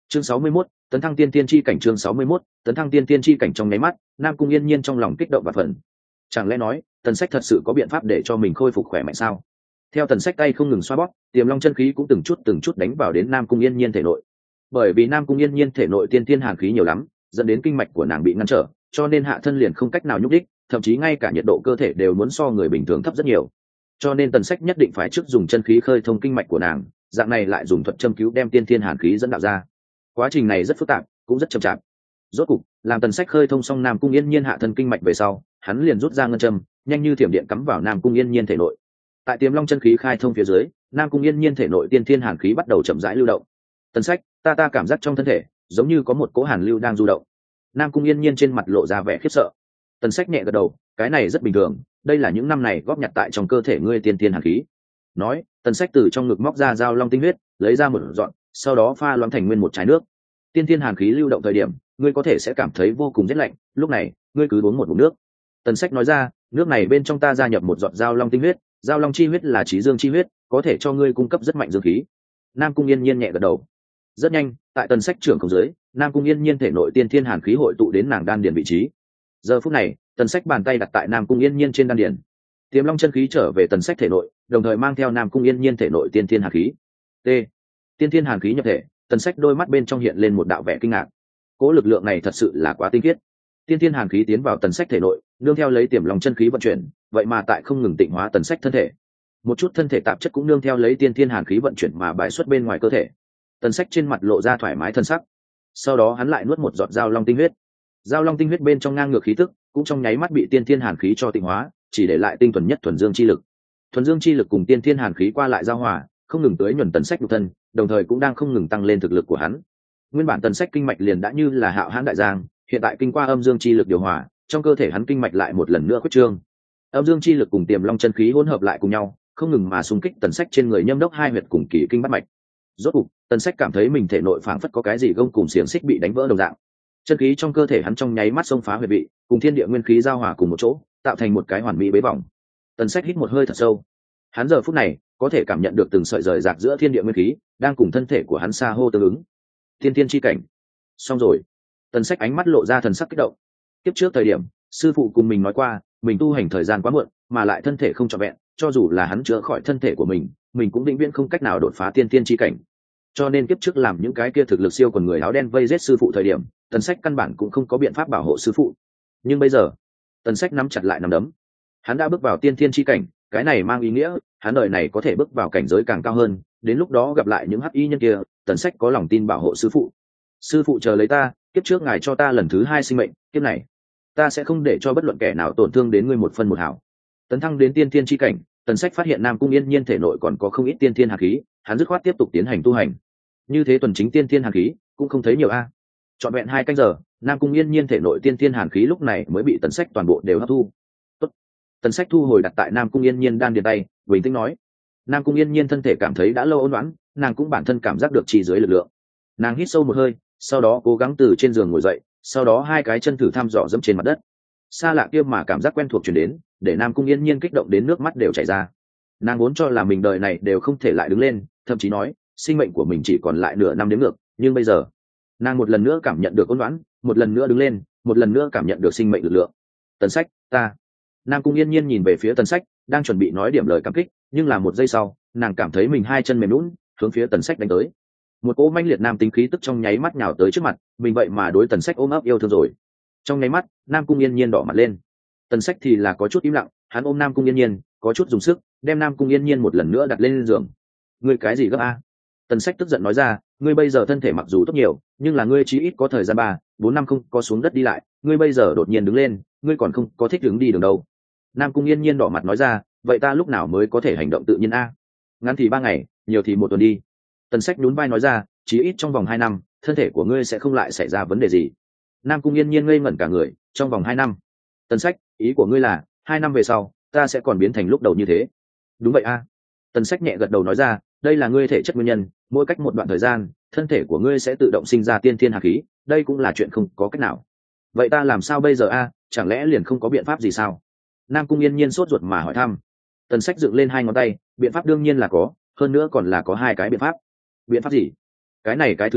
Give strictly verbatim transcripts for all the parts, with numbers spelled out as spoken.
chương sáu mươi mốt, tấn thăng tiên tiên chi cảnh. Chương sáu mươi mốt, tấn thăng tiên tiên chi cảnh. Trong nháy mắt, Nam Cung Yên Nhiên trong lòng kích động và phần. Chẳng lẽ nói Tần Sách thật sự có biện pháp để cho mình khôi phục khỏe mạnh sao? Theo Tần Sách tay không ngừng xoa bóp, tiềm long chân khí cũng từng chút từng chút đánh vào đến Nam Cung Yên Nhiên thể nội. Bởi vì Nam Cung Yên Nhiên thể nội tiên tiên hàn khí nhiều lắm, dẫn đến kinh mạch của nàng bị ngăn trở, cho nên hạ thân liền không cách nào nhúc đích, thậm chí ngay cả nhiệt độ cơ thể đều muốn so người bình thường thấp rất nhiều. Cho nên Tần Sách nhất định phải trước dùng chân khí khơi thông kinh mạch của nàng, dạng này lại dùng thuật châm cứu đem tiên tiên hàn khí dẫn đạo ra. Quá trình này rất phức tạp, cũng rất chậm chạp. Rốt cục, làm Tần Sách khơi thông xong Nam Cung Yên Nhiên hạ thân kinh mạch về sau, hắn liền rút ra ngân châm, nhanh như thiểm điện cắm vào Nam Cung Yên Nhiên thể nội. Tại tiềm long chân khí khai thông phía dưới, Nam Cung Yên Nhiên thể nội tiên thiên hàn khí bắt đầu chậm rãi lưu động. Tần Sách, ta ta cảm giác trong thân thể giống như có một cỗ hàn lưu đang du động. Nam Cung Yên Nhiên trên mặt lộ ra vẻ khiếp sợ. Tần Sách nhẹ gật đầu, cái này rất bình thường, đây là những năm này góp nhặt tại trong cơ thể ngươi tiên thiên hàn khí. Nói, Tần Sách từ trong ngực móc ra dao long tinh huyết, lấy ra một dọn, sau đó pha loãng thành nguyên một chai nước. Tiên thiên hàn khí lưu động thời điểm, ngươi có thể sẽ cảm thấy vô cùng rét lạnh, lúc này, ngươi cứ uống một ngụm nước. Tần Sách nói ra, nước này bên trong ta gia nhập một giọt dao long tinh huyết, dao long chi huyết là trí dương chi huyết, có thể cho ngươi cung cấp rất mạnh dương khí. Nam Cung Yên Nhiên nhẹ gật đầu. Rất nhanh, tại Tần Sách trưởng không dưới, Nam Cung Yên Nhiên thể nội tiên thiên hàn khí hội tụ đến nàng đan điền vị trí. Giờ phút này, Tần Sách bàn tay đặt tại Nam Cung Yên Nhiên trên đan điền. Tiềm long chân khí trở về Tần Sách thể nội, đồng thời mang theo Nam Cung Yên Nhiên thể nội tiên thiên hàn khí. T. Tiên thiên hàn khí nhập thể, Tần Sách đôi mắt bên trong hiện lên một đạo vẻ kinh ngạc. Cố lực lượng này thật sự là quá tinh khiết. Tiên thiên hàn khí tiến vào Tần Sách thể nội, nương theo lấy tiềm long chân khí vận chuyển, vậy mà tại không ngừng tịnh hóa Tần Sách thân thể. Một chút thân thể tạp chất cũng nương theo lấy tiên thiên hàn khí vận chuyển mà bài xuất bên ngoài cơ thể. Tần Sách trên mặt lộ ra thoải mái thân sắc. Sau đó hắn lại nuốt một giọt dao long tinh huyết. Dao long tinh huyết bên trong ngang ngược khí tức, cũng trong nháy mắt bị tiên thiên hàn khí cho tịnh hóa, chỉ để lại tinh thuần nhất thuần dương chi lực. Thuần dương chi lực cùng tiên thiên hàn khí qua lại giao hòa, không ngừng tưới nhuần Tần Sách nhục thân, đồng thời cũng đang không ngừng tăng lên thực lực của hắn. Nguyên bản Tần Sách kinh mạch liền đã như là hạo hãn đại giang, hiện tại kinh qua âm dương chi lực điều hòa, trong cơ thể hắn kinh mạch lại một lần nữa khuếch trương. Âm dương chi lực cùng tiềm long chân khí hỗn hợp lại cùng nhau, không ngừng mà xung kích Tần Sách trên người nhâm đốc hai huyệt cùng kỳ kinh bát mạch. Rốt cục, Tần Sách cảm thấy mình thể nội phảng phất có cái gì gông cùm xiềng xích bị đánh vỡ đồng dạng. Chân khí trong cơ thể hắn trong nháy mắt xông phá huyệt vị, cùng thiên địa nguyên khí giao hòa cùng một chỗ, tạo thành một cái hoàn mỹ bế vòng. Tần Sách hít một hơi thật sâu. Hắn giờ phút này có thể cảm nhận được từng sợi rời rạc giữa thiên địa nguyên khí đang cùng thân thể của hắn xa hô tương ứng. Tiên tiên chi cảnh. Xong rồi. Tần Sách ánh mắt lộ ra thần sắc kích động. Tiếp trước thời điểm, sư phụ cùng mình nói qua, mình tu hành thời gian quá muộn, mà lại thân thể không trọn vẹn, cho dù là hắn chữa khỏi thân thể của mình, mình cũng vĩnh viễn không cách nào đột phá tiên tiên chi cảnh. Cho nên kiếp trước làm những cái kia thực lực siêu quần người áo đen vây giết sư phụ thời điểm, Tần Sách căn bản cũng không có biện pháp bảo hộ sư phụ. Nhưng bây giờ, Tần Sách nắm chặt lại nắm đấm. Hắn đã bước vào tiên tiên chi cảnh, cái này mang ý nghĩa, hắn đời này có thể bước vào cảnh giới càng cao hơn, đến lúc đó gặp lại những hắc y nhân kia, Tần Sách có lòng tin bảo hộ sư phụ. Sư phụ chờ lấy ta, kiếp trước ngài cho ta lần thứ hai sinh mệnh, kiếp này ta sẽ không để cho bất luận kẻ nào tổn thương đến ngươi một phân một hào. Tấn thăng đến tiên tiên chi cảnh, Tần Sách phát hiện Nam Cung Yên Nhiên thể nội còn có không ít tiên thiên hàn khí, hắn dứt khoát tiếp tục tiến hành tu hành. Như thế tuần chính tiên thiên hàn khí cũng không thấy nhiều a. Trọn vẹn hai canh giờ, Nam Cung Yên Nhiên thể nội tiên thiên hàn khí lúc này mới bị Tần Sách toàn bộ đều hấp thu. Tốt. Tần Sách thu hồi đặt tại Nam Cung Yên Nhiên đan điền tay, bình tĩnh nói. Nam Cung Yên Nhiên thân thể cảm thấy đã lâu ôn loãng, nàng cũng bản thân cảm giác được chi dưới lực lượng. Nàng hít sâu một hơi, sau đó cố gắng từ trên giường ngồi dậy, sau đó hai cái chân thử thăm dò dẫm trên mặt đất. Xa lạ kia mà cảm giác quen thuộc truyền đến, để Nam Cung Yên Nhiên kích động đến nước mắt đều chảy ra. Nàng vốn cho là mình đời này đều không thể lại đứng lên, thậm chí nói sinh mệnh của mình chỉ còn lại nửa năm đến ngược, nhưng bây giờ nàng một lần nữa cảm nhận được ôn loãng, một lần nữa đứng lên, một lần nữa cảm nhận được sinh mệnh lực lượng. Tần Sách, ta. Nam Cung Yên Nhiên nhìn về phía Tần Sách, đang chuẩn bị nói điểm lời cảm kích, nhưng là một giây sau, nàng cảm thấy mình hai chân mềm nhũn, hướng phía Tần Sách đánh tới. Một cỗ mãnh liệt nam tính khí tức trong nháy mắt nhào tới trước mặt, mình vậy mà đối Tần Sách ôm ấp yêu thương rồi. Trong nháy mắt, Nam Cung Yên Nhiên đỏ mặt lên. Tần Sách thì là có chút im lặng, hắn ôm Nam Cung Yên Nhiên, có chút dùng sức, đem Nam Cung Yên Nhiên một lần nữa đặt lên giường. Ngươi cái gì gấp a? Tần Sách tức giận nói ra, ngươi bây giờ thân thể mặc dù tốt nhiều, nhưng là ngươi chí ít có thời gian ba, bốn năm không có xuống đất đi lại, ngươi bây giờ đột nhiên đứng lên, ngươi còn không có thích đứng đi đường đâu. Nam Cung Yên Nhiên đỏ mặt nói ra, vậy ta lúc nào mới có thể hành động tự nhiên a? Ngắn thì ba ngày, nhiều thì một tuần đi. Tần Sách nhún vai nói ra, chí ít trong vòng hai năm, thân thể của ngươi sẽ không lại xảy ra vấn đề gì. Nam Cung Yên Nhiên ngây ngẩn cả người, trong vòng hai năm. Tần Sách, ý của ngươi là hai năm về sau ta sẽ còn biến thành lúc đầu như thế? Đúng vậy a. Tần Sách nhẹ gật đầu nói ra, đây là ngươi thể chất nguyên nhân, mỗi cách một đoạn thời gian thân thể của ngươi sẽ tự động sinh ra tiên thiên hàn khí, đây cũng là chuyện không có cách nào. Vậy ta làm sao bây giờ a? Chẳng lẽ liền không có biện pháp gì sao? Nam Cung Yên Nhiên sốt ruột mà hỏi thăm. Tần Sách dựng lên hai ngón tay, biện pháp đương nhiên là có, hơn nữa còn là có hai cái biện pháp. Biện pháp gì? Cái này cái thứ nhất,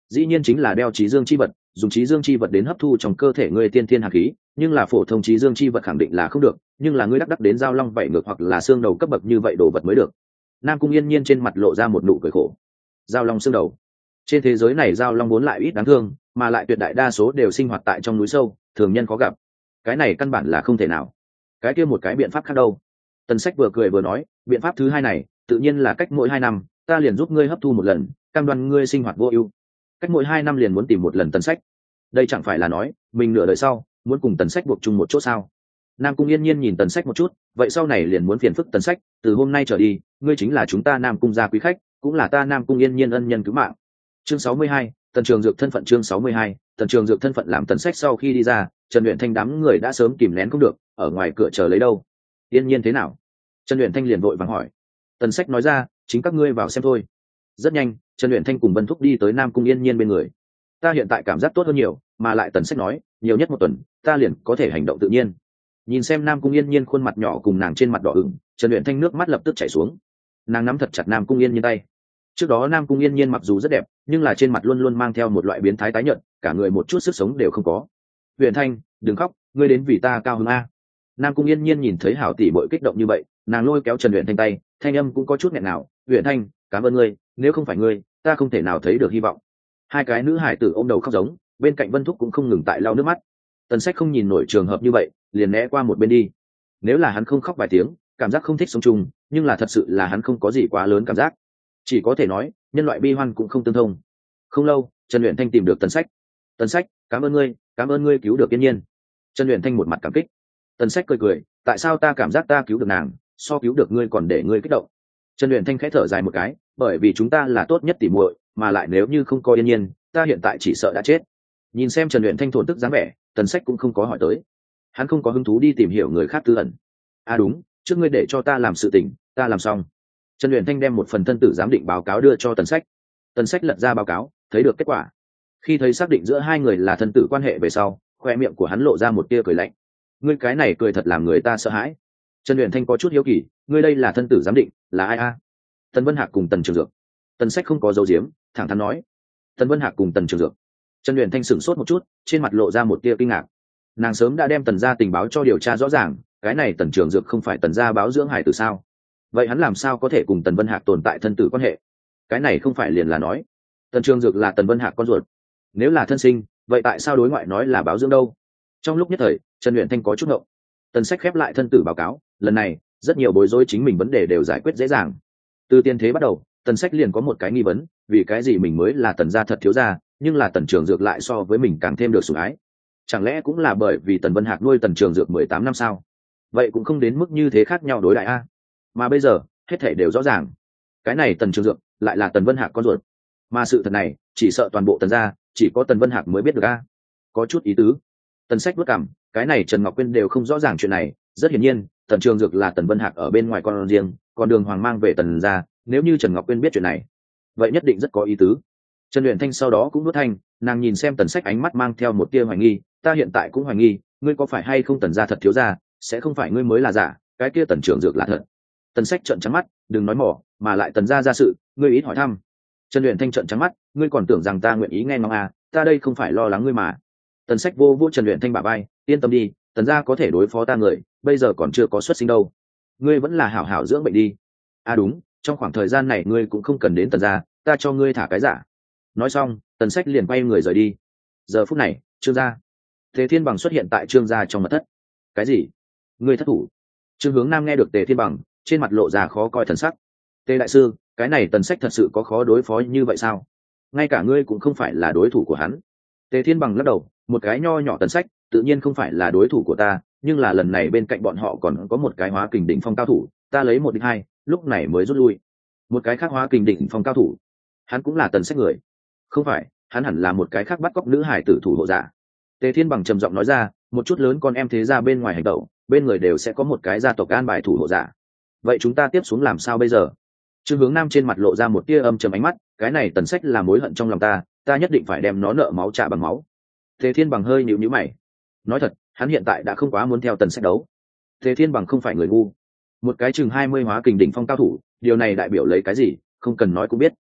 dĩ nhiên chính là đeo trí dương chi vật, dùng trí dương chi vật đến hấp thu trong cơ thể ngươi tiên thiên hạt khí, nhưng là phổ thông trí dương chi vật khẳng định là không được, nhưng là ngươi đắc đắc đến giao long vậy ngược hoặc là xương đầu cấp bậc như vậy đồ vật mới được. Nam Cung Yên Nhiên trên mặt lộ ra một nụ cười khổ. Giao long xương đầu, trên thế giới này giao long vốn lại ít đáng thương, mà lại tuyệt đại đa số đều sinh hoạt tại trong núi sâu, thường nhân khó gặp, cái này căn bản là không thể nào. Cái kia một cái biện pháp khác đâu? Tần Sách vừa cười vừa nói, biện pháp thứ hai này tự nhiên là cách mỗi hai năm ta liền giúp ngươi hấp thu một lần, cam đoan ngươi sinh hoạt vô ưu. Cách mỗi hai năm liền muốn tìm một lần Tần Sách, đây chẳng phải là nói mình nửa đời sau muốn cùng Tần Sách buộc chung một chỗ sao? Nam Cung Yên Nhiên nhìn Tần Sách một chút, vậy sau này liền muốn phiền phức Tần Sách, từ hôm nay trở đi ngươi chính là chúng ta Nam Cung gia quý khách, cũng là ta Nam Cung Yên Nhiên ân nhân cứu mạng. Chương sáu mươi hai, Tần Trường Dược thân phận. Chương sáu mươi hai, Tần Trường Dược thân phận. Làm Tần Sách sau khi đi ra, Trần Uyển Thanh đám người đã sớm kìm nén không được, ở ngoài cửa chờ lấy đâu. Yên Nhiên thế nào? Trần Uyển Thanh liền vội vàng hỏi. Tần Sách nói ra, chính các ngươi vào xem thôi. Rất nhanh, Trần Uyển Thanh cùng Vân Thúc đi tới Nam Cung Yên Nhiên bên người. Ta hiện tại cảm giác tốt hơn nhiều, mà lại Tần Sách nói, nhiều nhất một tuần, ta liền có thể hành động tự nhiên. Nhìn xem Nam Cung Yên Nhiên khuôn mặt nhỏ cùng nàng trên mặt đỏ ửng, Trần Uyển Thanh nước mắt lập tức chảy xuống. Nàng nắm thật chặt Nam Cung Yên Nhiên tay. Trước đó Nam Cung Yên Nhiên mặc dù rất đẹp, nhưng là trên mặt luôn luôn mang theo một loại biến thái tái nhợt, cả người một chút sức sống đều không có. Uyển Thanh, đừng khóc, ngươi đến vì ta cao hứng a. Nam Cung Yên Nhiên nhìn thấy hảo tỷ muội kích động như vậy, nàng lôi kéo Trần Uyển Thanh tay, thanh âm cũng có chút nghẹn nào. Uyển Thanh, cảm ơn ngươi, nếu không phải ngươi, ta không thể nào thấy được hy vọng. Hai cái nữ hải tử ôm đầu khóc giống, bên cạnh Vân Thúc cũng không ngừng tại lau nước mắt. Tần Sách không nhìn nổi trường hợp như vậy, liền né qua một bên đi. Nếu là hắn không khóc vài tiếng, cảm giác không thích sống chung, nhưng là thật sự là hắn không có gì quá lớn cảm giác, chỉ có thể nói nhân loại bi hoan cũng không tương thông. Không lâu, Trần Uyển Thanh tìm được Tần Sách. Tần Sách, cảm ơn ngươi, cảm ơn ngươi cứu được Yên Nhiên. Trần Uyển Thanh một mặt cảm kích. Tần Sách cười cười, tại sao ta cảm giác ta cứu được nàng, so cứu được ngươi còn để ngươi kích động? Trần Uyển Thanh khẽ thở dài một cái, bởi vì chúng ta là tốt nhất tỉ muội, mà lại nếu như không có Yên Nhiên, ta hiện tại chỉ sợ đã chết. Nhìn xem Trần Uyển Thanh thổn tức dáng vẻ, Tần Sách cũng không có hỏi tới. Hắn không có hứng thú đi tìm hiểu người khác tư ẩn. À đúng, trước ngươi để cho ta làm sự tình, ta làm xong. Trần Uyển Thanh đem một phần thân tử giám định báo cáo đưa cho Tần Sách. Tần Sách lật ra báo cáo, thấy được kết quả. Khi thấy xác định giữa hai người là thân tử quan hệ về sau, khoe miệng của hắn lộ ra một tia cười lạnh. Ngươi cái này cười thật làm người ta sợ hãi. Trần Uyển Thanh có chút hiếu kỳ, ngươi đây là thân tử giám định, là ai a? À? Tần Vân Hạc cùng Tần Trường Dược. Tần Sách không có dấu diếm, thẳng thắn nói. Tần Vân Hạc cùng Tần Trường Dược. Trần Uyển Thanh sửng sốt một chút, trên mặt lộ ra một tia kinh ngạc. Nàng sớm đã đem Tần gia tình báo cho điều tra rõ ràng, cái này Tần Trường Dược không phải Tần gia báo dưỡng hải tử sao? Vậy hắn làm sao có thể cùng Tần Vân Hạc tồn tại thân tử quan hệ? Cái này không phải liền là nói Tần Trường Dược là Tần Vân Hạc con ruột? Nếu là thân sinh, vậy tại sao đối ngoại nói là báo dưỡng đâu? Trong lúc nhất thời, Trần Uyển Thanh có chút ngộng. Tần Sách khép lại thân tử báo cáo, lần này rất nhiều bối rối chính mình vấn đề đều giải quyết dễ dàng. Từ tiên thế bắt đầu, Tần Sách liền có một cái nghi vấn, vì cái gì mình mới là Tần gia thật thiếu gia, nhưng là Tần Trường Dược lại so với mình càng thêm được sủng ái? Chẳng lẽ cũng là bởi vì Tần Vân Hạc nuôi Tần Trường Dược mười tám năm sao? Vậy cũng không đến mức như thế khác nhau đối đại a. Mà bây giờ, hết thảy đều rõ ràng. Cái này Tần Trường Dược lại là Tần Vân Hạc con ruột. Mà sự thật này, chỉ sợ toàn bộ Tần gia, chỉ có Tần Vân Hạc mới biết được a. Có chút ý tứ. Tần Sách bước cảm, cái này Trần Ngọc Quyên đều không rõ ràng chuyện này, rất hiển nhiên, Tần Trường Dược là Tần Vân Hạc ở bên ngoài con riêng, còn Đường Hoàng mang về Tần gia, nếu như Trần Ngọc Quyên biết chuyện này, vậy nhất định rất có ý tứ. Trần Uyển Thanh sau đó cũng nuốt thanh, nàng nhìn xem Tần Sách ánh mắt mang theo một tia hoài nghi, ta hiện tại cũng hoài nghi, ngươi có phải hay không Tần gia thật thiếu gia, sẽ không phải ngươi mới là giả, cái kia Tần Trường Dược là thật. Tần Sách trợn trắng mắt, đừng nói mỏ, mà lại Tần gia ra sự, ngươi ít hỏi thăm. Trần Uyển Thanh trợn trắng mắt, ngươi còn tưởng rằng ta nguyện ý nghe ngóng à, ta đây không phải lo lắng ngươi mà. Tần Sách vô vô Trần Uyển Thanh bả vai, yên tâm đi, Tần gia có thể đối phó ta người, bây giờ còn chưa có xuất sinh đâu. Ngươi vẫn là hảo hảo dưỡng bệnh đi. À đúng, trong khoảng thời gian này ngươi cũng không cần đến Tần gia, ta cho ngươi thả cái giả. Nói xong, Tần Sách liền quay người rời đi. Giờ phút này, Trương gia. Tề Thiên Bằng xuất hiện tại Trương gia trong mật thất. Cái gì? Ngươi thất thủ? Trương Hướng Nam nghe được Tề Thiên Bằng, trên mặt lộ ra khó coi thần sắc. Tề đại sư, cái này Tần Sách thật sự có khó đối phó như vậy sao? Ngay cả ngươi cũng không phải là đối thủ của hắn. Tề Thiên Bằng lắc đầu, một cái nho nhỏ Tần Sách, tự nhiên không phải là đối thủ của ta, nhưng là lần này bên cạnh bọn họ còn có một cái hóa kình đỉnh phong cao thủ, ta lấy một địch hai, lúc này mới rút lui. Một cái khác hóa kình đỉnh phong cao thủ, hắn cũng là Tần Sách người? Không phải, hắn hẳn là một cái khác bắt cóc nữ hải tử thủ hộ giả. Tề Thiên Bằng trầm giọng nói ra, một chút lớn con em thế gia bên ngoài hành động, bên người đều sẽ có một cái gia tộc an bài thủ hộ giả. Vậy chúng ta tiếp xuống làm sao bây giờ? Trương Hướng Nam trên mặt lộ ra một tia âm trầm ánh mắt, cái này Tần Sách là mối hận trong lòng ta, ta nhất định phải đem nó nợ máu trả bằng máu. Tề Thiên Bằng hơi nhíu nhíu mày. Nói thật, hắn hiện tại đã không quá muốn theo Tần Sách đấu. Tề Thiên Bằng không phải người ngu. Một cái chừng hai mươi hóa kình đỉnh phong cao thủ, điều này đại biểu lấy cái gì, không cần nói cũng biết.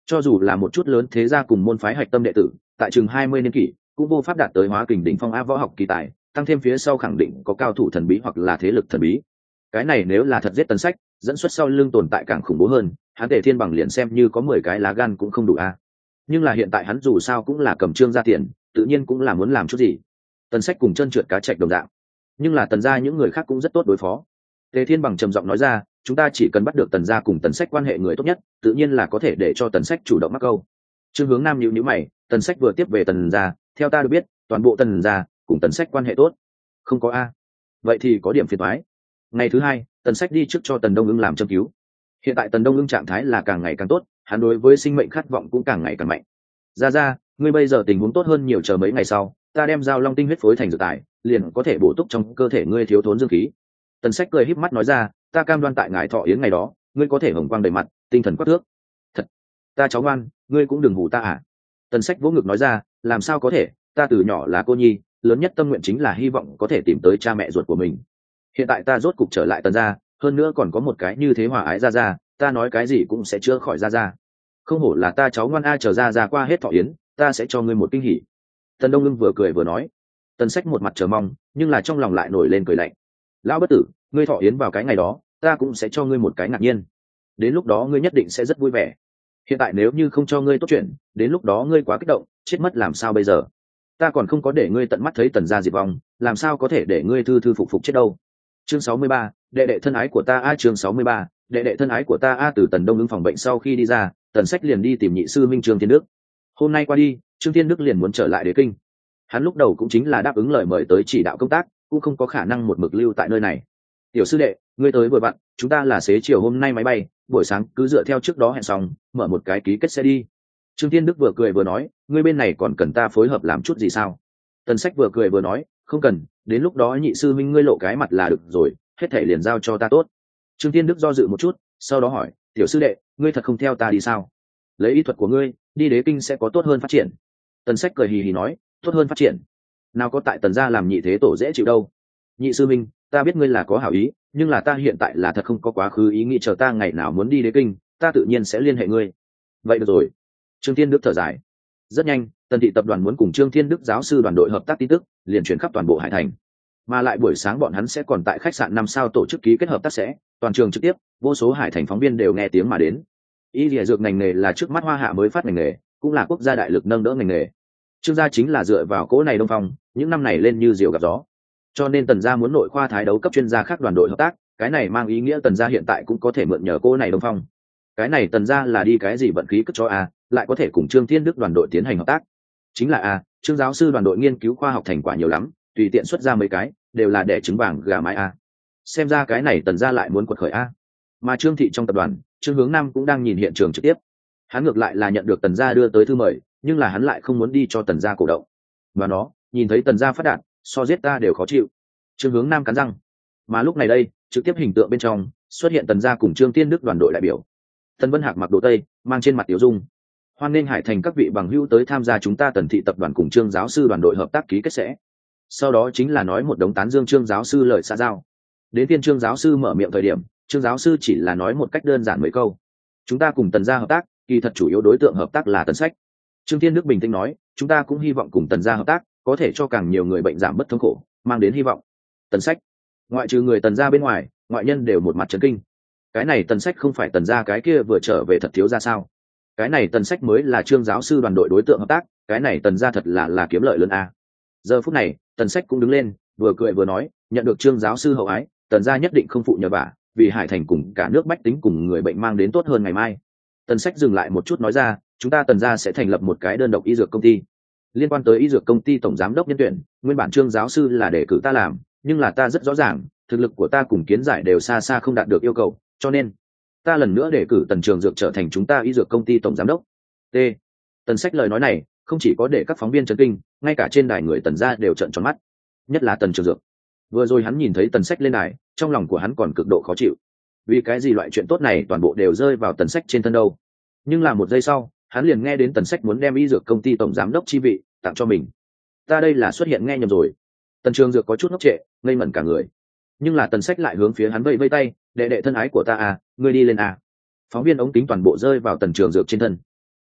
cho dù là một chút lớn thế gia cùng môn phái hạch tâm đệ tử tại chừng hai mươi niên kỷ cũng vô pháp đạt tới hóa kình đỉnh phong áp võ học kỳ tài, tăng thêm phía sau khẳng định có cao thủ thần bí hoặc là thế lực thần bí. Cái này nếu là thật giết Tần Sách, dẫn xuất sau lưng tồn tại càng khủng bố hơn, hắn Tề Thiên Bằng liền xem như có mười cái lá gan cũng không đủ a. Nhưng là hiện tại hắn dù sao cũng là cầm trương ra tiền, tự nhiên cũng là muốn làm chút gì. Tần Sách cùng chân trượt cá trạch đồng dạng, nhưng là Tần gia những người khác cũng rất tốt đối phó. Tề Thiên Bằng trầm giọng nói ra, chúng ta chỉ cần bắt được Tần gia cùng Tần Sách quan hệ người tốt nhất, tự nhiên là có thể để cho Tần Sách chủ động mắc câu. Trương Hướng Nam nhíu nhíu mày, Tần Sách vừa tiếp về Tần gia, theo ta được biết, toàn bộ Tần gia cùng Tần Sách quan hệ tốt. Không có a? Vậy thì có điểm phiền toái. Ngày thứ hai, Tần Sách đi trước cho Tần Đông Ưng làm châm cứu. Hiện tại Tần Đông Ưng trạng thái là càng ngày càng tốt, hắn đối với sinh mệnh khát vọng cũng càng ngày càng mạnh. Ra ra, ngươi bây giờ tình huống tốt hơn nhiều, chờ mấy ngày sau, ta đem giao long tinh huyết phối thành dược tài, liền có thể bổ túc trong cơ thể ngươi thiếu thốn dương khí. Tần Sách cười híp mắt nói ra, ta cam đoan tại ngài thọ yến ngày đó, ngươi có thể hồng quang đầy mặt, tinh thần quắc thước. Thật, ta cháu ngoan, ngươi cũng đừng hù ta à? Tần Sách vỗ ngực nói ra, làm sao có thể, ta từ nhỏ là cô nhi, lớn nhất tâm nguyện chính là hy vọng có thể tìm tới cha mẹ ruột của mình. Hiện tại ta rốt cục trở lại Tần gia, hơn nữa còn có một cái như thế hòa ái ra ra, ta nói cái gì cũng sẽ chữa khỏi ra ra. Không hổ là ta cháu ngoan a, chờ ra ra qua hết thọ yến, ta sẽ cho ngươi một kinh hỉ. Tần Đông Ưng vừa cười vừa nói. Tần Sách một mặt chờ mong, nhưng là trong lòng lại nổi lên cười lạnh. Lão bất tử, ngươi thọ yến vào cái ngày đó, ta cũng sẽ cho ngươi một cái ngạc nhiên. Đến lúc đó ngươi nhất định sẽ rất vui vẻ. Hiện tại nếu như không cho ngươi tốt chuyện, đến lúc đó ngươi quá kích động, chết mất làm sao bây giờ? Ta còn không có để ngươi tận mắt thấy Tần gia diệt vong, làm sao có thể để ngươi thư thư phục phục chết đâu. Chương sáu mươi ba, đệ đệ thân ái của ta a. Chương sáu mươi ba, đệ đệ thân ái của ta a. Từ Tần Đông Ưng phòng bệnh sau khi đi ra, Tần Sách liền đi tìm nhị sư minh Trương Thiên Đức. Hôm nay qua đi, Trương Thiên Đức liền muốn trở lại Đế Kinh. Hắn lúc đầu cũng chính là đáp ứng lời mời tới chỉ đạo công tác, cũng không có khả năng một mực lưu tại nơi này. Tiểu sư đệ, ngươi tới vừa vặn, chúng ta là xế chiều hôm nay máy bay, buổi sáng cứ dựa theo trước đó hẹn xong, mở một cái ký kết xe đi. Trương Thiên Đức vừa cười vừa nói, ngươi bên này còn cần ta phối hợp làm chút gì sao? Tần Sách vừa cười vừa nói, không cần, đến lúc đó nhị sư minh ngươi lộ cái mặt là được rồi, hết thảy liền giao cho ta tốt. Trương Thiên Đức do dự một chút, sau đó hỏi, tiểu sư đệ, ngươi thật không theo ta đi sao? Lấy ý thuật của ngươi, đi Đế Kinh sẽ có tốt hơn phát triển. Tần Sách cười hì hì nói, tốt hơn phát triển? Nào có tại Tần gia làm nhị thế tổ dễ chịu đâu. Nhị sư minh, ta biết ngươi là có hảo ý, nhưng là ta hiện tại là thật không có quá khứ ý nghĩ, chờ ta ngày nào muốn đi Đế Kinh, ta tự nhiên sẽ liên hệ ngươi. Vậy được rồi. Trương Thiên Đức thở dài. Rất nhanh, Tần thị tập đoàn muốn cùng Trương Thiên Đức giáo sư đoàn đội hợp tác tin tức liền truyền khắp toàn bộ Hải Thành. Mà lại buổi sáng bọn hắn sẽ còn tại khách sạn năm sao tổ chức ký kết hợp tác sẽ, toàn trường trực tiếp, vô số Hải Thành phóng viên đều nghe tiếng mà đến. Y lìa dược ngành nghề là trước mắt Hoa Hạ mới phát ngành nghề, cũng là quốc gia đại lực nâng đỡ ngành nghề. Trương gia chính là dựa vào cỗ này Đông Phong, những năm này lên như diều gặp gió. Cho nên Tần gia muốn nội khoa thái đấu cấp chuyên gia khác đoàn đội hợp tác, cái này mang ý nghĩa Tần gia hiện tại cũng có thể mượn nhờ cỗ này Đông Phong. Cái này Tần gia là đi cái gì vận khí cất cho a, lại có thể cùng Trương Thiên Đức đoàn đội tiến hành hợp tác. Chính là a, Trương giáo sư đoàn đội nghiên cứu khoa học thành quả nhiều lắm, tùy tiện xuất ra mấy cái, đều là để trứng vàng gà mái a. Xem ra cái này Tần gia lại muốn quật khởi a. Mà Trương thị trong tập đoàn, Trương Hướng Nam cũng đang nhìn hiện trường trực tiếp. Hắn ngược lại là nhận được Tần gia đưa tới thư mời, nhưng là hắn lại không muốn đi cho Tần gia cổ động. Và nó, nhìn thấy Tần gia phát đạt, so giết ta đều khó chịu. Trương Hướng Nam cắn răng. Mà lúc này đây, trực tiếp hình tượng bên trong xuất hiện Tần gia cùng Trương Thiên Đức đoàn đội đại biểu. Tần Vân Hạc mặc đồ tây, mang trên mặt tiểu dung. Hoan nghênh Hải Thành các vị bằng hữu tới tham gia chúng ta Tần thị tập đoàn cùng Trương giáo sư đoàn đội hợp tác ký kết sẽ. Sau đó chính là nói một đống tán dương Trương giáo sư lời xã giao. Đến phiên Trương giáo sư mở miệng thời điểm, Trương giáo sư chỉ là nói một cách đơn giản mấy câu. Chúng ta cùng Tần gia hợp tác, kỳ thật chủ yếu đối tượng hợp tác là Tần Sách. Trương Thiên Đức bình tĩnh nói, chúng ta cũng hy vọng cùng Tần gia hợp tác, có thể cho càng nhiều người bệnh giảm bớt thống khổ, mang đến hy vọng. Tần Sách, ngoại trừ người Tần gia bên ngoài, ngoại nhân đều một mặt chấn kinh. Cái này Tần Sách không phải Tần gia cái kia vừa trở về thật thiếu ra sao? Cái này Tần Sách mới là Trương giáo sư đoàn đội đối tượng hợp tác, cái này Tần gia thật là là kiếm lợi lớn a. Giờ phút này, Tần Sách cũng đứng lên, vừa cười vừa nói, nhận được Trương giáo sư hậu ái, Tần gia nhất định không phụ nhờ vả, vì Hải Thành cùng cả nước bách tính cùng người bệnh mang đến tốt hơn ngày mai. Tần Sách dừng lại một chút nói ra, chúng ta Tần gia sẽ thành lập một cái đơn độc y dược công ty. Liên quan tới y dược công ty tổng giám đốc nhân tuyển, nguyên bản Trương giáo sư là để cử ta làm, nhưng là ta rất rõ ràng, thực lực của ta cùng kiến giải đều xa xa không đạt được yêu cầu, cho nên ta lần nữa để cử Tần Trường Dược trở thành chúng ta y dược công ty tổng giám đốc. T. Tần Sách lời nói này, không chỉ có để các phóng viên chấn kinh, ngay cả trên đài người Tần gia đều trợn tròn mắt, nhất là Tần Trường Dược. Vừa rồi hắn nhìn thấy Tần Sách lên đài, trong lòng của hắn còn cực độ khó chịu. Vì cái gì loại chuyện tốt này toàn bộ đều rơi vào Tần Sách trên thân đâu? Nhưng là một giây sau, hắn liền nghe đến Tần Sách muốn đem y dược công ty tổng giám đốc chi vị tặng cho mình. Ta đây là xuất hiện nghe nhầm rồi. Tần Trường Dược có chút ngốc trệ, ngây ngẩn cả người. Nhưng là Tần Sách lại hướng phía hắn vẫy vẫy tay, đệ đệ thân ái của ta à, ngươi đi lên à. Phóng viên ống kính toàn bộ rơi vào Tần Trường Dược trên thân.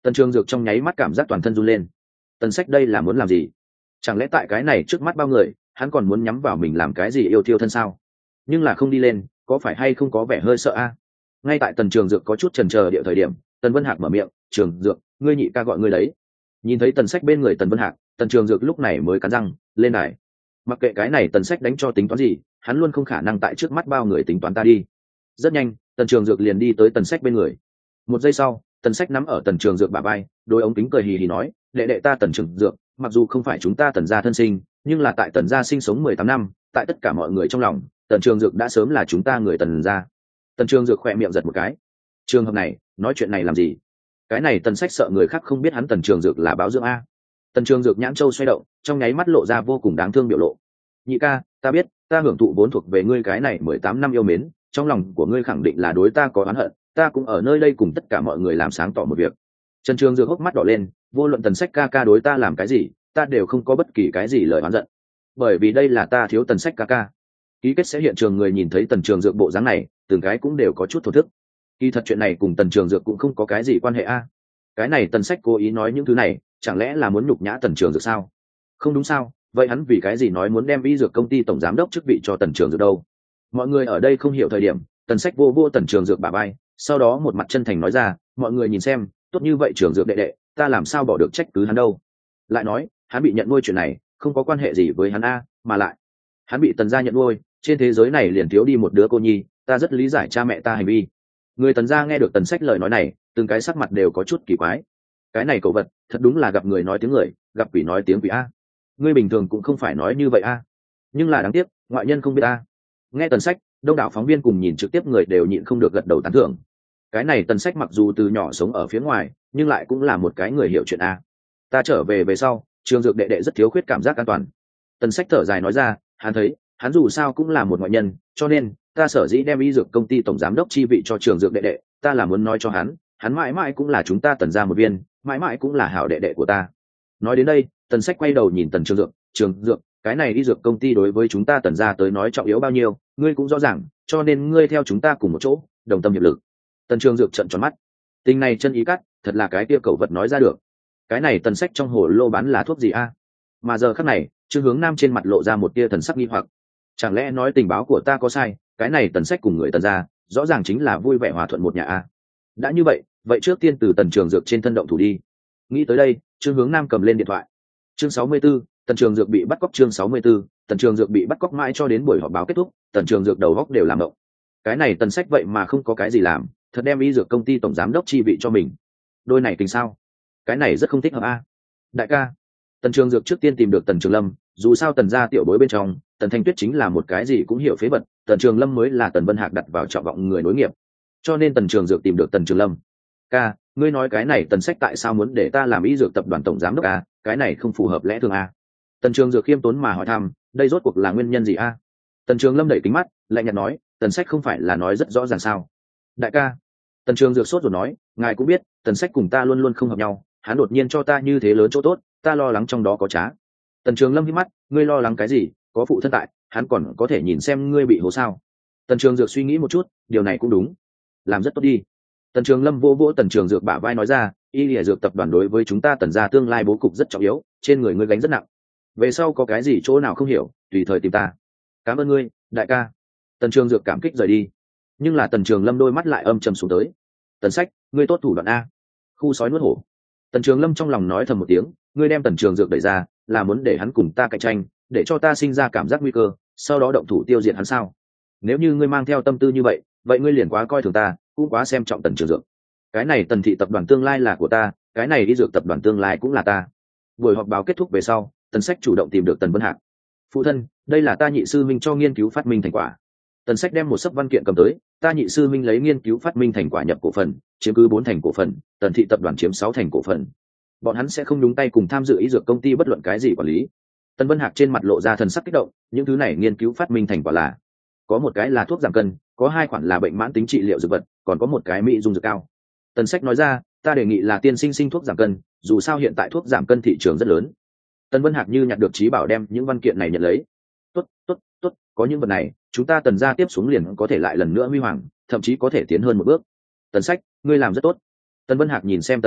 Tần Trường Dược trong nháy mắt cảm giác toàn thân run lên. Tần Sách đây là muốn làm gì? Chẳng lẽ tại cái này trước mắt bao người, hắn còn muốn nhắm vào mình làm cái gì yêu thiêu thân sao? Nhưng là không đi lên, có phải hay không có vẻ hơi sợ a? Ngay tại Tần Trường Dược có chút chần chờ địa thời điểm, Tần Vân Hạc mở miệng, "Trường Dược, ngươi nhị ca gọi ngươi đấy." Nhìn thấy Tần Sách bên người Tần Vân Hạc, Tần Trường Dược lúc này mới cắn răng lên đài. Mặc kệ cái này Tần Sách đánh cho tính toán gì, hắn luôn không khả năng tại trước mắt bao người tính toán ta đi. Rất nhanh, Tần Trường Dược liền đi tới Tần Sách bên người. Một giây sau, Tần Sách nắm ở Tần Trường Dược bả vai, đôi ống kính cười hì hì nói, "Đệ đệ ta Tần Trường Dược, mặc dù không phải chúng ta Tần gia thân sinh, nhưng là tại Tần gia sinh sống mười tám năm, tại tất cả mọi người trong lòng, Tần Trường Dược đã sớm là chúng ta người Tần gia." Tần Trường Dược khỏe miệng giật một cái. Trường hợp này, nói chuyện này làm gì? Cái này Tần Sách sợ người khác không biết hắn Tần Trường Dược là báo dưỡng a. Tần Trường Dược nhãn châu xoay động, trong nháy mắt lộ ra vô cùng đáng thương biểu lộ. "Nhị ca, ta biết, ta hưởng thụ vốn thuộc về ngươi cái này mười tám năm yêu mến, trong lòng của ngươi khẳng định là đối ta có oán hận, ta cũng ở nơi đây cùng tất cả mọi người làm sáng tỏ một việc." Trần Trường Dược hốc mắt đỏ lên, vô luận Tần Sách ca ca đối ta làm cái gì, ta đều không có bất kỳ cái gì lời oán giận, bởi vì đây là ta thiếu Tần Sách ca ca. Ký kết sẽ hiện trường người nhìn thấy Tần Trường Dược bộ dáng này, từng cái cũng đều có chút thổ thức. Kỳ thật chuyện này cùng Tần Trường Dược cũng không có cái gì quan hệ a. Cái này Tần Sách cố ý nói những thứ này, chẳng lẽ là muốn nhục nhã Tần Trường Dược sao? Không đúng sao? Vậy hắn vì cái gì nói muốn đem y dược công ty tổng giám đốc chức vị cho Tần Trường Dược đâu? Mọi người ở đây không hiểu thời điểm, Tần Sách vô vô Tần Trường Dược bả vai, sau đó một mặt chân thành nói ra, "Mọi người nhìn xem, tốt như vậy Trường Dược đệ đệ, ta làm sao bỏ được trách cứ hắn đâu?" Lại nói, hắn bị nhận nuôi chuyện này, không có quan hệ gì với hắn a, mà lại, hắn bị Tần gia nhận nuôi, trên thế giới này liền thiếu đi một đứa cô nhi, ta rất lý giải cha mẹ ta hành vi. Người Tần gia nghe được Tần Sách lời nói này, từng cái sắc mặt đều có chút kỳ quái. Cái này cậu vật, thật đúng là gặp người nói tiếng người, gặp quỷ nói tiếng quỷ a. Ngươi bình thường cũng không phải nói như vậy a. Nhưng là đáng tiếc, ngoại nhân không biết a. Nghe Tần Sách, đông đảo phóng viên cùng nhìn trực tiếp người đều nhịn không được gật đầu tán thưởng. Cái này Tần Sách mặc dù từ nhỏ sống ở phía ngoài, nhưng lại cũng là một cái người hiểu chuyện a. Ta trở về về sau, Trường Dược đệ đệ rất thiếu khuyết cảm giác an toàn. Tần Sách thở dài nói ra, hắn thấy, hắn dù sao cũng là một ngoại nhân, cho nên ta sở dĩ đem y dược công ty tổng giám đốc chi vị cho Trường Dược đệ đệ, ta là muốn nói cho hắn, hắn mãi mãi cũng là chúng ta Tần gia một viên, mãi mãi cũng là hảo đệ đệ của ta. Nói đến đây, Tần Sách quay đầu nhìn Tần Trường Dược, "Trường Dược, cái này y dược công ty đối với chúng ta Tần gia tới nói trọng yếu bao nhiêu, ngươi cũng rõ ràng, cho nên ngươi theo chúng ta cùng một chỗ, đồng tâm hiệp lực." Tần Trường Dược trợn tròn mắt. Tình này chân ý cắt, thật là cái kia cẩu vật nói ra được. Cái này Tần Sách trong hồ lô bán là thuốc gì a? Mà giờ khắc này, Trương Hướng Nam trên mặt lộ ra một tia thần sắc nghi hoặc. Chẳng lẽ nói tình báo của ta có sai, cái này Tần Sách cùng người Tần gia, rõ ràng chính là vui vẻ hòa thuận một nhà a. Đã như vậy, vậy trước tiên từ Tần Trường Dược trên thân động thủ đi. Nghĩ tới đây, Trương Hướng Nam cầm lên điện thoại. Chương sáu mươi 64, Tần Trường Dược bị bắt cóc. Chương sáu mươi 64, Tần Trường Dược bị bắt cóc mãi cho đến buổi họp báo kết thúc, Tần Trường Dược đầu góc đều làm động. Cái này Tần Sách vậy mà không có cái gì làm, thật đem y dược công ty tổng giám đốc chi vị cho mình. Đôi này tình sao? Cái này rất không thích hợp a. Đại ca, Tần Trường Dược trước tiên tìm được Tần Trường Lâm, dù sao Tần gia tiểu bối bên trong, Tần Thanh Tuyết chính là một cái gì cũng hiểu phế vật, Tần Trường Lâm mới là Tần Vân Hạc đặt vào trọng vọng người nối nghiệp. Cho nên Tần Trường Dược tìm được Tần Trường Lâm. "Ca, ngươi nói cái này Tần Sách tại sao muốn để ta làm y dược tập đoàn tổng giám đốc a, cái này không phù hợp lẽ thường a?" Tần Trường Dược khiêm tốn mà hỏi thăm, "Đây rốt cuộc là nguyên nhân gì a?" Tần Trường Lâm đẩy kính mắt, lạnh nhạt nói, "Tần Sách không phải là nói rất rõ ràng sao?" "Đại ca." Tần Trường Dược sốt rồi nói, "Ngài cũng biết, Tần Sách cùng ta luôn luôn không hợp nhau, hắn đột nhiên cho ta như thế lớn chỗ tốt, ta lo lắng trong đó có trá." Tần Trường Lâm hít mắt, "Ngươi lo lắng cái gì, có phụ thân tại, hắn còn có thể nhìn xem ngươi bị hố sao?" Tần Trường Dược suy nghĩ một chút, điều này cũng đúng, làm rất tốt đi. Tần Trường Lâm vỗ vỗ Tần Trường Dược bả vai nói ra, "Y Lìa Dược tập đoàn đối với chúng ta Tần gia tương lai bố cục rất trọng yếu, trên người ngươi gánh rất nặng. Về sau có cái gì chỗ nào không hiểu, tùy thời tìm ta." "Cảm ơn ngươi, đại ca." Tần Trường Dược cảm kích rời đi. Nhưng là Tần Trường Lâm đôi mắt lại âm trầm xuống tới. "Tần Sách, ngươi tốt thủ đoạn a." Khu sói nuốt hổ. Tần Trường Lâm trong lòng nói thầm một tiếng, ngươi đem Tần Trường Dược đẩy ra, là muốn để hắn cùng ta cạnh tranh, để cho ta sinh ra cảm giác nguy cơ, sau đó động thủ tiêu diệt hắn sao? Nếu như ngươi mang theo tâm tư như vậy, vậy ngươi liền quá coi thường ta, cũng quá xem trọng Tần Trường Dược. Cái này Tần thị tập đoàn tương lai là của ta, cái này đi dược tập đoàn tương lai cũng là ta. Buổi họp báo kết thúc về sau, Tần Sách chủ động tìm được Tần Vân Hạc. "Phụ thân, đây là ta nhị sư minh cho nghiên cứu phát minh thành quả." Tần Sách đem một sấp văn kiện cầm tới, "Ta nhị sư minh lấy nghiên cứu phát minh thành quả nhập cổ phần, chiếm cứ bốn thành cổ phần, Tần thị tập đoàn chiếm sáu thành cổ phần. Bọn hắn sẽ không nhúng tay cùng tham dự ý dược công ty bất luận cái gì quản lý." Tần Vân Hạc trên mặt lộ ra thần sắc kích động, những thứ này nghiên cứu phát minh thành quả là, có một cái là thuốc giảm cân, có hai khoản là bệnh mãn tính trị liệu dược vật, còn có một cái mỹ dung dược cao. Tần Sách nói ra, "Ta đề nghị là tiên sinh sinh thuốc giảm cân, dù sao hiện tại thuốc giảm cân thị trường rất lớn." Tần Vân Hạc như nhặt được trí bảo đem những văn kiện này nhận lấy. "Tốt, tốt, tốt, có những vật này, chúng ta Tần gia tiếp xuống liền có thể lại lần nữa huy hoàng, thậm chí có thể tiến hơn một bước." "Tần Sách, ngươi làm rất tốt." Tần Vân Hạc nhìn xem Tần Sách,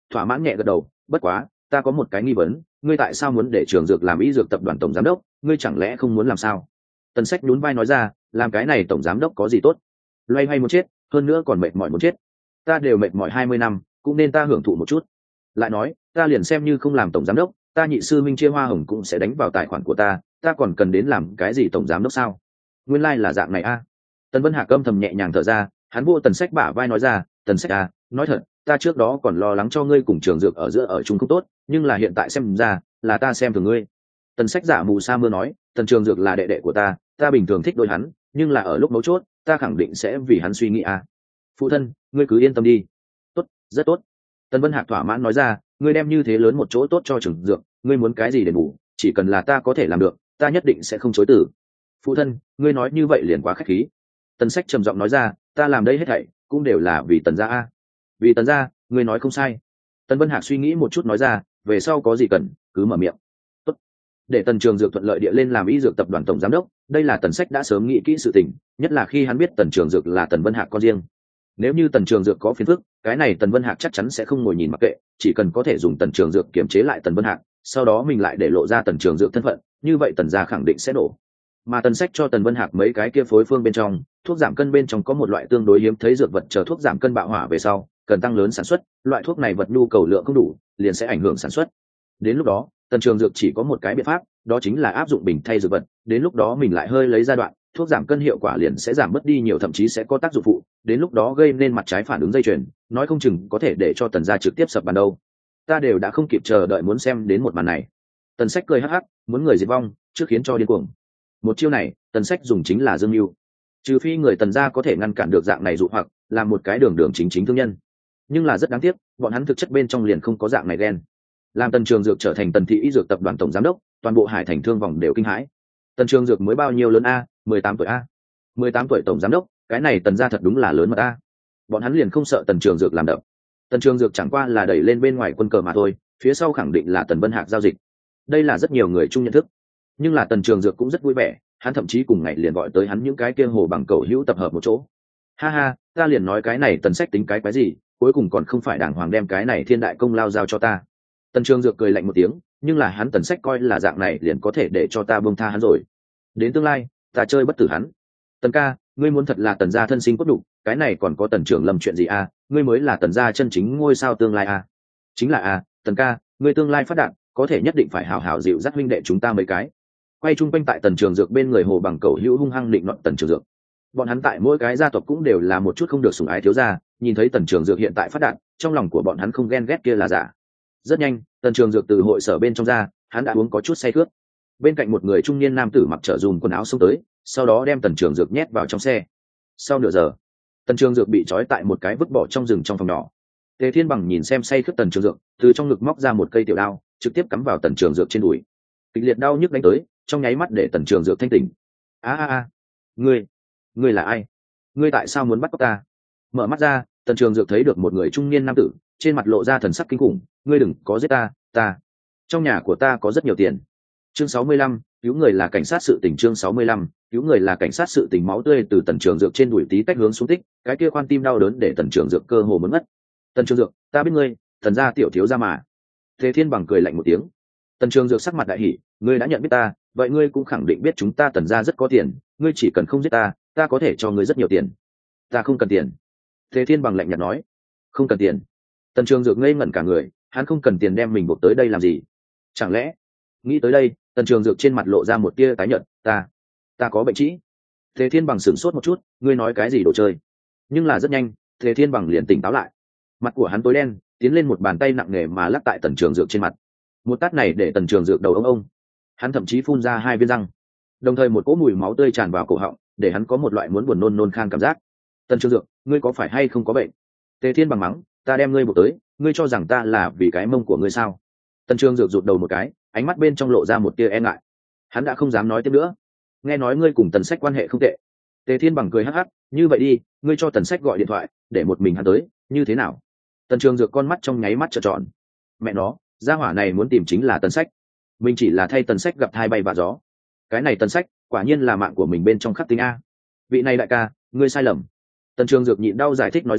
thỏa mãn nhẹ gật đầu. Bất quá ta có một cái nghi vấn, ngươi tại sao muốn để Trường Dược làm y dược tập đoàn tổng giám đốc? Ngươi chẳng lẽ không muốn làm sao? Tần Sách nhún vai nói ra, làm cái này tổng giám đốc có gì tốt? Loay hoay muốn chết, hơn nữa còn mệt mỏi muốn chết. Ta đều mệt mỏi hai mươi năm, cũng nên ta hưởng thụ một chút. Lại nói, ta liền xem như không làm tổng giám đốc, ta nhị sư minh chia hoa hồng cũng sẽ đánh vào tài khoản của ta, ta còn cần đến làm cái gì tổng giám đốc sao? Nguyên lai là dạng này a. Tần Vân Hạc âm thầm nhẹ nhàng thở ra, hắn vô Tần Sách bả vai nói ra, Tần Sách à, nói thật, ta trước đó còn lo lắng cho ngươi cùng Trường Dược ở giữa ở chung không tốt, nhưng là hiện tại xem ra là ta xem thường ngươi. Tần Sách giả mù sa mưa nói, Tần Trường Dược là đệ đệ của ta, ta bình thường thích đôi hắn, nhưng là ở lúc mấu chốt ta khẳng định sẽ vì hắn suy nghĩ à. Phụ thân, ngươi cứ yên tâm đi. Tốt, rất tốt. Tần Vân Hạc thỏa mãn nói ra, ngươi đem như thế lớn một chỗ tốt cho Trường Dược, ngươi muốn cái gì để bù, chỉ cần là ta có thể làm được, ta nhất định sẽ không chối từ. Phụ thân, ngươi nói như vậy liền quá khách khí. Tần Sách trầm giọng nói ra, ta làm đây hết thảy cũng đều là vì Tần gia a. Vì Tần gia, ngươi nói không sai. Tần Vân Hạc suy nghĩ một chút nói ra, về sau có gì cần cứ mở miệng. Tốt. Để Tần Trường Dược thuận lợi địa lên làm y dược tập đoàn tổng giám đốc, đây là Tần Sách đã sớm nghĩ kỹ sự tình, nhất là khi hắn biết Tần Trường Dược là Tần Vân Hạc con riêng. Nếu như Tần Trường Dược có phiền phức, cái này Tần Vân Hạc chắc chắn sẽ không ngồi nhìn mặc kệ, chỉ cần có thể dùng Tần Trường Dược kiềm chế lại Tần Vân Hạc, sau đó mình lại để lộ ra Tần Trường Dược thân phận, như vậy Tần gia khẳng định sẽ nổ. Mà Tần Sách cho Tần Vân Hạc mấy cái kia phối phương bên trong, thuốc giảm cân bên trong có một loại tương đối hiếm thấy dược vật chờ thuốc giảm cân bạo hỏa về sau, cần tăng lớn sản xuất, loại thuốc này vật nhu cầu lượng không đủ, liền sẽ ảnh hưởng sản xuất. Đến lúc đó, Tần Trường Dược chỉ có một cái biện pháp, đó chính là áp dụng bình thay dược vật, đến lúc đó mình lại hơi lấy giai đoạn, thuốc giảm cân hiệu quả liền sẽ giảm mất đi nhiều, thậm chí sẽ có tác dụng phụ, đến lúc đó gây nên mặt trái phản ứng dây chuyền, nói không chừng có thể để cho Tần gia trực tiếp sập bàn đâu. Ta đều đã không kịp chờ đợi muốn xem đến một màn này. Tần Sách cười hắc hắc, muốn người diệt vong, trước khiến cho điên cuồng. Một chiêu này, Tần Sách dùng chính là dương mưu. Trừ phi người Tần gia có thể ngăn cản được dạng này dụ hoặc, làm một cái đường đường chính chính thương nhân. Nhưng là rất đáng tiếc, bọn hắn thực chất bên trong liền không có dạng này đen. Làm Tần Trường Dược trở thành Tần thị y dược tập đoàn tổng giám đốc, toàn bộ Hải Thành thương vòng đều kinh hãi. Tần Trường Dược mới bao nhiêu lớn a? mười tám tuổi a. mười tám tuổi tổng giám đốc, cái này Tần gia thật đúng là lớn mật a. Bọn hắn liền không sợ Tần Trường Dược làm đập. Tần Trường Dược chẳng qua là đẩy lên bên ngoài quân cờ mà thôi, phía sau khẳng định là Tần Vân Hạc giao dịch. Đây là rất nhiều người chung nhận thức. Nhưng là Tần Trường Dược cũng rất vui vẻ, hắn thậm chí cùng ngày liền gọi tới hắn những cái kia hồ bằng cầu hữu tập hợp một chỗ. Ha ha, ta liền nói cái này Tần Sách tính cái quái gì, cuối cùng còn không phải đàng hoàng đem cái này thiên đại công lao giao cho ta. Tần Trường Dược cười lạnh một tiếng, nhưng là hắn Tần Sách coi là dạng này liền có thể để cho ta buông tha hắn rồi. Đến tương lai, ta chơi bất tử hắn. Tần ca, ngươi muốn thật là Tần gia thân sinh cốt đủ, cái này còn có Tần trưởng Lâm chuyện gì a? Ngươi mới là Tần gia chân chính ngôi sao tương lai a. Chính là a, Tần ca, ngươi tương lai phát đạt, có thể nhất định phải hào hào dịu dắt huynh đệ chúng ta mấy cái. Quay chung quanh tại Tần Trường Dược bên người hồ bằng cầu hữu hung hăng định luận Tần Trường Dược. Bọn hắn tại mỗi cái gia tộc cũng đều là một chút không được sủng ái thiếu gia, nhìn thấy Tần Trường Dược hiện tại phát đạt, trong lòng của bọn hắn không ghen ghét kia là giả. Rất nhanh, Tần Trường Dược từ hội sở bên trong ra, hắn đã uống có chút say khướt. Bên cạnh một người trung niên nam tử mặc trở dùm quần áo xông tới, sau đó đem Tần Trường Dược nhét vào trong xe. Sau nửa giờ, Tần Trường Dược bị trói tại một cái vứt bỏ trong rừng trong phòng nhỏ. Tề Thiên Bằng nhìn xem say khướt Tần Trường Dược, từ trong ngực móc ra một cây tiểu đao, trực tiếp cắm vào Tần Trường Dược trên đùi. Kịch liệt đau nhức đánh tới, trong nháy mắt để Tần Trường Dược thanh tỉnh. A a a, ngươi, ngươi là ai? Ngươi tại sao muốn bắt cóc ta? Mở mắt ra, Tần Trường Dược thấy được một người trung niên nam tử, trên mặt lộ ra thần sắc kinh khủng. Ngươi đừng có giết ta, ta, trong nhà của ta có rất nhiều tiền. Chương sáu mươi lăm, cứu người là cảnh sát sự tình. Chương sáu mươi lăm, cứu người là cảnh sát sự tình. Máu tươi từ Tần Trường Dược trên đùi tí tách hướng xuống tích, cái kia khoan tim đau đớn để Tần Trường Dược cơ hồ muốn mất. Tần Trường Dược, ta biết ngươi, Tần gia tiểu thiếu gia mà. Thế Thiên Bằng cười lạnh một tiếng. Tần Trường Dược sắc mặt đại hỉ, ngươi đã nhận biết ta, vậy ngươi cũng khẳng định biết chúng ta Tần gia rất có tiền, ngươi chỉ cần không giết ta, ta có thể cho ngươi rất nhiều tiền. Ta không cần tiền. Thế Thiên Bằng lạnh nhạt nói. Không cần tiền. Tần Trường Dược ngây ngẩn cả người, hắn không cần tiền đem mình buộc tới đây làm gì? Chẳng lẽ? Nghĩ tới đây, Tần Trường Dược trên mặt lộ ra một tia tái nhợt, ta, ta có bệnh trĩ. Thế Thiên Bằng sửng sốt một chút, ngươi nói cái gì đồ chơi? Nhưng là rất nhanh, Thế Thiên Bằng liền tỉnh táo lại. Mặt của hắn tối đen, tiến lên một bàn tay nặng nề mà lắc tại Tần Trường Dược trên mặt. Một tát này để Tần Trường Dược đầu ông ông. Hắn thậm chí phun ra hai viên răng, đồng thời một cỗ mùi máu tươi tràn vào cổ họng, để hắn có một loại muốn buồn nôn nôn khan cảm giác. Tần Trường Dược, ngươi có phải hay không có bệnh? Tề Thiên Bằng mắng, ta đem ngươi buộc tới, ngươi cho rằng ta là vì cái mông của ngươi sao? Tần Trường Dược rụt đầu một cái, ánh mắt bên trong lộ ra một tia e ngại. Hắn đã không dám nói tiếp nữa. Nghe nói ngươi cùng Tần Sách quan hệ không tệ. Tề Thiên Bằng cười hắc hắc, như vậy đi, ngươi cho Tần Sách gọi điện thoại, để một mình hắn tới, như thế nào? Tần Trường Dược con mắt trong nháy mắt trợn tròn. Mẹ nó, gia hỏa này muốn tìm chính là Tần Sách. Mình chỉ là thay Tần Sách gặp thai bay vạ gió. Cái này Tần Sách, quả nhiên là mạng của mình bên trong khắc tinh a. Vị này đại ca, ngươi sai lầm. Tần Trường Dược nhịn đau giải thích nói ra,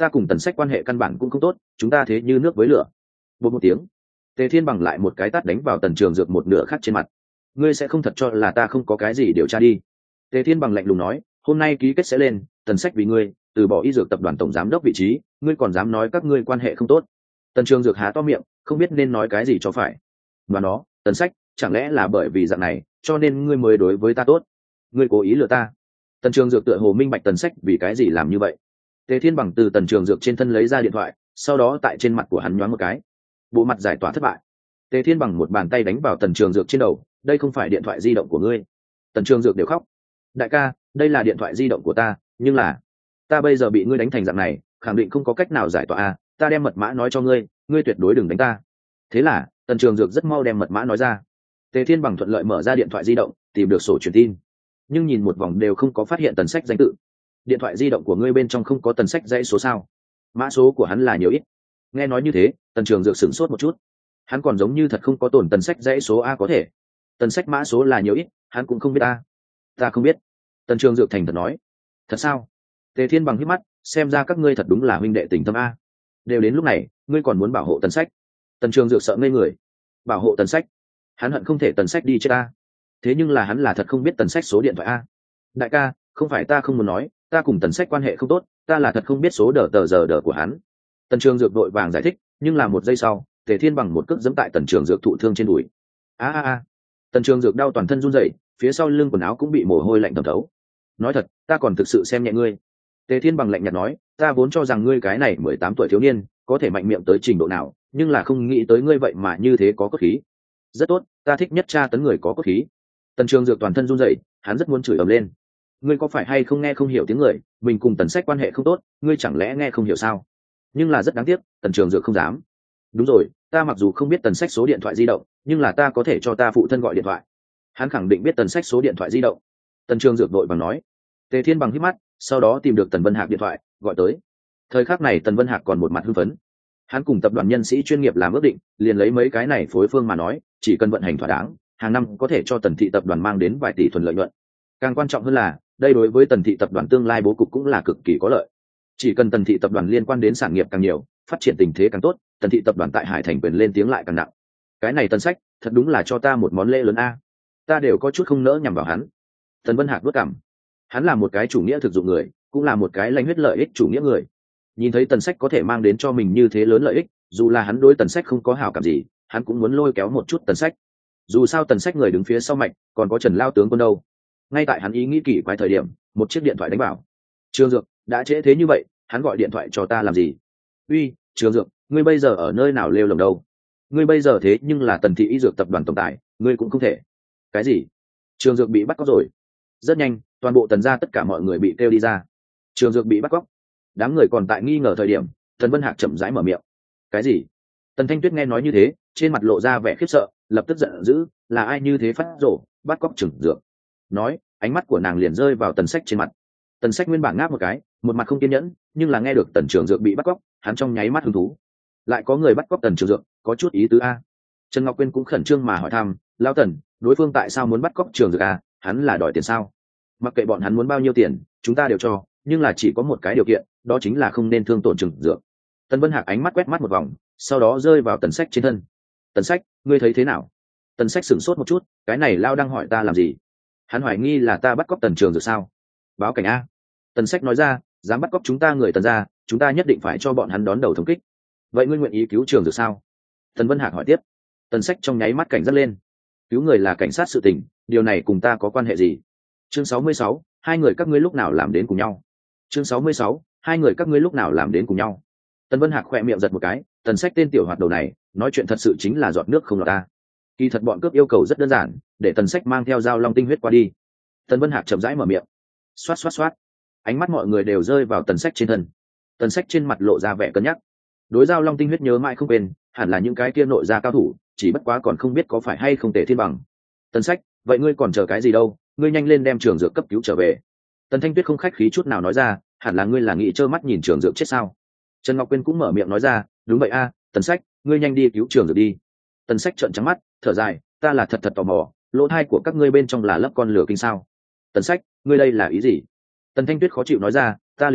ta cùng Tần Sách quan hệ căn bản cũng không tốt, chúng ta thế như nước với lửa. Bột một tiếng, Tề Thiên Bằng lại một cái tát đánh vào Tần Trường Dược một nửa khác trên mặt. Ngươi sẽ không thật cho là ta không có cái gì điều tra đi? Tề Thiên Bằng lạnh lùng nói, hôm nay ký kết sẽ lên, Tần Sách vì ngươi từ bỏ y dược tập đoàn tổng giám đốc vị trí, ngươi còn dám nói các ngươi quan hệ không tốt? Tần Trường Dược há to miệng, không biết nên nói cái gì cho phải. Mà nó, Tần Sách, chẳng lẽ là bởi vì dạng này, cho nên ngươi mới đối với ta tốt? Ngươi cố ý lừa ta? Tần Trường Dược tựa hồ minh bạch Tần Sách vì cái gì làm như vậy. Tề Thiên Bằng từ Tần Trường Dược trên thân lấy ra điện thoại, sau đó tại trên mặt của hắn nhoáng một cái. Bộ mặt giải tỏa thất bại. Tề Thiên Bằng một bàn tay đánh vào Tần Trường Dược trên đầu, đây không phải điện thoại di động của ngươi. Tần Trường Dược đều khóc. Đại ca, đây là điện thoại di động của ta, nhưng là ta bây giờ bị ngươi đánh thành dạng này, khẳng định không có cách nào giải tỏa a, ta đem mật mã nói cho ngươi, ngươi tuyệt đối đừng đánh ta. Thế là, Tần Trường Dược rất mau đem mật mã nói ra. Tề Thiên Bằng thuận lợi mở ra điện thoại di động, tìm được sổ truyền tin, nhưng nhìn một vòng đều không có phát hiện Tần Sách danh tự. Điện thoại di động của ngươi bên trong không có Tần Sách dãy số sao? Mã số của hắn là nhiều ít? Nghe nói như thế, Tần Trường Dược sửng sốt một chút. Hắn còn giống như thật không có tồn Tần Sách dãy số a, có thể Tần Sách mã số là nhiều ít, hắn cũng không biết a. Ta không biết. Tần Trường Dược thành thật nói. Thật sao? Tề Thiên Bằng hít mắt, xem ra các ngươi thật đúng là huynh đệ tình thâm a. Đều đến lúc này, ngươi còn muốn bảo hộ Tần Sách? Tần Trường Dược sợ ngây người. Bảo hộ Tần Sách? Hắn hận không thể Tần Sách đi chết a. Thế nhưng là hắn là thật không biết Tần Sách số điện thoại a. Đại ca, không phải ta không muốn nói, ta cùng Tần Sách quan hệ không tốt, ta là thật không biết số đờ tờ giờ đờ của hắn. Tần Trường Dược đội vàng giải thích, nhưng là một giây sau, Tề Thiên Bằng một cước giẫm tại Tần Trường Dược thụ thương trên đùi. A a a. Tần Trường Dược đau toàn thân run rẩy, phía sau lưng quần áo cũng bị mồ hôi lạnh thấm thấu. Nói thật, ta còn thực sự xem nhẹ ngươi. Tề Thiên Bằng lạnh nhạt nói, ta vốn cho rằng ngươi cái này mười tám tuổi thiếu niên, có thể mạnh miệng tới trình độ nào, nhưng là không nghĩ tới ngươi vậy mà như thế có cốt khí. Rất tốt, ta thích nhất tra tấn người có cốt khí. Tần Trường Dược toàn thân run rẩy, hắn rất muốn chửi ầm lên. Ngươi có phải hay không nghe không hiểu tiếng người, mình cùng Tần Sách quan hệ không tốt, ngươi chẳng lẽ nghe không hiểu sao? Nhưng là rất đáng tiếc, Tần Trường Dược không dám. Đúng rồi, ta mặc dù không biết Tần Sách số điện thoại di động, nhưng là ta có thể cho ta phụ thân gọi điện thoại. Hắn khẳng định biết Tần Sách số điện thoại di động. Tần Trường Dược đội bằng nói. Tề Thiên Bằng hít mắt, sau đó tìm được Tần Vân Hạc điện thoại, gọi tới. Thời khắc này Tần Vân Hạc còn một mặt hưng phấn. Hắn cùng tập đoàn nhân sĩ chuyên nghiệp làm ước định, liền lấy mấy cái này phối phương mà nói, chỉ cần vận hành thỏa đáng, hàng năm có thể cho Tần thị tập đoàn mang đến vài tỷ thuần lợi nhuận. Càng quan trọng hơn là, đây đối với Tần thị tập đoàn tương lai bố cục cũng là cực kỳ có lợi. Chỉ cần Tần thị tập đoàn liên quan đến sản nghiệp càng nhiều, phát triển tình thế càng tốt, Tần thị tập đoàn tại Hải Thành quyền lên tiếng lại càng nặng. Cái này Tần Sách, thật đúng là cho ta một món lễ lớn a. Ta đều có chút không nỡ nhằm vào hắn. Tần Vân Hạc vất cảm. Hắn là một cái chủ nghĩa thực dụng người, cũng là một cái lãnh huyết lợi ích chủ nghĩa người. Nhìn thấy Tần Sách có thể mang đến cho mình như thế lớn lợi ích, dù là hắn đối Tần Sách không có hảo cảm gì, hắn cũng muốn lôi kéo một chút Tần Sách. Dù sao Tần Sách người đứng phía sau mạnh, còn có Trần Lao tướng quân đâu. Ngay tại hắn ý nghĩ kỳ quái thời điểm, một chiếc điện thoại đánh vào. Trường Dược, đã trễ thế như vậy, hắn gọi điện thoại cho ta làm gì? Uy, Trường Dược, ngươi bây giờ ở nơi nào lêu lồng đâu? Ngươi bây giờ thế nhưng là Tần thị y dược tập đoàn tổng tài, ngươi cũng không thể. Cái gì? Trường Dược bị bắt cóc rồi? Rất nhanh, toàn bộ Tần gia tất cả mọi người bị kêu đi ra. Trường Dược bị bắt cóc. Đám người còn tại nghi ngờ thời điểm, Tần Vân Hạc chậm rãi mở miệng. Cái gì? Tần Thanh Tuyết nghe nói như thế, trên mặt lộ ra vẻ khiếp sợ, lập tức giận dữ, là ai như thế phát rổ, bắt cóc Trường Dược? Nói, ánh mắt của nàng liền rơi vào Tần Sách trên mặt. Tần Sách nguyên bản ngáp một cái, một mặt không kiên nhẫn, nhưng là nghe được Tần Trường Dược bị bắt cóc, hắn trong nháy mắt hứng thú. Lại có người bắt cóc Tần Trường Dược, có chút ý tứ a. Trần Ngọc Quyên cũng khẩn trương mà hỏi thăm, lão Tần, đối phương tại sao muốn bắt cóc Trường Dược a? Hắn là đòi tiền sao? Mặc kệ bọn hắn muốn bao nhiêu tiền, chúng ta đều cho, nhưng là chỉ có một cái điều kiện, đó chính là không nên thương tổn Trường Dược. Tần Vân Hạc ánh mắt quét mắt một vòng, sau đó rơi vào Tần Sách trên thân. Tần Sách, ngươi thấy thế nào? Tần Sách sửng sốt một chút, cái này lao đang hỏi ta làm gì? Hắn hoài nghi là ta bắt cóc Tần Trường Dược sao? Báo cảnh a. Tần Sách nói ra, dám bắt cóc chúng ta người Tần gia, chúng ta nhất định phải cho bọn hắn đón đầu thống kích. Vậy ngươi nguyện ý cứu Trường Dược sao? Tần Vân Hạc hỏi tiếp. Tần Sách trong nháy mắt cảnh giác lên. Cứu người là cảnh sát sự tình, điều này cùng ta có quan hệ gì? Chương sáu mươi sáu, hai người các ngươi lúc nào làm đến cùng nhau? Chương sáu mươi sáu, hai người các ngươi lúc nào làm đến cùng nhau? Tần Vân Hạc khẽ miệng giật một cái, Tần Sách tên tiểu hoạt đầu này, nói chuyện thật sự chính là giọt nước không lọt ta. Kỳ thật bọn cướp yêu cầu rất đơn giản, để Tần Sách mang theo dao long tinh huyết qua đi. Tần Vân Hạc chậm rãi mở miệng. Xoát xoát xoát. Ánh mắt mọi người đều rơi vào Tần Sách trên thân. Tần Sách trên mặt lộ ra vẻ cân nhắc. Đối dao long tinh huyết nhớ mãi không quên, hẳn là những cái kia nội gia cao thủ, chỉ bất quá còn không biết có phải hay không Tề Thiên Bằng. Tần Sách, vậy ngươi còn chờ cái gì đâu, ngươi nhanh lên đem Trường Dược cấp cứu trở về. Tần Thanh Tuyết không khách khí chút nào nói ra, hẳn là ngươi là nghĩ trơ mắt nhìn Trường Dược chết sao? Trần Ngọc Quyên cũng mở miệng nói ra, đúng vậy a, Tần Sách, ngươi nhanh đi cứu Trường Dược đi. Tần Sách trợn trắng mắt, thở dài, ta là thật thật tò mò, lỗ thai của các ngươi bên trong là lấp con lửa kinh sao? Tần Sách, ngươi đây là ý gì? Tần Thanh Tuyết khó chịu nói ra, ta liền biết,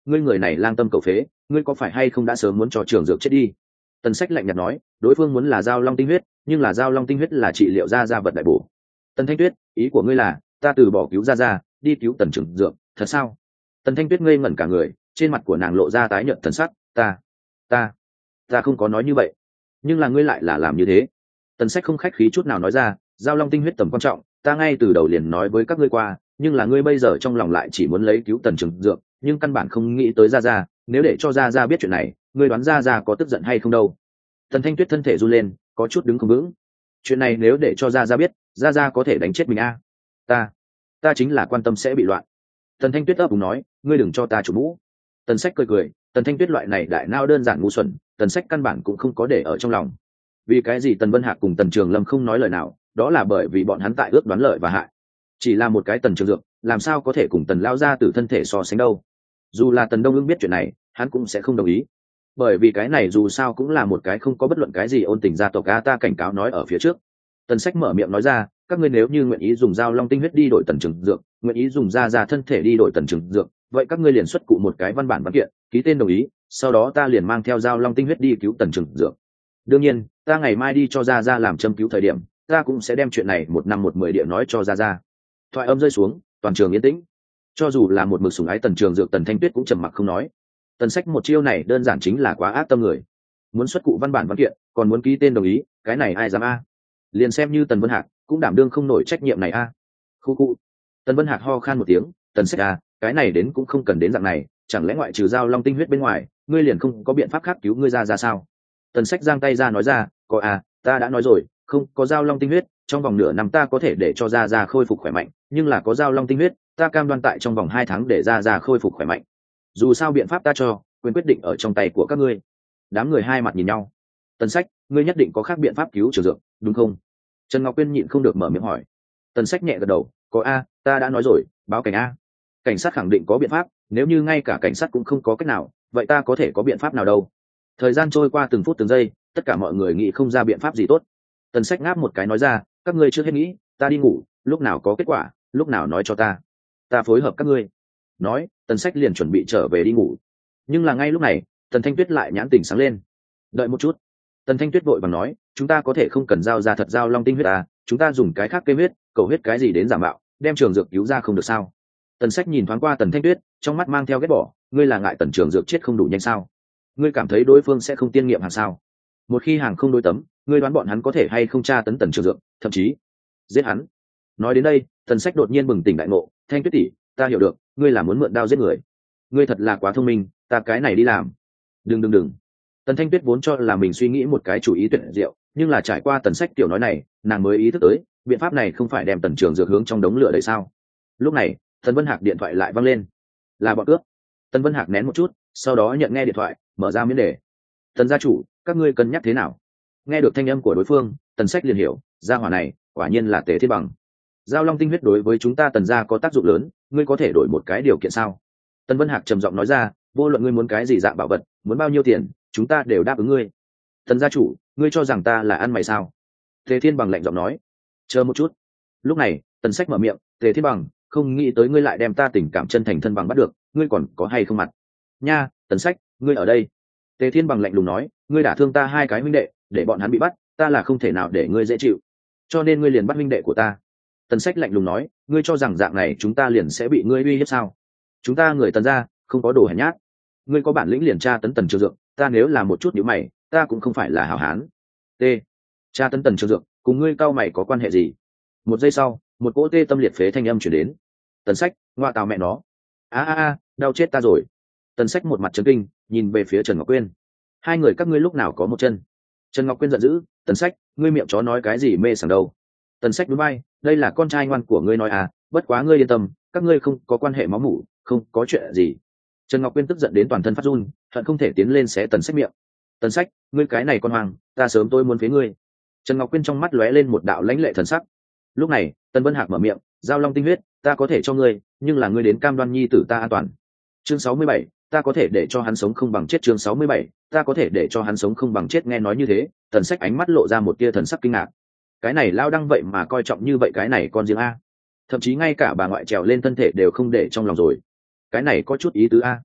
ngươi người này lang tâm cầu phế, ngươi có phải hay không đã sớm muốn cho trường dược chết đi? Tần Sách lạnh nhạt nói, đối phương muốn là giao long tinh huyết, nhưng là giao long tinh huyết là trị liệu ra ra vật đại bổ. Tần Thanh Tuyết, ý của ngươi là ta từ bỏ cứu ra ra, đi cứu Tần Trường Dược, thật sao? Tần Thanh Tuyết ngây ngẩn cả người, trên mặt của nàng lộ ra tái nhợt thần sắc, ta, ta, ta không có nói như vậy, nhưng là ngươi lại là làm như thế. Tần Sách không khách khí chút nào nói ra, giao long tinh huyết tầm quan trọng, ta ngay từ đầu liền nói với các ngươi qua, nhưng là ngươi bây giờ trong lòng lại chỉ muốn lấy cứu Tần Trường Dược, nhưng căn bản không nghĩ tới ra ra, nếu để cho ra ra biết chuyện này, ngươi đoán ra ra có tức giận hay không đâu? Tần Thanh Tuyết thân thể run lên, có chút đứng không vững. Chuyện này nếu để cho ra ra biết, ra ra có thể đánh chết mình a. À? Ta, ta chính là quan tâm sẽ bị loạn. Tần Thanh Tuyết ấp úng nói, ngươi đừng cho ta chủ mũ. Tần Sách cười cười, Tần Thanh Tuyết loại này đại nao đơn giản ngu xuẩn, Tần Sách căn bản cũng không có để ở trong lòng. Vì cái gì Tần Vân Hạc cùng Tần Trường Lâm không nói lời nào, đó là bởi vì bọn hắn tại ước đoán lợi và hại. Chỉ là một cái Tần Trường Dược, làm sao có thể cùng Tần lao ra từ thân thể so sánh đâu? Dù là Tần Đông Ưng biết chuyện này, hắn cũng sẽ không đồng ý. Bởi vì cái này dù sao cũng là một cái không có bất luận cái gì ôn tình gia tộc a, ta cảnh cáo nói ở phía trước. Tần Sách mở miệng nói ra, các ngươi nếu như nguyện ý dùng giao long tinh huyết đi đổi Tần Trường Dược, nguyện ý dùng ra ra thân thể đi đổi Tần Trường Dược, vậy các ngươi liền xuất cụ một cái văn bản văn kiện, ký tên đồng ý, sau đó ta liền mang theo giao long tinh huyết đi cứu Tần Trường Dược. Đương nhiên, ta ngày mai đi cho ra ra làm châm cứu thời điểm, ta cũng sẽ đem chuyện này một năm một mười địa nói cho ra ra. Thoại âm rơi xuống, toàn trường yên tĩnh. Cho dù là một mực sủng ái Tần Trường Dược, Tần Thanh Tuyết cũng trầm mặc không nói. Tần Sách một chiêu này đơn giản chính là quá ác tâm người, muốn xuất cụ văn bản văn kiện, còn muốn ký tên đồng ý, cái này ai dám a? Liền xem như Tần Vân Hạc cũng đảm đương không nổi trách nhiệm này a. Khu khu. Tần Vân Hạc ho khan một tiếng, Tần Sách a, cái này đến cũng không cần đến dạng này, chẳng lẽ ngoại trừ giao long tinh huyết bên ngoài, ngươi liền không có biện pháp khác cứu ngươi ra ra sao? Tần Sách giang tay ra nói ra, có à, ta đã nói rồi, không có giao long tinh huyết, trong vòng nửa năm ta có thể để cho ra ra khôi phục khỏe mạnh, nhưng là có giao long tinh huyết, ta cam đoan tại trong vòng hai tháng để ra ra khôi phục khỏe mạnh. Dù sao biện pháp ta cho, quyền quyết định ở trong tay của các ngươi. Đám người hai mặt nhìn nhau. Tần Sách, ngươi nhất định có khác biện pháp cứu Trường Dược, đúng không? Trần Ngọc Quyên nhịn không được mở miệng hỏi. Tần Sách nhẹ gật đầu, có a, ta đã nói rồi, báo cảnh a. Cảnh sát khẳng định có biện pháp, nếu như ngay cả cảnh sát cũng không có cách nào, vậy ta có thể có biện pháp nào đâu? Thời gian trôi qua từng phút từng giây, tất cả mọi người nghĩ không ra biện pháp gì tốt. Tần Sách ngáp một cái nói ra, các ngươi chưa hết nghĩ, ta đi ngủ, lúc nào có kết quả, lúc nào nói cho ta, ta phối hợp các ngươi. Nói, Tần Sách liền chuẩn bị trở về đi ngủ. Nhưng là ngay lúc này, Tần Thanh Tuyết lại nhãn tỉnh sáng lên. Đợi một chút. Tần Thanh Tuyết vội vàng nói, chúng ta có thể không cần giao ra thật giao long tinh huyết à, chúng ta dùng cái khác cây huyết, cầu huyết cái gì đến giả mạo, đem Trường Dược cứu ra không được sao? Tần Sách nhìn thoáng qua Tần Thanh Tuyết, trong mắt mang theo ghét bỏ, ngươi là ngại Tần Trường Dược chết không đủ nhanh sao? Ngươi cảm thấy đối phương sẽ không tiên nghiệm hàng sao? Một khi hàng không đối tấm, ngươi đoán bọn hắn có thể hay không tra tấn Tần Trường Dược, thậm chí giết hắn? Nói đến đây, Tần Sách đột nhiên bừng tỉnh đại ngộ, Thanh Tuyết tỷ, ta hiểu được, ngươi là muốn mượn đao giết người. Ngươi thật là quá thông minh, ta cái này đi làm. Đừng đừng đừng. Tần Thanh Tuyết vốn cho là mình suy nghĩ một cái chủ ý tuyệt diệu, nhưng là trải qua Tần Sách tiểu nói này, nàng mới ý thức tới, biện pháp này không phải đem Tần Trường Dược hướng trong đống lửa đầy sao? Lúc này, Tần Vân Hạc điện thoại lại vang lên. Là bọn cướp. Tần Vân Hạc nén một chút, sau đó nhận nghe điện thoại, mở ra miễn đề. Tần gia chủ, các ngươi cân nhắc thế nào? Nghe được thanh âm của đối phương, Tần Sách liền hiểu, gia hỏa này, quả nhiên là Tế Thiên Bằng. Giao long tinh huyết đối với chúng ta Tần gia có tác dụng lớn, ngươi có thể đổi một cái điều kiện sao? Tần Vân Hạc trầm giọng nói ra, vô luận ngươi muốn cái gì dạng bảo vật, muốn bao nhiêu tiền, chúng ta đều đáp ứng ngươi. Tần gia chủ, ngươi cho rằng ta là ăn mày sao? Tề Thiên Bằng lạnh giọng nói. Chờ một chút. Lúc này, Tần Sách mở miệng, Tề Thiên Bằng, không nghĩ tới ngươi lại đem ta tình cảm chân thành thân bằng bắt được, ngươi còn có hay không mặt? Nha, Tần Sách, ngươi ở đây. Tề Thiên Bằng lạnh lùng nói, ngươi đả thương ta hai cái huynh đệ, để bọn hắn bị bắt, ta là không thể nào để ngươi dễ chịu, cho nên ngươi liền bắt huynh đệ của ta. Tần Sách lạnh lùng nói, ngươi cho rằng dạng này chúng ta liền sẽ bị ngươi uy hiếp sao? Chúng ta người Tần gia không có đồ hèn nhát, ngươi có bản lĩnh liền tra tấn Tần Trường Dược, ta nếu là một chút nhíu mày, ta cũng không phải là hảo hán. T. Tra tấn Tần Trường Dược, cùng ngươi cao mày có quan hệ gì? Một giây sau, một cỗ tê tâm liệt phế thanh âm truyền đến. Tần Sách, ngoa tào mẹ nó. A a a, đau chết ta rồi. Tần Sách một mặt chấn kinh, nhìn về phía Trần Ngọc Quyên. Hai người các ngươi lúc nào có một chân? Trần Ngọc Quyên giận dữ, Tần Sách, ngươi miệng chó nói cái gì mê sảng đâu? Tần Sách núi bay, đây là con trai ngoan của ngươi nói à, bất quá ngươi yên tâm, các ngươi không có quan hệ máu mủ, không có chuyện gì. Trần Ngọc Quyên tức giận đến toàn thân phát run, hận không thể tiến lên xé Tần Sách miệng. Tần Sách, ngươi cái này con hoàng, ta sớm tôi muốn phế ngươi. Trần Ngọc Quyên trong mắt lóe lên một đạo lãnh lệ thần sắc. Lúc này, Tần Vân Hạc mở miệng, giao long tinh huyết, ta có thể cho ngươi, nhưng là ngươi đến cam đoan nhi tử ta an toàn. Chương sáu mươi bảy, ta có thể để cho hắn sống không bằng chết. Chương sáu mươi bảy, ta có thể để cho hắn sống không bằng chết. Nghe nói như thế, Tần Sách ánh mắt lộ ra một tia thần sắc kinh ngạc. Cái này lao đăng vậy mà coi trọng như vậy cái này con riêng a, thậm chí ngay cả bà ngoại trèo lên thân thể đều không để trong lòng rồi, cái này có chút ý tứ a.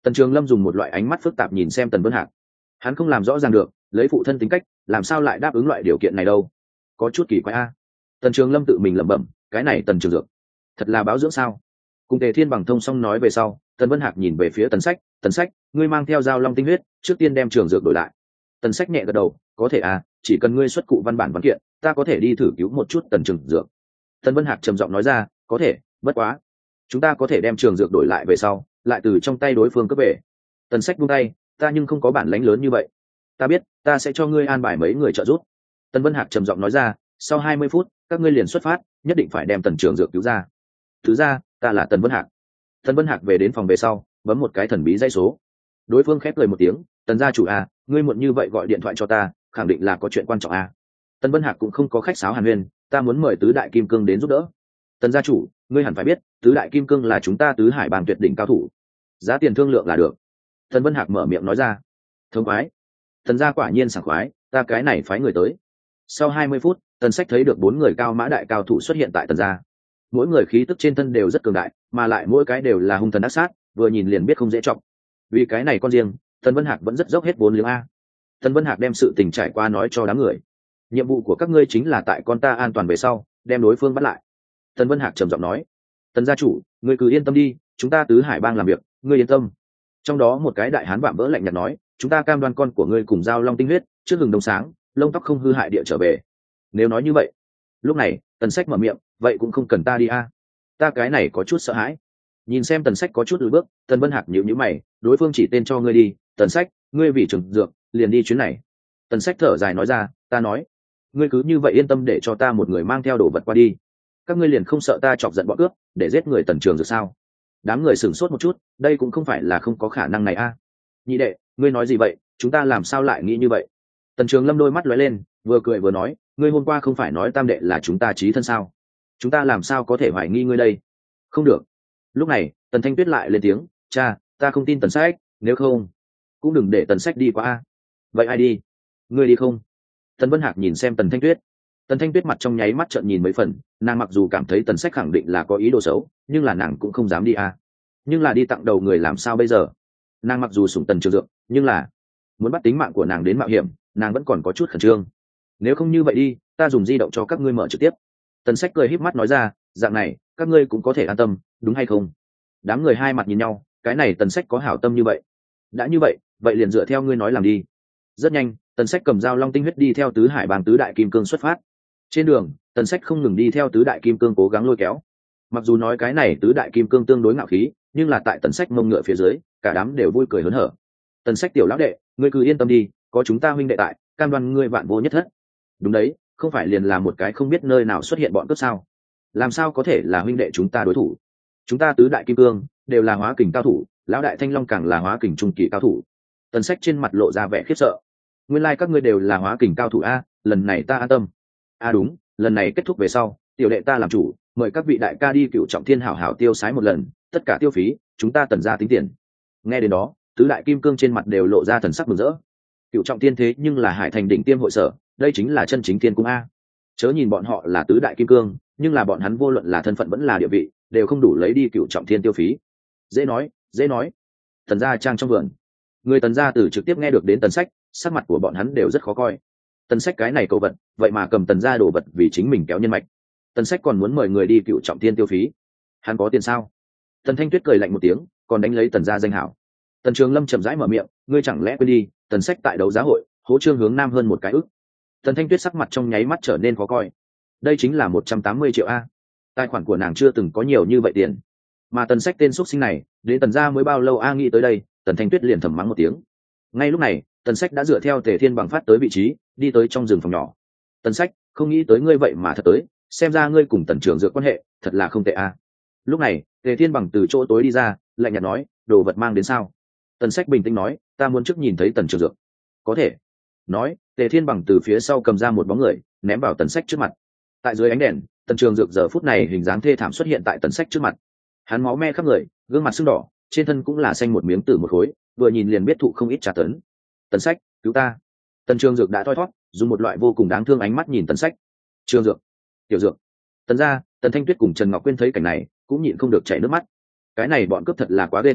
Tần Trường Lâm dùng một loại ánh mắt phức tạp nhìn xem Tần Vân Hạc. Hắn không làm rõ ràng được, lấy phụ thân tính cách, làm sao lại đáp ứng loại điều kiện này đâu? Có chút kỳ quái a. Tần Trường Lâm tự mình lẩm bẩm, cái này Tần Trường Dược, thật là báo dưỡng sao? Cùng Tề Thiên bằng thông xong nói về sau, Tần Vân Hạc nhìn về phía Tần Sách, "Tần Sách, ngươi mang theo Giao Long tinh huyết, trước tiên đem Trường Dược đổi lại." Tần Sách nhẹ gật đầu, "Có thể à, chỉ cần ngươi xuất cụ văn bản văn kiện, ta có thể đi thử cứu một chút Tần Trường Dược." Tần Vân Hạc trầm giọng nói ra, "Có thể, bất quá, chúng ta có thể đem Trường Dược đổi lại về sau, lại từ trong tay đối phương cướp về." Tần Sách buông tay, "Ta nhưng không có bản lãnh lớn như vậy. Ta biết, ta sẽ cho ngươi an bài mấy người trợ giúp." Tần Vân Hạc trầm giọng nói ra, "Sau hai mươi phút, các ngươi liền xuất phát, nhất định phải đem Tần Trường Dược cứu ra." "Thứ ra, ta là Tần Vân Hạc." Tần Vân Hạc về đến phòng về sau, bấm một cái thần bí dãy số. Đối phương khép cười một tiếng, "Tần gia chủ à, ngươi muộn như vậy gọi điện thoại cho ta, khẳng định là có chuyện quan trọng à." Tần Vân Hạc cũng không có khách sáo hàn huyên, "Ta muốn mời tứ đại kim cương đến giúp đỡ." "Tần gia chủ, ngươi hẳn phải biết, tứ đại kim cương là chúng ta tứ hải bang tuyệt đỉnh cao thủ, giá tiền thương lượng là được." Tần Vân Hạc mở miệng nói ra. "Thống khoái." Tần gia quả nhiên sảng khoái, "Ta cái này phái người tới." Sau hai mươi phút, Tần Sách thấy được bốn người cao mã đại cao thủ xuất hiện tại Tần gia. Mỗi người khí tức trên thân đều rất cường đại, mà lại mỗi cái đều là hung thần ác sát, vừa nhìn liền biết không dễ trọng. Vì cái này con riêng, Tần Vân Hạc vẫn rất dốc hết vốn liếng a. Tần Vân Hạc đem sự tình trải qua nói cho đám người. "Nhiệm vụ của các ngươi chính là tại con ta an toàn về sau, đem đối phương bắt lại." Tần Vân Hạc trầm giọng nói. "Tần gia chủ, ngươi cứ yên tâm đi, chúng ta tứ hải bang làm việc, ngươi yên tâm." Trong đó một cái đại hán vạm vỡ lạnh nhạt nói, "Chúng ta cam đoan con của ngươi cùng Giao Long tinh huyết, trước hừng đông sáng, lông tóc không hư hại địa trở về." Nếu nói như vậy, lúc này Tần Sách mở miệng, "Vậy cũng không cần ta đi a, ta cái này có chút sợ hãi." Nhìn xem Tần Sách có chút lùi bước, Tần Vân Hạc nhíu nhíu mày, "Đối phương chỉ tên cho ngươi đi, Tần Sách, ngươi vì Trường Dược liền đi chuyến này." Tần Sách thở dài nói ra, "Ta nói, ngươi cứ như vậy yên tâm để cho ta một người mang theo đồ vật qua đi. Các ngươi liền không sợ ta chọc giận bọn cướp để giết người Tần Trường Dược sao?" Đám người sửng sốt một chút, đây cũng không phải là không có khả năng này a. "Nhị đệ, ngươi nói gì vậy, chúng ta làm sao lại nghĩ như vậy?" Tần Trường Lâm đôi mắt lóe lên, vừa cười vừa nói, "Ngươi hôm qua không phải nói tam đệ là chúng ta chí thân sao? Chúng ta làm sao có thể hoài nghi ngươi đây?" "Không được." Lúc này Tần Thanh Tuyết lại lên tiếng, "Cha, ta không tin Tần Sách, nếu không cũng đừng để Tần Sách đi qua a." "Vậy ai đi? Ngươi đi không?" Tần Vân Hạc nhìn xem Tần Thanh Tuyết. Tần Thanh Tuyết mặt trong nháy mắt trợn nhìn mấy phần, nàng mặc dù cảm thấy Tần Sách khẳng định là có ý đồ xấu, nhưng là nàng cũng không dám đi a. Nhưng là đi tặng đầu người làm sao bây giờ? Nàng mặc dù sủng Tần Trường Dược, nhưng là muốn bắt tính mạng của nàng đến mạo hiểm, nàng vẫn còn có chút khẩn trương. "Nếu không như vậy đi, ta dùng di động cho các ngươi mở trực tiếp." Tần Sách cười híp mắt nói ra, "Dạng này các ngươi cũng có thể an tâm, đúng hay không?" Đám người hai mặt nhìn nhau, cái này Tần Sách có hảo tâm như vậy. Đã như vậy, vậy liền dựa theo ngươi nói làm đi. Rất nhanh, Tần Sách cầm Giao Long tinh huyết đi theo tứ hải bang tứ đại kim cương xuất phát. Trên đường, Tần Sách không ngừng đi theo tứ đại kim cương cố gắng lôi kéo. Mặc dù nói cái này tứ đại kim cương tương đối ngạo khí, nhưng là tại Tần Sách mông ngựa phía dưới, cả đám đều vui cười hớn hở. "Tần Sách tiểu lão đệ, ngươi cứ yên tâm đi, có chúng ta huynh đệ tại, cam đoan ngươi vạn vô nhất thất." "Đúng đấy, không phải liền là một cái không biết nơi nào xuất hiện bọn cướp sao? Làm sao có thể là huynh đệ chúng ta đối thủ? Chúng ta tứ đại kim cương đều là hóa kình cao thủ, lão đại Thanh Long càng là hóa kình trung kỳ cao thủ." Tần Sách trên mặt lộ ra vẻ khiếp sợ. "Nguyên lai các ngươi đều là hóa kình cao thủ a, lần này ta an tâm." "A đúng, lần này kết thúc về sau, tiểu đệ ta làm chủ, mời các vị đại ca đi Cựu Trọng Thiên hảo hảo tiêu sái một lần, tất cả tiêu phí chúng ta Tần gia tính tiền." Nghe đến đó, tứ đại kim cương trên mặt đều lộ ra thần sắc mừng rỡ. Cựu Trọng Thiên thế nhưng là Hải Thành đỉnh tiêm hội sở, đây chính là chân chính thiên cung a. Chớ nhìn bọn họ là tứ đại kim cương, nhưng là bọn hắn vô luận là thân phận vẫn là địa vị, đều không đủ lấy đi Cựu Trọng Thiên tiêu phí. Dễ nói, dễ nói. Tần gia trang trong vườn, người Tần gia từ trực tiếp nghe được đến Tần Sách, sắc mặt của bọn hắn đều rất khó coi. Tần Sách cái này cầu vật, vậy mà cầm Tần gia đồ vật vì chính mình kéo nhân mạch. Tần Sách còn muốn mời người đi Cựu Trọng Thiên tiêu phí, hắn có tiền sao? Tần Thanh Tuyết cười lạnh một tiếng, còn đánh lấy Tần gia danh hảo. Tần Trường Lâm chậm rãi mở miệng, "Ngươi chẳng lẽ quên đi, Tần Sách tại đấu giá hội, hố Trương hướng nam hơn một cái ức." Tần Thanh Tuyết sắc mặt trong nháy mắt trở nên khó coi. Đây chính là một trăm tám mươi triệu a. Tài khoản của nàng chưa từng có nhiều như vậy tiền. Mà Tần Sách tên xuất sinh này, đến Tần gia mới bao lâu a? Nghĩ tới đây, Tần Thanh Tuyết liền thầm mắng một tiếng. Ngay lúc này, Tần Sách đã dựa theo Tề Thiên bằng phát tới vị trí, đi tới trong rừng phòng nhỏ. "Tần Sách, không nghĩ tới ngươi vậy mà thật tới, xem ra ngươi cùng Tần Trường Dược quan hệ thật là không tệ a." Lúc này, Tề Thiên bằng từ chỗ tối đi ra, lạnh nhạt nói, "Đồ vật mang đến sao?" Tần Sách bình tĩnh nói, "Ta muốn trước nhìn thấy Tần Trường Dược." "Có thể." Nói, Tề Thiên bằng từ phía sau cầm ra một bóng người, ném vào Tần Sách trước mặt. Tại dưới ánh đèn, Tần Trường Dược giờ phút này hình dáng thê thảm xuất hiện tại Tần Sách trước mặt. Hắn máu me khắp người, gương mặt sưng đỏ, trên thân cũng là xanh một miếng tử một khối, vừa nhìn liền biết thụ không ít trả tấn. "Tần Sách, cứu ta!" Tần Trường Dược đã thoi thoát, dùng một loại vô cùng đáng thương ánh mắt nhìn Tần Sách. "Trường Dược, tiểu Dược." Tần gia, Tần Thanh Tuyết cùng Trần Ngọc Quyên thấy cảnh này, cũng nhịn không được chảy nước mắt. Cái này bọn cướp thật là quá ghê tởm,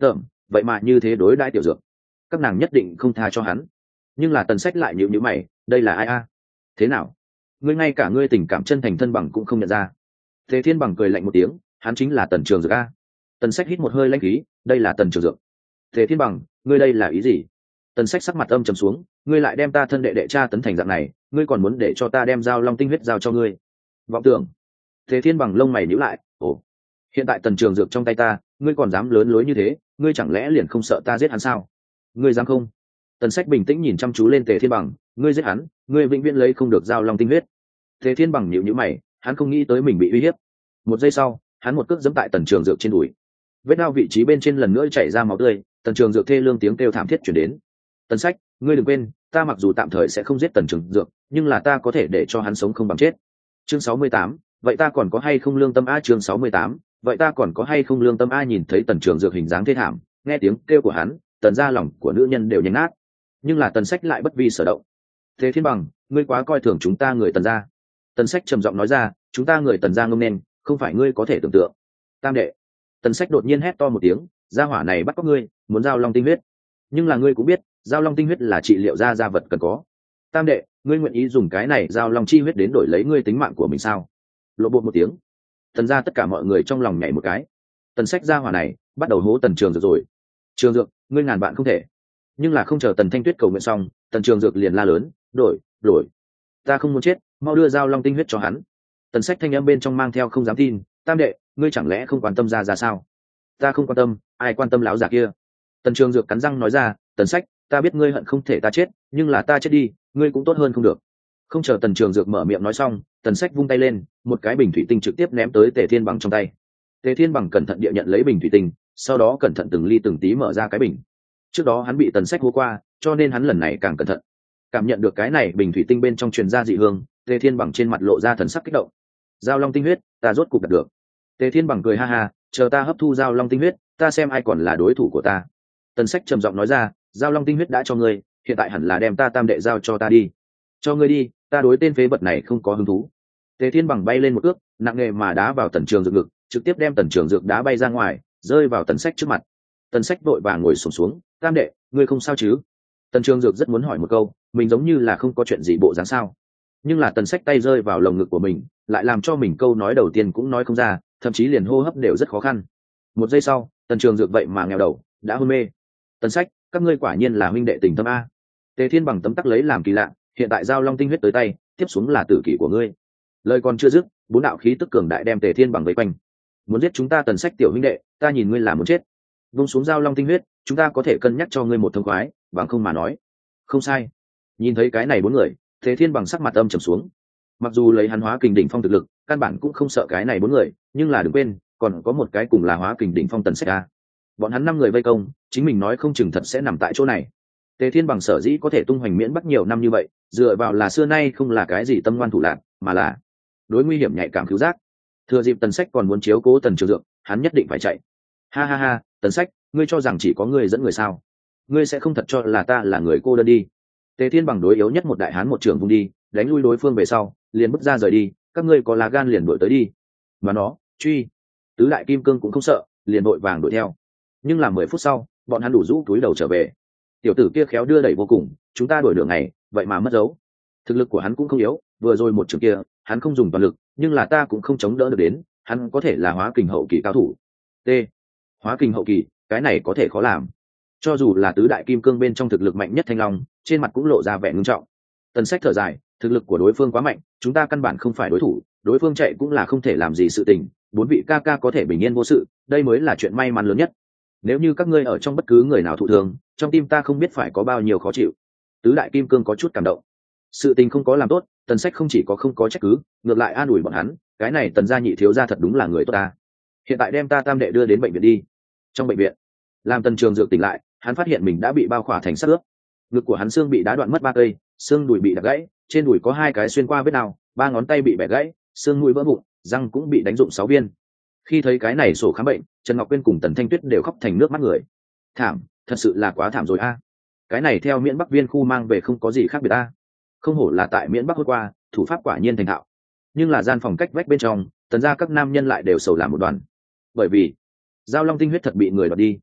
vậy mà như thế đối đãi tiểu dược, các nàng nhất định không tha cho hắn. Nhưng là Tần Sách lại nhíu nhíu mày, đây là ai a? Thế nào, ngươi ngay cả ngươi tình cảm chân thành thân bằng cũng không nhận ra? Tề Thiên Bằng cười lạnh một tiếng, hắn chính là Tần Trường Dược a. Tần Sách hít một hơi lãnh khí, đây là Tần Trường Dược. Tề Thiên Bằng, ngươi đây là ý gì? Tần Sách sắc mặt âm trầm xuống, ngươi lại đem ta thân đệ đệ cha tấn thành dạng này, ngươi còn muốn để cho ta đem Giao Long tinh huyết giao cho ngươi? Vọng tưởng. Tề Thiên Bằng lông mày nhíu lại, ồ, hiện tại Tần Trường Dược trong tay ta, ngươi còn dám lớn lối như thế, ngươi chẳng lẽ liền không sợ ta giết hắn sao? Ngươi dám không? Tần Sách bình tĩnh nhìn chăm chú lên Tề Thiên Bằng, ngươi giết hắn, ngươi vĩnh viễn lấy không được Giao Long tinh huyết. Tề Thiên Bằng nhíu nhíu mày, hắn không nghĩ tới mình bị uy hiếp. Một giây sau, hắn một cước giẫm tại Tần Trường Dược trên đùi. Vết đao vị trí bên trên lần nữa chảy ra máu tươi, Tần Trường Dược thê lương tiếng kêu thảm thiết truyền đến. Tần Sách, ngươi đừng quên, ta mặc dù tạm thời sẽ không giết Tần Trường Dược, nhưng là ta có thể để cho hắn sống không bằng chết. Chương sáu mươi tám, vậy ta còn có hay không lương tâm a? Chương sáu mươi tám, vậy ta còn có hay không lương tâm a? Nhìn thấy Tần Trường Dược hình dáng thê thảm, nghe tiếng kêu của hắn, tần gia lòng của nữ nhân đều nhánh nát. Nhưng là Tần Sách lại bất vi sở động. Thế Thiên Bằng, ngươi quá coi thường chúng ta người Tần gia. Tần Sách trầm giọng nói ra, chúng ta người Tần gia ngông nên, không phải ngươi có thể tưởng tượng. Tam đệ. Tần Sách đột nhiên hét to một tiếng, gia hỏa này bắt cóc ngươi, muốn Giao Long tinh huyết. Nhưng là ngươi cũng biết, Giao Long tinh huyết là trị liệu ra gia vật cần có. Tam đệ, ngươi nguyện ý dùng cái này Giao Long chi huyết đến đổi lấy ngươi tính mạng của mình sao? Lộ bộ một tiếng. Tần gia tất cả mọi người trong lòng nhảy một cái. Tần Sách gia hỏa này bắt đầu hố Tần Trường Dược rồi. Trường Dược, ngươi ngàn bạn không thể. Nhưng là không chờ Tần Thanh Tuyết cầu nguyện xong, Tần Trường Dược liền la lớn, đổi, đổi. Ta không muốn chết, mau đưa Giao Long tinh huyết cho hắn. Tần Sách thanh âm bên trong mang theo không dám tin, tam đệ, ngươi chẳng lẽ không quan tâm ra ra sao? Ta không quan tâm, ai quan tâm lão già kia? Tần Trường Dược cắn răng nói ra, Tần Sách, ta biết ngươi hận không thể ta chết, nhưng là ta chết đi, ngươi cũng tốt hơn không được. Không chờ Tần Trường Dược mở miệng nói xong, Tần Sách vung tay lên, một cái bình thủy tinh trực tiếp ném tới Tề Thiên Bằng trong tay. Tề Thiên Bằng cẩn thận địa nhận lấy bình thủy tinh, sau đó cẩn thận từng ly từng tí mở ra cái bình. Trước đó hắn bị Tần Sách hô qua, cho nên hắn lần này càng cẩn thận. Cảm nhận được cái này bình thủy tinh bên trong truyền ra dị hương, Tề Thiên Bằng trên mặt lộ ra thần sắc kích động. Giao Long tinh huyết, ta rốt cục đạt được. Tề Thiên Bằng cười ha ha, chờ ta hấp thu Giao Long tinh huyết, ta xem ai còn là đối thủ của ta. Tần Sách trầm giọng nói ra, Giao Long tinh huyết đã cho ngươi, hiện tại hẳn là đem ta tam đệ giao cho ta đi. Cho ngươi đi, ta đối tên phế vật này không có hứng thú. Tề Thiên Bằng bay lên một cước, nặng nề mà đá vào Tần Trường Dược ngực, trực tiếp đem Tần Trường Dược đá bay ra ngoài, rơi vào Tần Sách trước mặt. Tần Sách vội vàng ngồi xổm xuống, tam đệ, ngươi không sao chứ? Tần Trường Dược rất muốn hỏi một câu, mình giống như là không có chuyện gì bộ dáng sao? Nhưng là Tần Sách tay rơi vào lồng ngực của mình, lại làm cho mình câu nói đầu tiên cũng nói không ra, thậm chí liền hô hấp đều rất khó khăn. Một giây sau, Tần Trường Dược vậy mà nghèo đầu, đã hôn mê. Tần Sách, các ngươi quả nhiên là huynh đệ tình thâm a. Tề Thiên Bằng tấm tắc lấy làm kỳ lạ, hiện tại Giao Long tinh huyết tới tay, tiếp xuống là tử kỷ của ngươi. Lời còn chưa dứt, bốn đạo khí tức cường đại đem Tề Thiên Bằng vây quanh. Muốn giết chúng ta Tần Sách tiểu huynh đệ, ta nhìn ngươi là muốn chết. Vung xuống Giao Long tinh huyết, chúng ta có thể cân nhắc cho ngươi một thông khoái, bằng không mà nói. Không sai. Nhìn thấy cái này bốn người, Tề Thiên Bằng sắc mặt âm trầm xuống. Mặc dù lấy hắn hóa kình đỉnh phong thực lực, căn bản cũng không sợ cái này bốn người, nhưng là đừng quên, còn có một cái cùng là hóa kình đỉnh phong Tần Sách a. Bọn hắn năm người vây công, chính mình nói không chừng thật sẽ nằm tại chỗ này. Tề Thiên Bằng sở dĩ có thể tung hoành miễn bắc nhiều năm như vậy, dựa vào là xưa nay không là cái gì tâm ngoan thủ lạn, mà là đối nguy hiểm nhạy cảm cứu giác. Thừa dịp Tần Sách còn muốn chiếu cố Tần Trường Dược, hắn nhất định phải chạy. Ha ha ha, Tần Sách, ngươi cho rằng chỉ có ngươi dẫn người sao? Ngươi sẽ không thật cho là ta là người cô đơn đi. Tề Thiên Bằng đối yếu nhất một đại hán một trường vung đi, đánh lui đối phương về sau, liền bước ra rời đi, các ngươi có lá gan liền đuổi tới đi. Mà nó, truy. Tứ đại kim cương cũng không sợ, liền đội vàng đuổi theo. Nhưng là mười phút sau, bọn hắn đủ rũ túi đầu trở về. Tiểu tử kia khéo đưa đẩy vô cùng, chúng ta đuổi đường này, vậy mà mất dấu. Thực lực của hắn cũng không yếu, vừa rồi một trường kia, hắn không dùng toàn lực, nhưng là ta cũng không chống đỡ được đến, hắn có thể là hóa kình hậu kỳ cao thủ. T. Hóa kình hậu kỳ, cái này có thể khó làm. Cho dù là tứ đại kim cương bên trong thực lực mạnh nhất Thanh Long, trên mặt cũng lộ ra vẻ ngưng trọng. Tần Sách thở dài, thực lực của đối phương quá mạnh, chúng ta căn bản không phải đối thủ, đối phương chạy cũng là không thể làm gì sự tình, bốn vị ca ca có thể bình yên vô sự, đây mới là chuyện may mắn lớn nhất. Nếu như các ngươi ở trong bất cứ người nào thụ thương, trong tim ta không biết phải có bao nhiêu khó chịu. Tứ đại kim cương có chút cảm động. Sự tình không có làm tốt, Tần Sách không chỉ có không có trách cứ, ngược lại an ủi bọn hắn, cái này Tần gia nhị thiếu gia thật đúng là người tốt ta. Hiện tại đem ta tam đệ đưa đến bệnh viện đi. Trong bệnh viện, làm Tần Trường Dược tỉnh lại, hắn phát hiện mình đã bị bao khỏa thành xác ướp. Ngực của hắn xương bị đá đoạn mất ba cây, xương đùi bị đập gãy, trên đùi có hai cái xuyên qua vết đao, ba ngón tay bị bẻ gãy, xương mũi vỡ vụn, răng cũng bị đánh rụng sáu viên. Khi thấy cái này sổ khám bệnh, Trần Ngọc Quyên cùng Tần Thanh Tuyết đều khóc thành nước mắt người. Thảm, thật sự là quá thảm rồi a. Cái này theo miễn Bắc viên khu mang về không có gì khác biệt a. Không hổ là tại miễn Bắc hôm qua, thủ pháp quả nhiên thành thạo. Nhưng là gian phòng cách vách bên trong, Tần gia các nam nhân lại đều sầu làm một đoàn. Bởi vì Giao Long tinh huyết thật bị người đoạt đi.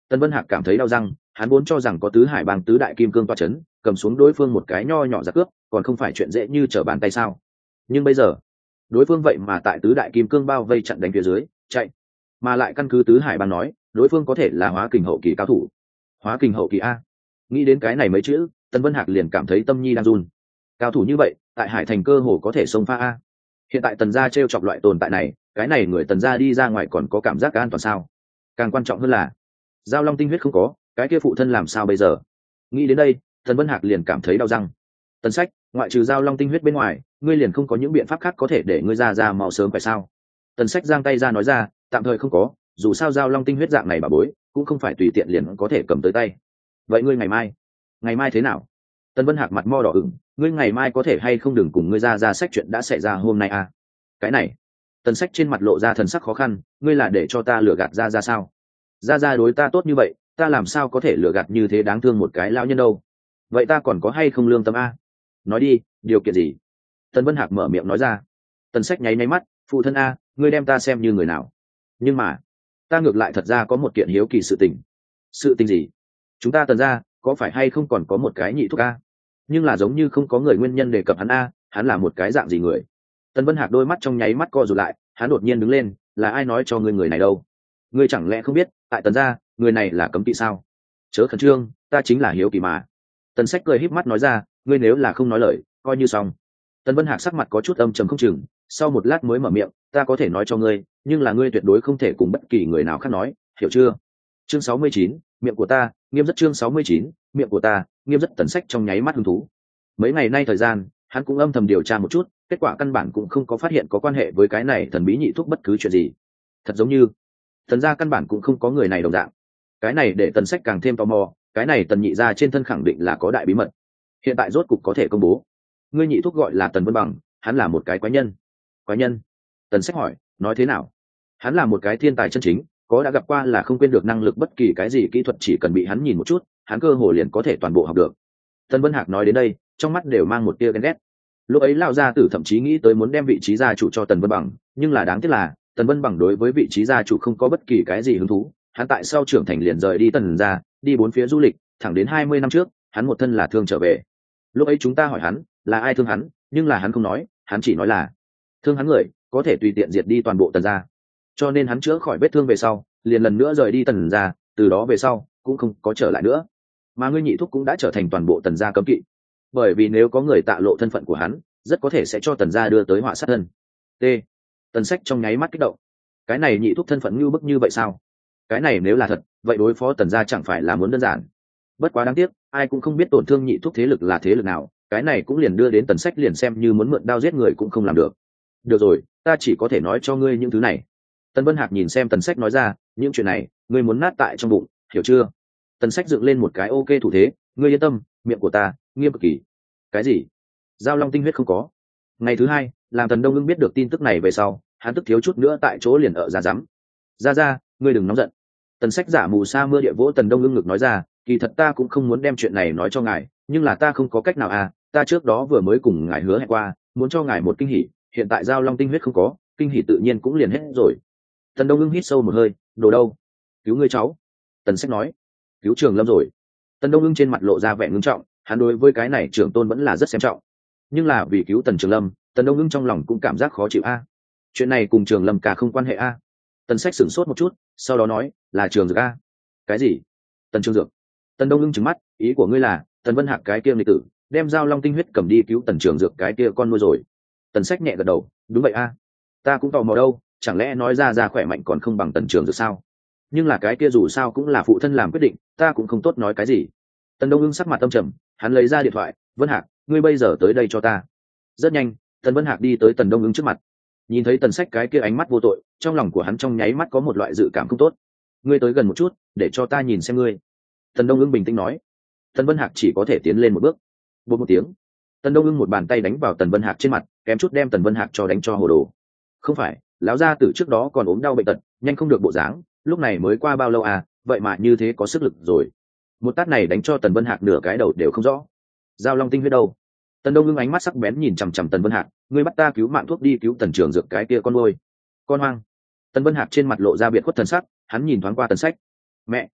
Tần Vân Hạc cảm thấy đau răng, hắn vốn cho rằng có tứ hải bang tứ đại kim cương toa chấn, cầm xuống đối phương một cái nho nhỏ giặc cướp còn không phải chuyện dễ như trở bàn tay sao. Nhưng bây giờ đối phương vậy mà tại tứ đại kim cương bao vây chặn đánh phía dưới chạy, mà lại căn cứ tứ hải bang nói đối phương có thể là hóa kình hậu kỳ cao thủ. Hóa kình hậu kỳ a, nghĩ đến cái này mấy chữ Tần Vân Hạc liền cảm thấy tâm nhi đang run. Cao thủ như vậy tại hải thành cơ hồ có thể xông pha a. Hiện tại Tần gia t r e o chọc loại tồn tại này, cái này người Tần gia đi ra ngoài còn có cảm giác an toàn sao? Càng quan trọng hơn là giao long tinh huyết không có, cái kia phụ thân làm sao bây giờ? Nghĩ đến đây Tần Vân Hạc liền cảm thấy đau răng. Tần Sách, ngoại trừ giao long tinh huyết bên ngoài ngươi liền không có những biện pháp khác có thể để ngươi ra ra mau sớm phải sao? Tần Sách giang tay ra nói ra, tạm thời không có, dù sao giao long tinh huyết dạng này bà bối cũng không phải tùy tiện liền có thể cầm tới tay. Vậy ngươi ngày mai ngày mai thế nào? Tần Vân Hạc mặt mo đỏ ửng, ngươi ngày mai có thể hay không đừng cùng ngươi ra ra sách chuyện đã xảy ra hôm nay à? Cái này Tần Sách trên mặt lộ ra thần sắc khó khăn, ngươi là để cho ta lừa gạt ra ra sao? Ra ra đối ta tốt như vậy, ta làm sao có thể lừa gạt như thế đáng thương một cái lão nhân đâu? Vậy ta còn có hay không lương tâm a? Nói đi, điều kiện gì? Tần Vân Hạc mở miệng nói ra. Tần Sách nháy nháy mắt, phụ thân a, ngươi đem ta xem như người nào? Nhưng mà ta ngược lại thật ra có một kiện hiếu kỳ sự tình. Sự tình gì? Chúng ta Tần gia có phải hay không còn có một cái nhị thúc a? Nhưng là giống như không có người nguyên nhân đề cập hắn a, hắn là một cái dạng gì người? Tần Vân Hạc đôi mắt trong nháy mắt co rụt lại, hắn đột nhiên đứng lên, là ai nói cho ngươi người này đâu? Ngươi chẳng lẽ không biết tại Tần gia người này là cấm kỵ sao? Chớ khẩn trương, ta chính là hiếu kỳ mà. Tần Sách cười híp mắt nói ra, ngươi nếu là không nói lời coi như xong. Tần Vân Hạc sắc mặt có chút âm trầm không chừng, sau một lát mới mở miệng, ta có thể nói cho ngươi, nhưng là ngươi tuyệt đối không thể cùng bất kỳ người nào khác nói, hiểu chưa? Chương sáu mươi chín, miệng của ta nghiêm rất. Chương sáu mươi chín, miệng của ta nghiêm rất. Tần Sách trong nháy mắt hứng thú. Mấy ngày nay thời gian hắn cũng âm thầm điều tra một chút, kết quả căn bản cũng không có phát hiện có quan hệ với cái này thần bí nhị thúc bất cứ chuyện gì. Thật giống như Tần gia căn bản cũng không có người này đồng dạng. Cái này để Tần Sách càng thêm tò mò, cái này Tần nhị gia trên thân khẳng định là có đại bí mật. Hiện tại rốt cục có thể công bố. Ngươi nhị thúc gọi là Tần Vân Bằng, hắn là một cái quái nhân. Quái nhân? Tần Sách hỏi, nói thế nào? Hắn là một cái thiên tài chân chính, có đã gặp qua là không quên được năng lực bất kỳ cái gì kỹ thuật chỉ cần bị hắn nhìn một chút, hắn cơ hồ liền có thể toàn bộ học được. Tần Vân Hạc nói đến đây, trong mắt đều mang một tia ghen ghét. Lúc ấy lão gia tử thậm chí nghĩ tới muốn đem vị trí gia chủ cho Tần Vân Bằng, nhưng là đáng tiếc là Tần Vân Bằng đối với vị trí gia chủ không có bất kỳ cái gì hứng thú, hắn tại sau trưởng thành liền rời đi Tần gia, đi bốn phía du lịch, thẳng đến hai mươi năm trước, hắn một thân là thương trở về. Lúc ấy chúng ta hỏi hắn, là ai thương hắn, nhưng là hắn không nói, hắn chỉ nói là thương hắn người có thể tùy tiện diệt đi toàn bộ Tần gia. Cho nên hắn chữa khỏi vết thương về sau, liền lần nữa rời đi Tần gia, từ đó về sau cũng không có trở lại nữa. Mà ngươi nhị thúc cũng đã trở thành toàn bộ Tần gia cấm kỵ, bởi vì nếu có người tạ lộ thân phận của hắn, rất có thể sẽ cho Tần gia đưa tới họa sát thân. T. Tần Sách trong nháy mắt kích động. Cái này nhị thúc thân phận như bức như vậy sao? Cái này nếu là thật, vậy đối phó Tần gia chẳng phải là muốn đơn giản. Bất quá đáng tiếc, ai cũng không biết tổn thương nhị thúc thế lực là thế lực nào, cái này cũng liền đưa đến Tần Sách liền xem như muốn mượn đao giết người cũng không làm được. Được rồi, ta chỉ có thể nói cho ngươi những thứ này. Tần Vân Hạc nhìn xem Tần Sách nói ra, những chuyện này ngươi muốn nát tại trong bụng, hiểu chưa? Tần Sách dựng lên một cái ok thủ thế, ngươi yên tâm, miệng của ta nghiêm cực kỳ. Cái gì? Giao long tinh huyết không có? Ngày thứ hai, làm Tần Đông Ngưng biết được tin tức này về sau, hắn tức thiếu chút nữa tại chỗ liền ở ra rắm. Ra ra, ngươi đừng nóng giận. Tần Sách giả mù sa mưa địa vỗ Tần Đông Ngưng ngực nói ra, kỳ thật ta cũng không muốn đem chuyện này nói cho ngài, nhưng là ta không có cách nào à, ta trước đó vừa mới cùng ngài hứa hẹn qua, muốn cho ngài một kinh hỉ, hiện tại giao long tinh huyết không có, kinh hỉ tự nhiên cũng liền hết rồi. Tần Đông Ngưng hít sâu một hơi, đồ đâu? Cứu ngươi cháu. Tần Sách nói, cứu Trường Lâm rồi. Tần Đông Ngưng trên mặt lộ ra vẻ ngưng trọng, hắn đối với cái này trưởng tôn vẫn là rất xem trọng, nhưng là vì cứu Tần Trường Lâm, Tần Đông Ngưng trong lòng cũng cảm giác khó chịu a. Chuyện này cùng Trường Lâm cả không quan hệ a. Tần Sách sửng sốt một chút, sau đó nói, là Trường Dược a. Cái gì? Tần Trường Dược? Tần Đông Ngưng trừng mắt, ý của ngươi là Tần Vân Hạc cái kia nghịch tử đem giao long tinh huyết cầm đi cứu Tần Trường Dược cái kia con nuôi rồi? Tần Sách nhẹ gật đầu, đúng vậy a. Ta cũng tò mò đâu, chẳng lẽ nói ra ra khỏe mạnh còn không bằng Tần Trường Dược sao? Nhưng là cái kia dù sao cũng là phụ thân làm quyết định, ta cũng không tốt nói cái gì. Tần Đông Ngưng sắc mặt âm trầm, hắn lấy ra điện thoại, Vân Hạc, ngươi bây giờ tới đây cho ta. Rất nhanh, Tần Vân Hạc đi tới Tần Đông Ngưng trước mặt, nhìn thấy Tần Sách cái kia ánh mắt vô tội, trong lòng của hắn trong nháy mắt có một loại dự cảm không tốt. Ngươi tới gần một chút, để cho ta nhìn xem ngươi. Tần Đông Ngưng bình tĩnh nói. Tần Vân Hạc chỉ có thể tiến lên một bước. Bột một tiếng, Tần Đông Ngưng một bàn tay đánh vào Tần Vân Hạc trên mặt, kém chút đem Tần Vân Hạc cho đánh cho hồ đồ. Không phải, lão gia tử trước đó còn ốm đau bệnh tật, nhanh không được bộ dáng, lúc này mới qua bao lâu à, vậy mà như thế có sức lực rồi. Một tát này đánh cho Tần Vân Hạc nửa cái đầu đều không rõ. Giao long tinh huyết đâu? Tần Đông Ngưng ánh mắt sắc bén nhìn chằm chằm Tần Vân Hạc, ngươi bắt ta cứu mạng thuốc đi cứu Tần Trường Dược cái kia con nuôi. Con hoang. Tần Vân Hạc trên mặt lộ ra biệt khuất thần sắc, hắn nhìn thoáng qua Tần Sách. Mẹ.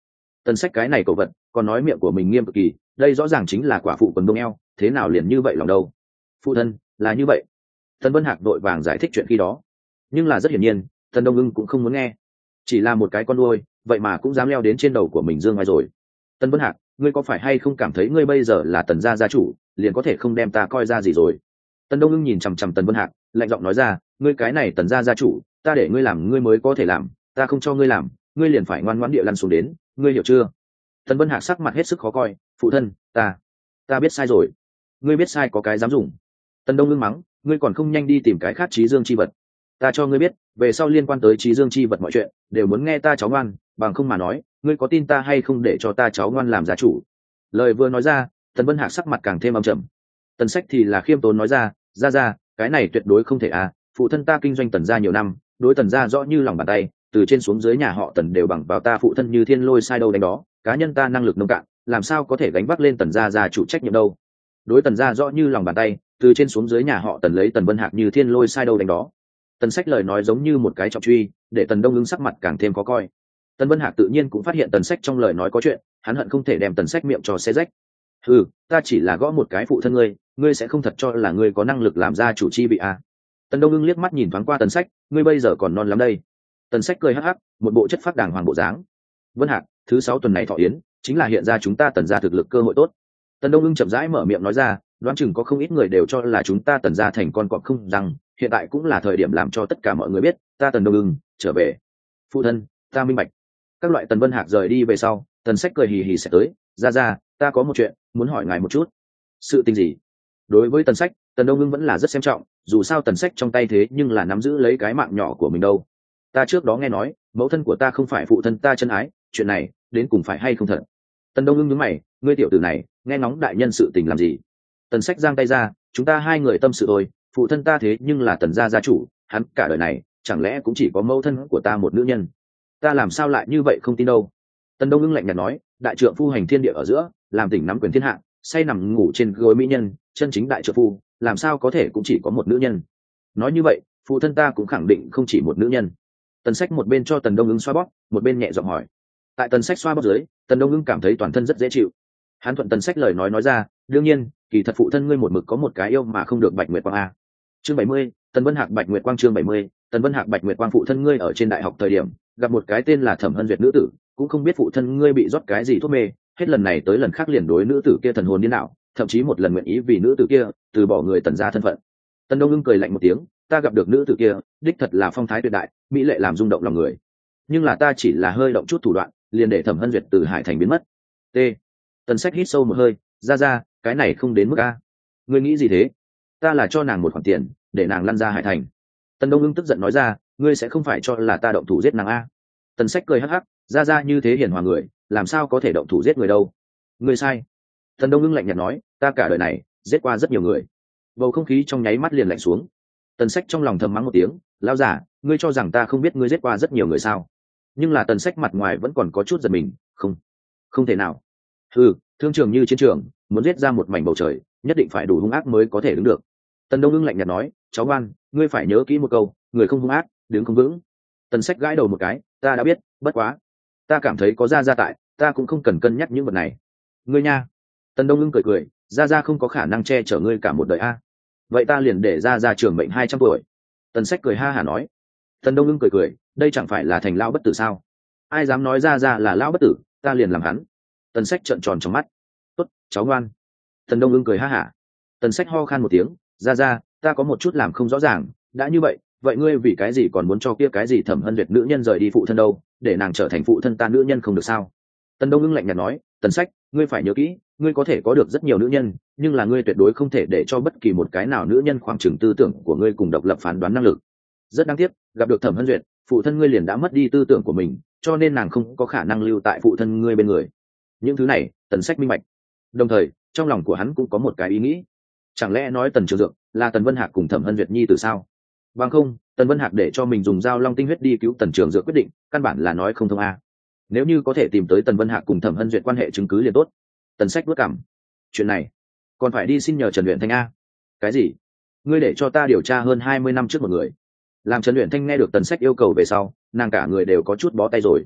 Tần Sách cái này cậu vật còn nói miệng của mình nghiêm cực kỳ, đây rõ ràng chính là quả phụ quần đông eo, thế nào liền như vậy lòng đâu. Phụ thân là như vậy. Tần Vân Hạc đội vàng giải thích chuyện khi đó, nhưng là rất hiển nhiên Tần Đông Ưng cũng không muốn nghe, chỉ là một cái con nuôi vậy mà cũng dám leo đến trên đầu của mình dương ngoài rồi. Tần Vân Hạc, ngươi có phải hay không cảm thấy ngươi bây giờ là Tần gia gia chủ liền có thể không đem ta coi ra gì rồi? Tần Đông Ưng nhìn chằm chằm Tần Vân Hạc lạnh giọng nói ra, ngươi cái này Tần gia gia chủ, ta để ngươi làm ngươi mới có thể làm, ta không cho ngươi làm ngươi liền phải ngoan ngoãn địa lăn xuống đến, ngươi hiểu chưa? Tần Vân Hạc sắc mặt hết sức khó coi, phụ thân, ta ta biết sai rồi. Ngươi biết sai có cái dám dùng? Tần Đông Ưng mắng, ngươi còn không nhanh đi tìm cái khác trí dương chi vật. Ta cho ngươi biết, về sau liên quan tới trí dương chi vật mọi chuyện đều muốn nghe ta cháu ngoan, bằng không mà nói ngươi có tin ta hay không để cho ta cháu ngoan làm gia chủ. Lời vừa nói ra, Tần Vân Hạc sắc mặt càng thêm âm trầm. Tần Sách thì là khiêm tốn nói ra, ra ra, cái này tuyệt đối không thể à, phụ thân ta kinh doanh Tần gia nhiều năm, đối Tần gia rõ như lòng bàn tay, từ trên xuống dưới nhà họ Tần đều bằng vào ta phụ thân như thiên lôi sai đâu đánh đó, cá nhân ta năng lực nông cạn, làm sao có thể gánh vác lên Tần gia gia chủ trách nhiệm đâu. Đối Tần gia rõ như lòng bàn tay, từ trên xuống dưới nhà họ Tần lấy Tần Vân Hạc như thiên lôi sai đâu đánh đó. Tần Sách lời nói giống như một cái trọng truy, để Tần Đông Ưng sắc mặt càng thêm khó coi. Tần Vân Hạc tự nhiên cũng phát hiện Tần Sách trong lời nói có chuyện, hắn hận không thể đem Tần Sách miệng cho xé rách. Ừ, ta chỉ là gõ một cái phụ thân ngươi, ngươi sẽ không thật cho là ngươi có năng lực làm ra chủ chi vị à? Tần Đông Ưng liếc mắt nhìn thoáng qua Tần Sách, ngươi bây giờ còn non lắm đây. Tần Sách cười hắc hắc, một bộ chất phác đàng hoàng bộ dáng. Vân Hạc, thứ sáu tuần này thọ yến, chính là hiện ra chúng ta Tần gia thực lực cơ hội tốt. Tần Đông Ưng chậm rãi mở miệng nói ra, đoán chừng có không ít người đều cho là chúng ta Tần gia thành con cọp không răng, hiện tại cũng là thời điểm làm cho tất cả mọi người biết, ta Tần Đông Ưng trở về. Phụ thân, ta minh bạch. Các loại Tần Vân Hạc rời đi về sau, Tần Sách cười hì hì sẽ tới, ra ra, ta có một chuyện muốn hỏi ngài một chút. Sự tình gì? Đối với Tần Sách, Tần Đông Ưng vẫn là rất xem trọng, dù sao Tần Sách trong tay thế nhưng là nắm giữ lấy cái mạng nhỏ của mình đâu. Ta trước đó nghe nói mẫu thân của ta không phải phụ thân ta chân ái, chuyện này đến cùng phải hay không thật? Tần Đông Ưng nhướng mày, ngươi tiểu tử này nghe ngóng đại nhân sự tình làm gì? Tần Sách giang tay ra, chúng ta hai người tâm sự thôi, phụ thân ta thế nhưng là Tần gia gia chủ, hắn cả đời này chẳng lẽ cũng chỉ có mẫu thân của ta một nữ nhân? Ta làm sao lại như vậy không tin đâu. Tần Đông Ưng lạnh nhạt nói, đại trượng phu hành thiên địa ở giữa, làm tỉnh nắm quyền thiên hạ, say nằm ngủ trên gối mỹ nhân, chân chính đại trượng phu làm sao có thể cũng chỉ có một nữ nhân? Nói như vậy phụ thân ta cũng khẳng định không chỉ một nữ nhân. Tần Sách một bên cho Tần Đông Ưng xoa bóp, một bên nhẹ giọng hỏi. Tại Tần Sách xoa bóp dưới, Tần Đông Ưng cảm thấy toàn thân rất dễ chịu. Hắn thuận Tần Sách lời nói nói ra, đương nhiên kỳ thật phụ thân ngươi một mực có một cái yêu mà không được Bạch Nguyệt Quang a. Chương bảy mươi, Tần Vân Hạc Bạch Nguyệt Quang. Chương bảy mươi, Tần Vân Hạc Bạch Nguyệt Quang. Phụ thân ngươi ở trên đại học thời điểm gặp một cái tên là Thẩm Hân Duyệt nữ tử, cũng không biết phụ thân ngươi bị rót cái gì thuốc mê, hết lần này tới lần khác liền đối nữ tử kia thần hồn điên đảo, thậm chí một lần nguyện ý vì nữ tử kia từ bỏ người Tần gia thân phận. Tần Đông Ưng cười lạnh một tiếng, ta gặp được nữ tử kia đích thật là phong thái tuyệt đại, mỹ lệ làm rung động lòng người, nhưng là ta chỉ là hơi động chút thủ đoạn liền để Thẩm Hân Duyệt từ Hải Thành biến mất. T. Tần Sách hít sâu một hơi, ra ra, cái này không đến mức a. Ngươi nghĩ gì thế? Ta là cho nàng một khoản tiền để nàng lăn ra Hải Thành. Tần Đông Ưng tức giận nói ra, ngươi sẽ không phải cho là ta động thủ giết nàng a? Tần Sách cười hắc hắc, ra ra như thế hiền hòa người làm sao có thể động thủ giết người đâu. Ngươi sai. Tần Đông Ưng lạnh nhạt nói, ta cả đời này giết qua rất nhiều người. Bầu không khí trong nháy mắt liền lạnh xuống. Tần Sách trong lòng thầm mắng một tiếng, lão giả, ngươi cho rằng ta không biết ngươi giết qua rất nhiều người sao? Nhưng là Tần Sách mặt ngoài vẫn còn có chút giật mình, không, không thể nào. Ừ, thương trường như chiến trường, muốn giết ra một mảnh bầu trời nhất định phải đủ hung ác mới có thể đứng được. Tần Đông Ưng lạnh nhạt nói, cháu ngoan, ngươi phải nhớ kỹ một câu, người không hung ác đứng không vững. Tần Sách gãi đầu một cái, ta đã biết, bất quá ta cảm thấy có gia gia tại, ta cũng không cần cân nhắc những vật này. Ngươi nha. Tần Đông Ưng cười cười, gia gia không có khả năng che chở ngươi cả một đời a. Vậy ta liền để gia gia trường mệnh hai trăm tuổi. Tần Sách cười ha hả nói. Tần Đông Ưng cười cười, đây chẳng phải là thành lão bất tử sao? Ai dám nói gia gia là lão bất tử, ta liền làm hắn. Tần Sách trợn tròn trong mắt. Tốt, cháu ngoan. Tần Đông Ưng cười ha hả. Tần Sách ho khan một tiếng, gia gia, ta có một chút làm không rõ ràng, đã như vậy vậy ngươi vì cái gì còn muốn cho kia cái gì Thẩm Hân Duyệt nữ nhân rời đi phụ thân đâu, để nàng trở thành phụ thân ta nữ nhân không được sao? Tần Đông Ưng lạnh nhạt nói, Tần Sách, ngươi phải nhớ kỹ, ngươi có thể có được rất nhiều nữ nhân, nhưng là ngươi tuyệt đối không thể để cho bất kỳ một cái nào nữ nhân khoảng chừng tư tưởng của ngươi cùng độc lập phán đoán năng lực. Rất đáng tiếc, gặp được Thẩm Hân Duyệt, phụ thân ngươi liền đã mất đi tư tưởng của mình, cho nên nàng không có khả năng lưu tại phụ thân ngươi bên người. Những thứ này Tần Sách minh bạch, đồng thời trong lòng của hắn cũng có một cái ý nghĩ, chẳng lẽ nói Tần Trường Dược là Tần Vân Hạc cùng Thẩm Hân Duyệt nhi từ sao? Bằng không Tần Vân Hạc để cho mình dùng dao long tinh huyết đi cứu Tần Trường Dược quyết định căn bản là nói không thông a. Nếu như có thể tìm tới Tần Vân Hạc cùng Thẩm Hân Duyệt quan hệ chứng cứ liền tốt. Tần Sách bước cảm, chuyện này còn phải đi xin nhờ Trần Uyển Thanh a. Cái gì? Ngươi để cho ta điều tra hơn hai mươi năm trước một người? Làm Trần Uyển Thanh nghe được Tần Sách yêu cầu về sau, nàng cả người đều có chút bó tay rồi.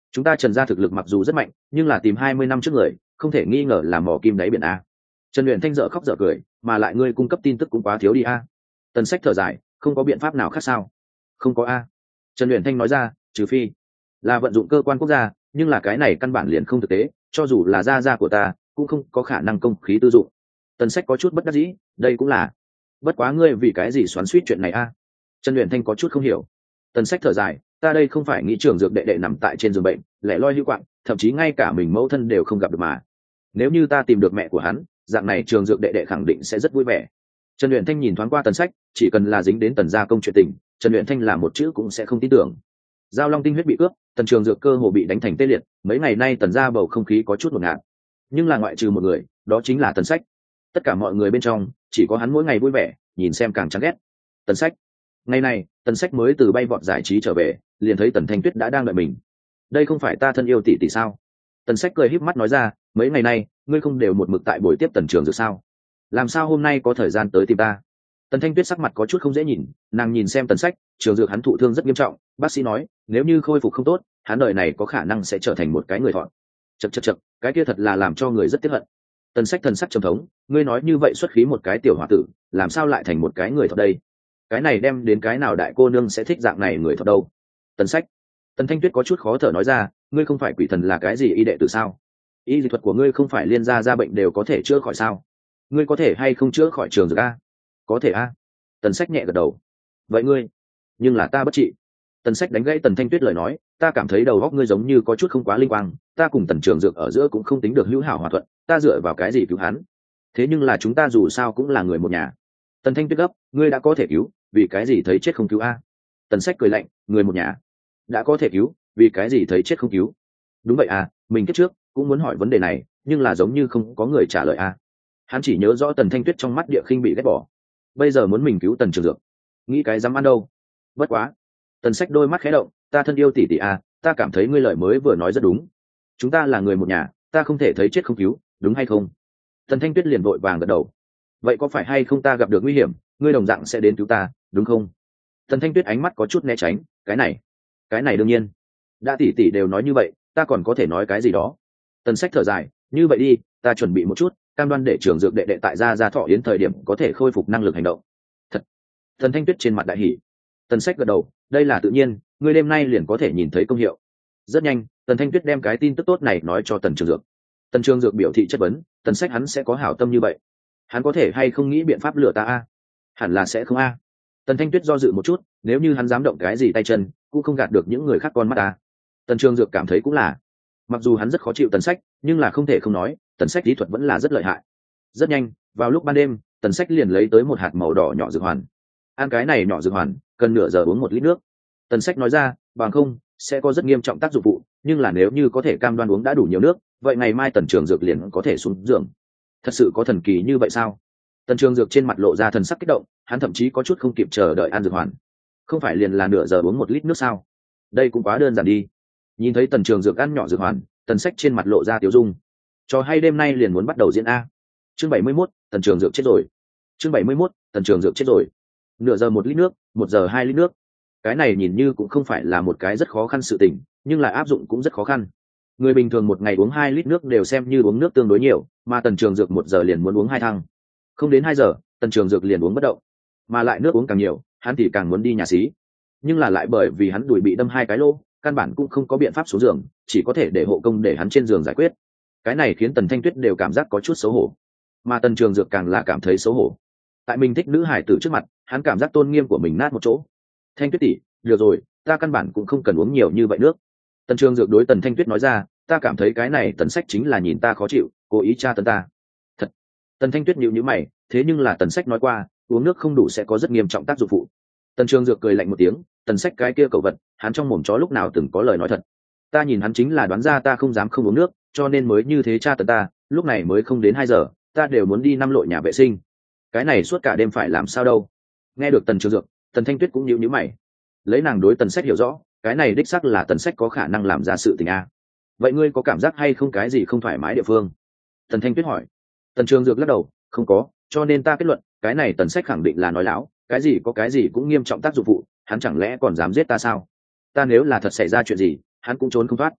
chúng ta Trần gia thực lực mặc dù rất mạnh nhưng là tìm hai mươi năm trước người không thể nghi ngờ là mỏ kim đáy biển a. Trần Uyển Thanh dở khóc dở cười, mà lại ngươi cung cấp tin tức cũng quá thiếu đi a. Tần Sách thở dài, không có biện pháp nào khác sao? Không có a. Trần Uyển Thanh nói ra, trừ phi là vận dụng cơ quan quốc gia, nhưng là cái này căn bản liền không thực tế, cho dù là gia gia của ta cũng không có khả năng công khí tư dụng. Tần Sách có chút bất đắc dĩ, đây cũng là. Bất quá ngươi vì cái gì xoắn xuýt chuyện này a? Trần Uyển Thanh có chút không hiểu. Tần Sách thở dài, ta đây không phải nghĩ Trường Dược đệ đệ nằm tại trên giường bệnh, lẻ loi hữu quạng, thậm chí ngay cả mình mẫu thân đều không gặp được mà. Nếu như ta tìm được mẹ của hắn, dạng này Trường Dược đệ đệ khẳng định sẽ rất vui vẻ. Trần Uyển Thanh nhìn thoáng qua Tần Sách, chỉ cần là dính đến Tần gia công chuyện tình, Trần Uyển Thanh là một chữ cũng sẽ không tin tưởng. Giao Long tinh huyết bị cướp, Tần Trường Dược cơ hồ bị đánh thành tê liệt, mấy ngày nay Tần gia bầu không khí có chút ngột ngạt. Nhưng là ngoại trừ một người, đó chính là Tần Sách. Tất cả mọi người bên trong, chỉ có hắn mỗi ngày vui vẻ, nhìn xem càng chán ghét. Tần Sách. Ngày này, Tần Sách mới từ bay vọt giải trí trở về, liền thấy Tần Thanh Tuyết đã đang đợi mình. Đây không phải ta thân yêu tỷ tỷ sao? Tần Sách cười híp mắt nói ra, mấy ngày nay, ngươi không đều một mực tại buổi tiếp Tần Trường Dược sao? Làm sao hôm nay có thời gian tới tìm ta? Tần Thanh Tuyết sắc mặt có chút không dễ nhìn, nàng nhìn xem Tần Sách, Trường Dược hắn thụ thương rất nghiêm trọng, bác sĩ nói, nếu như khôi phục không tốt, hắn đời này có khả năng sẽ trở thành một cái người thọn. Chậc chậc chậc, cái kia thật là làm cho người rất tiếc hận. Tần Sách thần sắc trầm thống, ngươi nói như vậy xuất khí một cái tiểu hòa tử, làm sao lại thành một cái người thọn đây? Cái này đem đến cái nào đại cô nương sẽ thích dạng này người thọn đâu? Tần Sách. Tần Thanh Tuyết có chút khó thở nói ra, ngươi không phải quỷ thần là cái gì y đệ tử sao? Y dị thuật của ngươi không phải liên gia ra bệnh đều có thể chữa khỏi sao? Ngươi có thể hay không chữa khỏi Trường Dược a? Có thể a. Tần Sách nhẹ gật đầu. Vậy ngươi? Nhưng là ta bất trị. Tần Sách đánh gãy Tần Thanh Tuyết lời nói, ta cảm thấy đầu óc ngươi giống như có chút không quá linh quang, ta cùng Tần Trường Dược ở giữa cũng không tính được hữu hảo hòa thuận, ta dựa vào cái gì cứu hắn? Thế nhưng là chúng ta dù sao cũng là người một nhà. Tần Thanh Tuyết gấp, ngươi đã có thể cứu, vì cái gì thấy chết không cứu a? Tần Sách cười lạnh, người một nhà đã có thể cứu, vì cái gì thấy chết không cứu? Đúng vậy à, mình kết trước cũng muốn hỏi vấn đề này, nhưng là giống như không có người trả lời a. Hắn chỉ nhớ rõ Tần Thanh Tuyết trong mắt địa khinh bị ghét bỏ, bây giờ muốn mình cứu Tần Trường Dược, nghĩ cái dám ăn đâu. Bất quá. Tần Sách đôi mắt khẽ động, ta thân yêu tỷ tỷ a, ta cảm thấy ngươi lời mới vừa nói rất đúng. Chúng ta là người một nhà, ta không thể thấy chết không cứu, đúng hay không? Tần Thanh Tuyết liền vội vàng gật đầu. Vậy có phải hay không ta gặp được nguy hiểm, ngươi đồng dạng sẽ đến cứu ta, đúng không? Tần Thanh Tuyết ánh mắt có chút né tránh, cái này, cái này đương nhiên. Đã tỷ tỷ đều nói như vậy, ta còn có thể nói cái gì đó. Tần Sách thở dài, như vậy đi, ta chuẩn bị một chút, cam đoan để Trường Dược đệ đệ tại gia gia thọ yến thời điểm có thể khôi phục năng lực hành động. Thật. Tần Thanh Tuyết trên mặt đại hỉ. Tần Sách gật đầu, đây là tự nhiên, ngươi đêm nay liền có thể nhìn thấy công hiệu. Rất nhanh, Tần Thanh Tuyết đem cái tin tức tốt này nói cho Tần Trường Dược. Tần Trường Dược biểu thị chất vấn, Tần Sách hắn sẽ có hảo tâm như vậy, hắn có thể hay không nghĩ biện pháp lừa ta a? Hẳn là sẽ không a. Tần Thanh Tuyết do dự một chút, nếu như hắn dám động cái gì tay chân, cũng không gạt được những người khác con mắt ta. Tần Trường Dược cảm thấy cũng là, mặc dù hắn rất khó chịu Tần Sách, nhưng là không thể không nói, Tần Sách lý thuật vẫn là rất lợi hại. Rất nhanh, vào lúc ban đêm, Tần Sách liền lấy tới một hạt màu đỏ nhỏ dược hoàn. Ăn cái này nhỏ dược hoàn, cần nửa giờ uống một lít nước. Tần Sách nói ra, bằng không sẽ có rất nghiêm trọng tác dụng phụ, nhưng là nếu như có thể cam đoan uống đã đủ nhiều nước, vậy ngày mai Tần Trường Dược liền có thể xuống giường. Thật sự có thần kỳ như vậy sao? Tần Trường Dược trên mặt lộ ra thần sắc kích động, hắn thậm chí có chút không kịp chờ đợi ăn dược hoàn. Không phải liền là nửa giờ uống một lít nước sao? Đây cũng quá đơn giản đi. Nhìn thấy Tần Trường Dược ăn nhỏ dược hoàn, Tần Sách trên mặt lộ ra tiêu dung. Trò hay đêm nay liền muốn bắt đầu diễn a. Chương bảy mươi mốt, Tần Trường Dược chết rồi. Chương bảy mươi mốt, Tần Trường Dược chết rồi. Nửa giờ một lít nước, một giờ hai lít nước. Cái này nhìn như cũng không phải là một cái rất khó khăn sự tình, nhưng lại áp dụng cũng rất khó khăn. Người bình thường một ngày uống hai lít nước đều xem như uống nước tương đối nhiều, mà Tần Trường Dược một giờ liền muốn uống hai thăng. Không đến hai giờ, Tần Trường Dược liền uống bất động, mà lại nước uống càng nhiều, hắn thì càng muốn đi nhà xí. Nhưng là lại bởi vì hắn đùi bị đâm hai cái lỗ, căn bản cũng không có biện pháp xuống giường, chỉ có thể để hộ công để hắn trên giường giải quyết. Cái này khiến Tần Thanh Tuyết đều cảm giác có chút xấu hổ, mà Tần Trường Dược càng là cảm thấy xấu hổ. Tại mình thích nữ hải tử trước mặt, hắn cảm giác tôn nghiêm của mình nát một chỗ. Thanh Tuyết tỷ, được rồi, ta căn bản cũng không cần uống nhiều như vậy nước. Tần Trường Dược đối Tần Thanh Tuyết nói ra, ta cảm thấy cái này Tần Sách chính là nhìn ta khó chịu, cố ý tra tấn ta. Thật. Tần Thanh Tuyết nhíu nhíu mày, thế nhưng là Tần Sách nói qua, uống nước không đủ sẽ có rất nghiêm trọng tác dụng phụ. Tần Trường Dược cười lạnh một tiếng, Tần Sách cái kia cẩu vật, hắn trong mồm chó lúc nào từng có lời nói thật. Ta nhìn hắn chính là đoán ra ta không dám không uống nước, cho nên mới như thế tra tấn ta, lúc này mới không đến hai giờ, ta đều muốn đi năm lội nhà vệ sinh. Cái này suốt cả đêm phải làm sao đâu? Nghe được Tần Trường Dược, Tần Thanh Tuyết cũng nhíu nhíu mày. Lấy nàng đối Tần Sách hiểu rõ, cái này đích xác là Tần Sách có khả năng làm ra sự tình a. Vậy ngươi có cảm giác hay không cái gì không thoải mái địa phương? Tần Thanh Tuyết hỏi. Tần Trường Dược lắc đầu, không có, cho nên ta kết luận, cái này Tần Sách khẳng định là nói láo, cái gì có cái gì cũng nghiêm trọng tác dụng phụ, hắn chẳng lẽ còn dám giết ta sao? Ta nếu là thật xảy ra chuyện gì, hắn cũng trốn không thoát.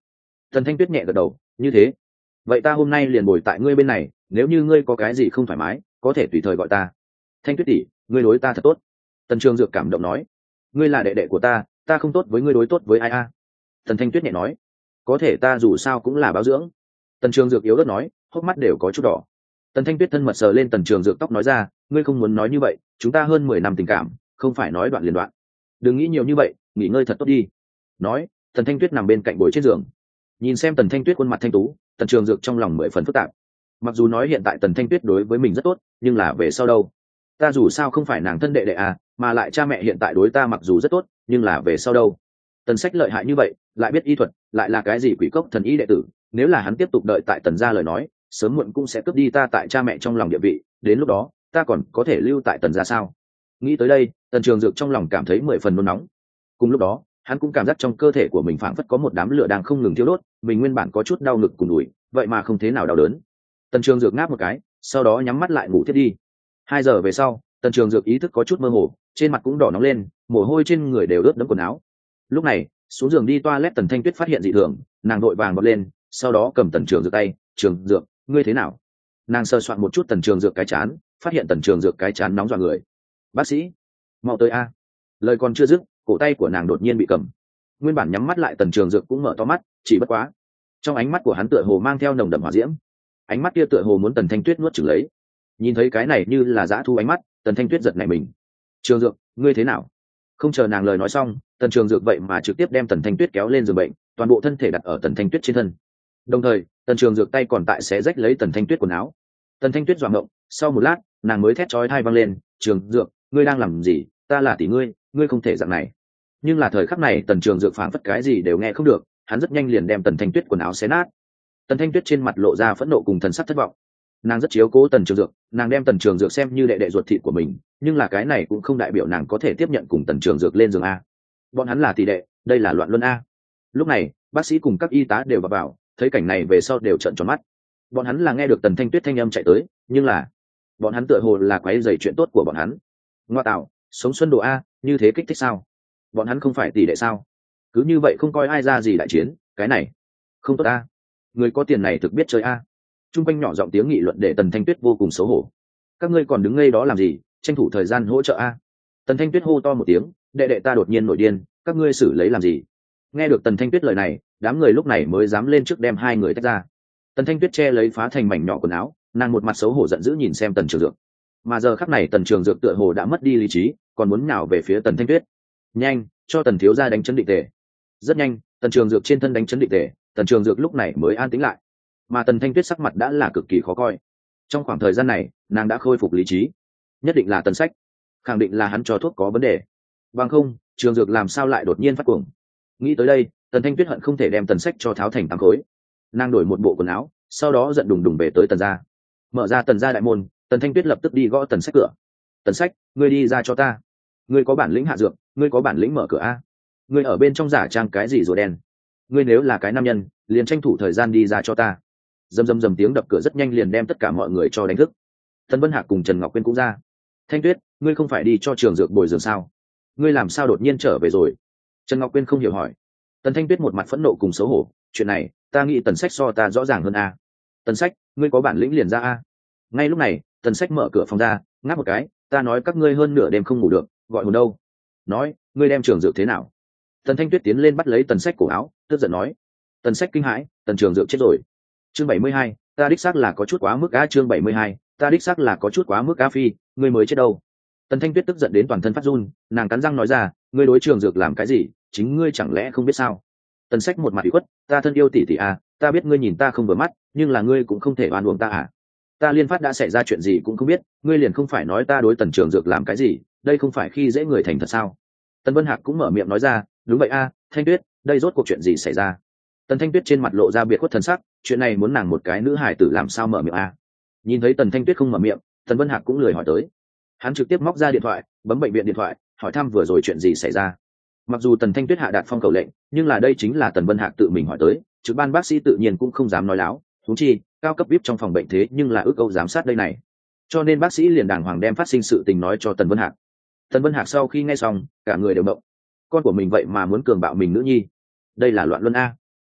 Tần Thanh Tuyết nhẹ gật đầu, như thế vậy ta hôm nay liền bồi tại ngươi bên này, nếu như ngươi có cái gì không thoải mái có thể tùy thời gọi ta. Thanh Tuyết tỷ, ngươi đối ta thật tốt. Tần Trường Dược cảm động nói, ngươi là đệ đệ của ta, ta không tốt với ngươi đối tốt với ai a à? Tần Thanh Tuyết nhẹ nói, có thể ta dù sao cũng là báo dưỡng. Tần Trường Dược yếu ớt nói, hốc mắt đều có chút đỏ. Tần Thanh Tuyết thân mật sờ lên Tần Trường Dược tóc nói ra, ngươi không muốn nói như vậy, chúng ta hơn mười năm tình cảm không phải nói đoạn liền đoạn, đừng nghĩ nhiều như vậy, nghỉ ngơi thật tốt đi. Nói, Tần Thanh Tuyết nằm bên cạnh bồi trên giường, nhìn xem Tần Thanh Tuyết khuôn mặt thanh tú, Tần Trường Dược trong lòng mười phần phức tạp. Mặc dù nói hiện tại Tần Thanh Tuyết đối với mình rất tốt, nhưng là về sau đâu? Ta dù sao không phải nàng thân đệ đệ à, mà lại cha mẹ hiện tại đối ta mặc dù rất tốt, nhưng là về sau đâu? Tần Sách lợi hại như vậy, lại biết y thuật, lại là cái gì quỷ cốc thần y đệ tử, nếu là hắn tiếp tục đợi tại Tần gia lời nói, sớm muộn cũng sẽ cướp đi ta tại cha mẹ trong lòng địa vị, đến lúc đó, ta còn có thể lưu tại Tần gia sao? Nghĩ tới đây, Tần Trường Dược trong lòng cảm thấy mười phần nôn nóng. Cùng lúc đó, hắn cũng cảm giác trong cơ thể của mình phảng phất có một đám lửa đang không ngừng thiêu đốt, mình nguyên bản có chút đau ngực cùng đùi, vậy mà không thế nào đau đớn. Tần Trường Dược ngáp một cái, sau đó nhắm mắt lại ngủ thiếp đi. Hai giờ về sau, Tần Trường Dược ý thức có chút mơ hồ, trên mặt cũng đỏ nóng lên, mồ hôi trên người đều ướt đẫm quần áo. Lúc này, xuống giường đi toilet Tần Thanh Tuyết phát hiện dị thường, nàng vội vàng bật lên, sau đó cầm Tần Trường Dược tay, "Trường Dược, ngươi thế nào?" Nàng sờ soạn một chút Tần Trường Dược cái chán, phát hiện Tần Trường Dược cái chán nóng dọa người. "Bác sĩ, mau tới a." Lời còn chưa dứt, cổ tay của nàng đột nhiên bị cầm. Nguyên bản nhắm mắt lại Tần Trường Dược cũng mở to mắt, chỉ bất quá, trong ánh mắt của hắn tựa hồ mang theo nồng đậm hỏa diễm, ánh mắt kia tựa hồ muốn Tần Thanh Tuyết nuốt chửng lấy. Nhìn thấy cái này như là dã thu ánh mắt, Tần Thanh Tuyết giật nảy mình. "Trường Dược, ngươi thế nào?" Không chờ nàng lời nói xong, Tần Trường Dược vậy mà trực tiếp đem Tần Thanh Tuyết kéo lên giường bệnh, toàn bộ thân thể đặt ở Tần Thanh Tuyết trên thân. Đồng thời, Tần Trường Dược tay còn tại xé rách lấy Tần Thanh Tuyết quần áo. Tần Thanh Tuyết dọa ngộng, sau một lát, nàng mới thét chói tai vang lên, "Trường Dược, ngươi đang làm gì? Ta là tỷ ngươi, ngươi không thể dạng này." Nhưng là thời khắc này Tần Trường Dược phảng phất cái gì đều nghe không được, hắn rất nhanh liền đem Tần Thanh Tuyết quần áo xé nát. Tần Thanh Tuyết trên mặt lộ ra phẫn nộ cùng thần sắc thất vọng. Nàng rất chiếu cố Tần Trường Dược, nàng đem Tần Trường Dược xem như đệ đệ ruột thịt của mình, nhưng là cái này cũng không đại biểu nàng có thể tiếp nhận cùng Tần Trường Dược lên giường a. Bọn hắn là tỷ đệ, đây là loạn luân a. Lúc này, bác sĩ cùng các y tá đều vào vào, thấy cảnh này về sau đều trợn tròn mắt. Bọn hắn là nghe được Tần Thanh Tuyết thanh âm chạy tới, nhưng là bọn hắn tựa hồ là quấy rầy chuyện tốt của bọn hắn. Ngoa tạo, sống xuân đồ a, như thế kích thích sao? Bọn hắn không phải tỷ đệ sao? Cứ như vậy không coi ai ra gì đại chiến, cái này không tốt a. Người có tiền này thực biết chơi a. Trung quanh nhỏ giọng tiếng nghị luận để Tần Thanh Tuyết vô cùng xấu hổ. Các ngươi còn đứng ngây đó làm gì, tranh thủ thời gian hỗ trợ a. Tần Thanh Tuyết hô to một tiếng, đệ đệ ta đột nhiên nổi điên, các ngươi xử lấy làm gì? Nghe được Tần Thanh Tuyết lời này, đám người lúc này mới dám lên trước đem hai người tách ra. Tần Thanh Tuyết che lấy phá thành mảnh nhỏ quần áo, nàng một mặt xấu hổ giận dữ nhìn xem Tần Trường Dược. Mà giờ khắc này Tần Trường Dược tựa hồ đã mất đi lý trí, còn muốn nhào về phía Tần Thanh Tuyết. Nhanh, cho Tần thiếu gia đánh chấn định tề. Rất nhanh, Tần Trường Dược trên thân đánh chấn định tề, Tần Trường Dược lúc này mới an tĩnh lại. Mà Tần Thanh Tuyết sắc mặt đã là cực kỳ khó coi. Trong khoảng thời gian này, nàng đã khôi phục lý trí. Nhất định là Tần Sách, khẳng định là hắn cho thuốc có vấn đề. Bằng không, Trường Dược làm sao lại đột nhiên phát cuồng? Nghĩ tới đây, Tần Thanh Tuyết hận không thể đem Tần Sách cho tháo thành tám khối. Nàng đổi một bộ quần áo, sau đó giận đùng đùng về tới Tần gia. Mở ra Tần gia đại môn, Tần Thanh Tuyết lập tức đi gõ Tần Sách cửa. "Tần Sách, ngươi đi ra cho ta. Ngươi có bản lĩnh hạ dược, ngươi có bản lĩnh mở cửa a. Ngươi ở bên trong giả trang cái gì rồi đen? Ngươi nếu là cái nam nhân, liền tranh thủ thời gian đi ra cho ta." Rầm rầm rầm tiếng đập cửa rất nhanh liền đem tất cả mọi người cho đánh thức. Tần Vân Hạc cùng Trần Ngọc Quyên cũng ra. "Thanh Tuyết, ngươi không phải đi cho Trường Dược bồi dưỡng sao? Ngươi làm sao đột nhiên trở về rồi?" Trần Ngọc Quyên không hiểu hỏi. Tần Thanh Tuyết một mặt phẫn nộ cùng xấu hổ, "Chuyện này, ta nghĩ Tần Sách so ta rõ ràng hơn a." "Tần Sách, ngươi có bản lĩnh liền ra a." Ngay lúc này, Tần Sách mở cửa phòng ra, ngáp một cái, "Ta nói các ngươi hơn nửa đêm không ngủ được, gọi hồn đâu? Nói, ngươi đem Trường Dược thế nào?" Tần Thanh Tuyết tiến lên bắt lấy Tần Sách cổ áo, tức giận nói. Tần Sách kinh hãi, Tần Trường Dược chết rồi. Chương bảy mươi hai, ta đích xác là có chút quá mức á. Chương bảy mươi hai, ta đích xác là có chút quá mức á. Phi, ngươi mới chết đâu? Tần Thanh Tuyết tức giận đến toàn thân phát run, nàng cắn răng nói ra, ngươi đối Trường Dược làm cái gì, chính ngươi chẳng lẽ không biết sao? Tần Sách một mặt ủy khuất, ta thân yêu tỷ tỷ à, ta biết ngươi nhìn ta không vừa mắt, nhưng là ngươi cũng không thể oan uổng ta à? Ta liên phát đã xảy ra chuyện gì cũng không biết, ngươi liền không phải nói ta đối Tần Trường Dược làm cái gì, đây không phải khi dễ người thành thật sao? Tần Vân Hạc cũng mở miệng nói ra, đúng vậy a, Thanh Tuyết, đây rốt cuộc chuyện gì xảy ra? Tần Thanh Tuyết trên mặt lộ ra biệt khuất thần sắc, chuyện này muốn nàng một cái nữ hài tử làm sao mở miệng a? Nhìn thấy Tần Thanh Tuyết không mở miệng, Tần Vân Hạc cũng lười hỏi tới. Hắn trực tiếp móc ra điện thoại, bấm bệnh viện điện thoại, hỏi thăm vừa rồi chuyện gì xảy ra. Mặc dù Tần Thanh Tuyết hạ đạt phong cầu lệnh, nhưng là đây chính là Tần Vân Hạc tự mình hỏi tới, trực ban bác sĩ tự nhiên cũng không dám nói láo, huống chi, cao cấp vê i pê trong phòng bệnh thế nhưng là ước âu giám sát đây này. Cho nên bác sĩ liền đàng hoàng đem phát sinh sự tình nói cho Tần Vân Hạc. Tần Vân Hạc sau khi nghe xong, cả người đều động. Con của mình vậy mà muốn cường bạo mình nữ nhi, đây là loạn luân a.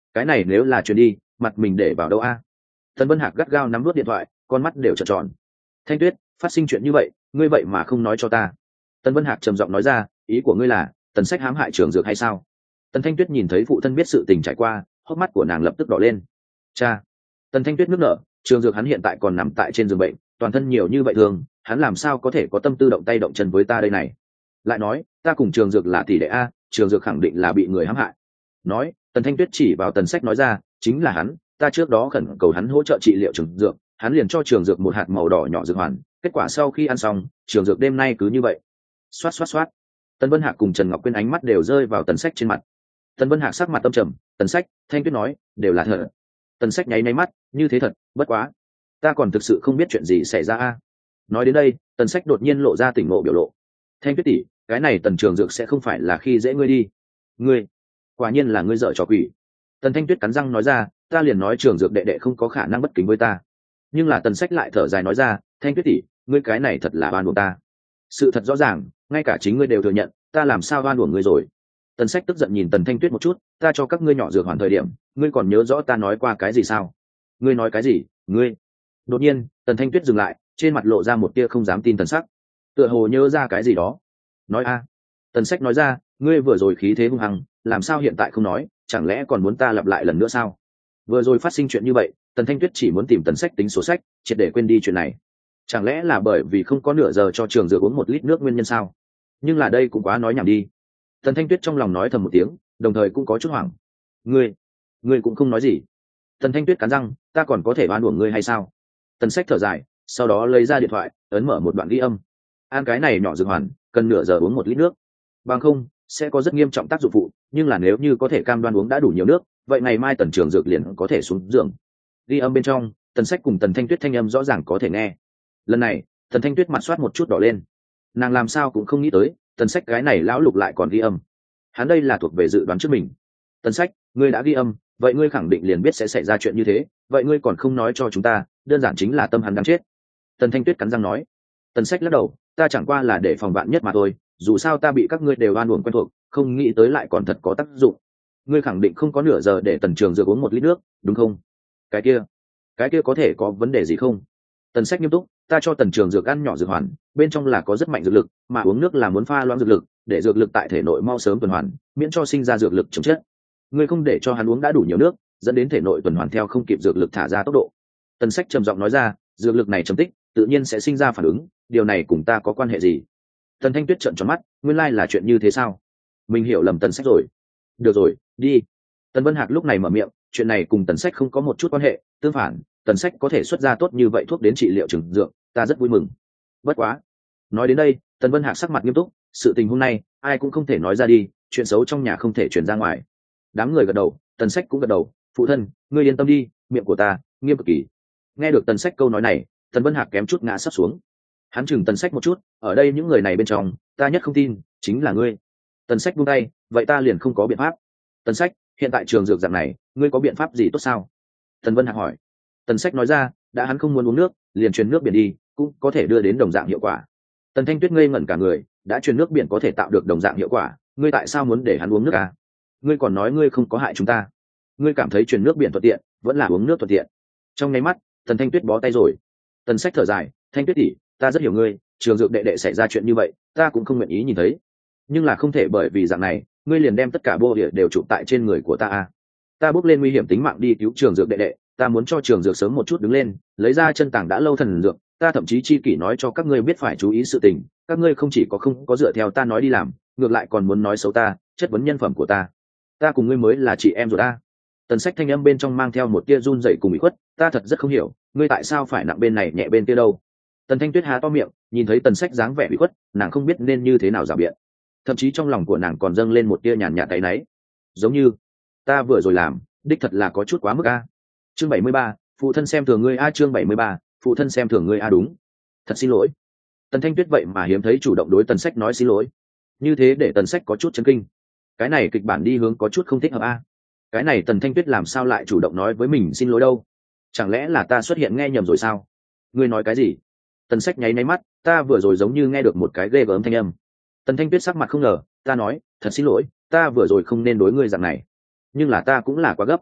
cái này nếu là chuyền đi mặt mình để vào đâu a? Tần Vân Hạc gắt gao nắm vút điện thoại, con mắt đều trợn tròn. Thanh Tuyết, phát sinh chuyện như vậy, ngươi vậy mà không nói cho ta. Tần Vân Hạc trầm giọng nói ra, ý của ngươi là Tần Sách hãm hại Trường Dược hay sao? Tần Thanh Tuyết nhìn thấy phụ thân biết sự tình trải qua, hốc mắt của nàng lập tức đỏ lên. Cha. Tần Thanh Tuyết nước nở, Trường Dược hắn hiện tại còn nằm tại trên giường bệnh, toàn thân nhiều như vậy thường, hắn làm sao có thể có tâm tư động tay động chân với ta đây này? Lại nói, ta cùng Trường Dược là tỷ đệ a, Trường Dược khẳng định là bị người hãm hại. Nói, Tần Thanh Tuyết chỉ vào Tần Sách nói ra, chính là hắn, ta trước đó khẩn cầu hắn hỗ trợ trị liệu Trường Dược, hắn liền cho Trường Dược một hạt màu đỏ nhỏ dược hoàn, kết quả sau khi ăn xong, Trường Dược đêm nay cứ như vậy. Xoát xoát xoát. Tần Vân Hạc cùng Trần Ngọc Quyên ánh mắt đều rơi vào Tần Sách trên mặt. Tần Vân Hạc sắc mặt tâm trầm, Tần Sách, Thanh Tuyết nói, đều là thật. Tần Sách nháy nháy mắt, như thế thật, bất quá, ta còn thực sự không biết chuyện gì xảy ra a. Nói đến đây, Tần Sách đột nhiên lộ ra tỉnh ngộ biểu lộ. Thanh Tuyết tỷ, cái này Tần Trường Dược sẽ không phải là khi dễ ngươi đi. Ngươi, quả nhiên là ngươi dở trò quỷ. Tần Thanh Tuyết cắn răng nói ra, ta liền nói Trường Dược đệ đệ không có khả năng bất kính với ta. Nhưng là Tần Sách lại thở dài nói ra, Thanh Tuyết tỷ, ngươi cái này thật là oan uổng ta. Sự thật rõ ràng, ngay cả chính ngươi đều thừa nhận, ta làm sao oan uổng ngươi rồi? Tần Sách tức giận nhìn Tần Thanh Tuyết một chút, ta cho các ngươi nhỏ dược hoàn thời điểm, ngươi còn nhớ rõ ta nói qua cái gì sao? Ngươi nói cái gì? Ngươi? Đột nhiên, Tần Thanh Tuyết dừng lại, trên mặt lộ ra một tia không dám tin thần sắc. Tựa hồ nhớ ra cái gì đó. Nói a. Tần Sách nói ra, ngươi vừa rồi khí thế hung hăng, làm sao hiện tại không nói, chẳng lẽ còn muốn ta lặp lại lần nữa sao? Vừa rồi phát sinh chuyện như vậy, Tần Thanh Tuyết chỉ muốn tìm Tần Sách tính sổ sách, triệt để quên đi chuyện này. Chẳng lẽ là bởi vì không có nửa giờ cho Trường Dược uống một lít nước nguyên nhân sao? Nhưng là đây cũng quá nói nhảm đi. Tần Thanh Tuyết trong lòng nói thầm một tiếng, đồng thời cũng có chút hoảng. Ngươi, ngươi cũng không nói gì. Tần Thanh Tuyết cắn răng, ta còn có thể oan uổng ngươi hay sao? Tần Sách thở dài, sau đó lấy ra điện thoại, ấn mở một đoạn ghi âm. Ăn cái này nhỏ dược hoàn, cần nửa giờ uống một lít nước. Bằng không, sẽ có rất nghiêm trọng tác dụng phụ, nhưng là nếu như có thể cam đoan uống đã đủ nhiều nước, vậy ngày mai Tần Trường Dược liền có thể xuống giường. Ghi âm bên trong, Tần Sách cùng Tần Thanh Tuyết thanh âm rõ ràng có thể nghe. Lần này, Tần Thanh Tuyết mặt soát một chút đỏ lên. Nàng làm sao cũng không nghĩ tới, Tần Sách cái này lão lục lại còn ghi âm. Hắn đây là thuộc về dự đoán trước mình. Tần Sách, ngươi đã ghi âm, vậy ngươi khẳng định liền biết sẽ xảy ra chuyện như thế, vậy ngươi còn không nói cho chúng ta, đơn giản chính là tâm hắn đáng chết. Tần Thanh Tuyết cắn răng nói. Tần Sách lắc đầu, ta chẳng qua là để phòng vạn nhất mà thôi, dù sao ta bị các ngươi đều oan uổng quen thuộc, không nghĩ tới lại còn thật có tác dụng. Ngươi khẳng định không có nửa giờ để Tần Trường Dược uống một lít nước, đúng không? Cái kia, cái kia có thể có vấn đề gì không? Tần Sách nghiêm túc, ta cho Tần Trường Dược ăn nhỏ dược hoàn, bên trong là có rất mạnh dược lực, mà uống nước là muốn pha loãng dược lực, để dược lực tại thể nội mau sớm tuần hoàn, miễn cho sinh ra dược lực chồng chết. Ngươi không để cho hắn uống đã đủ nhiều nước, dẫn đến thể nội tuần hoàn theo không kịp dược lực thả ra tốc độ. Tần Sách trầm giọng nói ra, dược lực này trầm tích, tự nhiên sẽ sinh ra phản ứng, điều này cùng ta có quan hệ gì? Tần Thanh Tuyết trợn tròn mắt, nguyên lai là chuyện như thế sao? Mình hiểu lầm Tần Sách rồi. Được rồi, đi. Tần Vân Hạc lúc này mở miệng, chuyện này cùng Tần Sách không có một chút quan hệ, tương phản, Tần Sách có thể xuất ra tốt như vậy thuốc đến trị liệu Trường Dược, ta rất vui mừng. Bất quá, nói đến đây, Tần Vân Hạc sắc mặt nghiêm túc, sự tình hôm nay, ai cũng không thể nói ra đi, chuyện xấu trong nhà không thể truyền ra ngoài. Đám người gật đầu, Tần Sách cũng gật đầu, phụ thân, ngươi yên tâm đi, miệng của ta nghiêm cực kỳ. Nghe được Tần Sách câu nói này, Tần Vân Hạc kém chút ngã sắp xuống. Hắn chừng Tần Sách một chút, ở đây những người này bên trong, ta nhất không tin, chính là ngươi. Tần Sách buông tay, vậy ta liền không có biện pháp. Tần Sách, hiện tại Trường Dược dạng này, ngươi có biện pháp gì tốt sao? Tần Vân Hạc hỏi. Tần Sách nói ra, đã hắn không muốn uống nước, liền truyền nước biển đi, cũng có thể đưa đến đồng dạng hiệu quả. Tần Thanh Tuyết ngây ngẩn cả người, đã truyền nước biển có thể tạo được đồng dạng hiệu quả, ngươi tại sao muốn để hắn uống nước à? Ngươi còn nói ngươi không có hại chúng ta, ngươi cảm thấy truyền nước biển thuận tiện, vẫn là uống nước thuận tiện. Trong nháy mắt, Tần Thanh Tuyết bó tay rồi. Tần Sách thở dài, Thanh Tuyết tỷ, ta rất hiểu ngươi, Trường Dược đệ đệ xảy ra chuyện như vậy, ta cũng không nguyện ý nhìn thấy, nhưng là không thể bởi vì dạng này, ngươi liền đem tất cả bô địa đều chụp tại trên người của ta à? Ta bước lên nguy hiểm tính mạng đi cứu Trường Dược đệ đệ, ta muốn cho Trường Dược sớm một chút đứng lên, lấy ra chân tàng đã lâu thần dược, ta thậm chí chi kỷ nói cho các ngươi biết phải chú ý sự tình, các ngươi không chỉ có không có dựa theo ta nói đi làm, ngược lại còn muốn nói xấu ta, chất vấn nhân phẩm của ta. Ta cùng ngươi mới là chị em rồi ta. Tần Sách thanh âm bên trong mang theo một tia run rẩy cùng ủy khuất, ta thật rất không hiểu, ngươi tại sao phải nặng bên này nhẹ bên kia đâu? Tần Thanh Tuyết há to miệng, nhìn thấy Tần Sách dáng vẻ ủy khuất, nàng không biết nên như thế nào rào biện, thậm chí trong lòng của nàng còn dâng lên một tia nhàn nhạt áy náy, giống như ta vừa rồi làm, đích thật là có chút quá mức a. Chương bảy mươi ba, phụ thân xem thường ngươi a. Chương bảy mươi ba, phụ thân xem thường ngươi a. Đúng, thật xin lỗi. Tần Thanh Tuyết vậy mà hiếm thấy chủ động đối Tần Sách nói xin lỗi, như thế để Tần Sách có chút chấn kinh. Cái này kịch bản đi hướng có chút không thích hợp a. Cái này Tần Thanh Tuyết làm sao lại chủ động nói với mình xin lỗi đâu? Chẳng lẽ là ta xuất hiện nghe nhầm rồi sao? Ngươi nói cái gì? Tần Sách nháy nháy mắt, ta vừa rồi giống như nghe được một cái ghê gớm thanh âm. Tần Thanh Tuyết sắc mặt không ngờ, ta nói, thật xin lỗi, ta vừa rồi không nên đối ngươi dạng này, nhưng là ta cũng là quá gấp.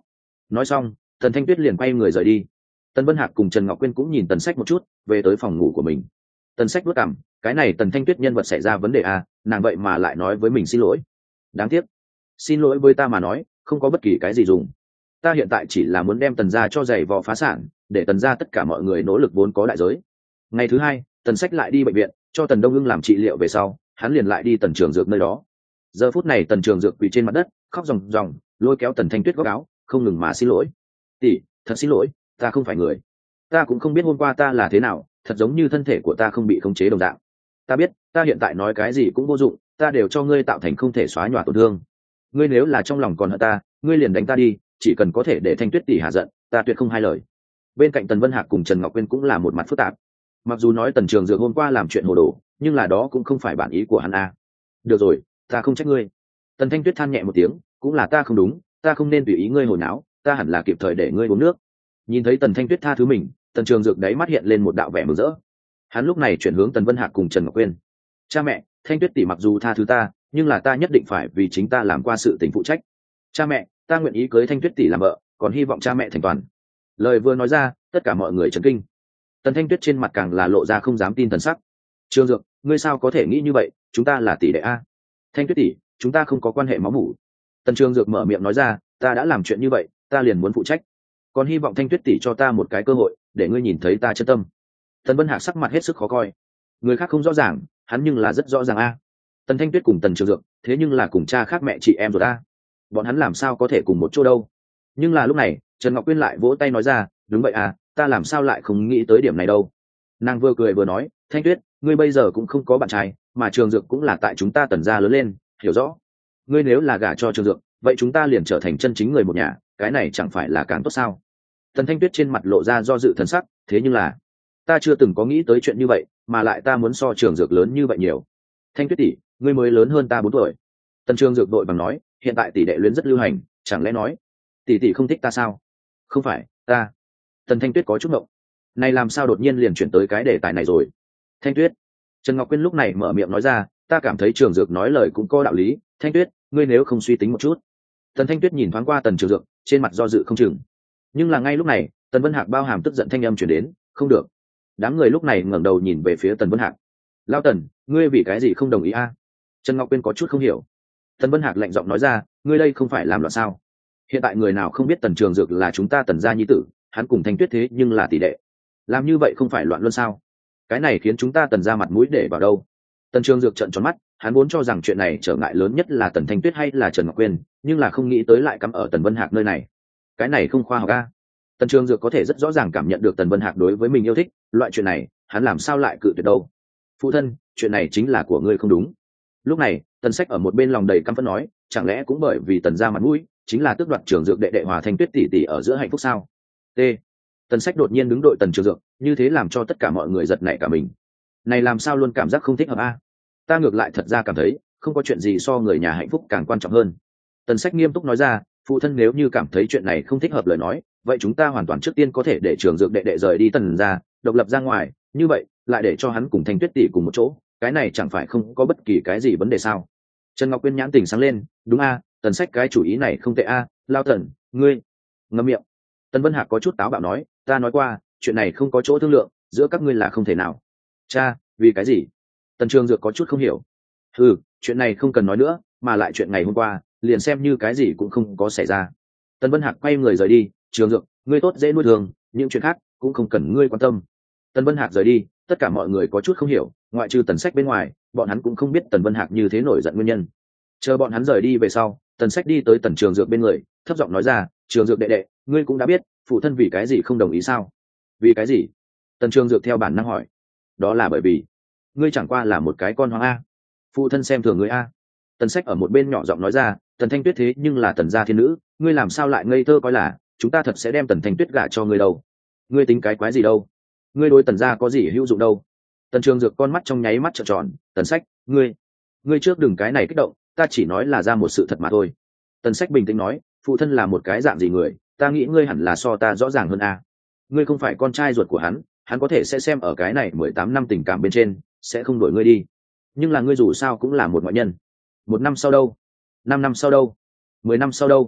nói xong tần thanh tuyết liền quay người rời đi. Tần Vân Hạc cùng Trần Ngọc Quyên cũng nhìn Tần Sách một chút, về tới phòng ngủ của mình. Tần Sách bước cảm, cái này Tần Thanh Tuyết nhân vật xảy ra vấn đề à, nàng vậy mà lại nói với mình xin lỗi. Đáng tiếc, xin lỗi với ta mà nói, không có bất kỳ cái gì dùng. Ta hiện tại chỉ là muốn đem Tần gia cho giày vò phá sản, để Tần gia tất cả mọi người nỗ lực vốn có đại giới. Ngày thứ hai, Tần Sách lại đi bệnh viện, cho Tần Đông Ưng làm trị liệu về sau, hắn liền lại đi Tần Trường Dược nơi đó. Giờ phút này Tần Trường Dược quỳ trên mặt đất, khóc ròng ròng, lôi kéo Tần Thanh Tuyết góc áo, không ngừng mà xin lỗi. "Tỷ, thật xin lỗi, ta không phải người. Ta cũng không biết hôm qua ta là thế nào, thật giống như thân thể của ta không bị khống chế đồng dạng. Ta biết ta hiện tại nói cái gì cũng vô dụng, ta đều cho ngươi tạo thành không thể xóa nhòa tổn thương. Ngươi nếu là trong lòng còn hận ta, ngươi liền đánh ta đi, chỉ cần có thể để Thanh Tuyết tỷ hạ giận, ta tuyệt không hai lời." Bên cạnh Tần Vân Hạc cùng Trần Ngọc Quyên cũng là một mặt phức tạp. Mặc dù nói Tần Trường Dược hôm qua làm chuyện hồ đồ, nhưng là đó cũng không phải bản ý của hắn a. "Được rồi, ta không trách ngươi." Tần Thanh Tuyết than nhẹ một tiếng, "Cũng là ta không đúng, ta không nên tùy ý ngươi hồi não, ta hẳn là kịp thời để ngươi uống nước." Nhìn thấy Tần Thanh Tuyết tha thứ mình, Tần Trường Dược đáy mắt hiện lên một đạo vẻ mừng rỡ. Hắn lúc này chuyển hướng Tần Vân Hạc cùng Trần Ngọc Quyên. "Cha mẹ, Thanh Tuyết tỷ mặc dù tha thứ ta, nhưng là ta nhất định phải vì chính ta làm qua sự tình phụ trách. Cha mẹ, ta nguyện ý cưới Thanh Tuyết tỷ làm vợ, còn hy vọng cha mẹ thành toàn." Lời vừa nói ra, tất cả mọi người chấn kinh. Tần Thanh Tuyết trên mặt càng là lộ ra không dám tin thần sắc. "Trường Dược, ngươi sao có thể nghĩ như vậy, chúng ta là tỷ đệ a." "Thanh Tuyết tỷ, chúng ta không có quan hệ máu mủ." Tần Trường Dược mở miệng nói ra, "Ta đã làm chuyện như vậy, ta liền muốn phụ trách. Còn hy vọng Thanh Tuyết tỷ cho ta một cái cơ hội để ngươi nhìn thấy ta chân tâm." Tần Vân Hạc sắc mặt hết sức khó coi. Người khác không rõ ràng, hắn nhưng là rất rõ ràng a. Tần Thanh Tuyết cùng Tần Trường Dược, thế nhưng là cùng cha khác mẹ chị em rồi a. Bọn hắn làm sao có thể cùng một chỗ đâu? Nhưng là lúc này, Trần Ngọc Quyên lại vỗ tay nói ra, "Đúng vậy à, ta làm sao lại không nghĩ tới điểm này đâu." Nàng vừa cười vừa nói, "Thanh Tuyết, ngươi bây giờ cũng không có bạn trai, mà Trường Dược cũng là tại chúng ta Tần gia lớn lên, hiểu rõ. Ngươi nếu là gả cho Trường Dược, vậy chúng ta liền trở thành chân chính người một nhà, cái này chẳng phải là càng tốt sao?" Tần Thanh Tuyết trên mặt lộ ra do dự thần sắc, "Thế nhưng là ta chưa từng có nghĩ tới chuyện như vậy, mà lại ta muốn so Trường Dược lớn như vậy nhiều." "Thanh Tuyết tỷ, ngươi mới lớn hơn ta bốn tuổi." Tần Trường Dược đội bằng nói, "Hiện tại tỷ đệ luyến rất lưu hành, chẳng lẽ nói tỷ tỷ không thích ta sao?" "Không phải, ta." Tần Thanh Tuyết có chút ngộng, này làm sao đột nhiên liền chuyển tới cái đề tài này rồi? "Thanh Tuyết." Trần Ngọc Quyên lúc này mở miệng nói ra, "Ta cảm thấy Trường Dược nói lời cũng có đạo lý, Thanh Tuyết, ngươi nếu không suy tính một chút." Tần Thanh Tuyết nhìn thoáng qua Tần Trường Dược, trên mặt do dự không chừng. Nhưng là ngay lúc này, Tần Vân Hạc bao hàm tức giận thanh âm chuyển đến, "Không được." Đám người lúc này ngẩng đầu nhìn về phía Tần Vân Hạc. "Lão Tần, ngươi vì cái gì không đồng ý a?" Trần Ngọc Quyên có chút không hiểu. Tần Vân Hạc lạnh giọng nói ra, "Ngươi đây không phải làm loạn sao? Hiện tại người nào không biết Tần Trường Dược là chúng ta Tần gia nhi tử, hắn cùng Thanh Tuyết thế nhưng là tỷ đệ. Làm như vậy không phải loạn luôn sao? Cái này khiến chúng ta Tần gia mặt mũi để vào đâu?" Tần Trường Dược trợn tròn mắt, hắn vốn cho rằng chuyện này trở ngại lớn nhất là Tần Thanh Tuyết hay là Trần Ngọc Quyên, nhưng là không nghĩ tới lại cắm ở Tần Vân Hạc nơi này. Cái này không khoa học a. Tần Trường Dược có thể rất rõ ràng cảm nhận được Tần Vân Hạc đối với mình yêu thích, loại chuyện này, hắn làm sao lại cự tuyệt đâu? "Phụ thân, chuyện này chính là của ngươi không đúng." Lúc này, Tần Sách ở một bên lòng đầy căm phẫn nói, chẳng lẽ cũng bởi vì Tần gia mặt mũi, chính là tước đoạt Trường Dược đệ đệ Hòa Thanh Tuyết tỷ tỷ ở giữa hạnh phúc sao? T. Tần Sách đột nhiên đứng đội Tần Trường Dược, như thế làm cho tất cả mọi người giật nảy cả mình. Này làm sao luôn cảm giác không thích hợp a? Ta ngược lại thật ra cảm thấy, không có chuyện gì so người nhà hạnh phúc càng quan trọng hơn. Tần Sách nghiêm túc nói ra, "Phụ thân nếu như cảm thấy chuyện này không thích hợp lời nói, vậy chúng ta hoàn toàn trước tiên có thể để Trường Dược đệ đệ rời đi Tần gia, độc lập ra ngoài, như vậy, lại để cho hắn cùng Thanh Tuyết tỷ cùng một chỗ, cái này chẳng phải không có bất kỳ cái gì vấn đề sao?" Trần Ngọc Quyên nhãn tình sáng lên, "Đúng a, Tần Sách cái chủ ý này không tệ a, Lao Tần, ngươi..." Ngậm miệng. Tần Vân Hạc có chút táo bạo nói, "Ta nói qua, chuyện này không có chỗ thương lượng, giữa các ngươi là không thể nào." "Cha, vì cái gì?" Tần Trường Dược có chút không hiểu. "Ừ, chuyện này không cần nói nữa, mà lại chuyện ngày hôm qua, liền xem như cái gì cũng không có xảy ra." Tần Vân Hạc quay người rời đi, "Trường Dược, ngươi tốt dễ nuôi thường, những chuyện khác cũng không cần ngươi quan tâm." Tần Vân Hạc rời đi, tất cả mọi người có chút không hiểu, ngoại trừ Tần Sách bên ngoài, bọn hắn cũng không biết Tần Vân Hạc như thế nổi giận nguyên nhân. Chờ bọn hắn rời đi về sau, Tần Sách đi tới Tần Trường Dược bên người, thấp giọng nói ra, "Trường Dược đệ đệ, ngươi cũng đã biết, phụ thân vì cái gì không đồng ý sao?" "Vì cái gì?" Tần Trường Dược theo bản năng hỏi. "Đó là bởi vì ngươi chẳng qua là một cái con hoang a. Phụ thân xem thường ngươi a." Tần Sách ở một bên nhỏ giọng nói ra, "Tần Thanh Tuyết thế nhưng là Tần gia thiên nữ, ngươi làm sao lại ngây thơ coi là chúng ta thật sẽ đem Tần Thanh Tuyết gả cho ngươi đâu? Ngươi tính cái quái gì đâu? Ngươi đối Tần gia có gì hữu dụng đâu?" Tần Trường Dược con mắt trong nháy mắt trợn tròn, "Tần Sách, ngươi, ngươi trước đừng cái này kích động, ta chỉ nói là ra một sự thật mà thôi." Tần Sách bình tĩnh nói, "Phụ thân là một cái dạng gì người, ta nghĩ ngươi hẳn là so ta rõ ràng hơn a. Ngươi không phải con trai ruột của hắn, hắn có thể sẽ xem ở cái này mười tám năm tình cảm bên trên, sẽ không đổi ngươi đi. Nhưng là ngươi dù sao cũng là một ngoại nhân. Một năm sau đâu? Năm năm sau đâu? Mười năm sau đâu?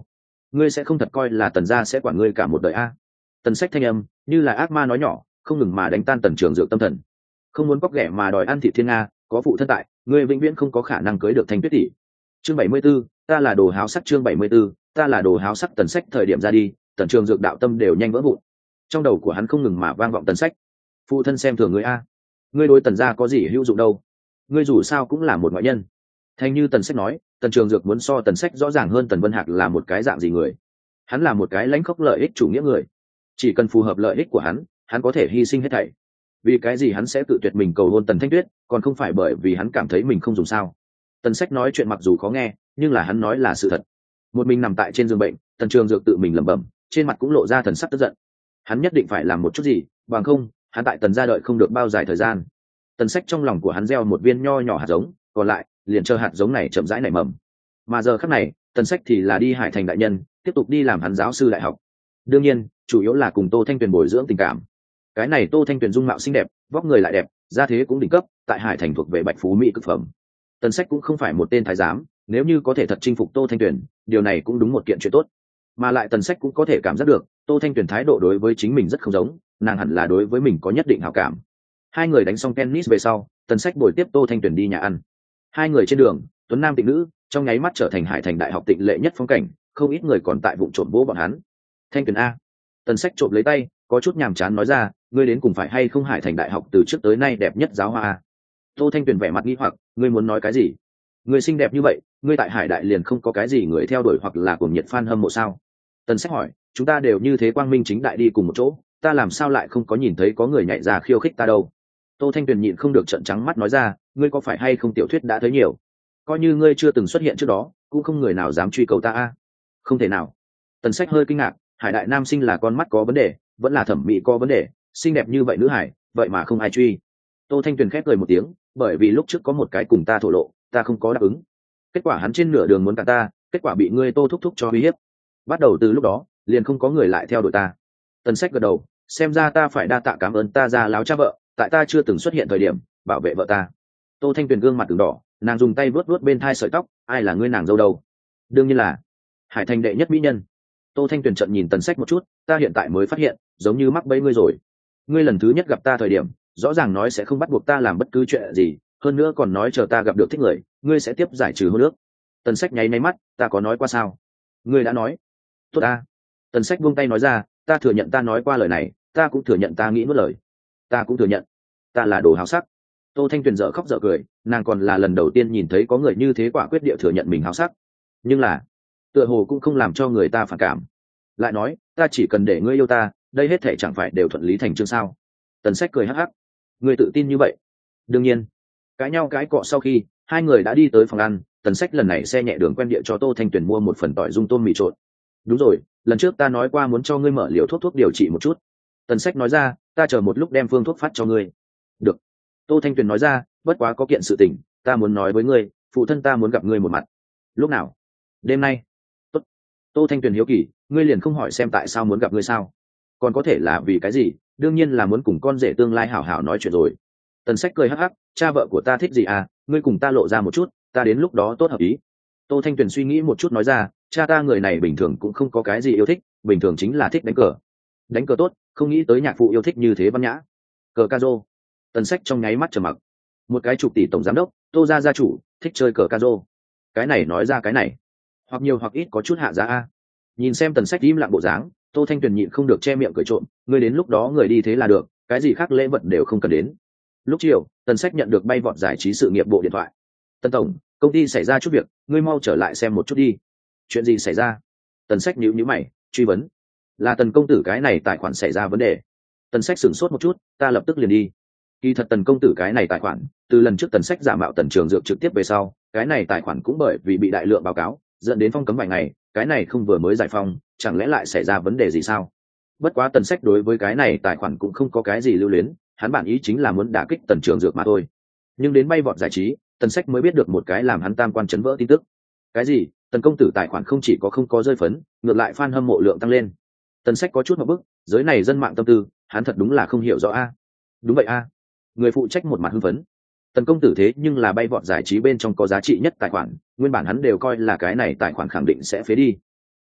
ngươi sẽ không thật coi là tần gia sẽ quản ngươi cả một đời a? Tần Sách thanh âm như là ác ma nói nhỏ, không ngừng mà đánh tan Tần Trường Dược tâm thần. Không muốn cóc ghẻ mà đòi ăn thịt thiên nga, có phụ thân tại, ngươi vĩnh viễn không có khả năng cưới được Thanh Tuyết tỷ. Chương bảy mươi 74, ta là đồ háo sắc. Chương bảy mươi 74, ta là đồ háo sắc. Tần Sách thời điểm ra đi, Tần Trường Dược đạo tâm đều nhanh vỡ vụn. Trong đầu của hắn không ngừng mà vang vọng Tần Sách. Phụ thân xem thường ngươi a, ngươi đối Tần gia có gì hữu dụng đâu? Ngươi dù sao cũng là một ngoại nhân. Thành như Tần Sách nói, Tần Trường Dược muốn so Tần Sách rõ ràng hơn Tần Vân Hạc là một cái dạng gì người. Hắn là một cái lãnh khốc lợi ích chủ nghĩa người, chỉ cần phù hợp lợi ích của hắn, hắn có thể hy sinh hết thảy. Vì cái gì hắn sẽ tự tuyệt mình cầu hôn Tần Thanh Tuyết, còn không phải bởi vì hắn cảm thấy mình không dùng sao? Tần Sách nói chuyện mặc dù khó nghe, nhưng là hắn nói là sự thật. Một mình nằm tại trên giường bệnh, Tần Trường Dược tự mình lẩm bẩm, trên mặt cũng lộ ra thần sắc tức giận. Hắn nhất định phải làm một chút gì, bằng không, hắn tại Tần gia đợi không được bao dài thời gian. Tần Sách trong lòng của hắn gieo một viên nho nhỏ hạt giống, còn lại liền chờ hạt giống này chậm rãi nảy mầm. Mà giờ khắc này, Tần Sách thì là đi Hải Thành đại nhân, tiếp tục đi làm hắn giáo sư đại học. Đương nhiên, chủ yếu là cùng Tô Thanh Tuyền bồi dưỡng tình cảm. Cái này Tô Thanh Tuyền dung mạo xinh đẹp, vóc người lại đẹp, gia thế cũng đỉnh cấp, tại Hải Thành thuộc về bạch phú mỹ cực phẩm. Tần Sách cũng không phải một tên thái giám, nếu như có thể thật chinh phục Tô Thanh Tuyền, điều này cũng đúng một kiện chuyện tốt. Mà lại Tần Sách cũng có thể cảm giác được, Tô Thanh Tuyền thái độ đối với chính mình rất không giống, nàng hẳn là đối với mình có nhất định hảo cảm. Hai người đánh xong tennis về sau, Tần Sách bồi tiếp Tô Thanh Tuyền đi nhà ăn. Hai người trên đường, tuấn nam tịnh nữ, trong nháy mắt trở thành Hải Thành đại học tịnh lệ nhất phong cảnh, không ít người còn tại vụng trộm vỗ bọn hắn. Thanh Tuyền a. Tần Sách trộm lấy tay, có chút nhàm chán nói ra, ngươi đến cùng phải hay không Hải Thành đại học từ trước tới nay đẹp nhất giáo hoa a? Tô Thanh Tuyền vẻ mặt nghi hoặc, ngươi muốn nói cái gì? Ngươi xinh đẹp như vậy, ngươi tại Hải đại liền không có cái gì người theo đuổi hoặc là cuồng nhiệt fan hâm mộ sao? Tần Sách hỏi, chúng ta đều như thế quang minh chính đại đi cùng một chỗ, ta làm sao lại không có nhìn thấy có người nhảy ra khiêu khích ta đâu? Tô Thanh Tuyền nhịn không được trợn trắng mắt nói ra, ngươi có phải hay không tiểu thuyết đã thấy nhiều? Coi như ngươi chưa từng xuất hiện trước đó, cũng không người nào dám truy cầu ta a. Không thể nào. Tần Sách hơi kinh ngạc, Hải đại nam sinh là con mắt có vấn đề, vẫn là thẩm mỹ có vấn đề, xinh đẹp như vậy nữ hải, vậy mà không ai truy. Tô Thanh Tuyền khép cười một tiếng, bởi vì lúc trước có một cái cùng ta thổ lộ, ta không có đáp ứng. Kết quả hắn trên nửa đường muốn cả ta, kết quả bị ngươi Tô thúc thúc cho uy hiếp. Bắt đầu từ lúc đó, liền không có người lại theo đuổi ta. Tần Sách gật đầu, xem ra ta phải đa tạ cảm ơn ta già láo cha vợ, tại ta chưa từng xuất hiện thời điểm, bảo vệ vợ ta. Tô Thanh Tuyền gương mặt từng đỏ, nàng dùng tay vuốt vuốt bên thai sợi tóc, ai là ngươi nàng dâu đâu? Đương nhiên là Hải Thành đệ nhất mỹ nhân. Tô Thanh Tuyền trợn nhìn Tần Sách một chút, ta hiện tại mới phát hiện, giống như mắc bẫy ngươi rồi. Ngươi lần thứ nhất gặp ta thời điểm, rõ ràng nói sẽ không bắt buộc ta làm bất cứ chuyện gì, hơn nữa còn nói chờ ta gặp được thích người, ngươi sẽ tiếp giải trừ hôn ước. Tần Sách nháy nháy mắt, ta có nói qua sao? Ngươi đã nói. Tốt ta. Tần Sách buông tay nói ra, ta thừa nhận ta nói qua lời này, ta cũng thừa nhận ta nghĩ nuốt lời. Ta cũng thừa nhận, ta là đồ háo sắc. Tô Thanh Tuyền dở khóc dở cười, nàng còn là lần đầu tiên nhìn thấy có người như thế quả quyết địa thừa nhận mình háo sắc. Nhưng là, tựa hồ cũng không làm cho người ta phản cảm. Lại nói, ta chỉ cần để ngươi yêu ta, đây hết thể chẳng phải đều thuận lý thành chương sao? Tần Sách cười hắc hắc, ngươi tự tin như vậy? Đương nhiên. Cãi nhau cãi cọ sau khi hai người đã đi tới phòng ăn, Tần Sách lần này xe nhẹ đường quen địa cho Tô Thanh Tuyền mua một phần tỏi dung tôm mì trộn. Đúng rồi, lần trước ta nói qua muốn cho ngươi mở liều thuốc thuốc điều trị một chút. Tần Sách nói ra, ta chờ một lúc đem phương thuốc phát cho ngươi. Được. Tô Thanh Tuyền nói ra, bất quá có kiện sự tình, ta muốn nói với ngươi, phụ thân ta muốn gặp ngươi một mặt. Lúc nào? Đêm nay. Tốt. Tô Thanh Tuyền hiếu kỳ, ngươi liền không hỏi xem tại sao muốn gặp ngươi sao? Còn có thể là vì cái gì? Đương nhiên là muốn cùng con rể tương lai hảo hảo nói chuyện rồi. Tần Sách cười hắc hắc, cha vợ của ta thích gì à, ngươi cùng ta lộ ra một chút, ta đến lúc đó tốt hợp ý. Tô Thanh Tuyền suy nghĩ một chút nói ra, cha ta người này bình thường cũng không có cái gì yêu thích, bình thường chính là thích đánh cờ. Đánh cờ tốt, không nghĩ tới nhạc phụ yêu thích như thế văn nhã. Cờ ca rô. Tần Sách trong nháy mắt trầm mặc. Một cái chục tỷ tổng giám đốc, Tô gia gia chủ, thích chơi cờ ca rô. Cái này nói ra cái này, hoặc nhiều hoặc ít có chút hạ giá a. Nhìn xem Tần Sách im lặng bộ dáng, Tô Thanh Tuyền nhịn không được che miệng cười trộm, ngươi đến lúc đó người đi thế là được, cái gì khác lễ vật đều không cần đến. Lúc chiều, Tần Sách nhận được bay vọt giải trí sự nghiệp bộ điện thoại. Tần tổng, công ty xảy ra chút việc, ngươi mau trở lại xem một chút đi. Chuyện gì xảy ra? Tần Sách nhíu nhíu mày, truy vấn. Là Tần công tử cái này tài khoản xảy ra vấn đề. Tần Sách sửng sốt một chút, ta lập tức liền đi. Kỳ thật Tần công tử cái này tài khoản, từ lần trước Tần Sách giả mạo Tần Trường Dược trực tiếp về sau, cái này tài khoản cũng bởi vì bị đại lượng báo cáo, dẫn đến phong cấm vài ngày, cái này không vừa mới giải phong, chẳng lẽ lại xảy ra vấn đề gì sao? Bất quá Tần Sách đối với cái này tài khoản cũng không có cái gì lưu luyến, hắn bản ý chính là muốn đả kích Tần Trường Dược mà thôi. Nhưng đến bay vọt giải trí, Tần Sách mới biết được một cái làm hắn tam quan chấn vỡ tin tức. Cái gì? Tần công tử tài khoản không chỉ có không có rơi phấn, ngược lại fan hâm mộ lượng tăng lên. Tần Sách có chút một bức, giới này dân mạng tâm tư, hắn thật đúng là không hiểu rõ a. Đúng vậy a. Người phụ trách một mặt hưng phấn. Tần công tử thế nhưng là bay vọt giải trí bên trong có giá trị nhất tài khoản, nguyên bản hắn đều coi là cái này tài khoản khẳng định sẽ phế đi.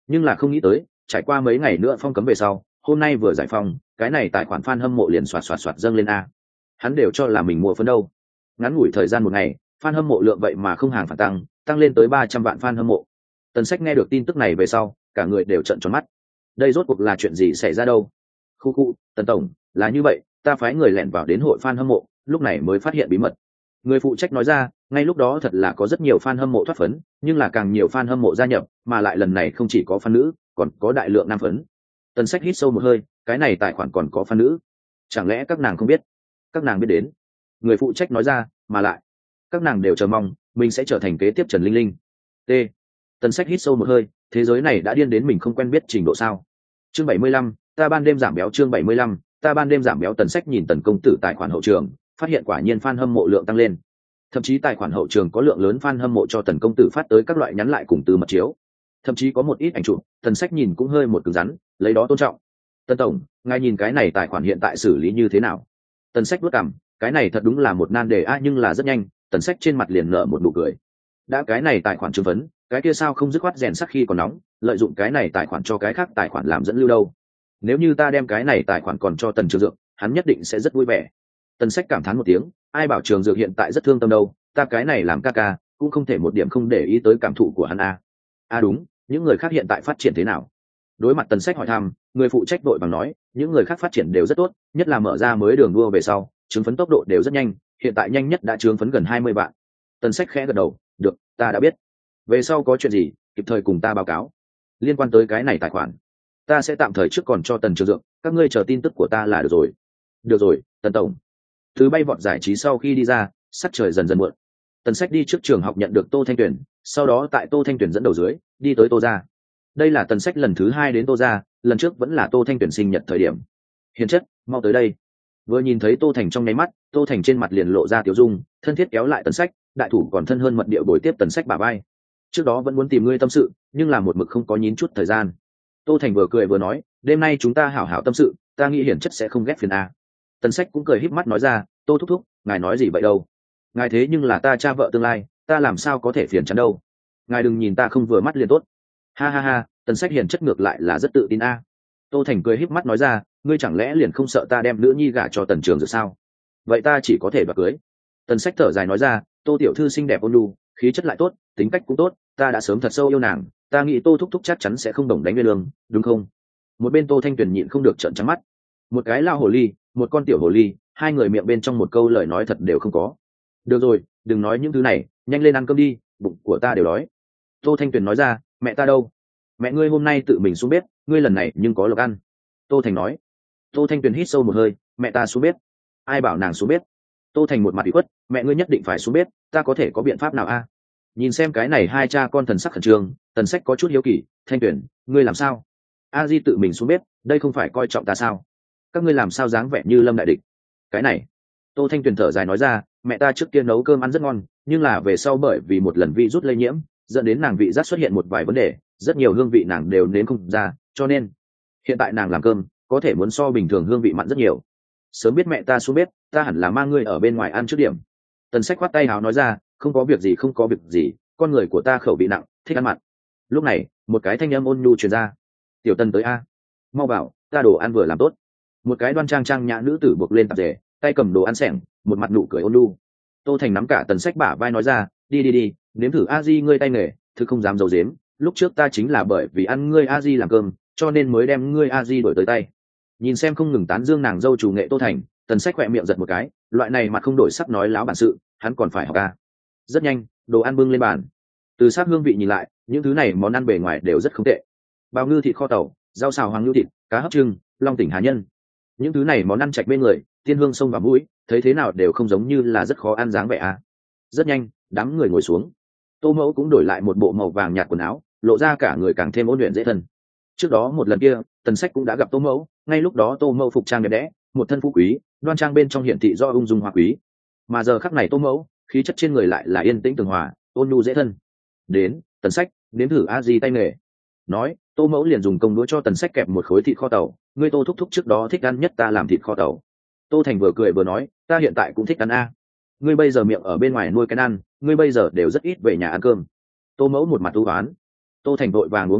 nhưng là không nghĩ tới trải qua mấy ngày nữa phong cấm về sau, hôm nay vừa giải phong, cái này tài khoản fan hâm mộ liền xoạt xoạt xoạt dâng lên a. Hắn đều cho là mình mua phấn đâu. Ngắn ngủi thời gian một ngày, fan hâm mộ lượng vậy mà không hàng phản tăng, tăng lên tới ba trăm vạn fan hâm mộ. Tần Sách nghe được tin tức này về sau, cả người đều trợn tròn mắt. Đây rốt cuộc là chuyện gì xảy ra đâu? Khu khu, Tần tổng, là như vậy, ta phái người lẻn vào đến hội fan hâm mộ, lúc này mới phát hiện bí mật. Người phụ trách nói ra, ngay lúc đó thật là có rất nhiều fan hâm mộ thoát phấn, nhưng là càng nhiều fan hâm mộ gia nhập, mà lại lần này không chỉ có fan nữ, còn có đại lượng nam phấn. Tần Sách hít sâu một hơi, cái này tài khoản còn có fan nữ, chẳng lẽ các nàng không biết? Các nàng biết đến. Người phụ trách nói ra, mà lại các nàng đều chờ mong mình sẽ trở thành kế tiếp Trần Linh Linh. T. Tần Sách hít sâu một hơi, thế giới này đã điên đến mình không quen biết trình độ sao? Chương bảy mươi lăm, ta ban đêm giảm béo. Chương bảy mươi lăm, ta ban đêm giảm béo. Tần Sách nhìn Tần công tử tài khoản hậu trường, phát hiện quả nhiên fan hâm mộ lượng tăng lên. Thậm chí tài khoản hậu trường có lượng lớn fan hâm mộ cho Tần công tử phát tới các loại nhắn lại cùng từ mật chiếu. Thậm chí có một ít ảnh chụp, Tần Sách nhìn cũng hơi một cứng rắn, lấy đó tôn trọng. Tần tổng, ngài nhìn cái này tài khoản hiện tại xử lý như thế nào? Tần Sách vuốt cằm, cái này thật đúng là một nan đề a, nhưng là rất nhanh, Tần Sách trên mặt liền nở một nụ cười. Đã cái này tài khoản chứng vấn, cái kia sao không dứt khoát rèn sắc khi còn nóng, lợi dụng cái này tài khoản cho cái khác tài khoản làm dẫn lưu đâu? Nếu như ta đem cái này tài khoản còn cho Tần Trường Dược, hắn nhất định sẽ rất vui vẻ. Tần Sách cảm thán một tiếng, ai bảo Trường Dược hiện tại rất thương tâm đâu, ta cái này làm ca ca, cũng không thể một điểm không để ý tới cảm thụ của hắn a. A đúng, những người khác hiện tại phát triển thế nào? Đối mặt Tần Sách hỏi thăm, người phụ trách đội bằng nói, những người khác phát triển đều rất tốt, nhất là mở ra mới đường đua về sau, chứng phấn tốc độ đều rất nhanh, hiện tại nhanh nhất đã chứng phấn gần hai mươi vạn. Tần Sách khẽ gật đầu, được, ta đã biết. Về sau có chuyện gì, kịp thời cùng ta báo cáo. Liên quan tới cái này tài khoản, ta sẽ tạm thời trước còn cho Tần Trường Dược, các ngươi chờ tin tức của ta là được rồi. Được rồi, Tần tổng. Từ bay vọt giải trí sau khi đi ra, sắc trời dần dần muộn. Tần Sách đi trước trường học nhận được Tô Thanh Tuyển, sau đó tại Tô Thanh Tuyển dẫn đầu dưới, đi tới Tô gia. Đây là Tần Sách lần thứ hai đến Tô gia, lần trước vẫn là Tô Thanh Tuyển sinh nhật thời điểm. Hiền chất, mau tới đây. Vừa nhìn thấy Tô Thành trong nháy mắt, Tô Thành trên mặt liền lộ ra tiểu dung, thân thiết kéo lại Tần Sách, đại thủ còn thân hơn mật điệu bồi tiếp Tần Sách bả vai. Trước đó vẫn muốn tìm ngươi tâm sự, nhưng là một mực không có nhín chút thời gian. Tô Thành vừa cười vừa nói, đêm nay chúng ta hảo hảo tâm sự, ta nghĩ Hiển chất sẽ không ghét phiền a. Tần Sách cũng cười híp mắt nói ra, Tô thúc thúc, ngài nói gì vậy đâu? Ngài thế nhưng là ta cha vợ tương lai, ta làm sao có thể phiền chán đâu? Ngài đừng nhìn ta không vừa mắt liền tốt. Ha ha ha, Tần Sách Hiển chất ngược lại là rất tự tin a. Tô Thành cười híp mắt nói ra, ngươi chẳng lẽ liền không sợ ta đem nữ nhi gả cho Tần Trường Dược sao? Vậy ta chỉ có thể đoạt cưới. Tần Sách thở dài nói ra, Tô tiểu thư xinh đẹp ôn nhu, khí chất lại tốt, tính cách cũng tốt, ta đã sớm thật sâu yêu nàng, ta nghĩ Tô thúc thúc chắc chắn sẽ không đồng đánh nguyên lương, đúng không? Một bên Tô Thanh Tuyền nhịn không được trợn trắng mắt. Một cái lao hồ ly, một con tiểu hồ ly, hai người miệng bên trong một câu lời nói thật đều không có. Được rồi, đừng nói những thứ này, nhanh lên ăn cơm đi, bụng của ta đều đói. Tô Thanh Tuyền nói ra, mẹ ta đâu? Mẹ ngươi hôm nay tự mình xuống bếp, ngươi lần này nhưng có lộc ăn. Tô Thành nói. Tô Thanh Tuyền hít sâu một hơi, mẹ ta xuống bếp. Ai bảo nàng xuống bếp? Tô Thành một mặt bị khuất, mẹ ngươi nhất định phải xuống bếp, ta có thể có biện pháp nào a? Nhìn xem cái này hai cha con thần sắc khẩn trương, Tần Sách có chút hiếu kỳ, Thanh Tuyền, ngươi làm sao? A Di tự mình xuống bếp, đây không phải coi trọng ta sao? Các ngươi làm sao dáng vẻ như lâm đại địch? Cái này, Tô Thanh Tuyền thở dài nói ra, mẹ ta trước kia nấu cơm ăn rất ngon, nhưng là về sau bởi vì một lần virus lây nhiễm, dẫn đến nàng vị giác xuất hiện một vài vấn đề, rất nhiều hương vị nàng đều nếm không ra, cho nên hiện tại nàng làm cơm có thể muốn so bình thường hương vị mặn rất nhiều. Sớm biết mẹ ta xuống bếp, ta hẳn là mang ngươi ở bên ngoài ăn trước điểm. Tần Sách khoát tay hào nói ra, không có việc gì không có việc gì, con người của ta khẩu vị nặng, thích ăn mặn. Lúc này, một cái thanh âm ôn nhu truyền ra, tiểu Tần tới a, mau bảo, ta đồ ăn vừa làm tốt. Một cái đoan trang trang nhã nữ tử buộc lên tạp dề, tay cầm đồ ăn xẻng, một mặt nụ cười ôn nhu. Tô Thành nắm cả Tần Sách bả vai nói ra, đi đi đi, nếm thử a di ngươi tay nghề, thực không dám giấu giếm, lúc trước ta chính là bởi vì ăn ngươi a di làm cơm, cho nên mới đem ngươi a di đổi tới tay. Nhìn xem không ngừng tán dương nàng dâu chủ nghệ Tô Thành, Tần Sách khỏe miệng giật một cái, loại này mặt không đổi sắc nói láo bản sự, hắn còn phải học ca. Rất nhanh, đồ ăn bưng lên bàn. Từ sát hương vị nhìn lại, những thứ này món ăn bề ngoài đều rất không tệ. Bào ngư thịt kho tàu, rau xào hoàng ngưu thịt, cá hấp trưng, long tỉnh hà nhân. Những thứ này món ăn chạch bên người, tiên hương sông và mũi, thấy thế nào đều không giống như là rất khó ăn dáng vẻ à. Rất nhanh, đám người ngồi xuống. Tô Mẫu cũng đổi lại một bộ màu vàng nhạt quần áo, lộ ra cả người càng thêm ôn luyện dễ thân. Trước đó một lần kia, Tần Sách cũng đã gặp Tô Mẫu, ngay lúc đó Tô Mẫu phục trang đẹp đẽ, một thân phú quý, đoan trang bên trong hiển thị do ung dung hoa quý. Mà giờ khắc này Tô Mẫu, khí chất trên người lại là yên tĩnh tường hòa, ôn nhu dễ thân. Đến, Tần Sách, nếm thử a di tay nghề. Nói, Tô Mẫu liền dùng công đũa cho Tần Sách kẹp một khối thịt kho tàu, ngươi Tô thúc thúc trước đó thích ăn nhất ta làm thịt kho tàu. Tô Thành vừa cười vừa nói, ta hiện tại cũng thích ăn a. Ngươi bây giờ miệng ở bên ngoài nuôi cái ăn, ngươi bây giờ đều rất ít về nhà ăn cơm. Tô Mẫu một mặt u oán. Tô Thành vội vàng uống một hớp,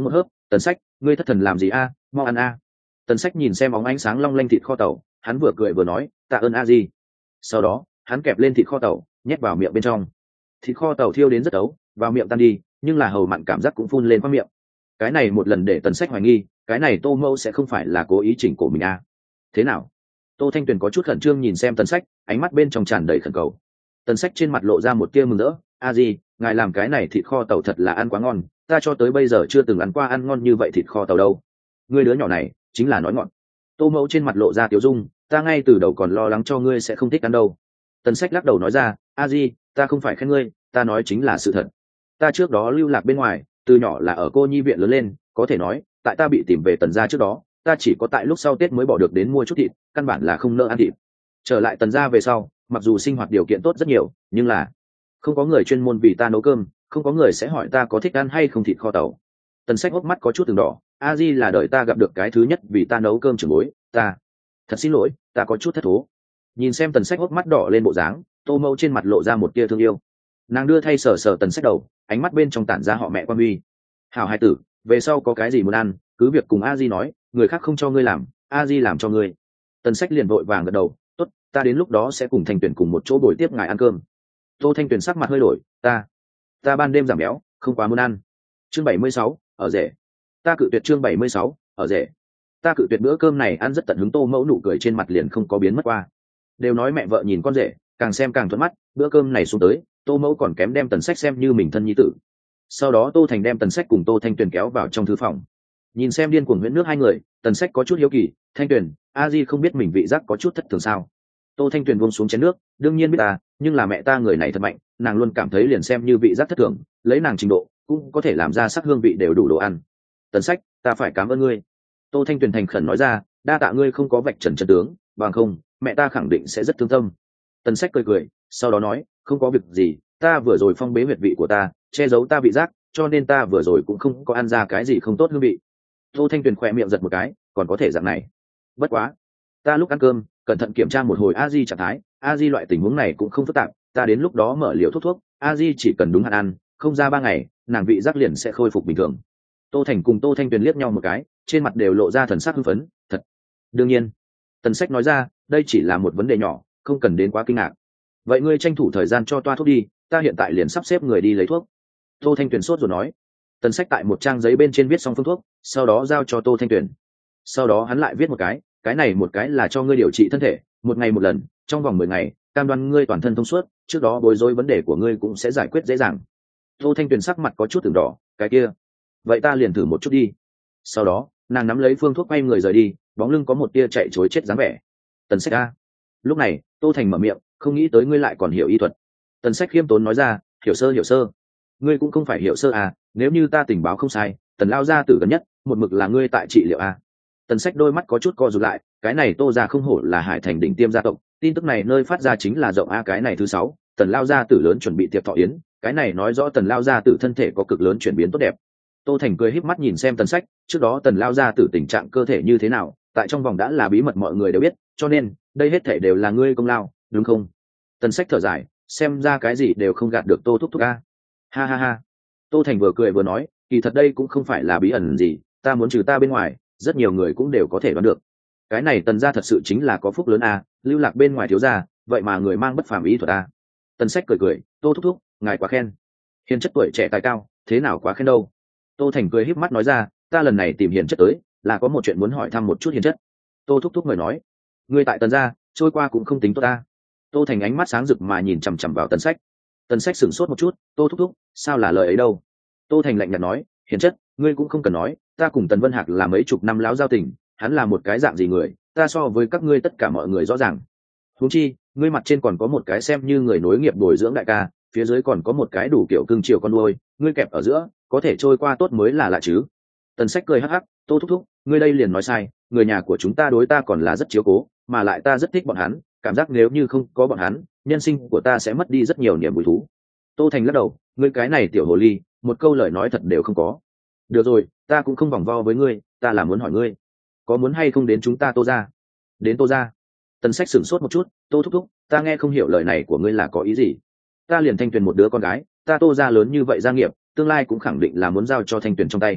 Tần Sách, ngươi thất thần làm gì a, mau ăn a. Tần Sách nhìn xem óng ánh sáng long lanh thịt kho tàu, hắn vừa cười vừa nói, tạ ơn a di. Sau đó hắn kẹp lên thịt kho tàu nhét vào miệng bên trong. Thịt kho tàu thiêu đến rất ấu, vào miệng tan đi, nhưng là hầu mặn cảm giác cũng phun lên qua miệng. Cái này một lần để Tần Sách hoài nghi, cái này Tô Mẫu sẽ không phải là cố ý chỉnh cổ mình a. Thế nào? Tô Thanh Tuyền có chút khẩn trương nhìn xem Tần Sách, ánh mắt bên trong tràn đầy khẩn cầu. Tần Sách trên mặt lộ ra một tia mừng rỡ, a di, ngài làm cái này thịt kho tàu thật là ăn quá ngon, ta cho tới bây giờ chưa từng ăn qua ăn ngon như vậy thịt kho tàu đâu. Ngươi đứa nhỏ này chính là nói ngọn. Tô Mẫu trên mặt lộ ra tiếu dung, ta ngay từ đầu còn lo lắng cho ngươi sẽ không thích ăn đâu. Tần Sách lắc đầu nói ra, a di, ta không phải khen ngươi, ta nói chính là sự thật. Ta trước đó lưu lạc bên ngoài, từ nhỏ là ở cô nhi viện lớn lên, có thể nói tại ta bị tìm về Tần gia trước đó, ta chỉ có tại lúc sau Tết mới bỏ được đến mua chút thịt, căn bản là không nỡ ăn thịt. Trở lại Tần gia về sau, mặc dù sinh hoạt điều kiện tốt rất nhiều, nhưng là không có người chuyên môn vì ta nấu cơm, không có người sẽ hỏi ta có thích ăn hay không thịt kho tàu. Tần Sách hốc mắt có chút từng đỏ, a di là đời ta gặp được cái thứ nhất vì ta nấu cơm trưởng bối, ta thật xin lỗi, ta có chút thất thố. Nhìn xem Tần Sách hốc mắt đỏ lên bộ dáng, Tô Mẫu trên mặt lộ ra một tia thương yêu. Nàng đưa thay sờ sờ Tần Sách đầu, ánh mắt bên trong tản ra họ mẹ quan uy. Hảo hai tử, về sau có cái gì muốn ăn, cứ việc cùng a di nói, người khác không cho ngươi làm, a di làm cho ngươi. Tần Sách liền vội vàng gật đầu, tốt, ta đến lúc đó sẽ cùng Thanh Tuyền cùng một chỗ bồi tiếp ngài ăn cơm. Tô Thanh Tuyền sắc mặt hơi đổi, ta ta ban đêm giảm béo, không quá muốn ăn. Chương bảy mươi sáu, ở rể. Ta cự tuyệt. Chương bảy mươi sáu, ở rể. Ta cự tuyệt. Bữa cơm này ăn rất tận hứng, Tô Mẫu nụ cười trên mặt liền không có biến mất qua. Đều nói mẹ vợ nhìn con rể, càng xem càng thuận mắt, bữa cơm này xuống tới, Tô Mẫu còn kém đem Tần Sách xem như mình thân nhi tử. Sau đó Tô Thành đem Tần Sách cùng Tô Thanh Tuyền kéo vào trong thư phòng. Nhìn xem điên cuồng huyễn nước hai người, Tần Sách có chút hiếu kỳ, Thanh Tuyền, a di không biết mình vị giác có chút thất thường sao? Tô Thanh Tuyền buông xuống chén nước, đương nhiên biết ta, nhưng là mẹ ta người này thật mạnh, nàng luôn cảm thấy liền xem như vị giác thất thường, lấy nàng trình độ cũng có thể làm ra sắc hương vị đều đủ đồ ăn. Tần Sách, ta phải cảm ơn ngươi. Tô Thanh Tuyền thành khẩn nói ra, đa tạ ngươi không có vạch trần chân tướng, bằng không mẹ ta khẳng định sẽ rất thương tâm. Tần Sách cười cười, sau đó nói, không có việc gì, ta vừa rồi phong bế huyệt vị của ta, che giấu ta vị giác, cho nên ta vừa rồi cũng không có ăn ra cái gì không tốt hương vị. Tô Thanh Tuyền khỏe miệng giật một cái, còn có thể dạng này. Bất quá, ta lúc ăn cơm cẩn thận kiểm tra một hồi a di trạng thái, a di loại tình huống này cũng không phức tạp, ta đến lúc đó mở liều thuốc thuốc, a di chỉ cần đúng hạn ăn, không ra ba ngày nàng vị giác liền sẽ khôi phục bình thường. Tô Thành cùng Tô Thanh Tuyền liếc nhau một cái, trên mặt đều lộ ra thần sắc hưng phấn. Thật, đương nhiên. Tần Sách nói ra, đây chỉ là một vấn đề nhỏ, không cần đến quá kinh ngạc. Vậy ngươi tranh thủ thời gian cho toa thuốc đi, ta hiện tại liền sắp xếp người đi lấy thuốc. Tô Thanh Tuyền sốt rồi nói. Tần Sách tại một trang giấy bên trên viết xong phương thuốc, sau đó giao cho Tô Thanh Tuyền. Sau đó hắn lại viết một cái, cái này một cái là cho ngươi điều trị thân thể, một ngày một lần, trong vòng mười ngày, cam đoan ngươi toàn thân thông suốt, trước đó bối rối vấn đề của ngươi cũng sẽ giải quyết dễ dàng. Tô Thanh Tuyền sắc mặt có chút từng đỏ, cái kia, vậy ta liền thử một chút đi. Sau đó nàng nắm lấy phương thuốc quay người rời đi, bóng lưng có một tia chạy chối chết dáng vẻ. Tần Sách a. Lúc này Tô Thành mở miệng, không nghĩ tới ngươi lại còn hiểu y thuật. Tần Sách khiêm tốn nói ra, hiểu sơ hiểu sơ. Ngươi cũng không phải hiểu sơ à, nếu như ta tình báo không sai, Tần lao gia tử gần nhất một mực là ngươi tại trị liệu à. Tần Sách đôi mắt có chút co rụt lại, cái này Tô gia không hổ là Hải Thành đỉnh tiêm gia tộc, tin tức này nơi phát ra chính là rộng a. Cái này thứ sáu, Tần lao gia tử lớn chuẩn bị tiệc thọ yến, cái này nói rõ Tần lao gia tử thân thể có cực lớn chuyển biến tốt đẹp. Tô Thành cười híp mắt nhìn xem Tần Sách, trước đó Tần lao gia tử tình trạng cơ thể như thế nào, tại trong vòng đã là bí mật mọi người đều biết, cho nên đây hết thảy đều là ngươi công lao, đúng không? Tần Sách thở dài, xem ra cái gì đều không gạt được Tô thúc thúc a. Ha ha ha. Tô Thành vừa cười vừa nói, kỳ thật đây cũng không phải là bí ẩn gì, ta muốn trừ ta bên ngoài, rất nhiều người cũng đều có thể đoán được. Cái này Tần gia thật sự chính là có phúc lớn a, lưu lạc bên ngoài thiếu gia, vậy mà người mang bất phàm ý thuật a. Tần Sách cười cười, Tô thúc thúc, ngài quá khen. Hiền chất tuổi trẻ tài cao, thế nào quá khen đâu. Tô Thành cười híp mắt nói ra, ta lần này tìm Hiền chất tới, là có một chuyện muốn hỏi thăm một chút Hiền chất. Tô thúc thúc người nói, người tại Tần gia trôi qua cũng không tính tốt ta. Tô Thành ánh mắt sáng rực mà nhìn chằm chằm vào Tần Sách. Tần Sách sửng sốt một chút, Tô thúc thúc, sao là lời ấy đâu? Tô Thành lạnh nhạt nói, Hiền chất, ngươi cũng không cần nói, ta cùng Tần Vân Hạc là mấy chục năm láo giao tình, hắn là một cái dạng gì người, ta so với các ngươi tất cả mọi người rõ ràng. Huống chi, ngươi mặt trên còn có một cái xem như người nối nghiệp bồi dưỡng đại ca, phía dưới còn có một cái đủ kiểu cưng chiều con nuôi, ngươi kẹp ở giữa, có thể trôi qua tốt mới là lạ chứ. Tần Sách cười hắc hắc, Tô thúc thúc, ngươi đây liền nói sai, người nhà của chúng ta đối ta còn là rất chiếu cố, mà lại ta rất thích bọn hắn, cảm giác nếu như không có bọn hắn, nhân sinh của ta sẽ mất đi rất nhiều niềm vui thú. Tô Thành lắc đầu, ngươi cái này tiểu hồ ly, một câu lời nói thật đều không có. Được rồi, ta cũng không vòng vo với ngươi, ta là muốn hỏi ngươi, có muốn hay không đến chúng ta Tô gia? Đến Tô gia? Tần Sách sửng sốt một chút, Tô thúc thúc, ta nghe không hiểu lời này của ngươi là có ý gì. Ta liền Thanh Tuyền một đứa con gái, ta Tô gia lớn như vậy gia nghiệp, tương lai cũng khẳng định là muốn giao cho Thanh Tuyền trong tay.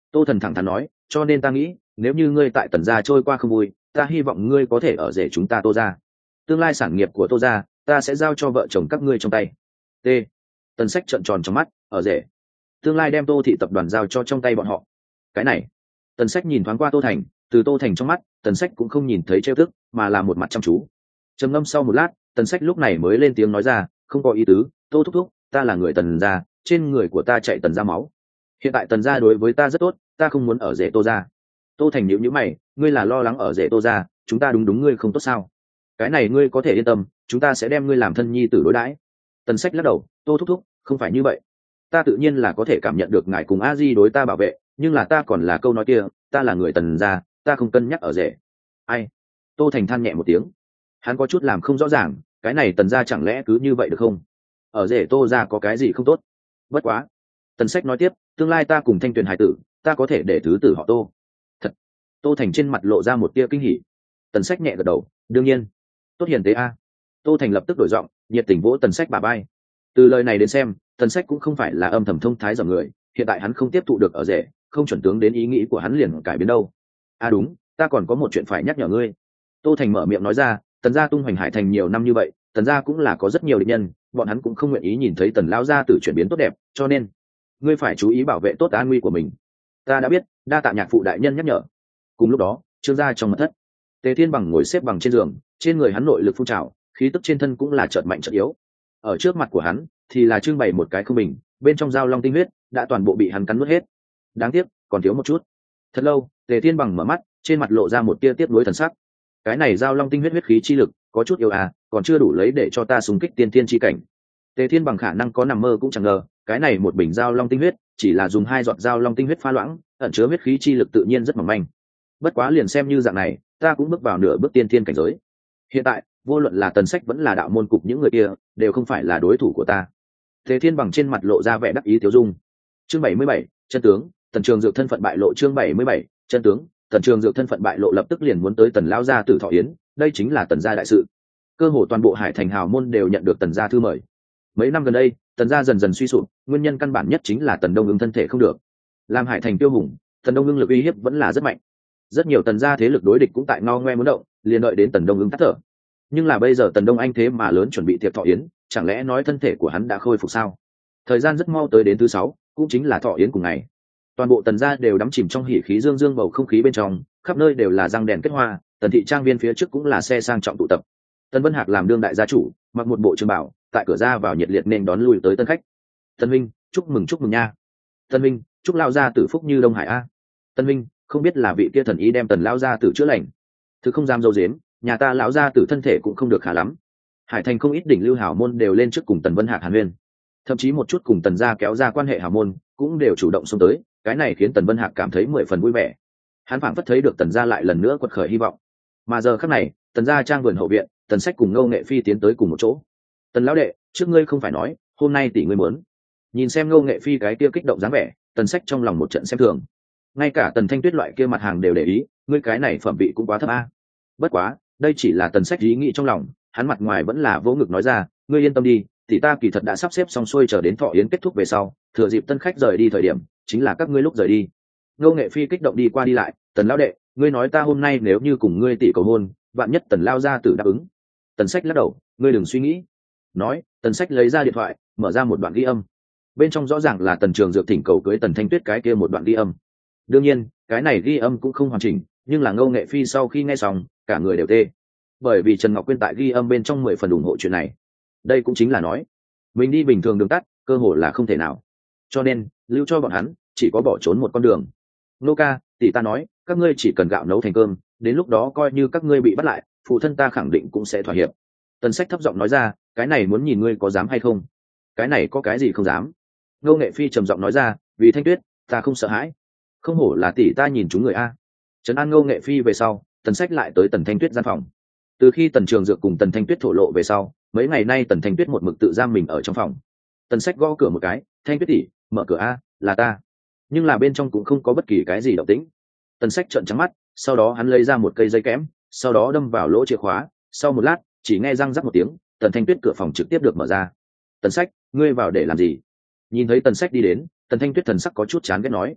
Tô Thần thẳng thắn nói, cho nên ta nghĩ nếu như ngươi tại Tần gia trôi qua không vui, ta hy vọng ngươi có thể ở rể chúng ta Tô gia. Tương lai sản nghiệp của Tô gia ta sẽ giao cho vợ chồng các ngươi trong tay. T. Tần Sách trợn tròn trong mắt, ở rể, tương lai đem Tô thị tập đoàn giao cho trong tay bọn họ. Cái này. Tần Sách nhìn thoáng qua Tô Thành, từ Tô Thành trong mắt, Tần Sách cũng không nhìn thấy trêu tức, mà là một mặt chăm chú. Trầm ngâm sau một lát, Tần Sách lúc này mới lên tiếng nói ra, không có ý tứ, Tô thúc thúc, ta là người Tần gia, trên người của ta chạy Tần gia máu. Hiện tại Tần gia đối với ta rất tốt, ta không muốn ở rể Tô gia. Tô Thành nhíu nhíu mày, ngươi là lo lắng ở rể Tô gia, chúng ta đúng đúng ngươi không tốt sao? Cái này ngươi có thể yên tâm, chúng ta sẽ đem ngươi làm thân nhi tử đối đãi. Tần Sách lắc đầu, Tô thúc thúc, không phải như vậy. Ta tự nhiên là có thể cảm nhận được ngài cùng a di đối ta bảo vệ, nhưng là ta còn là câu nói kia, ta là người Tần gia, ta không cân nhắc ở rể. Ai? Tô Thành than nhẹ một tiếng, hắn có chút làm không rõ ràng, cái này Tần gia chẳng lẽ cứ như vậy được không? Ở rể Tô gia có cái gì không tốt? Bất quá, Tần Sách nói tiếp, tương lai ta cùng Thanh Tuyền hải tử, ta có thể để thứ tử họ Tô. Thật. Tô Thành trên mặt lộ ra một tia kinh hỉ. Tần Sách nhẹ gật đầu, đương nhiên. Tốt hiền tế a. Tô Thành lập tức đổi giọng, nhiệt tình vỗ Tần Sách bả vai. Từ lời này đến xem, Tần Sách cũng không phải là âm thầm thông thái dòng người, hiện tại hắn không tiếp thụ được ở rể, không chuẩn tướng đến ý nghĩ của hắn liền cải biến đâu. À đúng, ta còn có một chuyện phải nhắc nhở ngươi. Tô Thành mở miệng nói ra, Tần gia tung hoành hải thành nhiều năm như vậy, Tần gia cũng là có rất nhiều địch nhân, bọn hắn cũng không nguyện ý nhìn thấy Tần lão gia tử chuyển biến tốt đẹp, cho nên ngươi phải chú ý bảo vệ tốt an nguy của mình. Ta đã biết, đa tạ nhạc phụ đại nhân nhắc nhở. Cùng lúc đó, Trương gia trong mật thất, Tề Thiên Bằng ngồi xếp bằng trên giường, trên người hắn nội lực phun trào, khí tức trên thân cũng là chợt mạnh chợt yếu. Ở trước mặt của hắn thì là trưng bày một cái không bình, bên trong dao long tinh huyết đã toàn bộ bị hắn cắn nuốt hết. Đáng tiếc, còn thiếu một chút. Thật lâu, Tề Thiên Bằng mở mắt, trên mặt lộ ra một tia tiếc nuối thần sắc. Cái này dao long tinh huyết huyết khí chi lực có chút yếu à, còn chưa đủ lấy để cho ta xung kích tiên tiên chi cảnh. Tề Thiên Bằng khả năng có nằm mơ cũng chẳng ngờ, cái này một bình dao long tinh huyết chỉ là dùng hai giọt dao long tinh huyết pha loãng, ẩn chứa huyết khí chi lực tự nhiên rất mỏng manh. Bất quá liền xem như dạng này, ta cũng bước vào nửa bước tiên tiên cảnh giới. Hiện tại, vô luận là Tần Sách vẫn là đạo môn cục những người kia, đều không phải là đối thủ của ta. Tề Thiên Bằng trên mặt lộ ra vẻ đắc ý tiêu dung. Chương bảy mươi bảy, chân tướng, Tần Trường Dược thân phận bại lộ. Chương bảy mươi bảy, chân tướng, Tần Trường Dược thân phận bại lộ lập tức liền muốn tới Tần lão gia tử thọ yến, đây chính là Tần gia đại sự. Cơ hồ toàn bộ Hải Thành hào môn đều nhận được Tần gia thư mời. Mấy năm gần đây, Tần gia dần dần suy sụp, nguyên nhân căn bản nhất chính là Tần Đông Ưng thân thể không được. Làm Hải Thành tiêu hùng, Tần Đông Ưng lực uy hiếp vẫn là rất mạnh. Rất nhiều Tần gia thế lực đối địch cũng tại ngao ngoe muốn động, liền đợi đến Tần Đông Ưng tắt thở. Nhưng là bây giờ Tần Đông Anh thế mà lớn chuẩn bị tiệc thọ yến, chẳng lẽ nói thân thể của hắn đã khôi phục sao? Thời gian rất mau tới đến thứ sáu, cũng chính là thọ yến cùng ngày. Toàn bộ Tần gia đều đắm chìm trong hỉ khí dương dương bầu không khí bên trong, khắp nơi đều là răng đèn kết hoa, Tần thị trang viên phía trước cũng là xe sang trọng tụ tập. Tần Vân Hạc làm đương đại gia chủ, mặc một bộ trường bảo, tại cửa ra vào nhiệt liệt nên đón lui tới tân khách. Tân Minh, chúc mừng chúc mừng nha. Tân Minh, chúc lao gia tử phúc như Đông Hải a. Tân Minh, không biết là vị kia thần ý đem Tần lao gia tử chữa lành. Thứ không dám dâu dếm, nhà ta lão gia tử thân thể cũng không được khá lắm. Hải Thành không ít đỉnh lưu hảo môn đều lên trước cùng Tần Vân Hạc hàn huyên, thậm chí một chút cùng Tần gia kéo ra quan hệ hảo môn cũng đều chủ động xông tới, cái này khiến Tần Vân Hạc cảm thấy mười phần vui vẻ. Hắn phảng phất thấy được Tần gia lại lần nữa quật khởi hy vọng. Mà giờ khắc này, Tần gia trang vườn hậu viện, Tần Sách cùng Ngô Nghệ Phi tiến tới cùng một chỗ. Tần lão đệ, trước ngươi không phải nói hôm nay tỷ ngươi muốn? Nhìn xem Ngô Nghệ Phi cái kia kích động dáng vẻ, Tần Sách trong lòng một trận xem thường. Ngay cả Tần Thanh Tuyết loại kia mặt hàng đều để ý, ngươi cái này phẩm vị cũng quá thấp a. Bất quá, đây chỉ là Tần Sách ý nghĩ trong lòng, hắn mặt ngoài vẫn là vỗ ngực nói ra, ngươi yên tâm đi, tỷ ta kỳ thật đã sắp xếp xong xuôi chờ đến thọ yến kết thúc về sau, thừa dịp tân khách rời đi thời điểm, chính là các ngươi lúc rời đi. Ngô Nghệ Phi kích động đi qua đi lại, Tần lão đệ, ngươi nói ta hôm nay nếu như cùng ngươi tỷ cầu hôn, vạn nhất Tần lao gia tử đáp ứng. Tần Sách lắc đầu, ngươi đừng suy nghĩ. Nói, Tần Sách lấy ra điện thoại, mở ra một đoạn ghi âm. Bên trong rõ ràng là Tần Trường Dược thỉnh cầu cưới Tần Thanh Tuyết cái kia một đoạn ghi âm. Đương nhiên, cái này ghi âm cũng không hoàn chỉnh, nhưng là Ngô Nghệ Phi sau khi nghe xong, cả người đều tê. Bởi vì Trần Ngọc Quyên tại ghi âm bên trong mười phần ủng hộ chuyện này. Đây cũng chính là nói, mình đi bình thường đường tắt, cơ hội là không thể nào. Cho nên, lưu cho bọn hắn, chỉ có bỏ trốn một con đường. Nô ca, tỷ ta nói, các ngươi chỉ cần gạo nấu thành cơm, đến lúc đó coi như các ngươi bị bắt lại, phụ thân ta khẳng định cũng sẽ thỏa hiệp. Tần Sách thấp giọng nói ra, cái này muốn nhìn ngươi có dám hay không. Cái này có cái gì không dám? Ngô Nghệ Phi trầm giọng nói ra, vì Thanh Tuyết, ta không sợ hãi. Không hổ là tỷ ta nhìn chúng người a. Trấn an Ngô Nghệ Phi về sau, Tần Sách lại tới Tần Thanh Tuyết gian phòng. Từ khi Tần Trường Dược cùng Tần Thanh Tuyết thổ lộ về sau, mấy ngày nay Tần Thanh Tuyết một mực tự giam mình ở trong phòng. Tần Sách gõ cửa một cái, Thanh Tuyết tỷ, mở cửa a, là ta. Nhưng là bên trong cũng không có bất kỳ cái gì động tĩnh. Tần Sách trợn trắng mắt, sau đó hắn lấy ra một cây dây kẽm, sau đó đâm vào lỗ chìa khóa. Sau một lát, chỉ nghe răng rắc một tiếng, Tần Thanh Tuyết cửa phòng trực tiếp được mở ra. Tần Sách, ngươi vào để làm gì? Nhìn thấy Tần Sách đi đến, Tần Thanh Tuyết thần sắc có chút chán ghét nói,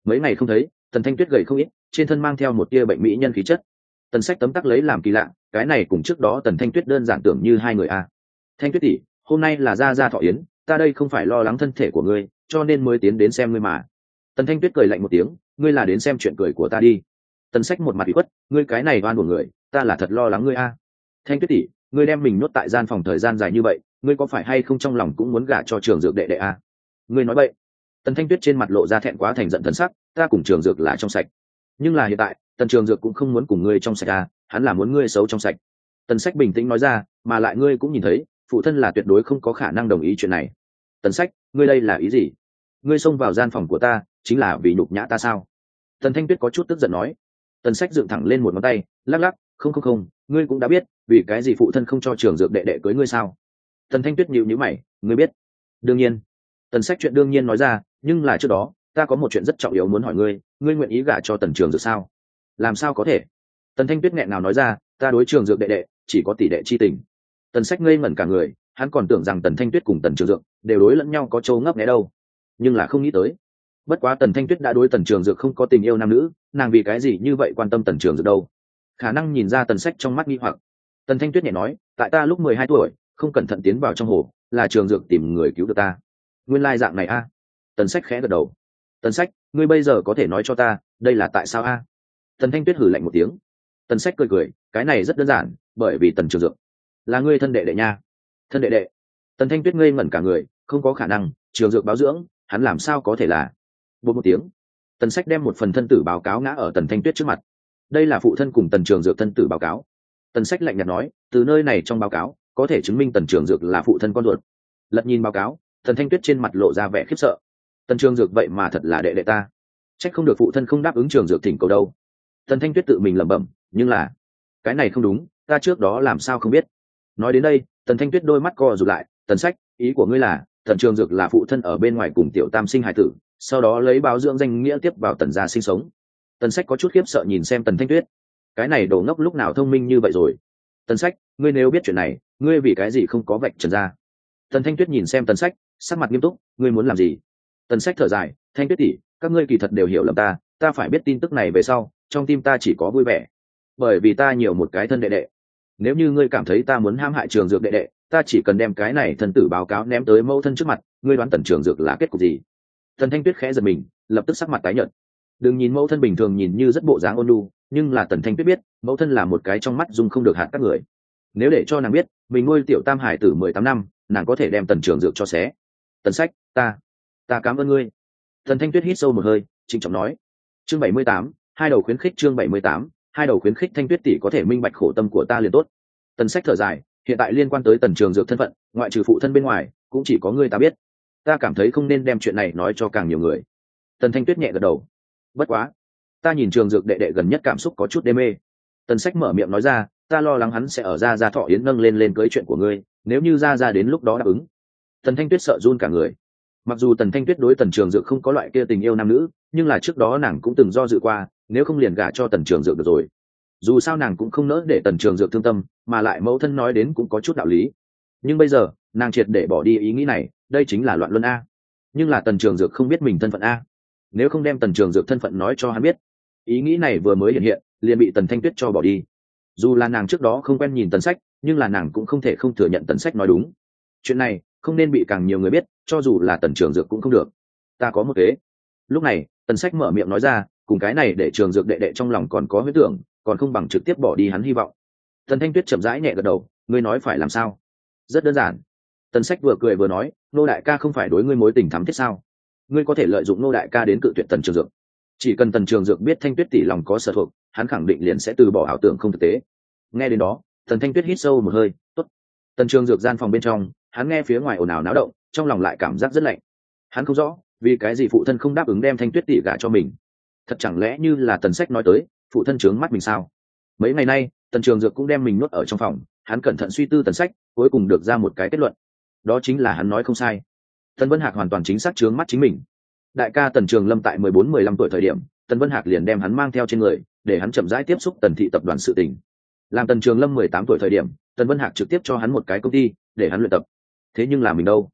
mấy ngày không thấy tần thanh tuyết gầy không ít, trên thân mang theo một tia bệnh mỹ nhân khí chất. Tần sách tấm tắc lấy làm kỳ lạ, cái này cùng trước đó tần thanh tuyết đơn giản tưởng như hai người a. Thanh tuyết tỷ, hôm nay là gia gia thọ yến, ta đây không phải lo lắng thân thể của ngươi, cho nên mới tiến đến xem ngươi mà. Tần thanh tuyết cười lạnh một tiếng, ngươi là đến xem chuyện cười của ta đi. Tần sách một mặt bị khuất, ngươi cái này oan của người, ta là thật lo lắng ngươi a. Thanh tuyết tỷ, ngươi đem mình nhốt tại gian phòng thời gian dài như vậy, ngươi có phải hay không trong lòng cũng muốn gả cho Trường Dược đệ đệ a? Ngươi nói vậy. Tần thanh tuyết trên mặt lộ ra thẹn quá thành giận thần sắc, ta cùng Trường Dược là trong sạch, nhưng là hiện tại tần Trường Dược cũng không muốn cùng ngươi trong sạch a, hắn là muốn ngươi xấu trong sạch. Tần sách bình tĩnh nói ra, mà lại ngươi cũng nhìn thấy phụ thân là tuyệt đối không có khả năng đồng ý chuyện này. Tần sách, ngươi đây là ý gì? Ngươi xông vào gian phòng của ta chính là vì nhục nhã ta sao? Tần thanh tuyết có chút tức giận nói. Tần sách dựng thẳng lên một ngón tay, lắc lắc, không không không, ngươi cũng đã biết vì cái gì phụ thân không cho Trường Dược đệ đệ cưới ngươi sao? Tần thanh tuyết nhíu nhíu mày, ngươi biết? Đương nhiên. Tần sách chuyện đương nhiên nói ra, nhưng là trước đó ta có một chuyện rất trọng yếu muốn hỏi ngươi, ngươi nguyện ý gả cho Tần Trường Dược sao? Làm sao có thể? Tần thanh tuyết nghẹn ngào nói ra, ta đối Trường Dược đệ đệ chỉ có tỷ đệ chi tình. Tần sách ngây ngẩn cả người, hắn còn tưởng rằng tần thanh tuyết cùng tần Trường Dược đều đối lẫn nhau có châu ngấp nghé đâu, nhưng là không nghĩ tới. Bất quá tần thanh tuyết đã đối tần Trường Dược không có tình yêu nam nữ, nàng vì cái gì như vậy quan tâm tần Trường Dược đâu? Khả năng nhìn ra tần sách trong mắt nghi hoặc. Tần thanh tuyết nhẹ nói, tại ta lúc mười hai tuổi không cẩn thận tiến vào trong hồ, là Trường Dược tìm người cứu được ta. Nguyên lai dạng này a. Tần sách khẽ gật đầu. Tần sách, ngươi bây giờ có thể nói cho ta đây là tại sao a? Tần thanh tuyết hử lạnh một tiếng. Tần sách cười cười, cái này rất đơn giản, bởi vì tần Trường Dược là ngươi thân đệ đệ nha. Thân đệ đệ? Tần thanh tuyết ngây ngẩn cả người, không có khả năng, Trường Dược báo dưỡng hắn làm sao có thể là? Bột một tiếng, tần sách đem một phần thân tử báo cáo ngã ở tần thanh tuyết trước mặt. Đây là phụ thân cùng tần Trường Dược thân tử báo cáo. Tần sách lạnh nhạt nói, từ nơi này trong báo cáo có thể chứng minh tần Trường Dược là phụ thân con ruột. Lật nhìn báo cáo, tần thanh tuyết trên mặt lộ ra vẻ khiếp sợ. Tần Trường Dược vậy mà thật là đệ đệ ta, trách không được phụ thân không đáp ứng Trường Dược thỉnh cầu đâu. Tần thanh tuyết tự mình lẩm bẩm, nhưng là cái này không đúng, ta trước đó làm sao không biết? Nói đến đây tần thanh tuyết đôi mắt co rụt lại. Tần sách, ý của ngươi là tần Trường Dược là phụ thân ở bên ngoài cùng tiểu tam sinh hài tử, sau đó lấy báo dưỡng danh nghĩa tiếp vào tần gia sinh sống? Tần sách có chút khiếp sợ nhìn xem tần thanh tuyết, cái này đồ ngốc lúc nào thông minh như vậy rồi? Tần sách, ngươi nếu biết chuyện này, ngươi vì cái gì không có vạch trần ra? Tần thanh tuyết nhìn xem tần sách, sắc mặt nghiêm túc, ngươi muốn làm gì? Tần sách thở dài, thanh tuyết tỷ, các ngươi kỳ thật đều hiểu lầm ta, ta phải biết tin tức này về sau trong tim ta chỉ có vui vẻ, bởi vì ta nhiều một cái thân đệ đệ. Nếu như ngươi cảm thấy ta muốn hãm hại Trường Dược đệ đệ, ta chỉ cần đem cái này thân tử báo cáo ném tới mẫu thân trước mặt, ngươi đoán tần Trường Dược là kết cục gì? Tần thanh tuyết khẽ giật mình, lập tức sắc mặt tái nhợt. Đừng nhìn mẫu thân bình thường nhìn như rất bộ dáng ôn nhu, nhưng là tần thanh tuyết biết mẫu thân là một cái trong mắt dung không được hạt các người. Nếu để cho nàng biết mình nuôi tiểu tam hải tử mười tám năm, nàng có thể đem tần Trường Dược cho xé. Tần sách, ta ta cảm ơn ngươi. Tần thanh tuyết hít sâu một hơi, trịnh trọng nói. Chương bảy mươi tám, hai đầu khuyến khích. Chương bảy mươi tám, hai đầu khuyến khích. Thanh tuyết tỷ có thể minh bạch khổ tâm của ta liền tốt. Tần sách thở dài, hiện tại liên quan tới tần Trường Dược thân phận, ngoại trừ phụ thân bên ngoài cũng chỉ có ngươi ta biết, ta cảm thấy không nên đem chuyện này nói cho càng nhiều người. Tần thanh tuyết nhẹ gật đầu. Bất quá ta nhìn Trường Dược đệ đệ gần nhất cảm xúc có chút đê mê. Tần sách mở miệng nói ra, ta lo lắng hắn sẽ ở ra ra thọ yến nâng lên lên cưới chuyện của ngươi, nếu như ra ra đến lúc đó đáp ứng. Tần thanh tuyết sợ run cả người. Mặc dù tần thanh tuyết đối tần Trường Dược không có loại kia tình yêu nam nữ, nhưng là trước đó nàng cũng từng do dự qua, nếu không liền gả cho tần Trường Dược được rồi. Dù sao nàng cũng không nỡ để tần Trường Dược thương tâm, mà lại mẫu thân nói đến cũng có chút đạo lý. Nhưng bây giờ nàng triệt để bỏ đi ý nghĩ này, đây chính là loạn luân a. Nhưng là tần Trường Dược không biết mình thân phận a, nếu không đem tần Trường Dược thân phận nói cho hắn biết, ý nghĩ này vừa mới hiện hiện liền bị tần thanh tuyết cho bỏ đi. Dù là nàng trước đó không quen nhìn tần sách, nhưng là nàng cũng không thể không thừa nhận tần sách nói đúng. Chuyện này không nên bị càng nhiều người biết, cho dù là tần Trường Dược cũng không được. Ta có một kế. Lúc này tần sách mở miệng nói ra, cùng cái này để Trường Dược đệ đệ trong lòng còn có huyết tưởng, còn không bằng trực tiếp bỏ đi hắn hy vọng. Tần thanh tuyết chậm rãi nhẹ gật đầu, ngươi nói phải làm sao? Rất đơn giản. Tần sách vừa cười vừa nói, nô đại ca không phải đối ngươi mối tình thắm thiết sao? Ngươi có thể lợi dụng nô đại ca đến cự tuyệt tần Trường Dược. Chỉ cần tần Trường Dược biết thanh tuyết tỷ lòng có sở thuộc, hắn khẳng định liền sẽ từ bỏ ảo tưởng không thực tế. Nghe đến đó tần thanh tuyết hít sâu một hơi, tốt. Tần Trường Dược gian phòng bên trong, hắn nghe phía ngoài ồn ào náo động, trong lòng lại cảm giác rất lạnh. Hắn không rõ vì cái gì phụ thân không đáp ứng đem thanh tuyết tỷ gả cho mình. Thật chẳng lẽ như là tần sách nói tới, phụ thân trướng mắt mình sao? Mấy ngày nay tần Trường Dược cũng đem mình nuốt ở trong phòng, hắn cẩn thận suy tư tần sách, cuối cùng được ra một cái kết luận, đó chính là hắn nói không sai. Tần Vân Hạc hoàn toàn chính xác trướng mắt chính mình. Đại ca Tần Trường Lâm tại mười bốn mười lăm tuổi thời điểm, Tần Vân Hạc liền đem hắn mang theo trên người, để hắn chậm rãi tiếp xúc Tần thị tập đoàn sự tình. Làm Tần Trường Lâm mười tám tuổi thời điểm, Tần Vân Hạc trực tiếp cho hắn một cái công ty để hắn luyện tập. Thế nhưng là mình đâu?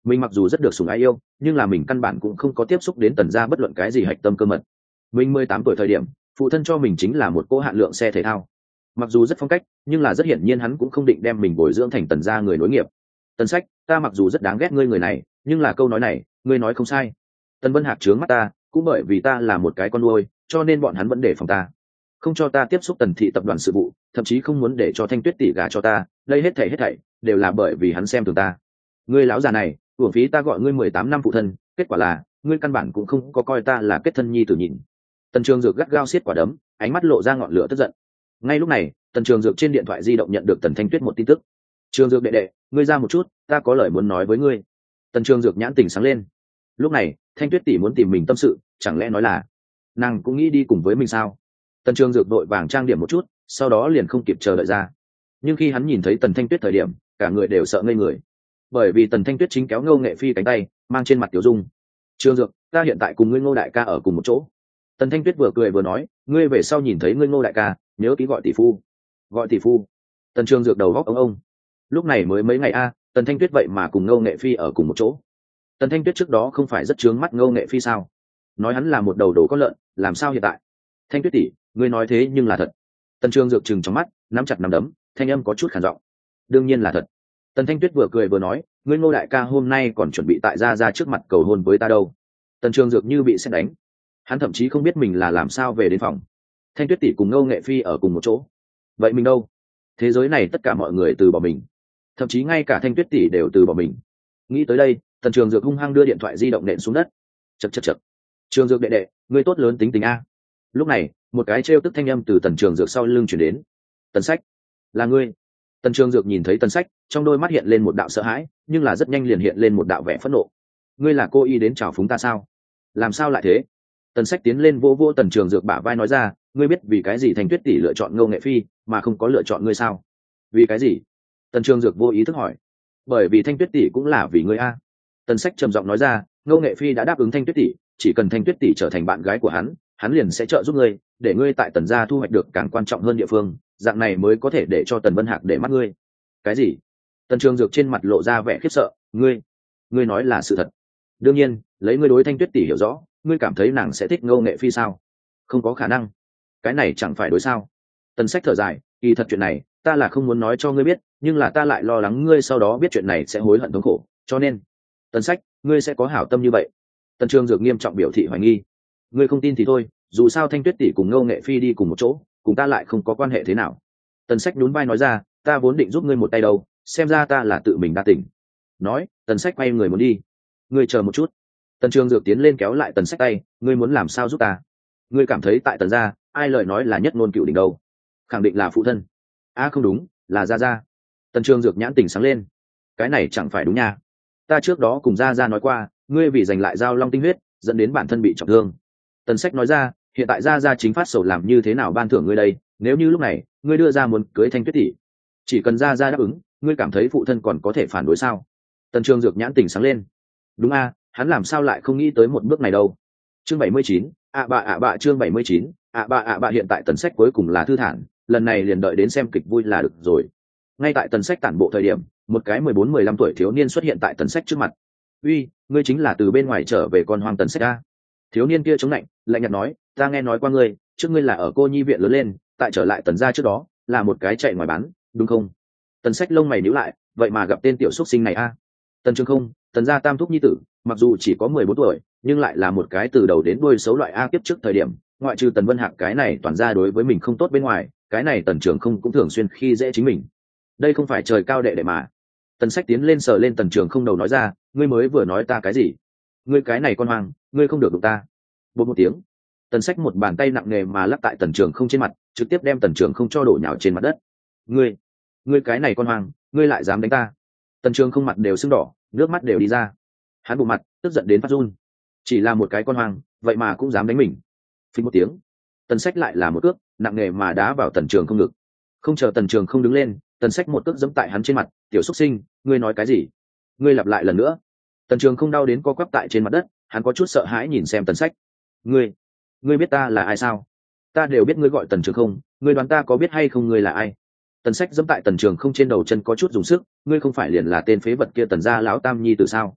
mình mặc dù rất được sủng ái yêu, nhưng là mình căn bản cũng không có tiếp xúc đến tần gia bất luận cái gì hạch tâm cơ mật. Mình mười tám tuổi thời điểm, phụ thân cho mình chính là một cỗ hạn lượng xe thể thao. Mặc dù rất phong cách, nhưng là rất hiển nhiên hắn cũng không định đem mình bồi dưỡng thành tần gia người nối nghiệp. Tần Sách, ta mặc dù rất đáng ghét ngươi người này, nhưng là câu nói này, ngươi nói không sai. Tần Vân Hạc trướng mắt ta, cũng bởi vì ta là một cái con nuôi, cho nên bọn hắn vẫn để phòng ta, không cho ta tiếp xúc Tần thị tập đoàn sự vụ, thậm chí không muốn để cho Thanh Tuyết tỷ gả cho ta, đây hết thảy hết thảy đều là bởi vì hắn xem thường ta. Ngươi lão già này, uổng phí ta gọi ngươi mười tám năm phụ thân, kết quả là ngươi căn bản cũng không có coi ta là kết thân nhi tử nhịn. Tần Trường Dược gắt gao siết quả đấm, ánh mắt lộ ra ngọn lửa tức giận. Ngay lúc này, Tần Trường Dược trên điện thoại di động nhận được Tần Thanh Tuyết một tin tức. Trường Dược đệ đệ, ngươi ra một chút, ta có lời muốn nói với ngươi. Tần Trường Dược nhãn tình sáng lên. Lúc này, Thanh Tuyết tỷ muốn tìm mình tâm sự, chẳng lẽ nói là nàng cũng nghĩ đi cùng với mình sao? Tần Trường Dược đội vàng trang điểm một chút, sau đó liền không kịp chờ đợi ra. Nhưng khi hắn nhìn thấy Tần Thanh Tuyết thời điểm, cả người đều sợ ngây người, bởi vì Tần Thanh Tuyết chính kéo Ngô Nghệ Phi cánh tay, mang trên mặt tiểu dung. Trường Dược, ta hiện tại cùng ngươi Ngô đại ca ở cùng một chỗ. Tần Thanh Tuyết vừa cười vừa nói, ngươi về sau nhìn thấy ngươi Ngô đại ca, nhớ ký gọi tỷ phu. Gọi tỷ phu. Tần Trường Dược đầu góc ông ông. Lúc này mới mấy ngày a, Tần Thanh Tuyết vậy mà cùng Ngô Nghệ Phi ở cùng một chỗ. Tần Thanh Tuyết trước đó không phải rất trướng mắt Ngô Nghệ Phi sao? Nói hắn là một đầu đồ con lợn, làm sao hiện tại? Thanh Tuyết tỷ, ngươi nói thế nhưng là thật. Tần Trường Dược trừng trong mắt, nắm chặt nắm đấm, thanh âm có chút khàn giọng. Đương nhiên là thật. Tần Thanh Tuyết vừa cười vừa nói, ngươi Ngô đại ca hôm nay còn chuẩn bị tại gia ra trước mặt cầu hôn với ta đâu. Tần Trường Dược như bị sét đánh, hắn thậm chí không biết mình là làm sao về đến phòng. Thanh Tuyết tỷ cùng Ngô Nghệ Phi ở cùng một chỗ, vậy mình đâu? Thế giới này tất cả mọi người từ bỏ mình, thậm chí ngay cả Thanh Tuyết tỷ đều từ bỏ mình. Nghĩ tới đây, Tần Trường Dược hung hăng đưa điện thoại di động nện xuống đất. Chậc chậc chậc. Trường Dược đệ đệ, ngươi tốt lớn tính tình a. Lúc này, một cái trêu tức thanh âm từ Tần Trường Dược sau lưng truyền đến. Tần Sách, là ngươi? Tần Trường Dược nhìn thấy Tần Sách, trong đôi mắt hiện lên một đạo sợ hãi, nhưng là rất nhanh liền hiện lên một đạo vẻ phẫn nộ. Ngươi là cô y đến chào phúng ta sao? Làm sao lại thế? Tần Sách tiến lên vỗ vỗ Tần Trường Dược bả vai nói ra, ngươi biết vì cái gì Thanh Tuyết tỷ lựa chọn Ngô Nghệ Phi, mà không có lựa chọn ngươi sao? Vì cái gì? Tần Trường Dược vô ý thức hỏi. Bởi vì Thanh Tuyết tỷ cũng là vì ngươi a. Tần Sách trầm giọng nói ra, Ngô Nghệ Phi đã đáp ứng Thanh Tuyết tỷ, chỉ cần Thanh Tuyết tỷ trở thành bạn gái của hắn, hắn liền sẽ trợ giúp ngươi, để ngươi tại Tần gia thu hoạch được càng quan trọng hơn địa phương, dạng này mới có thể để cho Tần Vân Hạc để mắt ngươi. Cái gì? Tần Trường Dược trên mặt lộ ra vẻ khiếp sợ, ngươi, ngươi nói là sự thật? Đương nhiên, lấy ngươi đối Thanh Tuyết tỷ hiểu rõ, ngươi cảm thấy nàng sẽ thích Ngô Nghệ Phi sao? Không có khả năng. Cái này chẳng phải đối sao? Tần Sách thở dài, kỳ thật chuyện này, ta là không muốn nói cho ngươi biết, nhưng là ta lại lo lắng ngươi sau đó biết chuyện này sẽ hối hận thống khổ, cho nên, Tần Sách, ngươi sẽ có hảo tâm như vậy? Tần Trường Dược nghiêm trọng biểu thị hoài nghi. Ngươi không tin thì thôi, dù sao Thanh Tuyết tỷ cùng Ngô Nghệ Phi đi cùng một chỗ, cùng ta lại không có quan hệ thế nào. Tần Sách nhún vai nói ra, ta vốn định giúp ngươi một tay đâu, xem ra ta là tự mình đa tình. Nói, Tần Sách quay người muốn đi. Ngươi chờ một chút. Tần Trường Dược tiến lên kéo lại Tần Sách tay, ngươi muốn làm sao giúp ta? Ngươi cảm thấy tại Tần gia, ai lời nói là nhất ngôn cửu đỉnh đâu? Khẳng định là phụ thân. À không đúng, là gia gia. Tần Trường Dược nhãn tỉnh sáng lên. Cái này chẳng phải đúng nha. Ta trước đó cùng gia gia nói qua, ngươi vì giành lại giao long tinh huyết, dẫn đến bản thân bị trọng thương. Tần Sách nói ra, hiện tại gia gia chính phát sầu làm như thế nào ban thưởng ngươi đây, nếu như lúc này, ngươi đưa ra muốn cưới Thanh Tuyết tỷ, chỉ cần gia gia đáp ứng, ngươi cảm thấy phụ thân còn có thể phản đối sao? Tần Trường Dược nhãn tỉnh sáng lên. Đúng a, hắn làm sao lại không nghĩ tới một bước này đâu. Chương bảy mươi chín, ạ bạ ạ bạ chương bảy mươi chín, ạ bạ ạ bạ hiện tại Tần Sách cuối cùng là thư thản, lần này liền đợi đến xem kịch vui là được rồi. Ngay tại Tần Sách tản bộ thời điểm, một cái mười bốn mười lăm tuổi thiếu niên xuất hiện tại Tần Sách trước mặt. Uy, ngươi chính là từ bên ngoài trở về con hoang Tần Sách a? Thiếu niên kia chống lạnh, lạnh nhạt nói, ta nghe nói qua ngươi, trước ngươi là ở cô nhi viện lớn lên, tại trở lại Tần gia trước đó, là một cái chạy ngoài bán, đúng không? Tần Sách lông mày nhíu lại, vậy mà gặp tên tiểu xuất sinh này a? Tần Trường Không, Tần gia tam thúc nhi tử, mặc dù chỉ có mười bốn tuổi, nhưng lại là một cái từ đầu đến đuôi xấu loại a. Kiếp trước thời điểm, ngoại trừ Tần Vân Hạc cái này toàn ra đối với mình không tốt bên ngoài, cái này Tần Trường Không cũng thường xuyên khi dễ chính mình. Đây không phải trời cao đệ đệ mà. Tần Sách tiến lên sờ lên Tần Trường Không đầu nói ra, ngươi mới vừa nói ta cái gì? Ngươi cái này con hoang, ngươi không được đụng ta. Bột một tiếng, Tần Sách một bàn tay nặng nề mà lắc tại Tần Trường Không trên mặt, trực tiếp đem Tần Trường Không cho đổ nhào trên mặt đất. Ngươi, ngươi cái này con hoang, ngươi lại dám đánh ta? Tần Trường Không mặt đều sưng đỏ, nước mắt đều đi ra. Hắn bụng mặt, tức giận đến phát run. Chỉ là một cái con hoang, vậy mà cũng dám đánh mình. Phình một tiếng, Tần Sách lại là một cước nặng nề mà đá vào Tần Trường Không ngực. Không chờ Tần Trường Không đứng lên, Tần Sách một cước giẫm tại hắn trên mặt, tiểu xuất sinh, ngươi nói cái gì? Ngươi lặp lại lần nữa. Tần Trường Không đau đến co quắp tại trên mặt đất, hắn có chút sợ hãi nhìn xem Tần Sách. Ngươi, ngươi biết ta là ai sao? Ta đều biết ngươi gọi Tần Trường Không, ngươi đoán ta có biết hay không ngươi là ai? Tần Sách giẫm tại Tần Trường Không trên đầu chân có chút dùng sức, ngươi không phải liền là tên phế vật kia Tần gia lão tam nhi từ sao?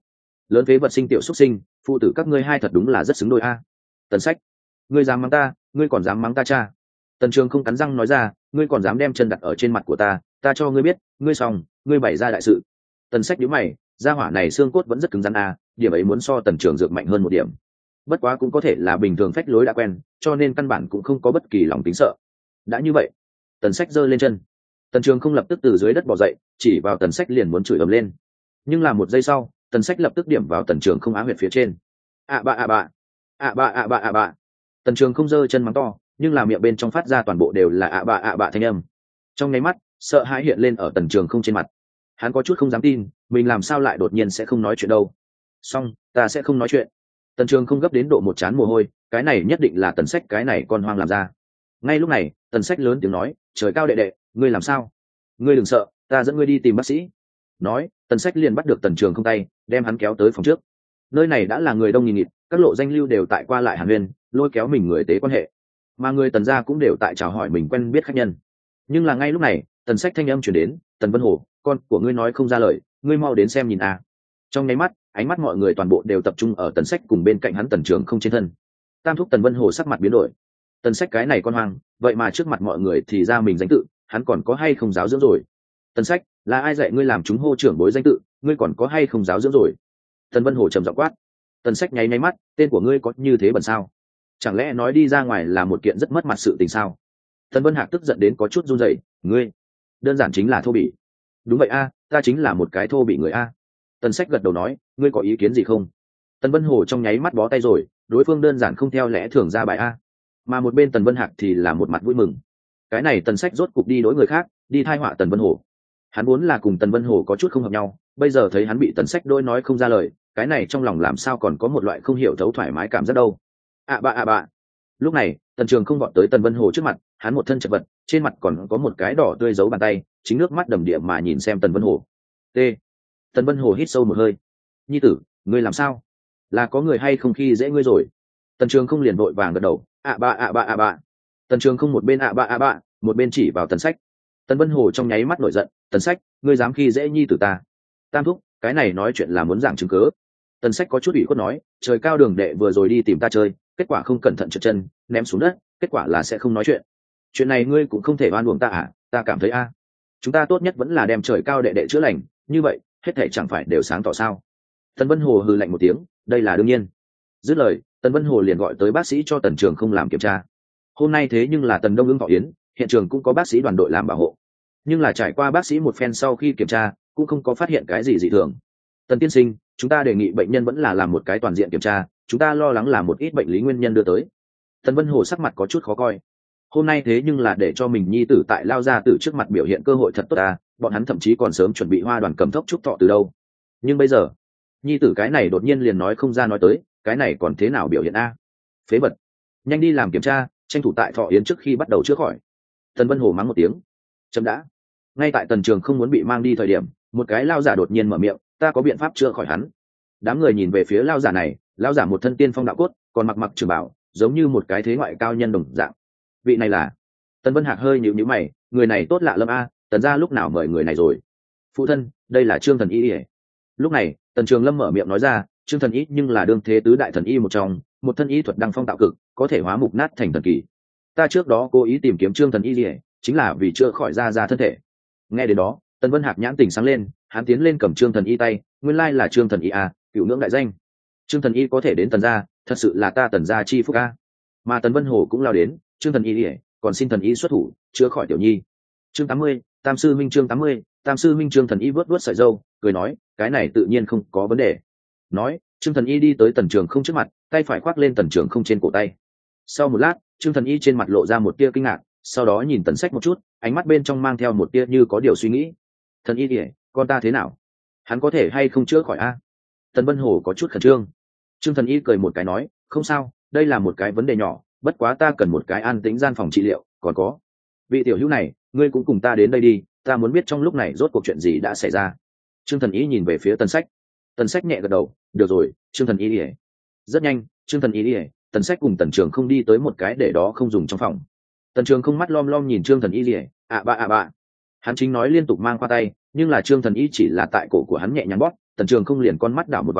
lớn phế vật sinh tiểu xuất sinh, phụ tử các ngươi hai thật đúng là rất xứng đôi a. Tần Sách, ngươi dám mắng ta, ngươi còn dám mắng ta cha. Tần Trường không cắn răng nói ra, ngươi còn dám đem chân đặt ở trên mặt của ta, ta cho ngươi biết, ngươi xong, ngươi bày ra đại sự. Tần Sách nhíu mày, gia hỏa này xương cốt vẫn rất cứng rắn a, điểm ấy muốn so Tần Trường dược mạnh hơn một điểm. Bất quá cũng có thể là bình thường phách lối đã quen, cho nên căn bản cũng không có bất kỳ lòng tính sợ. Đã như vậy, Tần Sách giơ lên chân. Tần Trường không lập tức từ dưới đất bò dậy, chỉ vào Tần Sách liền muốn chửi ầm lên. Nhưng là một giây sau, Tần Sách lập tức điểm vào Tần Trường không á huyệt phía trên. ạ bạ ạ bạ, ạ bạ ạ bạ ạ bạ. Tần Trường không giơ chân mắng to, nhưng là miệng bên trong phát ra toàn bộ đều là ạ bạ ạ bạ thanh âm. Trong nháy mắt, sợ hãi hiện lên ở Tần Trường không trên mặt. Hắn có chút không dám tin, mình làm sao lại đột nhiên sẽ không nói chuyện đâu. Xong, ta sẽ không nói chuyện. Tần Trường không gấp đến độ một trán mồ hôi, cái này nhất định là Tần Sách cái này con hoang làm ra. Ngay lúc này, Tần Sách lớn tiếng nói, trời cao đệ đệ, ngươi làm sao? Ngươi đừng sợ, ta dẫn ngươi đi tìm bác sĩ. Nói, Tần Sách liền bắt được Tần Trường không tay, đem hắn kéo tới phòng trước. Nơi này đã là người đông nghìn nghịt, các lộ danh lưu đều tại qua lại hàn huyên, lôi kéo mình người tế quan hệ, mà người Tần gia cũng đều tại chào hỏi mình quen biết khách nhân. Nhưng là ngay lúc này, Tần Sách thanh âm truyền đến, Tần Vân Hồ, con của ngươi nói không ra lời, ngươi mau đến xem nhìn a. Trong nháy mắt, ánh mắt mọi người toàn bộ đều tập trung ở Tần Sách cùng bên cạnh hắn Tần Trường không trên thân. Tam thúc Tần Vân Hồ sắc mặt biến đổi. Tần Sách cái này con hoang, vậy mà trước mặt mọi người thì ra mình danh tự, hắn còn có hay không giáo dưỡng rồi? Tần Sách, là ai dạy ngươi làm chúng hô trưởng bối danh tự, ngươi còn có hay không giáo dưỡng rồi? Tần Vân Hồ trầm giọng quát. Tần Sách nháy nháy mắt, tên của ngươi có như thế bẩn sao? Chẳng lẽ nói đi ra ngoài là một kiện rất mất mặt sự tình sao? Tần Vân Hạc tức giận đến có chút run rẩy, ngươi, đơn giản chính là thô bỉ. Đúng vậy a, ta chính là một cái thô bỉ người a. Tần Sách gật đầu nói, ngươi có ý kiến gì không? Tần Vân Hồ trong nháy mắt bó tay rồi, đối phương đơn giản không theo lẽ thường ra bài a. Mà một bên Tần Vân Hạc thì là một mặt vui mừng. Cái này Tần Sách rốt cục đi đối người khác, đi thai họa Tần Vân Hồ. Hắn muốn là cùng Tần Vân Hồ có chút không hợp nhau, bây giờ thấy hắn bị Tần Sách đôi nói không ra lời, cái này trong lòng làm sao còn có một loại không hiểu thấu thoải mái cảm giác đâu. À bạ à bạ. Lúc này, Tần Trường không vọt tới Tần Vân Hồ trước mặt, hắn một thân chật vật, trên mặt còn có một cái đỏ tươi giấu bàn tay, chính nước mắt đầm đìa mà nhìn xem Tần Vân Hồ. T. Tần Vân Hồ hít sâu một hơi. Nhi tử, ngươi làm sao? Là có người hay không khi dễ ngươi rồi? Tần Trường không liền vội vàng gật đầu, ạ bạ ạ bạ ạ bạ. Tần Trường không một bên ạ bạ ạ bạ, một bên chỉ vào Tần Sách. Tần Vân Hồ trong nháy mắt nổi giận, Tần Sách, ngươi dám khi dễ nhi tử ta? Tam thúc, cái này nói chuyện là muốn giảng chứng cớ. Tần Sách có chút ủy khuất nói, trời cao đường đệ vừa rồi đi tìm ta chơi, kết quả không cẩn thận trượt chân, ném xuống đất, kết quả là sẽ không nói chuyện. Chuyện này ngươi cũng không thể oan uổng ta à? Ta cảm thấy a, chúng ta tốt nhất vẫn là đem trời cao đệ đệ chữa lành, như vậy hết thảy chẳng phải đều sáng tỏ sao? Tần Vân Hồ hừ lạnh một tiếng, đây là đương nhiên. Dứt lời, Tần Vân Hồ liền gọi tới bác sĩ cho Tần Trường không làm kiểm tra. Hôm nay thế nhưng là Tần Đông Ưng Thọ Yến, hiện trường cũng có bác sĩ đoàn đội làm bảo hộ, nhưng là trải qua bác sĩ một phen sau khi kiểm tra, cũng không có phát hiện cái gì dị thường. Tần tiên sinh, chúng ta đề nghị bệnh nhân vẫn là làm một cái toàn diện kiểm tra, chúng ta lo lắng là một ít bệnh lý nguyên nhân đưa tới. Tần Vân Hồ sắc mặt có chút khó coi. Hôm nay thế nhưng là để cho mình nhi tử tại lao ra từ trước mặt biểu hiện cơ hội thật tốt à, bọn hắn thậm chí còn sớm chuẩn bị hoa đoàn cầm thốc chúc thọ từ đâu. Nhưng bây giờ, nhi tử cái này đột nhiên liền nói không ra nói tới, cái này còn thế nào biểu hiện a? Phế vật, nhanh đi làm kiểm tra, tranh thủ tại thọ yến trước khi bắt đầu chữa khỏi. Tần Vân Hồ mắng một tiếng. Chấm đã. Ngay tại Tần Trường không muốn bị mang đi thời điểm, một cái lao giả đột nhiên mở miệng, ta có biện pháp chữa khỏi hắn. Đám người nhìn về phía lao giả này, lao giả một thân tiên phong đạo cốt, còn mặc mặc trường bảo, giống như một cái thế ngoại cao nhân đồng dạng. Vị này là? Tần Vân Hạc hơi nhíu nhíu mày, người này tốt lạ lắm a, Tần gia lúc nào mời người này rồi? Phụ thân, đây là Trương Thần Y. Lúc này, Tần Trường Lâm mở miệng nói ra, Trương Thần Y nhưng là đương thế tứ đại thần y một trong, một thân y thuật đăng phong tạo cực, có thể hóa mục nát thành thần kỳ. Ta trước đó cố ý tìm kiếm Trương Thần Y, chính là vì chữa khỏi ra ra thân thể. Nghe đến đó, Tần Vân Hạc nhãn tình sáng lên, hắn tiến lên cầm Trương Thần Y tay, nguyên lai là Trương Thần Y a, cựu ngưỡng đại danh. Trương Thần Y có thể đến Tần gia, thật sự là ta Tần gia chi phúc a. Mà Tần Vân Hồ cũng lao đến, Trương Thần Y, còn xin Thần Y xuất thủ, chữa khỏi tiểu nhi. Chương tám mươi, Tam sư minh chương tám mươi, Tam sư minh Trương Thần Y vớt vớt sợi râu, cười nói, cái này tự nhiên không có vấn đề. Nói, Trương Thần Y đi tới Tần Trường không trước mặt, tay phải khoác lên Tần Trường không trên cổ tay. Sau một lát, Trương Thần Y trên mặt lộ ra một tia kinh ngạc, sau đó nhìn Tần Sách một chút, ánh mắt bên trong mang theo một tia như có điều suy nghĩ. Thần Y kìa, con ta thế nào? Hắn có thể hay không chữa khỏi a? Tần Vân Hồ có chút khẩn trương. Trương Thần Y cười một cái nói, không sao, đây là một cái vấn đề nhỏ, bất quá ta cần một cái an tĩnh gian phòng trị liệu, còn có. Vị tiểu hữu này, ngươi cũng cùng ta đến đây đi, ta muốn biết trong lúc này rốt cuộc chuyện gì đã xảy ra. Trương Thần Y nhìn về phía Tần Sách. Tần Sách nhẹ gật đầu, được rồi, Trương Thần Y. Rất nhanh, Trương Thần Y, Tần Sách cùng Tần Trường không đi tới một cái để đó không dùng trong phòng. Tần Trường không mắt lom lom nhìn Trương Thần Y, ạ bạ ạ bạ. Hắn chính nói liên tục mang qua tay, nhưng là Trương Thần Y chỉ là tại cổ của hắn nhẹ nhàng bóp, Tần Trường không liền con mắt đảo một vòng,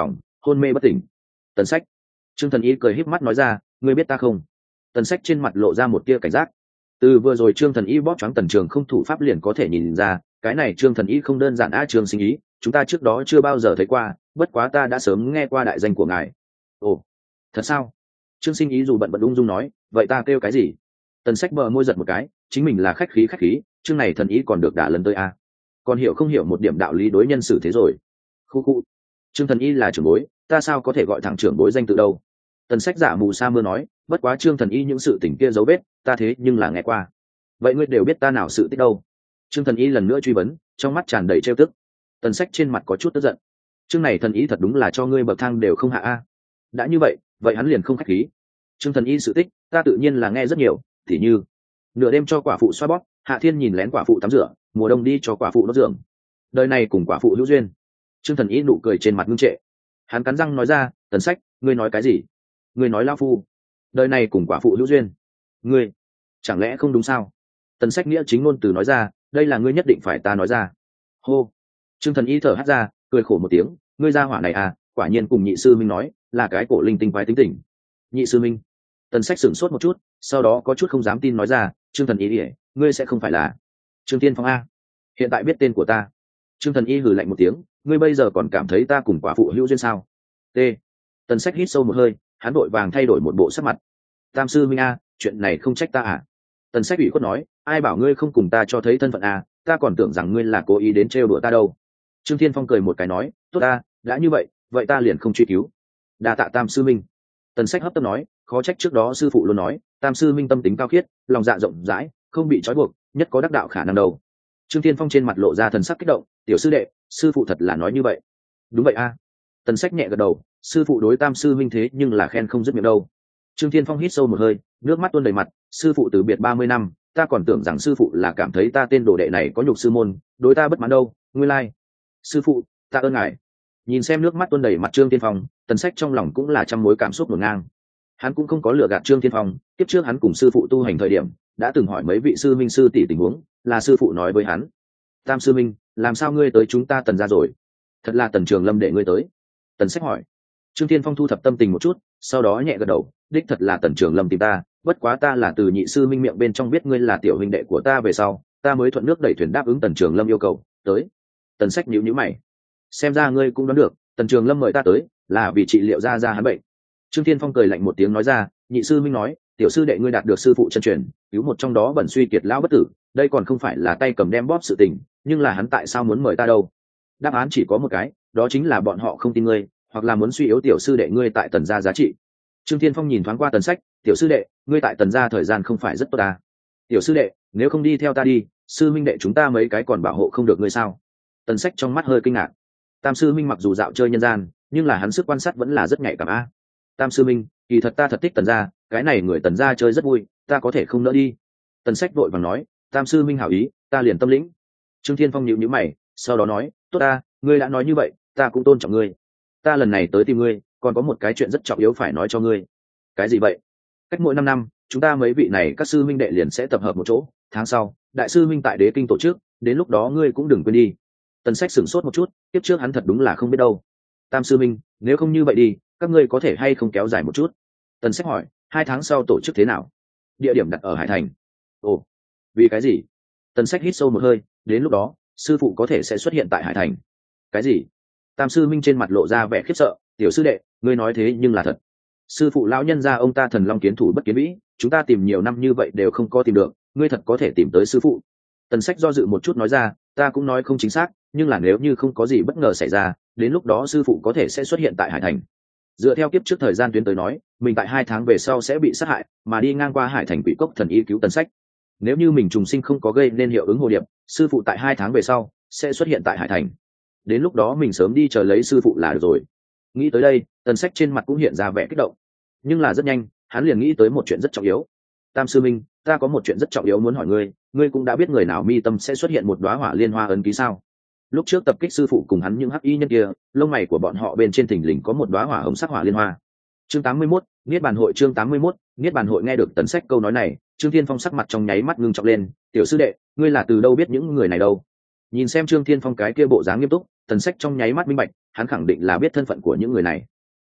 hôn mê bất tỉnh. Tần Sách. Trương Thần Y cười híp mắt nói ra, ngươi biết ta không? Tần Sách trên mặt lộ ra một tia cảnh giác. Từ vừa rồi Trương Thần Y bóp choáng Tần Trường không thủ pháp liền có thể nhìn ra, cái này Trương Thần Y không đơn giản a. Trương Sinh Ý, chúng ta trước đó chưa bao giờ thấy qua, bất quá ta đã sớm nghe qua đại danh của ngài. Ồ, thật sao? Trương Sinh Ý dù bận bận ung dung nói, vậy ta kêu cái gì? Tần Sách bờ môi giật một cái, chính mình là khách khí khách khí, chương này thần ý còn được đả lần tới a. Còn hiểu không hiểu một điểm đạo lý đối nhân xử thế rồi. Khu khu. Trương Thần Y là trưởng bối, ta sao có thể gọi thẳng trưởng bối danh tự đâu? Tần Sách giả mù sa mưa nói, bất quá Trương Thần Y những sự tình kia dấu vết, ta thế nhưng là nghe qua. Vậy ngươi đều biết ta nào sự tích đâu? Trương Thần Y lần nữa truy vấn, trong mắt tràn đầy trêu tức. Tần Sách trên mặt có chút tức giận. Chương này thần ý thật đúng là cho ngươi bậc thang đều không hạ a. Đã như vậy, vậy hắn liền không khách khí. Trương Thần Y sự tích, ta tự nhiên là nghe rất nhiều, tỉ như nửa đêm cho quả phụ xoa bóp, Hạ Thiên nhìn lén quả phụ tắm rửa, mùa đông đi cho quả phụ đốt giường. Đời này cùng quả phụ hữu duyên. Trương Thần Y nụ cười trên mặt ngưng trệ. Hắn cắn răng nói ra, Tần Sách, ngươi nói cái gì? Ngươi nói lão phu đời này cùng quả phụ hữu duyên? Ngươi chẳng lẽ không đúng sao? Tần Sách nghĩa chính ngôn từ nói ra, đây là ngươi nhất định phải ta nói ra. Hô. Trương Thần Y thở hắt ra, cười khổ một tiếng, ngươi ra hỏa này à, quả nhiên cùng nhị sư minh nói, là cái cổ linh tinh quái tính tình. Nhị sư minh. Tần Sách sửng sốt một chút, sau đó có chút không dám tin nói ra, Trương Thần Y, ngươi sẽ không phải là Trương Tiên Phong a? Hiện tại biết tên của ta. Trương Thần Y hừ lạnh một tiếng, ngươi bây giờ còn cảm thấy ta cùng quả phụ hữu duyên sao? T. Tần Sách hít sâu một hơi, hắn vội vàng thay đổi một bộ sắc mặt. Tam sư minh a, chuyện này không trách ta à? Tần Sách ủy khuất nói, ai bảo ngươi không cùng ta cho thấy thân phận à, ta còn tưởng rằng ngươi là cố ý đến trêu đùa ta đâu. Trương Thiên Phong cười một cái nói, tốt ta, đã như vậy, vậy ta liền không truy cứu. Đa tạ Tam sư minh. Tần Sách hấp tấp nói, khó trách trước đó sư phụ luôn nói, Tam sư minh tâm tính cao khiết, lòng dạ rộng rãi, không bị trói buộc, nhất có đắc đạo khả năng đâu. Trương Thiên Phong trên mặt lộ ra thần sắc kích động, tiểu sư đệ, sư phụ thật là nói như vậy. Đúng vậy a. Tần Sách nhẹ gật đầu, sư phụ đối Tam sư minh thế nhưng là khen không dứt miệng đâu. Trương Thiên Phong hít sâu một hơi, nước mắt tuôn đầy mặt, sư phụ từ biệt ba mươi năm, ta còn tưởng rằng sư phụ là cảm thấy ta tên đồ đệ này có nhục sư môn, đối ta bất mãn đâu, nguyên lai. Sư phụ, ta ơn ngài. Nhìn xem nước mắt tuôn đầy mặt Trương Thiên Phong, Tần Sách trong lòng cũng là trăm mối cảm xúc ngổn ngang. Hắn cũng không có lừa gạt Trương Thiên Phong, tiếp trước hắn cùng sư phụ tu hành thời điểm, đã từng hỏi mấy vị sư minh sư tỷ tình huống, là sư phụ nói với hắn. Tam sư minh, làm sao ngươi tới chúng ta Tần gia rồi? Thật là Tần Trường Lâm để ngươi tới. Tần Sách hỏi. Trương Thiên Phong thu thập tâm tình một chút, sau đó nhẹ gật đầu, đích thật là Tần Trường Lâm tìm ta, bất quá ta là từ nhị sư minh miệng bên trong biết ngươi là tiểu huynh đệ của ta về sau, ta mới thuận nước đẩy thuyền đáp ứng Tần Trường Lâm yêu cầu, tới. Tần Sách nhíu nhíu mày. Xem ra ngươi cũng đoán được, Tần Trường Lâm mời ta tới, là vì trị liệu ra ra hắn bệnh. Trương Thiên Phong cười lạnh một tiếng nói ra, nhị sư minh nói, tiểu sư đệ ngươi đạt được sư phụ chân truyền, cứu một trong đó bẩn suy kiệt lão bất tử, đây còn không phải là tay cầm đem bóp sự tình, nhưng là hắn tại sao muốn mời ta đâu? Đáp án chỉ có một cái, đó chính là bọn họ không tin ngươi, hoặc là muốn suy yếu tiểu sư đệ ngươi tại Tần gia giá trị. Trương Thiên Phong nhìn thoáng qua Tần Sách, tiểu sư đệ, ngươi tại Tần gia thời gian không phải rất tốt à? Tiểu sư đệ, nếu không đi theo ta đi, sư minh đệ chúng ta mấy cái còn bảo hộ không được ngươi sao? Tần Sách trong mắt hơi kinh ngạc. Tam sư minh mặc dù dạo chơi nhân gian, nhưng là hắn sức quan sát vẫn là rất nhạy cảm a. Tam sư minh, kỳ thật ta thật thích Tần gia, cái này người Tần gia chơi rất vui, ta có thể không nỡ đi. Tần Sách vội vàng nói, Tam sư minh hảo ý, ta liền tâm lĩnh. Trương Thiên Phong nhíu nhíu mày, sau đó nói, tốt ta, ngươi đã nói như vậy, ta cũng tôn trọng ngươi. Ta lần này tới tìm ngươi, còn có một cái chuyện rất trọng yếu phải nói cho ngươi. Cái gì vậy? Cách mỗi năm năm, chúng ta mấy vị này các sư minh đệ liền sẽ tập hợp một chỗ, tháng sau, đại sư minh tại Đế Kinh tổ chức, đến lúc đó ngươi cũng đừng quên đi. Tần Sách sửng sốt một chút, tiếp trước hắn thật đúng là không biết đâu. Tam sư minh, nếu không như vậy đi, các ngươi có thể hay không kéo dài một chút? Tần Sách hỏi, hai tháng sau tổ chức thế nào? Địa điểm đặt ở Hải Thành. Ồ, vì cái gì? Tần Sách hít sâu một hơi, đến lúc đó, sư phụ có thể sẽ xuất hiện tại Hải Thành. Cái gì? Tam sư minh trên mặt lộ ra vẻ khiếp sợ, tiểu sư đệ, ngươi nói thế nhưng là thật. Sư phụ lão nhân gia ông ta thần long kiến thủ bất kiến vĩ, chúng ta tìm nhiều năm như vậy đều không có tìm được, ngươi thật có thể tìm tới sư phụ? Tần Sách do dự một chút nói ra, ta cũng nói không chính xác, nhưng là nếu như không có gì bất ngờ xảy ra, đến lúc đó sư phụ có thể sẽ xuất hiện tại Hải Thành. Dựa theo kiếp trước thời gian tuyến tới nói, mình tại hai tháng về sau sẽ bị sát hại, mà đi ngang qua Hải Thành Quỷ Cốc thần y cứu Tần Sách. Nếu như mình trùng sinh không có gây nên hiệu ứng hồ điệp, sư phụ tại hai tháng về sau sẽ xuất hiện tại Hải Thành. Đến lúc đó mình sớm đi chờ lấy sư phụ là được rồi. Nghĩ tới đây, Tần Sách trên mặt cũng hiện ra vẻ kích động, nhưng là rất nhanh, hắn liền nghĩ tới một chuyện rất trọng yếu. Tam sư minh, ta có một chuyện rất trọng yếu muốn hỏi ngươi, ngươi cũng đã biết người nào mi tâm sẽ xuất hiện một đóa hỏa liên hoa ấn ký sao? Lúc trước tập kích sư phụ cùng hắn những hắc y nhân kia, lông mày của bọn họ bên trên thình lình có một đóa hỏa hồng sắc hỏa liên hoa. Chương tám mươi mốt, Niết bàn hội. Chương tám mươi mốt, Niết bàn hội. Nghe được Tần Sách câu nói này, Trương Thiên Phong sắc mặt trong nháy mắt ngưng trọng lên, tiểu sư đệ, ngươi là từ đâu biết những người này đâu? Nhìn xem Trương Thiên Phong cái kia bộ dáng nghiêm túc, Tần Sách trong nháy mắt minh bạch, hắn khẳng định là biết thân phận của những người này.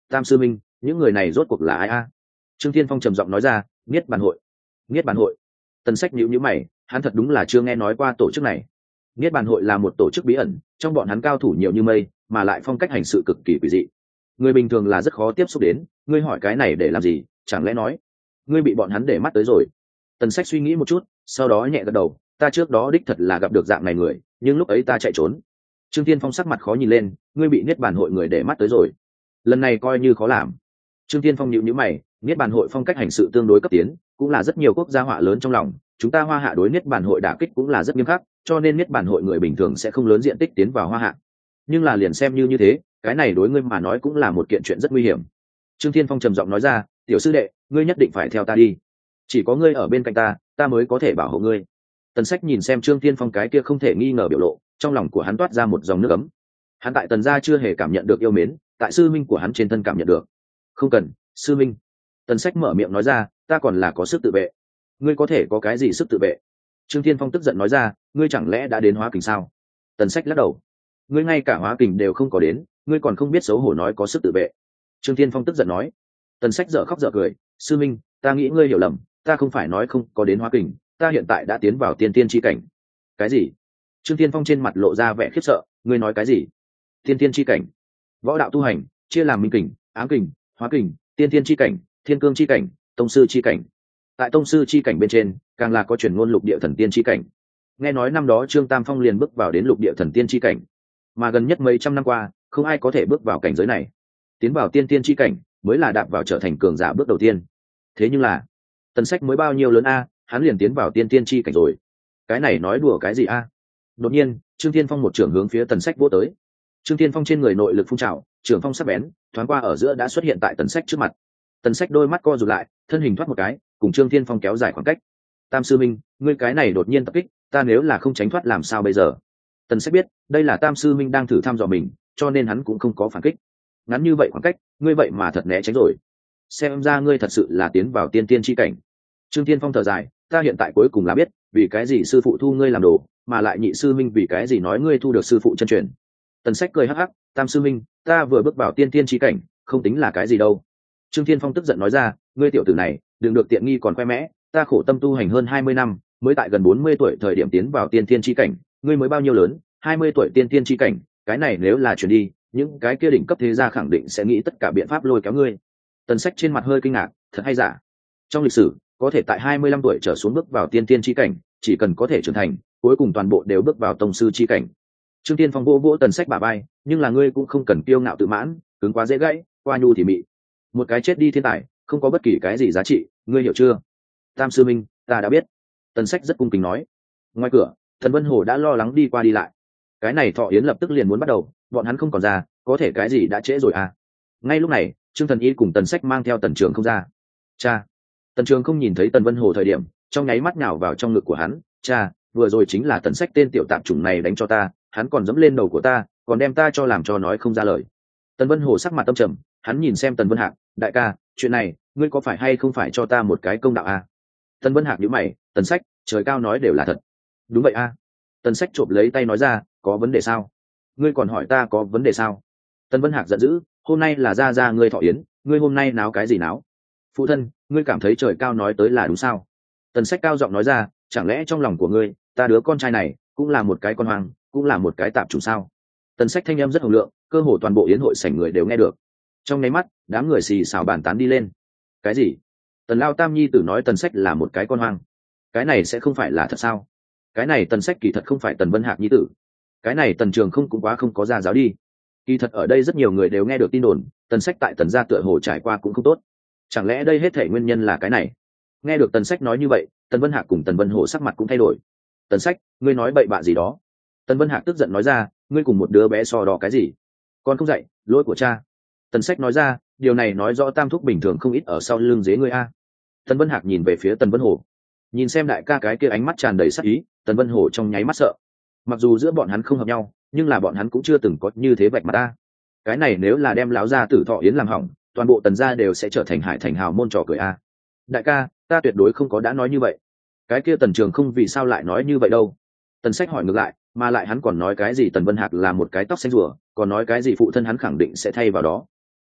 Tam sư minh, những người này rốt cuộc là ai a? Trương Thiên Phong trầm giọng nói ra. Niết bàn hội. Niết bàn hội. Tần Sách nhíu nhíu mày, hắn thật đúng là chưa nghe nói qua tổ chức này. Niết bàn hội là một tổ chức bí ẩn, trong bọn hắn cao thủ nhiều như mây, mà lại phong cách hành sự cực kỳ quỷ dị. Người bình thường là rất khó tiếp xúc đến, ngươi hỏi cái này để làm gì? Chẳng lẽ nói ngươi bị bọn hắn để mắt tới rồi? Tần Sách suy nghĩ một chút, sau đó nhẹ gật đầu, ta trước đó đích thật là gặp được dạng này người, nhưng lúc ấy ta chạy trốn. Trương Thiên Phong sắc mặt khó nhìn lên, ngươi bị Niết bàn hội người để mắt tới rồi, lần này coi như khó làm. Trương Thiên Phong nhíu nhíu mày, Niết bàn hội phong cách hành sự tương đối cấp tiến, cũng là rất nhiều quốc gia họa lớn trong lòng, chúng ta Hoa Hạ đối Niết bàn hội đả kích cũng là rất nghiêm khắc, cho nên Niết bàn hội người bình thường sẽ không lớn diện tích tiến vào Hoa Hạ. Nhưng là liền xem như như thế, cái này đối ngươi mà nói cũng là một kiện chuyện rất nguy hiểm. Trương Thiên Phong trầm giọng nói ra, tiểu sư đệ, ngươi nhất định phải theo ta đi, chỉ có ngươi ở bên cạnh ta, ta mới có thể bảo hộ ngươi. Tần Sách nhìn xem Trương Thiên Phong cái kia không thể nghi ngờ biểu lộ, trong lòng của hắn toát ra một dòng nước ấm. Hắn tại Tần gia chưa hề cảm nhận được yêu mến, tại sư minh của hắn trên thân cảm nhận được. Không cần, sư minh. Tần Sách mở miệng nói ra, ta còn là có sức tự vệ. Ngươi có thể có cái gì sức tự vệ? Trương Thiên Phong tức giận nói ra, ngươi chẳng lẽ đã đến hóa kình sao? Tần Sách lắc đầu, ngươi ngay cả hóa kình đều không có đến, ngươi còn không biết xấu hổ nói có sức tự vệ. Trương Thiên Phong tức giận nói. Tần Sách dở khóc dở cười, sư minh, ta nghĩ ngươi hiểu lầm, ta không phải nói không có đến hóa kình, ta hiện tại đã tiến vào tiên tiên chi cảnh. Cái gì? Trương Thiên Phong trên mặt lộ ra vẻ khiếp sợ, ngươi nói cái gì? Tiên tiên chi cảnh? Võ đạo tu hành chia làm minh kình, ám kình, hóa kình, tiên tiên chi cảnh, thiên cương chi cảnh, tông sư chi cảnh. Tại tông sư chi cảnh bên trên, càng là có truyền ngôn lục địa thần tiên chi cảnh. Nghe nói năm đó Trương Tam Phong liền bước vào đến lục địa thần tiên chi cảnh, mà gần nhất mấy trăm năm qua, không ai có thể bước vào cảnh giới này. Tiến vào tiên tiên chi cảnh mới là đạp vào trở thành cường giả bước đầu tiên. Thế nhưng là, Tần Sách mới bao nhiêu lớn a, hắn liền tiến vào tiên tiên chi cảnh rồi. Cái này nói đùa cái gì a? Đột nhiên, Trương Thiên Phong một trưởng hướng phía Tần Sách vỗ tới. Trương Thiên Phong trên người nội lực phun trào, trưởng phong sắc bén, thoáng qua ở giữa đã xuất hiện tại Tần Sách trước mặt. Tần Sách đôi mắt co rụt lại, thân hình thoát một cái, cùng Trương Thiên Phong kéo dài khoảng cách. Tam sư minh, ngươi cái này đột nhiên tập kích, ta nếu là không tránh thoát làm sao bây giờ? Tần Sách biết, đây là Tam sư minh đang thử thăm dò mình, cho nên hắn cũng không có phản kích. Ngắn như vậy khoảng cách, ngươi vậy mà thật né tránh rồi. Xem ra ngươi thật sự là tiến vào tiên tiên chi cảnh. Trương Thiên Phong thở dài, ta hiện tại cuối cùng là biết, vì cái gì sư phụ thu ngươi làm đồ, mà lại nhị sư minh vì cái gì nói ngươi thu được sư phụ chân truyền. Tần Sách cười hắc hắc, Tam sư minh, ta vừa bước vào tiên tiên chi cảnh, không tính là cái gì đâu. Trương Thiên Phong tức giận nói ra, ngươi tiểu tử này, đừng được tiện nghi còn khoe mẽ, ta khổ tâm tu hành hơn hai mươi năm, mới tại gần bốn mươi tuổi thời điểm tiến vào tiên tiên chi cảnh, ngươi mới bao nhiêu lớn, hai mươi tuổi tiên tiên chi cảnh, cái này nếu là chuyển đi, những cái kia đỉnh cấp thế gia khẳng định sẽ nghĩ tất cả biện pháp lôi kéo ngươi. Tần Sách trên mặt hơi kinh ngạc, thật hay giả? Trong lịch sử, có thể tại hai mươi lăm tuổi trở xuống bước vào tiên tiên chi cảnh, chỉ cần có thể trưởng thành, cuối cùng toàn bộ đều bước vào tông sư chi cảnh. Trương Thiên Phong vỗ vỗ Tần Sách bả vai, nhưng là ngươi cũng không cần kiêu ngạo tự mãn, cứng quá dễ gãy, qua nhu thì mị. Một cái chết đi thiên tài, không có bất kỳ cái gì giá trị, ngươi hiểu chưa? Tam sư minh, ta đã biết. Tần Sách rất cung kính nói. Ngoài cửa, Thần Vân Hồ đã lo lắng đi qua đi lại. Cái này thọ yến lập tức liền muốn bắt đầu, bọn hắn không còn ra, có thể cái gì đã trễ rồi à? Ngay lúc này, Trương Thần Y cùng Tần Sách mang theo Tần Trường không ra. Cha. Tần Trường không nhìn thấy Tần Vân Hồ thời điểm, trong nháy mắt nhào vào trong ngực của hắn, cha, vừa rồi chính là Tần Sách tên tiểu tạp chủng này đánh cho ta, hắn còn dẫm lên đầu của ta, còn đem ta cho làm cho nói không ra lời. Tần Vân Hồ sắc mặt tâm trầm, hắn nhìn xem Tần Vân Hạc, đại ca, chuyện này, ngươi có phải hay không phải cho ta một cái công đạo à? Tần Vân Hạc nhíu mày, Tần Sách, trời cao nói đều là thật. Đúng vậy à? Tần Sách chộp lấy tay nói ra, có vấn đề sao? Ngươi còn hỏi ta có vấn đề sao? Tần Vân Hạc giận dữ, hôm nay là ra ra ngươi thọ yến, ngươi hôm nay náo cái gì náo? Phụ thân, ngươi cảm thấy trời cao nói tới là đúng sao? Tần Sách cao giọng nói ra, chẳng lẽ trong lòng của ngươi, ta đứa con trai này cũng là một cái con hoang, cũng là một cái tạp chủng sao? Tần Sách thanh âm rất hùng lượng, cơ hồ toàn bộ yến hội sảnh người đều nghe được. Trong nháy mắt, đám người xì xào bàn tán đi lên. Cái gì? Tần Lao Tam nhi tử nói Tần Sách là một cái con hoang. Cái này sẽ không phải là thật sao? Cái này Tần Sách kỳ thật không phải Tần Vân Hạc nhi tử. Cái này Tần Trường không cũng quá không có gia giáo đi. Kỳ thật ở đây rất nhiều người đều nghe được tin đồn, Tần Sách tại Tần gia tựa hồ trải qua cũng không tốt. Chẳng lẽ đây hết thảy nguyên nhân là cái này? Nghe được Tần Sách nói như vậy, Tần Vân Hạc cùng Tần Vân Hồ sắc mặt cũng thay đổi. Tần Sách, ngươi nói bậy bạ gì đó? Tần Vân Hạc tức giận nói ra, ngươi cùng một đứa bé so đo cái gì? Con không dạy, lỗi của cha. Tần Sách nói ra, điều này nói rõ Tam thúc bình thường không ít ở sau lưng dế ngươi a. Tần Vân Hạc nhìn về phía Tần Vân Hồ, nhìn xem đại ca cái kia ánh mắt tràn đầy sắc ý, Tần Vân Hồ trong nháy mắt sợ. Mặc dù giữa bọn hắn không hợp nhau, nhưng là bọn hắn cũng chưa từng có như thế vạch mặt ta. Cái này nếu là đem lão gia tử thọ yến làm hỏng, toàn bộ Tần gia đều sẽ trở thành hải thành hào môn trò cười a. Đại ca, ta tuyệt đối không có đã nói như vậy. Cái kia Tần Trường không vì sao lại nói như vậy đâu? Tần Sách hỏi ngược lại, mà lại hắn còn nói cái gì Tần Vân Hạc là một cái tóc xanh rùa, còn nói cái gì phụ thân hắn khẳng định sẽ thay vào đó.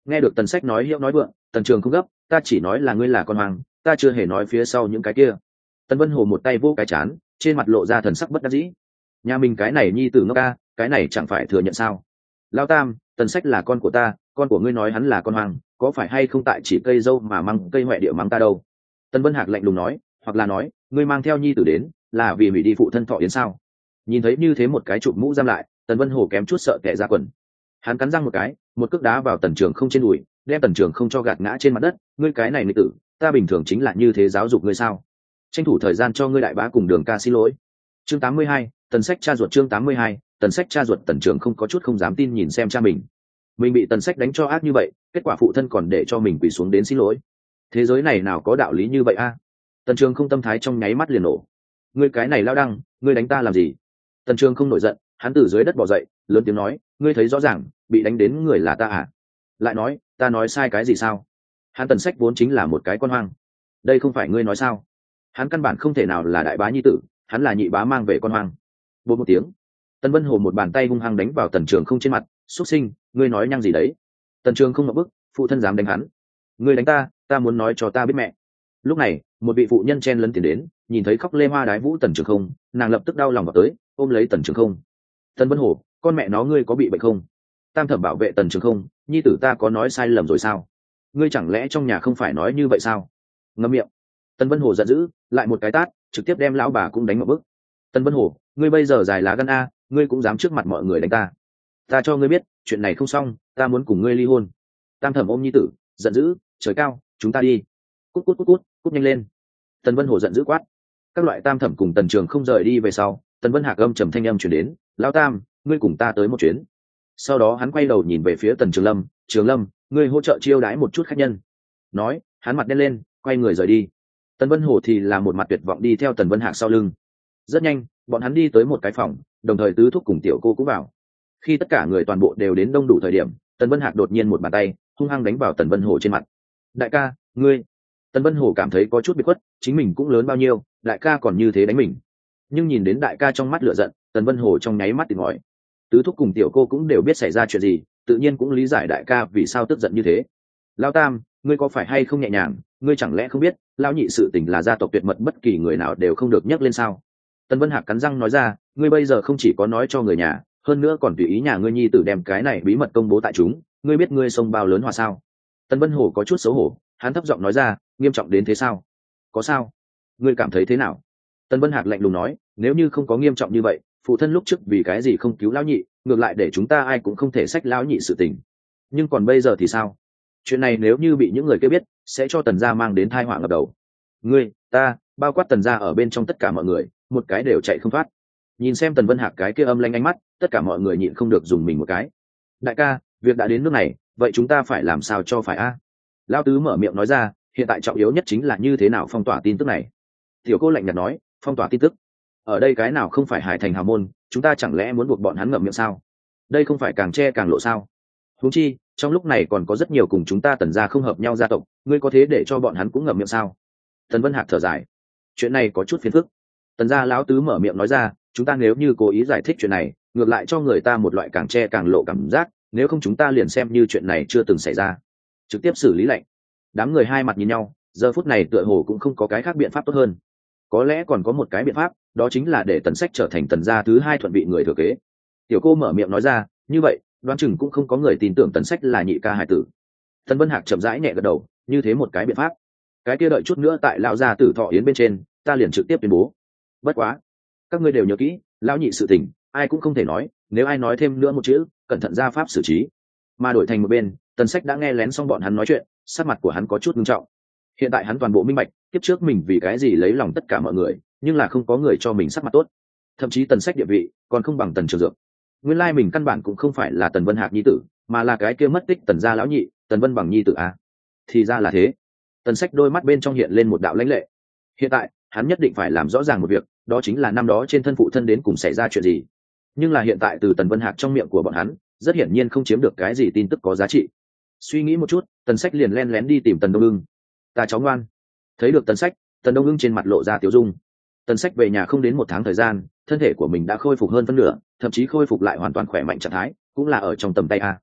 Nghe được tần sách nói hiệu nói vượng, Tần Trường không gấp, ta chỉ nói là ngươi là con hoang, ta chưa hề nói phía sau những cái kia. Tần Vân Hồ một tay vô cái chán, trên mặt lộ ra thần sắc bất đắc dĩ. Nhà mình cái này nhi tử ngốc ca, cái này chẳng phải thừa nhận sao? Lao Tam, Tần Sách là con của ta, con của ngươi nói hắn là con hoang, có phải hay không tại chỉ cây dâu mà măng cây hoẹ địa mắng ta đâu? Tần Vân Hạc lạnh lùng nói, hoặc là nói, ngươi mang theo nhi tử đến, là vì hủy đi phụ thân thọ yến sao? Nhìn thấy như thế một cái chụp mũ giam lại, Tần Vân Hồ kém chút sợ tè ra quần. Hắn cắn răng một cái, một cước đá vào Tần Trường không trên đùi, đem Tần Trường không cho gạt ngã trên mặt đất. Ngươi cái này nghịch tử, ta bình thường chính là như thế giáo dục ngươi sao? Tranh thủ thời gian cho ngươi đại bá cùng Đường ca xin lỗi. Chương tám mươi hai, Tần Sách cha ruột. Chương tám mươi hai, Tần Sách cha ruột. Tần Trường không có chút không dám tin nhìn xem cha mình. Mình bị Tần Sách đánh cho ác như vậy, kết quả phụ thân còn để cho mình quỳ xuống đến xin lỗi. Thế giới này nào có đạo lý như vậy a? Tần Trường không tâm thái trong nháy mắt liền nổ. Ngươi cái này lao đăng, ngươi đánh ta làm gì? Tần Trường không nổi giận, hắn từ dưới đất bò dậy, lớn tiếng nói, ngươi thấy rõ ràng, bị đánh đến người là ta à? Lại nói, ta nói sai cái gì sao? Hắn Tần Sách vốn chính là một cái con hoang. Đây không phải ngươi nói sao? Hắn căn bản không thể nào là đại bá nhi tử, hắn là nhị bá mang về con hoang. Bột một tiếng, Tần Vân Hồ một bàn tay hung hăng đánh vào Tần Trường không trên mặt, xuất sinh, ngươi nói nhăng gì đấy? Tần Trường không ngậm bức, phụ thân dám đánh hắn. Ngươi đánh ta, ta muốn nói cho ta biết mẹ. Lúc này, một vị phụ nhân chen lấn tiền đến, nhìn thấy khóc lê hoa đái vũ Tần Trường không, nàng lập tức đau lòng vào tới, ôm lấy Tần Trường không. Tần Vân Hồ, con mẹ nó ngươi có bị bệnh không? Tam thẩm bảo vệ Tần Trường không, nhi tử ta có nói sai lầm rồi sao? Ngươi chẳng lẽ trong nhà không phải nói như vậy sao? Ngậm miệng. Tần Vân Hồ giận dữ, lại một cái tát, trực tiếp đem lão bà cũng đánh một bức. Tần Vân Hồ, ngươi bây giờ dài lá gan a, ngươi cũng dám trước mặt mọi người đánh ta? Ta cho ngươi biết, chuyện này không xong, ta muốn cùng ngươi ly hôn. Tam thẩm ôm nhi tử, giận dữ, trời cao, chúng ta đi. Cút cút cút cút, cút nhanh lên. Tần Vân Hồ giận dữ quát. Các loại Tam thẩm cùng Tần Trường không rời đi về sau, Tần Vân Hạc âm trầm thanh âm truyền đến, lão Tam, ngươi cùng ta tới một chuyến. Sau đó hắn quay đầu nhìn về phía Tần Trường Lâm, Trường Lâm, ngươi hỗ trợ chiêu đãi một chút khách nhân. Nói, hắn mặt đen lên, quay người rời đi. Tần Vân Hồ thì là một mặt tuyệt vọng đi theo Tần Vân Hạc sau lưng. Rất nhanh, bọn hắn đi tới một cái phòng, đồng thời tứ thúc cùng tiểu cô cũng vào. Khi tất cả người toàn bộ đều đến đông đủ thời điểm, Tần Vân Hạc đột nhiên một bàn tay hung hăng đánh vào Tần Vân Hồ trên mặt. Đại ca, ngươi. Tần Vân Hồ cảm thấy có chút bị khuất, chính mình cũng lớn bao nhiêu, đại ca còn như thế đánh mình. Nhưng nhìn đến đại ca trong mắt lửa giận, Tần Vân Hồ trong nháy mắt tỉnh ngòi. Tứ thúc cùng tiểu cô cũng đều biết xảy ra chuyện gì, tự nhiên cũng lý giải đại ca vì sao tức giận như thế. Lão Tam, ngươi có phải hay không nhẹ nhàng, ngươi chẳng lẽ không biết, lão nhị sự tình là gia tộc tuyệt mật, bất kỳ người nào đều không được nhắc lên sao? Tần Vân Hạc cắn răng nói ra, ngươi bây giờ không chỉ có nói cho người nhà, hơn nữa còn tùy ý nhà ngươi nhi tử đem cái này bí mật công bố tại chúng, ngươi biết ngươi sông bao lớn hòa sao? Tần Vân Hồ có chút xấu hổ, hắn thấp giọng nói ra, nghiêm trọng đến thế sao? Có sao? Ngươi cảm thấy thế nào? Tần Vân Hạc lạnh lùng nói, nếu như không có nghiêm trọng như vậy, phụ thân lúc trước vì cái gì không cứu lão nhị, ngược lại để chúng ta ai cũng không thể xách lão nhị sự tình. Nhưng còn bây giờ thì sao? Chuyện này nếu như bị những người kia biết, sẽ cho Tần gia mang đến tai họa ngập đầu. Ngươi, ta, bao quát Tần gia ở bên trong tất cả mọi người, một cái đều chạy không thoát. Nhìn xem Tần Vân Hạc cái kia âm lanh ánh mắt, tất cả mọi người nhịn không được dùng mình một cái. Đại ca, việc đã đến nước này, vậy chúng ta phải làm sao cho phải a? À? Lão tứ mở miệng nói ra, hiện tại trọng yếu nhất chính là như thế nào phong tỏa tin tức này. Tiểu cô lạnh nhạt nói, phong tỏa tin tức? Ở đây cái nào không phải Hải Thành hào môn, chúng ta chẳng lẽ muốn buộc bọn hắn ngậm miệng sao? Đây không phải càng che càng lộ sao? Huống chi, trong lúc này còn có rất nhiều cùng chúng ta Tần gia không hợp nhau gia tộc, ngươi có thế để cho bọn hắn cũng ngậm miệng sao? Tần Vân Hạc thở dài, chuyện này có chút phiền phức. Tần gia lão tứ mở miệng nói ra, chúng ta nếu như cố ý giải thích chuyện này, ngược lại cho người ta một loại càng che càng lộ cảm giác, nếu không chúng ta liền xem như chuyện này chưa từng xảy ra, trực tiếp xử lý lệnh. Đám người hai mặt nhìn nhau, giờ phút này tựa hồ cũng không có cái khác biện pháp tốt hơn. Có lẽ còn có một cái biện pháp, đó chính là để Tần Sách trở thành Tần gia thứ hai thuận vị người thừa kế. Tiểu cô mở miệng nói ra, như vậy đoán chừng cũng không có người tin tưởng Tần Sách là nhị ca hải tử. Tần Vân Hạc chậm rãi nhẹ gật đầu, như thế một cái biện pháp. Cái kia đợi chút nữa tại lão gia tử thọ yến bên trên, ta liền trực tiếp tuyên bố. Bất quá, các ngươi đều nhớ kỹ, lão nhị sự tình, ai cũng không thể nói, nếu ai nói thêm nữa một chữ, cẩn thận ra pháp xử trí. Mà đổi thành một bên, Tần Sách đã nghe lén xong bọn hắn nói chuyện, sắc mặt của hắn có chút nghiêm trọng. Hiện tại hắn toàn bộ minh bạch, tiếp trước mình vì cái gì lấy lòng tất cả mọi người, nhưng là không có người cho mình sắc mặt tốt. Thậm chí Tần Sách địa vị còn không bằng Tần Trường Dược. Nguyên lai mình căn bản cũng không phải là Tần Vân Hạc nhi tử, mà là cái kia mất tích Tần gia lão nhị, Tần Vân Bằng nhi tử a. Thì ra là thế. Tần Sách đôi mắt bên trong hiện lên một đạo lãnh lệ. Hiện tại, hắn nhất định phải làm rõ ràng một việc, đó chính là năm đó trên thân phụ thân đến cùng xảy ra chuyện gì. Nhưng là hiện tại từ Tần Vân Hạc trong miệng của bọn hắn, rất hiển nhiên không chiếm được cái gì tin tức có giá trị. Suy nghĩ một chút, Tần Sách liền len lén đi tìm Tần Đông Ưng. Ta cháu ngoan. Thấy được Tần Sách, Tần Đông Ưng trên mặt lộ ra tiểu dung. Tần Sách về nhà không đến một tháng thời gian, thân thể của mình đã khôi phục hơn phân nửa, thậm chí khôi phục lại hoàn toàn khỏe mạnh trạng thái, cũng là ở trong tầm tay a.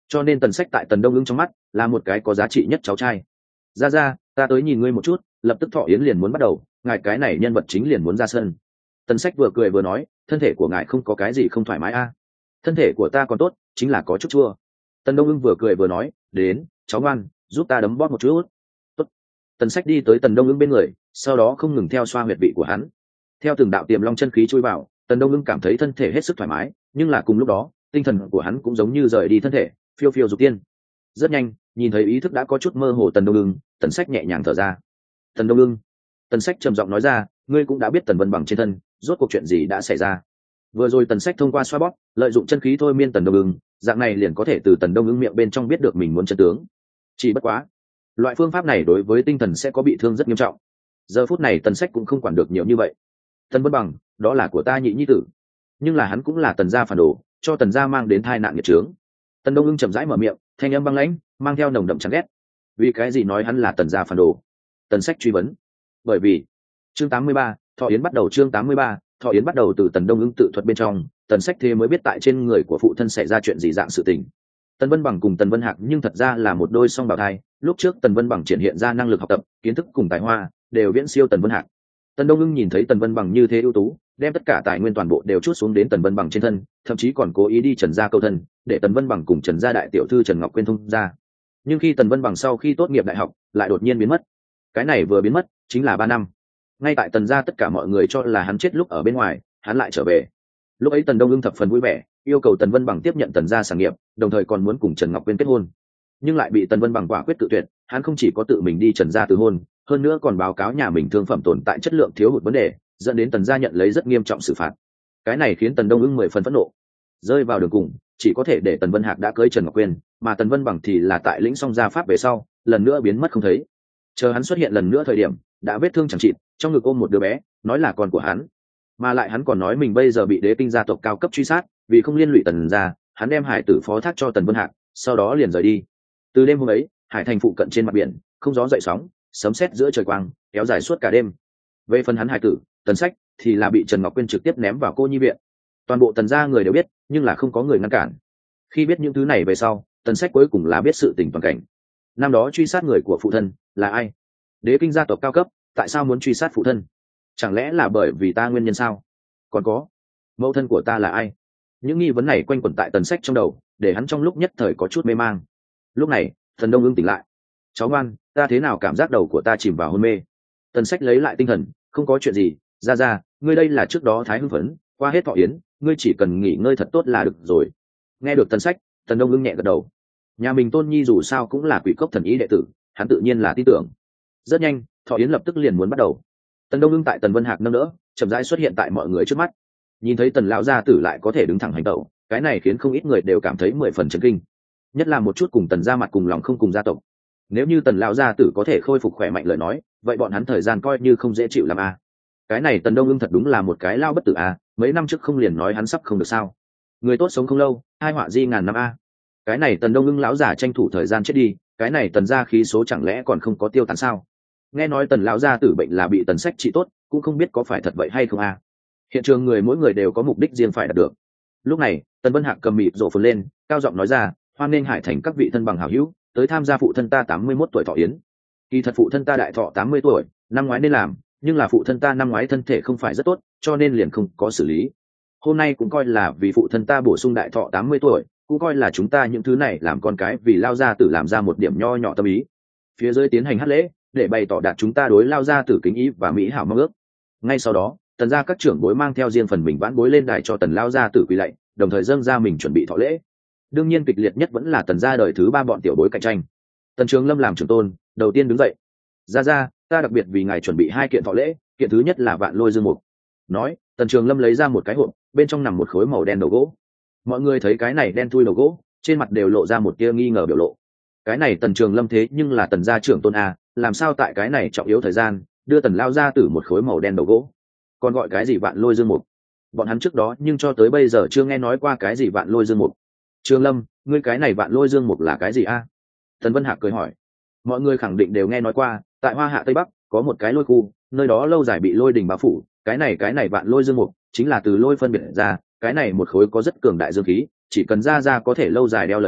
cho nên Tần Sách tại Tần Đông Ưng trong mắt là một cái có giá trị nhất cháu trai. Ra ra, ta tới nhìn ngươi một chút. Lập tức thọ yến liền muốn bắt đầu, ngài cái này nhân vật chính liền muốn ra sân. Tần Sách vừa cười vừa nói, thân thể của ngài không có cái gì không thoải mái a? À? Thân thể của ta còn tốt, chính là có chút chua. Tần Đông Ưng vừa cười vừa nói, đến, cháu ngoan, giúp ta đấm bóp một chút. Tốt. Tần Sách đi tới Tần Đông Ưng bên người, sau đó không ngừng theo xoa huyệt vị của hắn. Theo từng đạo tiềm long chân khí chui vào, Tần Đông Ưng cảm thấy thân thể hết sức thoải mái, nhưng là cùng lúc đó, tinh thần của hắn cũng giống như rời đi thân thể, phiêu phiêu dục tiên. Rất nhanh, nhìn thấy ý thức đã có chút mơ hồ Tần Đông Ưng, Tần Sách nhẹ nhàng thở ra. Tần Đông Ưng, Tần Sách trầm giọng nói ra, ngươi cũng đã biết Tần Vân Bằng trên thân, rốt cuộc chuyện gì đã xảy ra. Vừa rồi Tần Sách thông qua xoa bóp, lợi dụng chân khí thôi miên Tần Đông Ưng, dạng này liền có thể từ Tần Đông Ưng miệng bên trong biết được mình muốn chân tướng. Chỉ bất quá, loại phương pháp này đối với tinh thần sẽ có bị thương rất nghiêm trọng. Giờ phút này Tần Sách cũng không quản được nhiều như vậy. Tần Vân Bằng, đó là của ta nhị nhi tử, nhưng là hắn cũng là Tần gia phản đồ, cho Tần gia mang đến tai nạn nghiệt chướng. Tần Đông Ưng chậm rãi mở miệng, thanh âm băng lãnh, mang theo nồng đậm chán ghét. Vì cái gì nói hắn là Tần gia phản đồ? Tần Sách truy vấn. Bởi vì chương tám mươi ba, thọ yến bắt đầu. Chương tám mươi ba, thọ yến bắt đầu. Từ Tần Đông Ưng tự thuật bên trong, Tần Sách thế mới biết tại trên người của phụ thân xảy ra chuyện gì dạng sự tình. Tần Vân Bằng cùng Tần Vân Hạc nhưng thật ra là một đôi song bào thai, lúc trước Tần Vân Bằng triển hiện ra năng lực học tập, kiến thức cùng tài hoa đều viễn siêu Tần Vân Hạc. Tần Đông Ưng nhìn thấy Tần Vân Bằng như thế ưu tú, đem tất cả tài nguyên toàn bộ đều trút xuống đến Tần Vân Bằng trên thân, thậm chí còn cố ý đi Trần gia câu thân, để Tần Vân Bằng cùng Trần gia đại tiểu thư Trần Ngọc Quyên thông ra. Nhưng khi Tần Vân Bằng sau khi tốt nghiệp đại học, lại đột nhiên biến mất. Cái này vừa biến mất, chính là ba năm. Ngay tại Tần gia tất cả mọi người cho là hắn chết lúc ở bên ngoài, hắn lại trở về. Lúc ấy Tần Đông Ưng thập phần vui vẻ, yêu cầu Tần Vân Bằng tiếp nhận Tần gia sản nghiệp, đồng thời còn muốn cùng Trần Ngọc Quyên kết hôn. Nhưng lại bị Tần Vân Bằng quả quyết tự tuyệt, hắn không chỉ có tự mình đi Trần gia từ hôn, hơn nữa còn báo cáo nhà mình thương phẩm tồn tại chất lượng thiếu hụt vấn đề, dẫn đến Tần gia nhận lấy rất nghiêm trọng xử phạt. Cái này khiến Tần Đông Ưng mười phần phẫn nộ, rơi vào đường cùng, chỉ có thể để Tần Vân Hạc đã cưới Trần Ngọc Quyên, mà Tần Vân Bằng thì là tại lĩnh xong gia pháp về sau, lần nữa biến mất không thấy. Chờ hắn xuất hiện lần nữa thời điểm, đã vết thương chẳng chịt, trong ngực ôm một đứa bé, nói là con của hắn, mà lại hắn còn nói mình bây giờ bị Đế Kinh gia tộc cao cấp truy sát, vì không liên lụy Tần gia, hắn đem hải tử phó thác cho Tần Vân Hạc, sau đó liền rời đi. Từ đêm hôm ấy, hải thành phụ cận trên mặt biển, không gió dậy sóng, sấm sét giữa trời quang, kéo dài suốt cả đêm. Về phần hắn hải tử, Tần Sách, thì là bị Trần Ngọc Quyên trực tiếp ném vào cô nhi viện. Toàn bộ Tần gia người đều biết, nhưng là không có người ngăn cản. Khi biết những thứ này về sau, Tần Sách cuối cùng là biết sự tình toàn cảnh. Năm đó truy sát người của phụ thân là ai? Đế Kinh gia tộc cao cấp, tại sao muốn truy sát phụ thân? Chẳng lẽ là bởi vì ta nguyên nhân sao? Còn có, mẫu thân của ta là ai? Những nghi vấn này quanh quẩn tại Tần Sách trong đầu, để hắn trong lúc nhất thời có chút mê mang. Lúc này, Tần Đông Ưng tỉnh lại. Cháu ngoan, ta thế nào cảm giác đầu của ta chìm vào hôn mê? Tần Sách lấy lại tinh thần, không có chuyện gì, ra ra, ngươi đây là trước đó thái hưng phấn, qua hết thọ yến, ngươi chỉ cần nghỉ ngơi thật tốt là được rồi. Nghe được Tần Sách, Tần Đông Ưng nhẹ gật đầu. Nhà mình Tôn Nhi dù sao cũng là Quỷ Cốc thần ý đệ tử, hắn tự nhiên là tin tưởng. Rất nhanh, thọ yến lập tức liền muốn bắt đầu. Tần Đông Ưng tại Tần Vân Hạc nâng đỡ, chậm rãi xuất hiện tại mọi người trước mắt. Nhìn thấy Tần lão gia tử lại có thể đứng thẳng hành tẩu, cái này khiến không ít người đều cảm thấy mười phần chấn kinh. Nhất là một chút cùng Tần gia mặt cùng lòng không cùng gia tộc. Nếu như Tần lão gia tử có thể khôi phục khỏe mạnh lời nói, vậy bọn hắn thời gian coi như không dễ chịu làm a. À. Cái này Tần Đông Ưng thật đúng là một cái lao bất tử a, à. Mấy năm trước không liền nói hắn sắp không được sao? Người tốt sống không lâu, hai họa di ngàn năm a. À. Cái này Tần Đông Ưng lão giả tranh thủ thời gian chết đi, cái này Tần gia khí số chẳng lẽ còn không có tiêu tán sao? Nghe nói Tần lão gia tử bệnh là bị Tần Sách trị tốt, cũng không biết có phải thật vậy hay không a. À. Hiện trường người mỗi người đều có mục đích riêng phải đạt được. Lúc này, Tần Vân Hạc cầm mịt rộ phồn lên, cao giọng nói ra, hoan nghênh Hải Thành các vị thân bằng hảo hữu, tới tham gia phụ thân ta tám mươi mốt tuổi thọ yến. Kỳ thật phụ thân ta đại thọ tám mươi tuổi, năm ngoái nên làm, nhưng là phụ thân ta năm ngoái thân thể không phải rất tốt, cho nên liền không có xử lý. Hôm nay cũng coi là vì phụ thân ta bổ sung đại thọ tám mươi tuổi, cũng coi là chúng ta những thứ này làm con cái vì lao gia tử làm ra một điểm nho nhỏ tâm ý. Phía dưới tiến hành hát lễ, để bày tỏ đạt chúng ta đối lao gia tử kính ý và mỹ hảo mong ước. Ngay sau đó, Tần gia các trưởng bối mang theo riêng phần mình vãn bối lên đài cho Tần lao gia tử quỳ lạy, đồng thời dâng ra mình chuẩn bị thọ lễ. Đương nhiên kịch liệt nhất vẫn là Tần gia đời thứ ba bọn tiểu bối cạnh tranh. Tần Trường Lâm làm trưởng tôn, đầu tiên đứng dậy. Ra ra, ta đặc biệt vì ngài chuẩn bị hai kiện thọ lễ, kiện thứ nhất là vạn lôi dương mục. Nói, Tần Trường Lâm lấy ra một cái hộp, bên trong nằm một khối màu đen đầu gỗ. Mọi người thấy cái này đen thui đầu gỗ, trên mặt đều lộ ra một tia nghi ngờ biểu lộ. Cái này Tần Trường Lâm thế nhưng là Tần gia trưởng tôn a, làm sao tại cái này trọng yếu thời gian, đưa Tần lao gia tử một khối màu đen đầu gỗ? Còn gọi cái gì vạn lôi dương mục? Bọn hắn trước đó nhưng cho tới bây giờ chưa nghe nói qua cái gì vạn lôi dương mục. Trường Lâm, ngươi cái này vạn lôi dương mục là cái gì a? Tần Vân Hạc cười hỏi. Mọi người khẳng định đều nghe nói qua, tại Hoa Hạ Tây Bắc có một cái lôi khu, nơi đó lâu dài bị lôi đình bao phủ, cái này cái này vạn lôi dương mục chính là từ lôi phân biệt ra, cái này một khối có rất cường đại dương khí, chỉ cần ra ra có thể lâu dài đeo lời nói,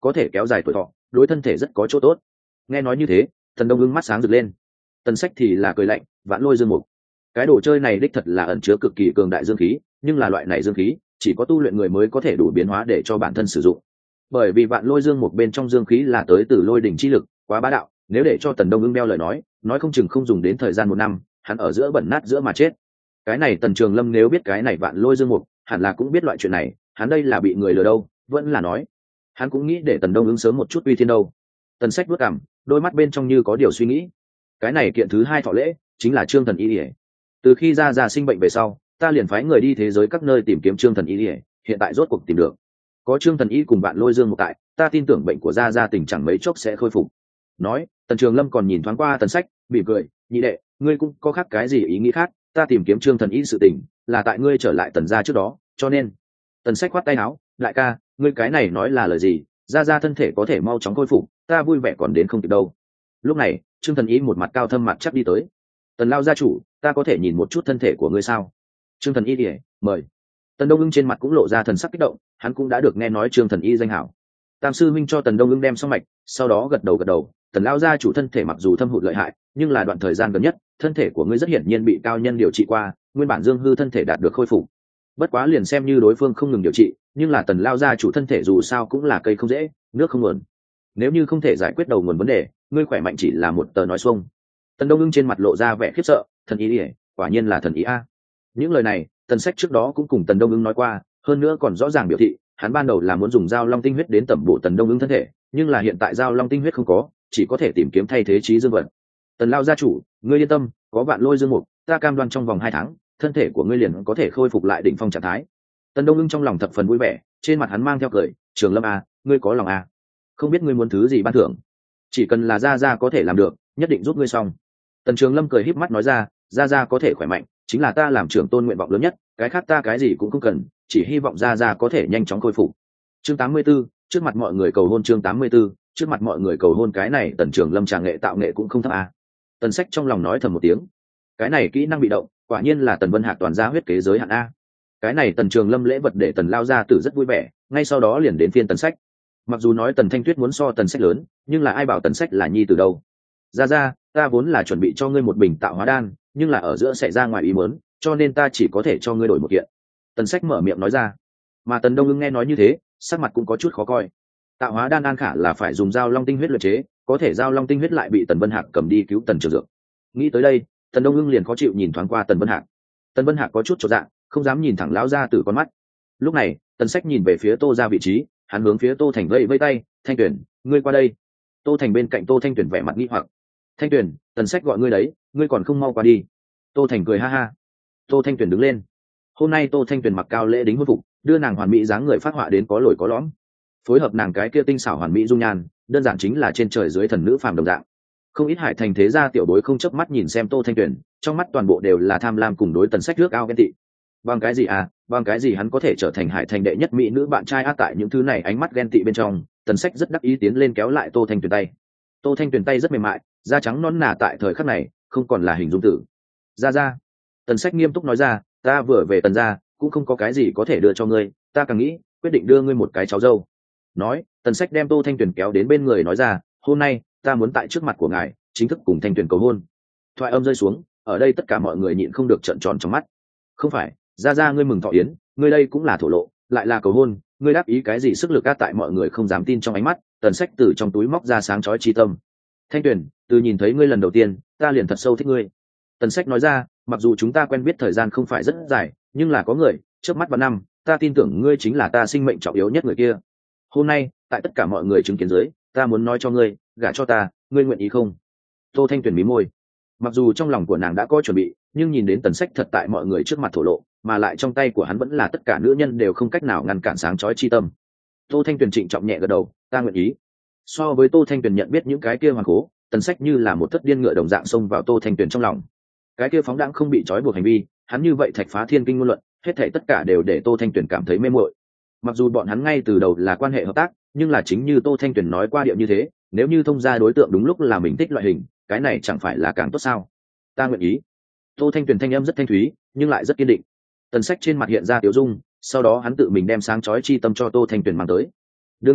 có thể kéo dài tuổi thọ, đối thân thể rất có chỗ tốt. Nghe nói như thế, Tần Đông ưng mắt sáng rực lên. Tần Sách thì là cười lạnh, vạn lôi dương mục. Cái đồ chơi này đích thật là ẩn chứa cực kỳ cường đại dương khí, nhưng là loại này dương khí chỉ có tu luyện người mới có thể đủ biến hóa để cho bản thân sử dụng. Bởi vì vạn lôi dương mục bên trong dương khí là tới từ lôi đỉnh chi lực, quá bá đạo, nếu để cho Tần Đông ưng đeo lời nói, nói không chừng không dùng đến thời gian một năm, hắn ở giữa bẩn nát giữa mà chết. Cái này Tần Trường Lâm nếu biết cái này vạn lôi dương mục, hẳn là cũng biết loại chuyện này, hắn đây là bị người lừa đâu, vẫn là nói, hắn cũng nghĩ để Tần Đông ưng sớm một chút uy thiên đâu. Tần Sách vuốt cằm, đôi mắt bên trong như có điều suy nghĩ. Cái này kiện thứ hai thọ lễ chính là Trương Thần Y Lìa. Từ khi ra ra sinh bệnh về sau, ta liền phái người đi thế giới các nơi tìm kiếm Trương Thần Y Lìa, hiện tại rốt cuộc tìm được. Có Trương Thần Y cùng bạn lôi dương một tại, ta tin tưởng bệnh của gia gia tình chẳng mấy chốc sẽ khôi phục. Nói, Tần Trường Lâm còn nhìn thoáng qua Tần Sách, mỉm cười, nhị đệ, ngươi cũng có khác cái gì ý nghĩ khác? Ta tìm kiếm Trương Thần Y sự tình, là tại ngươi trở lại Tần gia trước đó, cho nên. Tần Sách khoát tay áo, đại ca, ngươi cái này nói là lời gì? Gia gia thân thể có thể mau chóng khôi phục, ta vui vẻ còn đến không kịp đâu. Lúc này, Trương Thần Y một mặt cao thâm mặt chắc đi tới. Tần lao gia chủ, ta có thể nhìn một chút thân thể của ngươi sao? Trương Thần Y thì mời. Tần Đông ưng trên mặt cũng lộ ra thần sắc kích động, hắn cũng đã được nghe nói Trương Thần Y danh hảo. Tam sư minh cho Tần Đông ưng đem xong mạch, sau đó gật đầu gật đầu. Tần lao gia chủ thân thể mặc dù thâm hụt lợi hại, nhưng là đoạn thời gian gần nhất, thân thể của ngươi rất hiển nhiên bị cao nhân điều trị qua, nguyên bản dương hư thân thể đạt được khôi phục. Bất quá liền xem như đối phương không ngừng điều trị, nhưng là Tần lao gia chủ thân thể dù sao cũng là cây không dễ, nước không nguồn. Nếu như không thể giải quyết đầu nguồn vấn đề, ngươi khỏe mạnh chỉ là một tờ nói xuông. Tần Đông ưng trên mặt lộ ra vẻ khiếp sợ, thần ý ỉa, quả nhiên là thần ý a. Những lời này, Tần Sách trước đó cũng cùng Tần Đông ưng nói qua, hơn nữa còn rõ ràng biểu thị, hắn ban đầu là muốn dùng dao long tinh huyết đến tẩm bổ Tần Đông ưng thân thể, nhưng là hiện tại dao long tinh huyết không có, chỉ có thể tìm kiếm thay thế trí dương vật. Tần lao gia chủ, ngươi yên tâm, có vạn lôi dương mục, ta cam đoan trong vòng hai tháng, thân thể của ngươi liền có thể khôi phục lại đỉnh phong trạng thái. Tần Đông ưng trong lòng thập phần vui vẻ, trên mặt hắn mang theo cười, Trường Lâm a, ngươi có lòng a, không biết ngươi muốn thứ gì ban thưởng, chỉ cần là gia gia có thể làm được, nhất định giúp ngươi xong. Tần Trường Lâm cười híp mắt nói ra, gia gia có thể khỏe mạnh, chính là ta làm trưởng tôn nguyện vọng lớn nhất, cái khác ta cái gì cũng không cần, chỉ hy vọng gia gia có thể nhanh chóng khôi phục. Chương tám mươi 84, trước mặt mọi người cầu hôn. Chương tám mươi 84, trước mặt mọi người cầu hôn. Cái này Tần Trường Lâm tràng nghệ tạo nghệ cũng không thấp à. Tần Sách trong lòng nói thầm một tiếng, cái này kỹ năng bị động, quả nhiên là Tần Vân Hạc toàn gia huyết kế giới hạn a. Cái này Tần Trường Lâm lễ vật để Tần lao gia tử rất vui vẻ, ngay sau đó liền đến phiên Tần Sách. Mặc dù nói Tần Thanh Tuyết muốn so Tần Sách lớn, nhưng là ai bảo Tần Sách là nhi từ đâu. Gia gia, ta vốn là chuẩn bị cho ngươi một bình tạo hóa đan, nhưng là ở giữa xảy ra ngoài ý muốn, cho nên ta chỉ có thể cho ngươi đổi một kiện. Tần Sách mở miệng nói ra. Mà Tần Đông ưng nghe nói như thế, sắc mặt cũng có chút khó coi. Tạo hóa đan an khả là phải dùng dao long tinh huyết luyện chế, có thể dao long tinh huyết lại bị Tần Vân Hạc cầm đi cứu Tần Trường Dược. Nghĩ tới đây, Tần Đông ưng liền khó chịu nhìn thoáng qua Tần Vân Hạc. Tần Vân Hạc có chút chột dạ, không dám nhìn thẳng lão gia tử con mắt. Lúc này, Tần Sách nhìn về phía Tô gia vị trí, hắn hướng phía Tô Thành vẫy vẫy tay, "Thanh Tuyển, ngươi qua đây." Tô Thành bên cạnh Tô Thanh Tuyển vẻ mặt nghi hoặc. "Thanh Tuyển, Tần Sách gọi ngươi đấy, ngươi còn không mau qua đi." Tô Thành cười ha ha. Tô Thanh Tuyển đứng lên. Hôm nay Tô Thanh Tuyển mặc cao lễ đính hôn phục, đưa nàng hoàn mỹ dáng người phát họa đến có lồi có lõm. Phối hợp nàng cái kia tinh xảo hoàn mỹ dung nhan, đơn giản chính là trên trời dưới thần nữ phàm đồng dạng. Không ít Hải Thành thế gia tiểu bối không chớp mắt nhìn xem Tô Thanh Tuyển, trong mắt toàn bộ đều là tham lam cùng đối Tần Sách nước ao ghen tị. Bằng cái gì à, bằng cái gì hắn có thể trở thành Hải Thành đệ nhất mỹ nữ bạn trai ác, tại những thứ này ánh mắt ghen tị bên trong, Tần Sách rất đắc ý tiến lên kéo lại Tô Thanh Tuyển tay. Tô Thanh Tuyển tay rất mềm mại, da trắng nõn nà tại thời khắc này, không còn là hình dung tử. "Ra ra." Tần Sách nghiêm túc nói ra, "Ta vừa về Tần gia, cũng không có cái gì có thể đưa cho ngươi, ta càng nghĩ, quyết định đưa ngươi một cái cháu dâu." Nói, Tần Sách đem Tô Thanh Tuyển kéo đến bên người nói ra, "Hôm nay, ta muốn tại trước mặt của ngài, chính thức cùng Thanh Tuyển cầu hôn." Thoại âm rơi xuống, ở đây tất cả mọi người nhịn không được trợn tròn trong mắt. "Không phải, ra ra ngươi mừng thọ yến, ngươi đây cũng là thổ lộ, lại là cầu hôn, ngươi đáp ý cái gì?" Sức lực át tại mọi người không dám tin trong ánh mắt, Tần Sách từ trong túi móc ra sáng chói chi tâm. "Thanh Tuyển, từ nhìn thấy ngươi lần đầu tiên, ta liền thật sâu thích ngươi." Tần Sách nói ra, "Mặc dù chúng ta quen biết thời gian không phải rất dài, nhưng là có người, trước mắt và năm, ta tin tưởng ngươi chính là ta sinh mệnh trọng yếu nhất người kia. Hôm nay, tại tất cả mọi người chứng kiến dưới, ta muốn nói cho ngươi, gả cho ta, ngươi nguyện ý không?" Tô Thanh Tuyển mí môi. Mặc dù trong lòng của nàng đã có chuẩn bị, nhưng nhìn đến Tần Sách thật tại mọi người trước mặt thổ lộ, mà lại trong tay của hắn vẫn là tất cả nữ nhân đều không cách nào ngăn cản sáng chói chi tâm. Tô Thanh Tuyển trịnh trọng nhẹ gật đầu, "Ta nguyện ý." So với Tô Thanh Tuyển nhận biết những cái kia hoàng cố, Tần Sách như là một thất điên ngựa đồng dạng xông vào Tô Thanh Tuyển trong lòng. Cái kia phóng đãng không bị trói buộc hành vi, hắn như vậy thạch phá thiên kinh ngôn luận, hết thảy tất cả đều để Tô Thanh Tuyển cảm thấy mê muội. Mặc dù bọn hắn ngay từ đầu là quan hệ hợp tác, nhưng là chính như Tô Thanh Tuyển nói qua điệu như thế, nếu như thông gia đối tượng đúng lúc là mình thích loại hình, cái này chẳng phải là càng tốt sao? "Ta nguyện ý." Tô Thanh Tuyển thanh âm rất thanh thúy, nhưng lại rất kiên định. Tần Sách trên mặt hiện ra tiểu dung, sau đó hắn tự mình đem sáng chói chi tâm cho Tô Thanh Tuyển mang tới. Đương nhiên,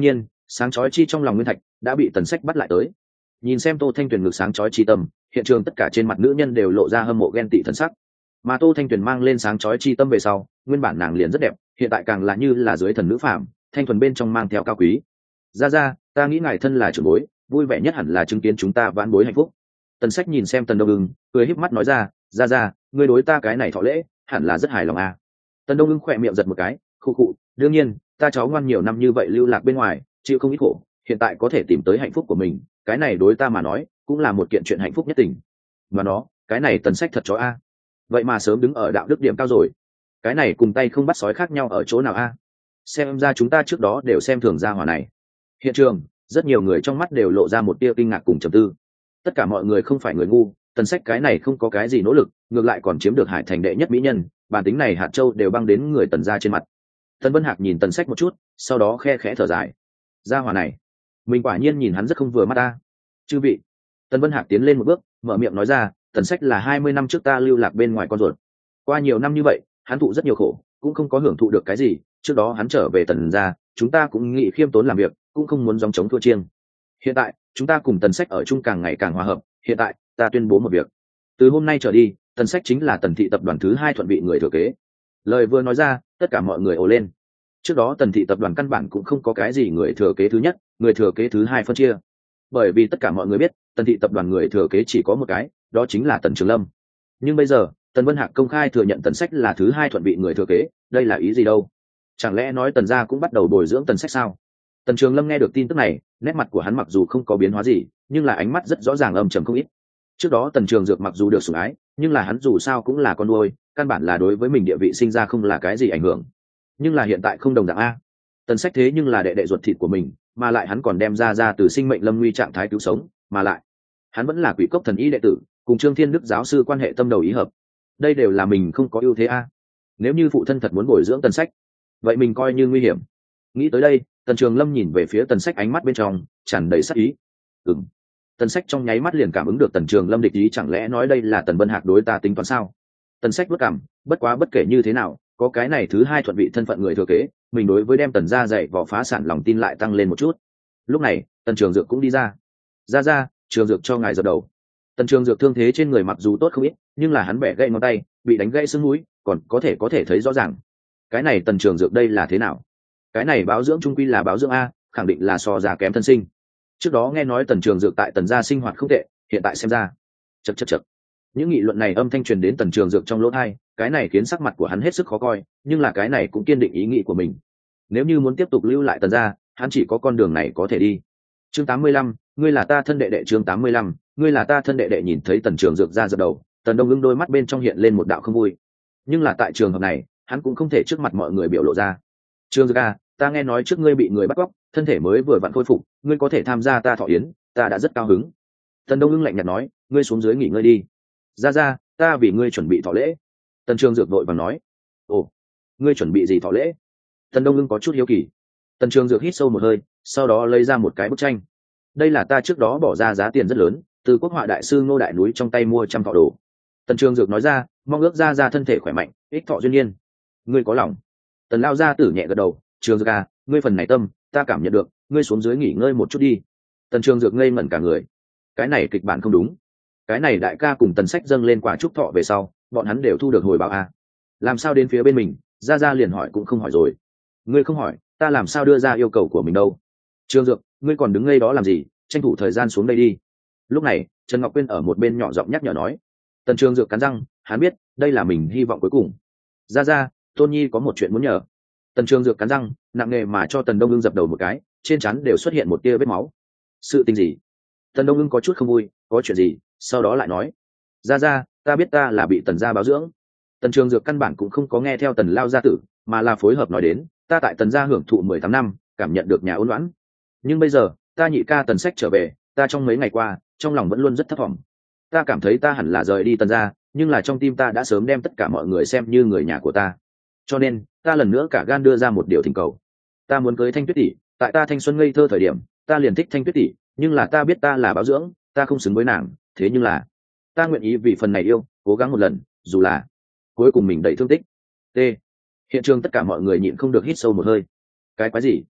sáng chói chi trong lòng nguyên thạch đã bị tần sách bắt lại tới. Nhìn xem Tô Thanh Tuyền ngực sáng chói chi tâm, hiện trường tất cả trên mặt nữ nhân đều lộ ra hâm mộ ghen tị thần sắc. Mà Tô Thanh Tuyền mang lên sáng chói chi tâm về sau, nguyên bản nàng liền rất đẹp, hiện tại càng là như là dưới thần nữ phàm, thanh thuần bên trong mang theo cao quý. Ra ra, ta nghĩ ngài thân là trưởng bối, vui vẻ nhất hẳn là chứng kiến chúng ta vãn bối hạnh phúc. Tần sách nhìn xem Tần Đông Ưng, cười híp mắt nói ra, ra ra, ngươi đối ta cái này thọ lễ, hẳn là rất hài lòng à. Tần Đông Ưng khỏe miệng giật một cái, khụ khụ, đương nhiên, ta cháu ngoan nhiều năm như vậy lưu lạc bên ngoài, chịu không ít khổ, hiện tại có thể tìm tới hạnh phúc của mình, cái này đối ta mà nói, cũng là một kiện chuyện hạnh phúc nhất tình. Mà nó, cái này Tần sách thật chó a. Vậy mà sớm đứng ở đạo đức điểm cao rồi. Cái này cùng tay không bắt sói khác nhau ở chỗ nào a? Xem ra chúng ta trước đó đều xem thường gia hỏa này. Hiện trường, rất nhiều người trong mắt đều lộ ra một tia kinh ngạc cùng trầm tư. Tất cả mọi người không phải người ngu, Tần sách cái này không có cái gì nỗ lực, ngược lại còn chiếm được Hải Thành đệ nhất mỹ nhân, bản tính này hạt châu đều băng đến người Tần gia trên mặt. Tần Vân Hạc nhìn Tần sách một chút, sau đó khe khẽ thở dài. Gia hỏa này, mình quả nhiên nhìn hắn rất không vừa mắt ta. Chư vị. Tần Vân Hạc tiến lên một bước, mở miệng nói ra, Tần sách là hai mươi năm trước ta lưu lạc bên ngoài con ruột. Qua nhiều năm như vậy, hắn thụ rất nhiều khổ, cũng không có hưởng thụ được cái gì, trước đó hắn trở về Tần gia, chúng ta cũng nghĩ khiêm tốn làm việc, cũng không muốn gióng chống thua chiêng. Hiện tại, chúng ta cùng Tần sách ở chung càng ngày càng hòa hợp, hiện tại, ta tuyên bố một việc. Từ hôm nay trở đi, Tần sách chính là Tần thị tập đoàn thứ hai thuận vị người thừa kế. Lời vừa nói ra, tất cả mọi người ồ lên. Trước đó Tần thị tập đoàn căn bản cũng không có cái gì người thừa kế thứ nhất, người thừa kế thứ hai phân chia. Bởi vì tất cả mọi người biết, Tần thị tập đoàn người thừa kế chỉ có một cái, đó chính là Tần Trường Lâm. Nhưng bây giờ, Tần Vân Hạc công khai thừa nhận Tần sách là thứ hai thuận vị người thừa kế, đây là ý gì đâu? Chẳng lẽ nói Tần gia cũng bắt đầu bồi dưỡng Tần sách sao? Tần Trường Lâm nghe được tin tức này, nét mặt của hắn mặc dù không có biến hóa gì, nhưng là ánh mắt rất rõ ràng âm trầm không ít. Trước đó Tần Trường Dược mặc dù được sủng ái, nhưng là hắn dù sao cũng là con nuôi, căn bản là đối với mình địa vị sinh ra không là cái gì ảnh hưởng. Nhưng là hiện tại không đồng dạng a. Tần sách thế nhưng là đệ đệ ruột thịt của mình, mà lại hắn còn đem ra ra từ sinh mệnh lâm nguy trạng thái cứu sống, mà lại hắn vẫn là Quỷ Cốc thần y đệ tử, cùng Trương Thiên Đức giáo sư quan hệ tâm đầu ý hợp. Đây đều là mình không có ưu thế a. Nếu như phụ thân thật muốn bồi dưỡng Tần sách, vậy mình coi như nguy hiểm. Nghĩ tới đây, Tần Trường Lâm nhìn về phía Tần sách, ánh mắt bên trong tràn đầy sắc ý. Ừm. Tần sách trong nháy mắt liền cảm ứng được Tần Trường Lâm địch ý, chẳng lẽ nói đây là Tần Vân Hạc đối ta tính toán sao? Tần sách bất cảm, bất quá bất kể như thế nào, có cái này thứ hai thuận vị thân phận người thừa kế, mình đối với đem Tần gia dạy võ phá sản lòng tin lại tăng lên một chút. Lúc này, Tần Trường Dược cũng đi ra. Ra ra, Trường Dược cho ngài dập đầu. Tần Trường Dược thương thế trên người mặc dù tốt không ít, nhưng là hắn bẻ gãy ngón tay, bị đánh gãy xương mũi, còn có thể có thể thấy rõ ràng. Cái này Tần Trường Dược đây là thế nào? Cái này báo dưỡng trung quy là báo dưỡng a, khẳng định là so già kém thân sinh. Trước đó nghe nói Tần Trường Dược tại Tần gia sinh hoạt không tệ, hiện tại xem ra, chậc chậc chậc. Những nghị luận này âm thanh truyền đến Tần Trường Dược trong lỗ tai, cái này khiến sắc mặt của hắn hết sức khó coi, nhưng là cái này cũng kiên định ý nghĩ của mình. Nếu như muốn tiếp tục lưu lại Tần gia, hắn chỉ có con đường này có thể đi. Chương tám mươi lăm, ngươi là ta thân đệ đệ. Chương tám mươi lăm, ngươi là ta thân đệ đệ. Nhìn thấy Tần Trường Dược ra giật đầu, Tần Đông Ưng đôi mắt bên trong hiện lên một đạo không vui. Nhưng là tại trường hợp này, hắn cũng không thể trước mặt mọi người biểu lộ ra. Trường Dược à, ta nghe nói trước ngươi bị người bắt cóc, thân thể mới vừa vặn khôi phục, ngươi có thể tham gia ta thọ yến, ta đã rất cao hứng. Tần Đông Ưng lạnh nhạt nói, ngươi xuống dưới nghỉ ngơi đi. Ra ra, ta vì ngươi chuẩn bị thọ lễ. Tần Trường Dược vội vàng nói. Ồ, ngươi chuẩn bị gì thọ lễ? Tần Đông Ưng có chút hiếu kỳ. Tần Trường Dược hít sâu một hơi, sau đó lấy ra một cái bức tranh. Đây là ta trước đó bỏ ra giá tiền rất lớn, từ quốc họa đại sư Ngô Đại Núi trong tay mua trăm thọ đồ. Tần Trường Dược nói ra, mong ước ra ra thân thể khỏe mạnh, ích thọ duyên nhiên. Ngươi có lòng. Tần Lao gia tử nhẹ gật đầu, Trường Dược à, ngươi phần này tâm, ta cảm nhận được, ngươi xuống dưới nghỉ ngơi một chút đi. Tần Trường Dược ngây ngẩn cả người. Cái này kịch bản không đúng. Cái này đại ca cùng Tần sách dâng lên quả chúc thọ về sau, bọn hắn đều thu được hồi báo à. Làm sao đến phía bên mình, ra ra liền hỏi cũng không hỏi rồi. Ngươi không hỏi, ta làm sao đưa ra yêu cầu của mình đâu. Trường Dược, ngươi còn đứng ngây đó làm gì, tranh thủ thời gian xuống đây đi. Lúc này, Trần Ngọc Quyên ở một bên nhỏ giọng nhắc nhở nói. Tần Trường Dược cắn răng, hắn biết, đây là mình hy vọng cuối cùng. Ra ra, Tôn Nhi có một chuyện muốn nhờ. Tần Trường Dược cắn răng, nặng nề mà cho Tần Đông Ưng dập đầu một cái, trên trán đều xuất hiện một tia vết máu. Sự tình gì? Tần Đông Ưng có chút không vui, có chuyện gì? Sau đó lại nói, ra ra, ta biết ta là bị Tần gia báo dưỡng. Tần Trường Dược căn bản cũng không có nghe theo Tần Lao gia tử, mà là phối hợp nói đến, ta tại Tần gia hưởng thụ mười tám năm, cảm nhận được nhà ôn loãn. Nhưng bây giờ, ta nhị ca Tần sách trở về, ta trong mấy ngày qua, trong lòng vẫn luôn rất thấp vọng. Ta cảm thấy ta hẳn là rời đi Tần gia, nhưng là trong tim ta đã sớm đem tất cả mọi người xem như người nhà của ta. Cho nên, ta lần nữa cả gan đưa ra một điều thỉnh cầu. Ta muốn cưới Thanh Tuyết tỷ, tại ta thanh xuân ngây thơ thời điểm, ta liền thích Thanh Tuyết tỷ, nhưng là ta biết ta là báo dưỡng, ta không xứng với nàng, thế nhưng là, ta nguyện ý vì phần này yêu, cố gắng một lần, dù là cuối cùng mình đầy thương tích. T. Hiện trường tất cả mọi người nhịn không được hít sâu một hơi. Cái quái gì?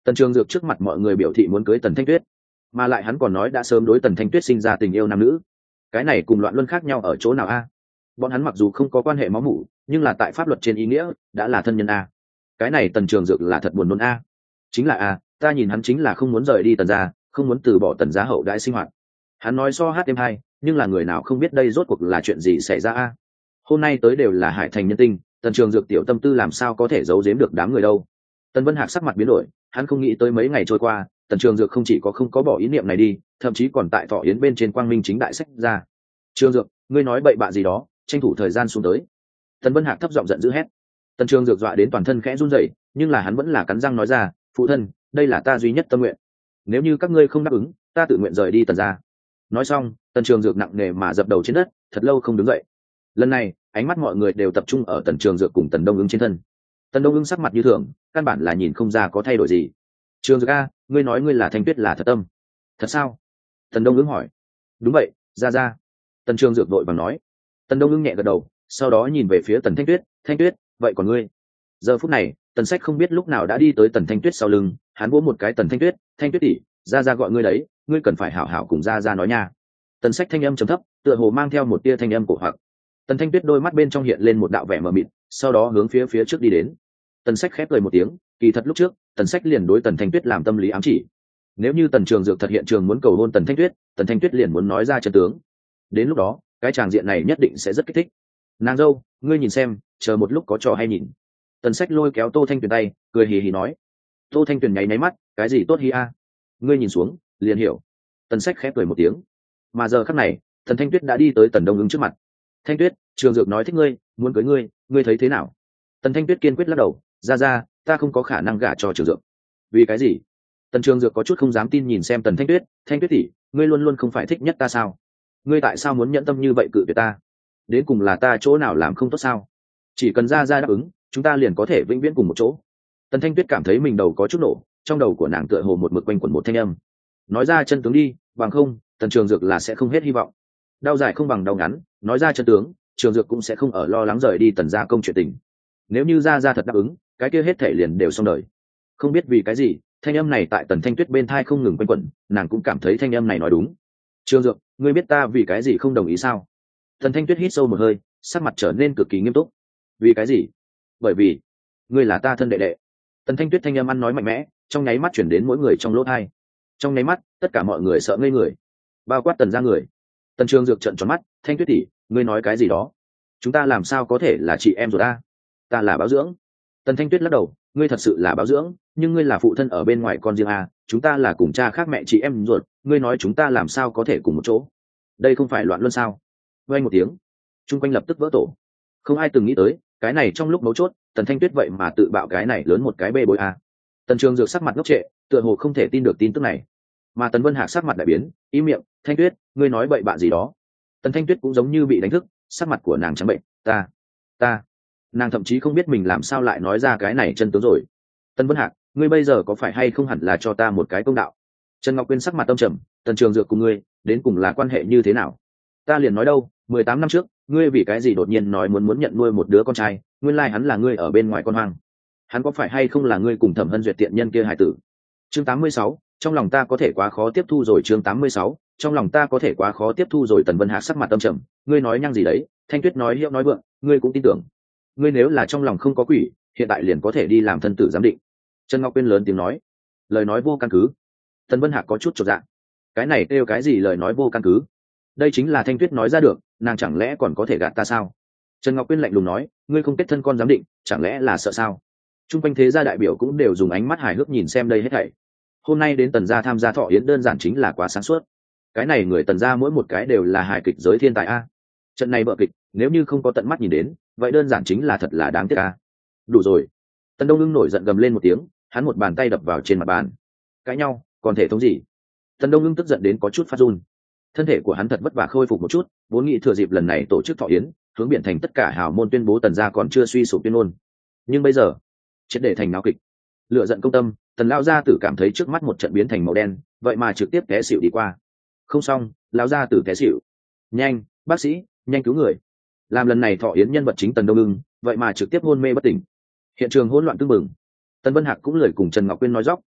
Tần Trường Dược trước mặt mọi người biểu thị muốn cưới Tần Thanh Tuyết, mà lại hắn còn nói đã sớm đối Tần Thanh Tuyết sinh ra tình yêu nam nữ. Cái này cùng Loạn Luân khác nhau ở chỗ nào a? Bọn hắn mặc dù không có quan hệ máu mủ, nhưng là tại pháp luật trên ý nghĩa đã là thân nhân a. Cái này Tần Trường Dược là thật buồn nôn a. Chính là a, ta nhìn hắn chính là không muốn rời đi Tần gia, không muốn từ bỏ Tần gia hậu đãi sinh hoạt. Hắn nói so hát êm hay, nhưng là người nào không biết đây rốt cuộc là chuyện gì xảy ra a. Hôm nay tới đều là Hải Thành nhân tinh, Tần Trường Dược tiểu tâm tư làm sao có thể giấu giếm được đám người đâu. Tần Vân Hạc sắc mặt biến đổi, hắn không nghĩ tới mấy ngày trôi qua, Tần Trường Dược không chỉ có không có bỏ ý niệm này đi, thậm chí còn tại thọ yến bên trên quang minh chính đại sách ra. Trường Dược, ngươi nói bậy bạ gì đó, tranh thủ thời gian xuống tới. Tần Vân Hạc thấp giọng giận dữ hét. Tần Trường Dược dọa đến toàn thân khẽ run rẩy, nhưng là hắn vẫn là cắn răng nói ra, phụ thân, đây là ta duy nhất tâm nguyện. Nếu như các ngươi không đáp ứng, ta tự nguyện rời đi Tần gia. Nói xong, Tần Trường Dược nặng nề mà dập đầu trên đất, thật lâu không đứng dậy. Lần này, ánh mắt mọi người đều tập trung ở Tần Trường Dược cùng Tần Đông Ứng trên thân. Tần Đông Ứng sắc mặt như thường, căn bản là nhìn không ra có thay đổi gì. Trường Dược a, ngươi nói ngươi là Thanh Tuyết là thật tâm. Thật sao? Tần Đông Ứng hỏi. Đúng vậy, ra ra. Tần Trường Dược vội vàng nói. Tần Đông Ứng nhẹ gật đầu, sau đó nhìn về phía Tần Thanh Tuyết, Thanh Tuyết, vậy còn ngươi? Giờ phút này, Tần Sách không biết lúc nào đã đi tới Tần Thanh Tuyết sau lưng, hắn vỗ một cái Tần Thanh Tuyết, Thanh Tuyết tỷ, ra ra gọi ngươi đấy, ngươi cần phải hảo hảo cùng ra ra nói nha. Tần Sách thanh âm trầm thấp, tựa hồ mang theo một tia thanh âm cổ hoặc. Tần Thanh Tuyết đôi mắt bên trong hiện lên một đạo vẻ mờ mịt, sau đó hướng phía phía trước đi đến. Tần Sách khép cười một tiếng, kỳ thật lúc trước, Tần Sách liền đối Tần Thanh Tuyết làm tâm lý ám chỉ. Nếu như Tần Trường Dược thật hiện trường muốn cầu hôn Tần Thanh Tuyết, Tần Thanh Tuyết liền muốn nói ra chân tướng. Đến lúc đó, cái tràng diện này nhất định sẽ rất kích thích. Nàng dâu, ngươi nhìn xem, chờ một lúc có trò hay nhìn. Tần Sách lôi kéo Tô Thanh Tuyền tay, cười hì hì nói. Tô Thanh Tuyền nháy nháy mắt, cái gì tốt hi a? Ngươi nhìn xuống, liền hiểu. Tần Sách khép cười một tiếng. Mà giờ khắc này, Tần Thanh Tuyết đã đi tới Tần Đông Ứng trước mặt. Thanh Tuyết, Trường Dược nói thích ngươi, muốn cưới ngươi, ngươi thấy thế nào? Tần Thanh Tuyết kiên quyết lắc đầu, ra ra, ta không có khả năng gả cho Trường Dược. Vì cái gì? Tần Trường Dược có chút không dám tin nhìn xem Tần Thanh Tuyết, Thanh Tuyết tỷ, ngươi luôn luôn không phải thích nhất ta sao? Ngươi tại sao muốn nhẫn tâm như vậy cự tuyệt ta? Đến cùng là ta chỗ nào làm không tốt sao? Chỉ cần ra ra đáp ứng, chúng ta liền có thể vĩnh viễn cùng một chỗ. Tần Thanh Tuyết cảm thấy mình đầu có chút nổ, trong đầu của nàng tựa hồ một mực quanh quẩn một thanh âm. Nói ra chân tướng đi, bằng không, Tần Trường Dược là sẽ không hết hy vọng. Đau dài không bằng đau ngắn, nói ra chân tướng, Trường Dược cũng sẽ không ở lo lắng rời đi Tần gia công chuyện tình. Nếu như ra ra thật đáp ứng, cái kia hết thể liền đều xong đời. Không biết vì cái gì, thanh âm này tại Tần Thanh Tuyết bên thai không ngừng quanh quẩn, nàng cũng cảm thấy thanh âm này nói đúng. Trường Dược, ngươi biết ta vì cái gì không đồng ý sao? Tần Thanh Tuyết hít sâu một hơi, sắc mặt trở nên cực kỳ nghiêm túc. Vì cái gì? Bởi vì ngươi là ta thân đệ đệ. Tần Thanh Tuyết thanh âm ăn nói mạnh mẽ, trong nháy mắt chuyển đến mỗi người trong lỗ tai. Trong nháy mắt, tất cả mọi người sợ ngây người, bao quát Tần gia người. Tần Trường Dược trợn tròn mắt, Thanh Tuyết tỷ, ngươi nói cái gì đó? Chúng ta làm sao có thể là chị em ruột a? Ta là báo dưỡng. Tần Thanh Tuyết lắc đầu, ngươi thật sự là báo dưỡng, nhưng ngươi là phụ thân ở bên ngoài con riêng a, chúng ta là cùng cha khác mẹ chị em ruột, ngươi nói chúng ta làm sao có thể cùng một chỗ? Đây không phải loạn luân sao? Vang một tiếng, chung quanh lập tức vỡ tổ. Không ai từng nghĩ tới, cái này trong lúc mấu chốt, Tần Thanh Tuyết vậy mà tự bạo cái này lớn một cái bê bối a. Tần Trường Dược sắc mặt ngốc trệ, tựa hồ không thể tin được tin tức này. Mà Tần Vân Hạc sắc mặt đại biến, im miệng, Thanh Tuyết, ngươi nói bậy bạ gì đó? Tần Thanh Tuyết cũng giống như bị đánh thức, sắc mặt của nàng trắng bệnh, ta, ta, nàng thậm chí không biết mình làm sao lại nói ra cái này chân tướng rồi. Tần Vân Hạc, ngươi bây giờ có phải hay không hẳn là cho ta một cái công đạo? Trần Ngọc Quyên sắc mặt tâm trầm, Tần Trường Dược cùng ngươi, đến cùng là quan hệ như thế nào? Ta liền nói đâu, mười tám năm trước, ngươi vì cái gì đột nhiên nói muốn muốn nhận nuôi một đứa con trai, nguyên lai hắn là ngươi ở bên ngoài con hoang. Hắn có phải hay không là ngươi cùng Thẩm Hân Duyệt tiện nhân kia hài tử? Chương tám mươi sáu, trong lòng ta có thể quá khó tiếp thu rồi. Chương tám mươi sáu, trong lòng ta có thể quá khó tiếp thu rồi. Tần Vân Hạc sắc mặt tâm trầm, ngươi nói nhăng gì đấy? Thanh Tuyết nói hiệu nói vượng, ngươi cũng tin tưởng? Ngươi nếu là trong lòng không có quỷ, hiện tại liền có thể đi làm thân tử giám định. Trần Ngọc Quyên lớn tiếng nói, lời nói vô căn cứ. Tần Vân Hạc có chút chột dạ, cái này kêu cái gì lời nói vô căn cứ? Đây chính là Thanh Tuyết nói ra được, nàng chẳng lẽ còn có thể gạt ta sao? Trần Ngọc Quyên lạnh lùng nói, ngươi không kết thân con giám định, chẳng lẽ là sợ sao? Trung quanh thế gia đại biểu cũng đều dùng ánh mắt hài hước nhìn xem đây hết thảy. Hôm nay đến Tần gia tham gia thọ yến đơn giản chính là quá sáng suốt. Cái này người Tần gia mỗi một cái đều là hài kịch giới thiên tài a. Trận này vợ kịch, nếu như không có tận mắt nhìn đến, vậy đơn giản chính là thật là đáng tiếc a. Đủ rồi. Tần Đông Ưng nổi giận gầm lên một tiếng, hắn một bàn tay đập vào trên mặt bàn. Cãi nhau, còn thể thống gì? Tần Đông Ưng tức giận đến có chút phát run. Thân thể của hắn thật vất vả khôi phục một chút, vốn nghĩ thừa dịp lần này tổ chức thọ yến, hướng biển thành tất cả hào môn tuyên bố Tần gia còn chưa suy sụp tuyên ngôn. Nhưng bây giờ, triệt để thành náo kịch. Lựa giận công tâm, Tần lão gia tử cảm thấy trước mắt một trận biến thành màu đen, vậy mà trực tiếp té xỉu đi qua. Không xong, lão gia tử té xỉu. Nhanh, bác sĩ, nhanh cứu người. Làm lần này thọ yến nhân vật chính Tần Đông Ưng, vậy mà trực tiếp hôn mê bất tỉnh. Hiện trường hỗn loạn tưng bừng. Tần Vân Hạc cũng lời cùng Trần Ngọc Quyên nói dóc,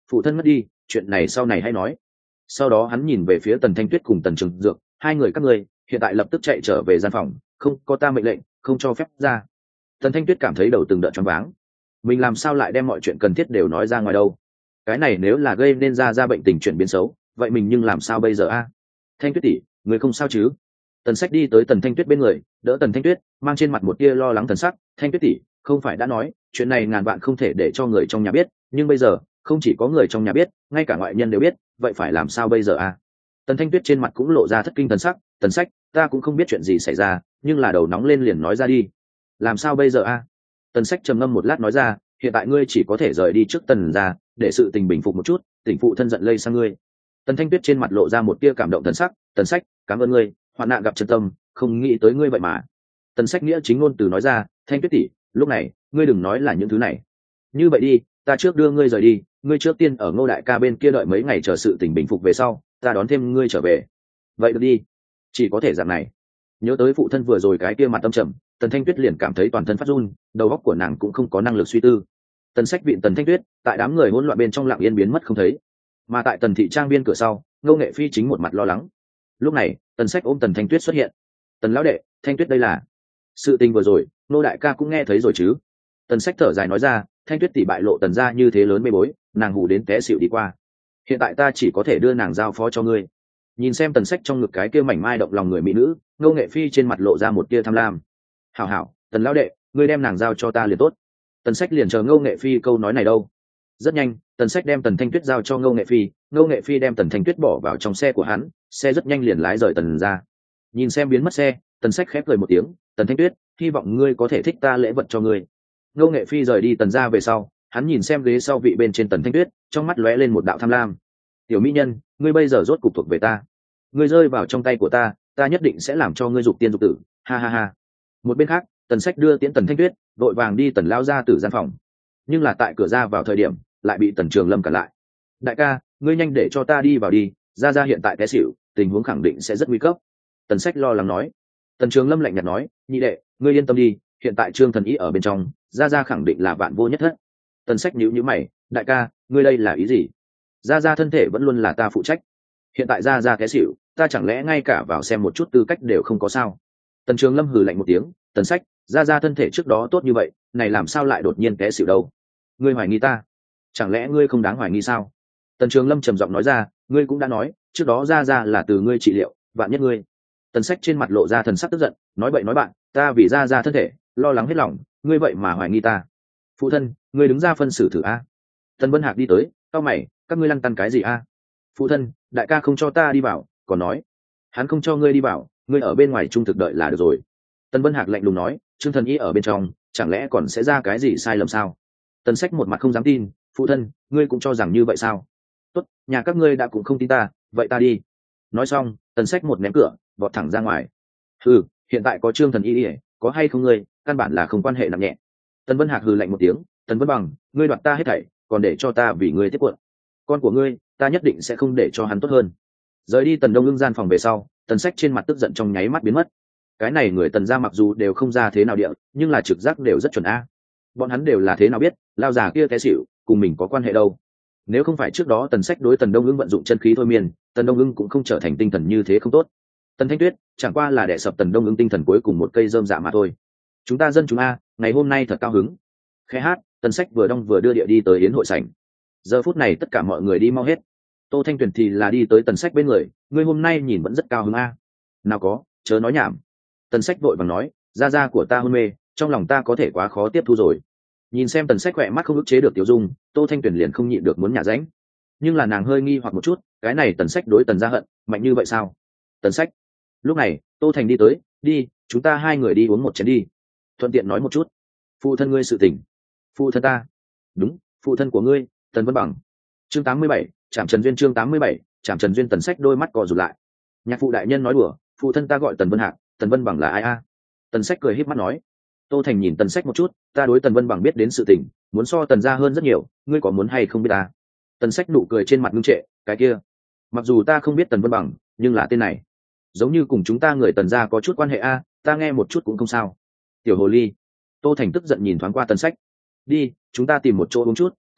phụ thân mất đi, chuyện này sau này hay nói. Sau đó hắn nhìn về phía Tần Thanh Tuyết cùng Tần Trường Dược, hai người các ngươi hiện tại lập tức chạy trở về gian phòng, không có ta mệnh lệnh không cho phép ra. Tần Thanh Tuyết cảm thấy đầu từng đợt choáng váng, mình làm sao lại đem mọi chuyện cần thiết đều nói ra ngoài đâu? Cái này nếu là gây nên ra ra bệnh tình chuyển biến xấu, vậy mình nhưng làm sao bây giờ a? Thanh Tuyết tỷ, người không sao chứ? Tần Sách đi tới Tần Thanh Tuyết bên người, đỡ Tần Thanh Tuyết, mang trên mặt một tia lo lắng thần sắc. Thanh Tuyết tỷ, không phải đã nói chuyện này ngàn vạn không thể để cho người trong nhà biết, nhưng bây giờ không chỉ có người trong nhà biết, ngay cả ngoại nhân đều biết, vậy phải làm sao bây giờ a? Tần Thanh Tuyết trên mặt cũng lộ ra thất kinh thần sắc. Tần Sách, ta cũng không biết chuyện gì xảy ra, nhưng là đầu nóng lên liền nói ra đi. Làm sao bây giờ a? Tần Sách trầm ngâm một lát nói ra, hiện tại ngươi chỉ có thể rời đi trước Tần ra, để sự tình bình phục một chút, tỉnh phụ thân giận lây sang ngươi. Tần Thanh Tuyết trên mặt lộ ra một tia cảm động thần sắc. Tần Sách, cảm ơn ngươi, hoạn nạn gặp chân tâm, không nghĩ tới ngươi vậy mà. Tần Sách nghĩa chính ngôn từ nói ra, Thanh Tuyết tỷ, lúc này ngươi đừng nói là những thứ này. Như vậy đi, ta trước đưa ngươi rời đi, ngươi trước tiên ở Ngô đại ca bên kia đợi mấy ngày chờ sự tình bình phục về sau, ta đón thêm ngươi trở về. Vậy được đi, chỉ có thể dạng này. Nhớ tới phụ thân vừa rồi cái kia mặt tâm trầm, Tần Thanh Tuyết liền cảm thấy toàn thân phát run, đầu óc của nàng cũng không có năng lực suy tư. Tần Sách vịn Tần Thanh Tuyết, tại đám người hỗn loạn bên trong lặng yên biến mất không thấy. Mà tại Tần thị trang viên cửa sau, Ngô Nghệ Phi chính một mặt lo lắng. Lúc này, Tần Sách ôm Tần Thanh Tuyết xuất hiện. Tần lão đệ, Thanh Tuyết đây là sự tình vừa rồi, Ngô đại ca cũng nghe thấy rồi chứ? Tần Sách thở dài nói ra, Thanh Tuyết tỷ bại lộ Tần gia như thế lớn bê bối, nàng hù đến té xỉu đi qua. Hiện tại ta chỉ có thể đưa nàng giao phó cho ngươi. Nhìn xem Tần Sách trong ngực cái kia mảnh mai động lòng người mỹ nữ, Ngô Nghệ Phi trên mặt lộ ra một tia tham lam. Hảo hảo, Tần lão đệ, ngươi đem nàng giao cho ta liền tốt. Tần Sách liền chờ Ngô Nghệ Phi câu nói này đâu. Rất nhanh, Tần Sách đem Tần Thanh Tuyết giao cho Ngô Nghệ Phi, Ngô Nghệ Phi đem Tần Thanh Tuyết bỏ vào trong xe của hắn, xe rất nhanh liền lái rời Tần ra. Nhìn xem biến mất xe, Tần Sách khép cười một tiếng, Tần Thanh Tuyết, hy vọng ngươi có thể thích ta lễ vật cho ngươi. Ngô Nghệ Phi rời đi Tần ra về sau, hắn nhìn xem ghế sau vị bên trên Tần Thanh Tuyết, trong mắt lóe lên một đạo tham lam. Tiểu mỹ nhân, ngươi bây giờ rốt cục thuộc về ta, ngươi rơi vào trong tay của ta, ta nhất định sẽ làm cho ngươi dục tiên dục tử, ha ha ha. Một bên khác, Tần Sách đưa tiễn Tần Thanh Tuyết, đội vàng đi Tần lao ra từ gian phòng, nhưng là tại cửa ra vào thời điểm lại bị Tần Trường Lâm cản lại. Đại ca, ngươi nhanh để cho ta đi vào đi, ra ra hiện tại té xỉu, tình huống khẳng định sẽ rất nguy cấp. Tần Sách lo lắng nói. Tần Trường Lâm lạnh nhạt nói, nhị đệ, ngươi yên tâm đi, hiện tại Trương thần ý ở bên trong, ra ra khẳng định là vạn vô nhất thất. Tần Sách nhíu nhíu mày, đại ca, ngươi đây là ý gì? Ra ra thân thể vẫn luôn là ta phụ trách, hiện tại ra ra té xỉu, ta chẳng lẽ ngay cả vào xem một chút tư cách đều không có sao? Tần Trường Lâm hừ lạnh một tiếng, Tần Sách, ra ra thân thể trước đó tốt như vậy, này làm sao lại đột nhiên té xỉu đâu? Ngươi hoài nghi ta? Chẳng lẽ ngươi không đáng hoài nghi sao? Tần Trường Lâm trầm giọng nói ra, ngươi cũng đã nói, trước đó ra ra là từ ngươi trị liệu, vạn nhất ngươi. Tần Sách trên mặt lộ ra thần sắc tức giận, nói bậy nói bạn, ta vì ra ra thân thể, lo lắng hết lòng, ngươi vậy mà hoài nghi ta. Phụ thân, ngươi đứng ra phân xử thử a. Tần Vân Hạc đi tới, cau mày, các ngươi lăn tăn cái gì a? Phụ thân, đại ca không cho ta đi vào, còn nói, hắn không cho ngươi đi vào, ngươi ở bên ngoài trung thực đợi là được rồi. Tần Vân Hạc lạnh lùng nói, Trương thần ý ở bên trong, chẳng lẽ còn sẽ ra cái gì sai lầm sao? Tần Sách một mặt không dám tin, phụ thân, ngươi cũng cho rằng như vậy sao? Tốt, nhà các ngươi đã cũng không tin ta, vậy ta đi. Nói xong, Tần Sách một ném cửa, vọt thẳng ra ngoài. Hừ, hiện tại có Trương thần ý, có hay không ngươi, căn bản là không quan hệ nặng nhẹ. Tần Vân Hạc hừ lạnh một tiếng, Tần Vân Bằng, ngươi đoạt ta hết thảy, còn để cho ta vì ngươi tiếp quận. Con của ngươi, ta nhất định sẽ không để cho hắn tốt hơn. Rời đi Tần Đông Ưng gian phòng về sau, Tần Sách trên mặt tức giận trong nháy mắt biến mất. Cái này người Tần gia mặc dù đều không ra thế nào địa, nhưng là trực giác đều rất chuẩn a. Bọn hắn đều là thế nào biết, lao già kia té xỉu, cùng mình có quan hệ đâu? Nếu không phải trước đó Tần Sách đối Tần Đông Ưng vận dụng chân khí thôi miên, Tần Đông Ưng cũng không trở thành tinh thần như thế không tốt. Tần Thanh Tuyết chẳng qua là đè sập Tần Đông Ưng tinh thần cuối cùng một cây rơm dạ mà thôi. Chúng ta dân chúng a, ngày hôm nay thật cao hứng. Khẽ hát, Tần Sách vừa đong vừa đưa địa đi tới yến hội sảnh. Giờ phút này tất cả mọi người đi mau hết. Tô Thanh Tuyền thì là đi tới Tần Sách bên người, ngươi hôm nay nhìn vẫn rất cao hứng a. Nào có, chớ nói nhảm. Tần Sách vội vàng nói, gia gia của ta hôn mê, trong lòng ta có thể quá khó tiếp thu rồi. Nhìn xem Tần Sách khỏe mắt không ức chế được tiểu dung, Tô Thanh Tuyền liền không nhịn được muốn nhả ránh. Nhưng là nàng hơi nghi hoặc một chút, cái này Tần Sách đối Tần gia hận mạnh như vậy sao? Tần Sách. Lúc này, Tô Thành đi tới, đi, chúng ta hai người đi uống một chén đi. Thuận tiện nói một chút, phụ thân ngươi sự tình. Phụ thân ta? Đúng, phụ thân của ngươi, Tần Vân Bằng. Chương tám mươi bảy, Trảm Trần Duyên chương tám mươi bảy, Trảm Trần Duyên. Tần Sách đôi mắt co rụt lại. Nhạc phụ đại nhân nói đùa, phụ thân ta gọi Tần Vân Hạc, Tần Vân Bằng là ai a? Tần Sách cười híp mắt nói. Tô Thành nhìn Tần Sách một chút, ta đối Tần Vân Bằng biết đến sự tình, muốn so Tần gia hơn rất nhiều, ngươi có muốn hay không biết ta? Tần Sách nụ cười trên mặt ngưng trệ, cái kia, mặc dù ta không biết Tần Vân Bằng, nhưng là tên này, giống như cùng chúng ta người Tần gia có chút quan hệ a, ta nghe một chút cũng không sao. Tiểu hồ ly. Tô Thành tức giận nhìn thoáng qua Tần Sách. Đi, chúng ta tìm một chỗ uống chút,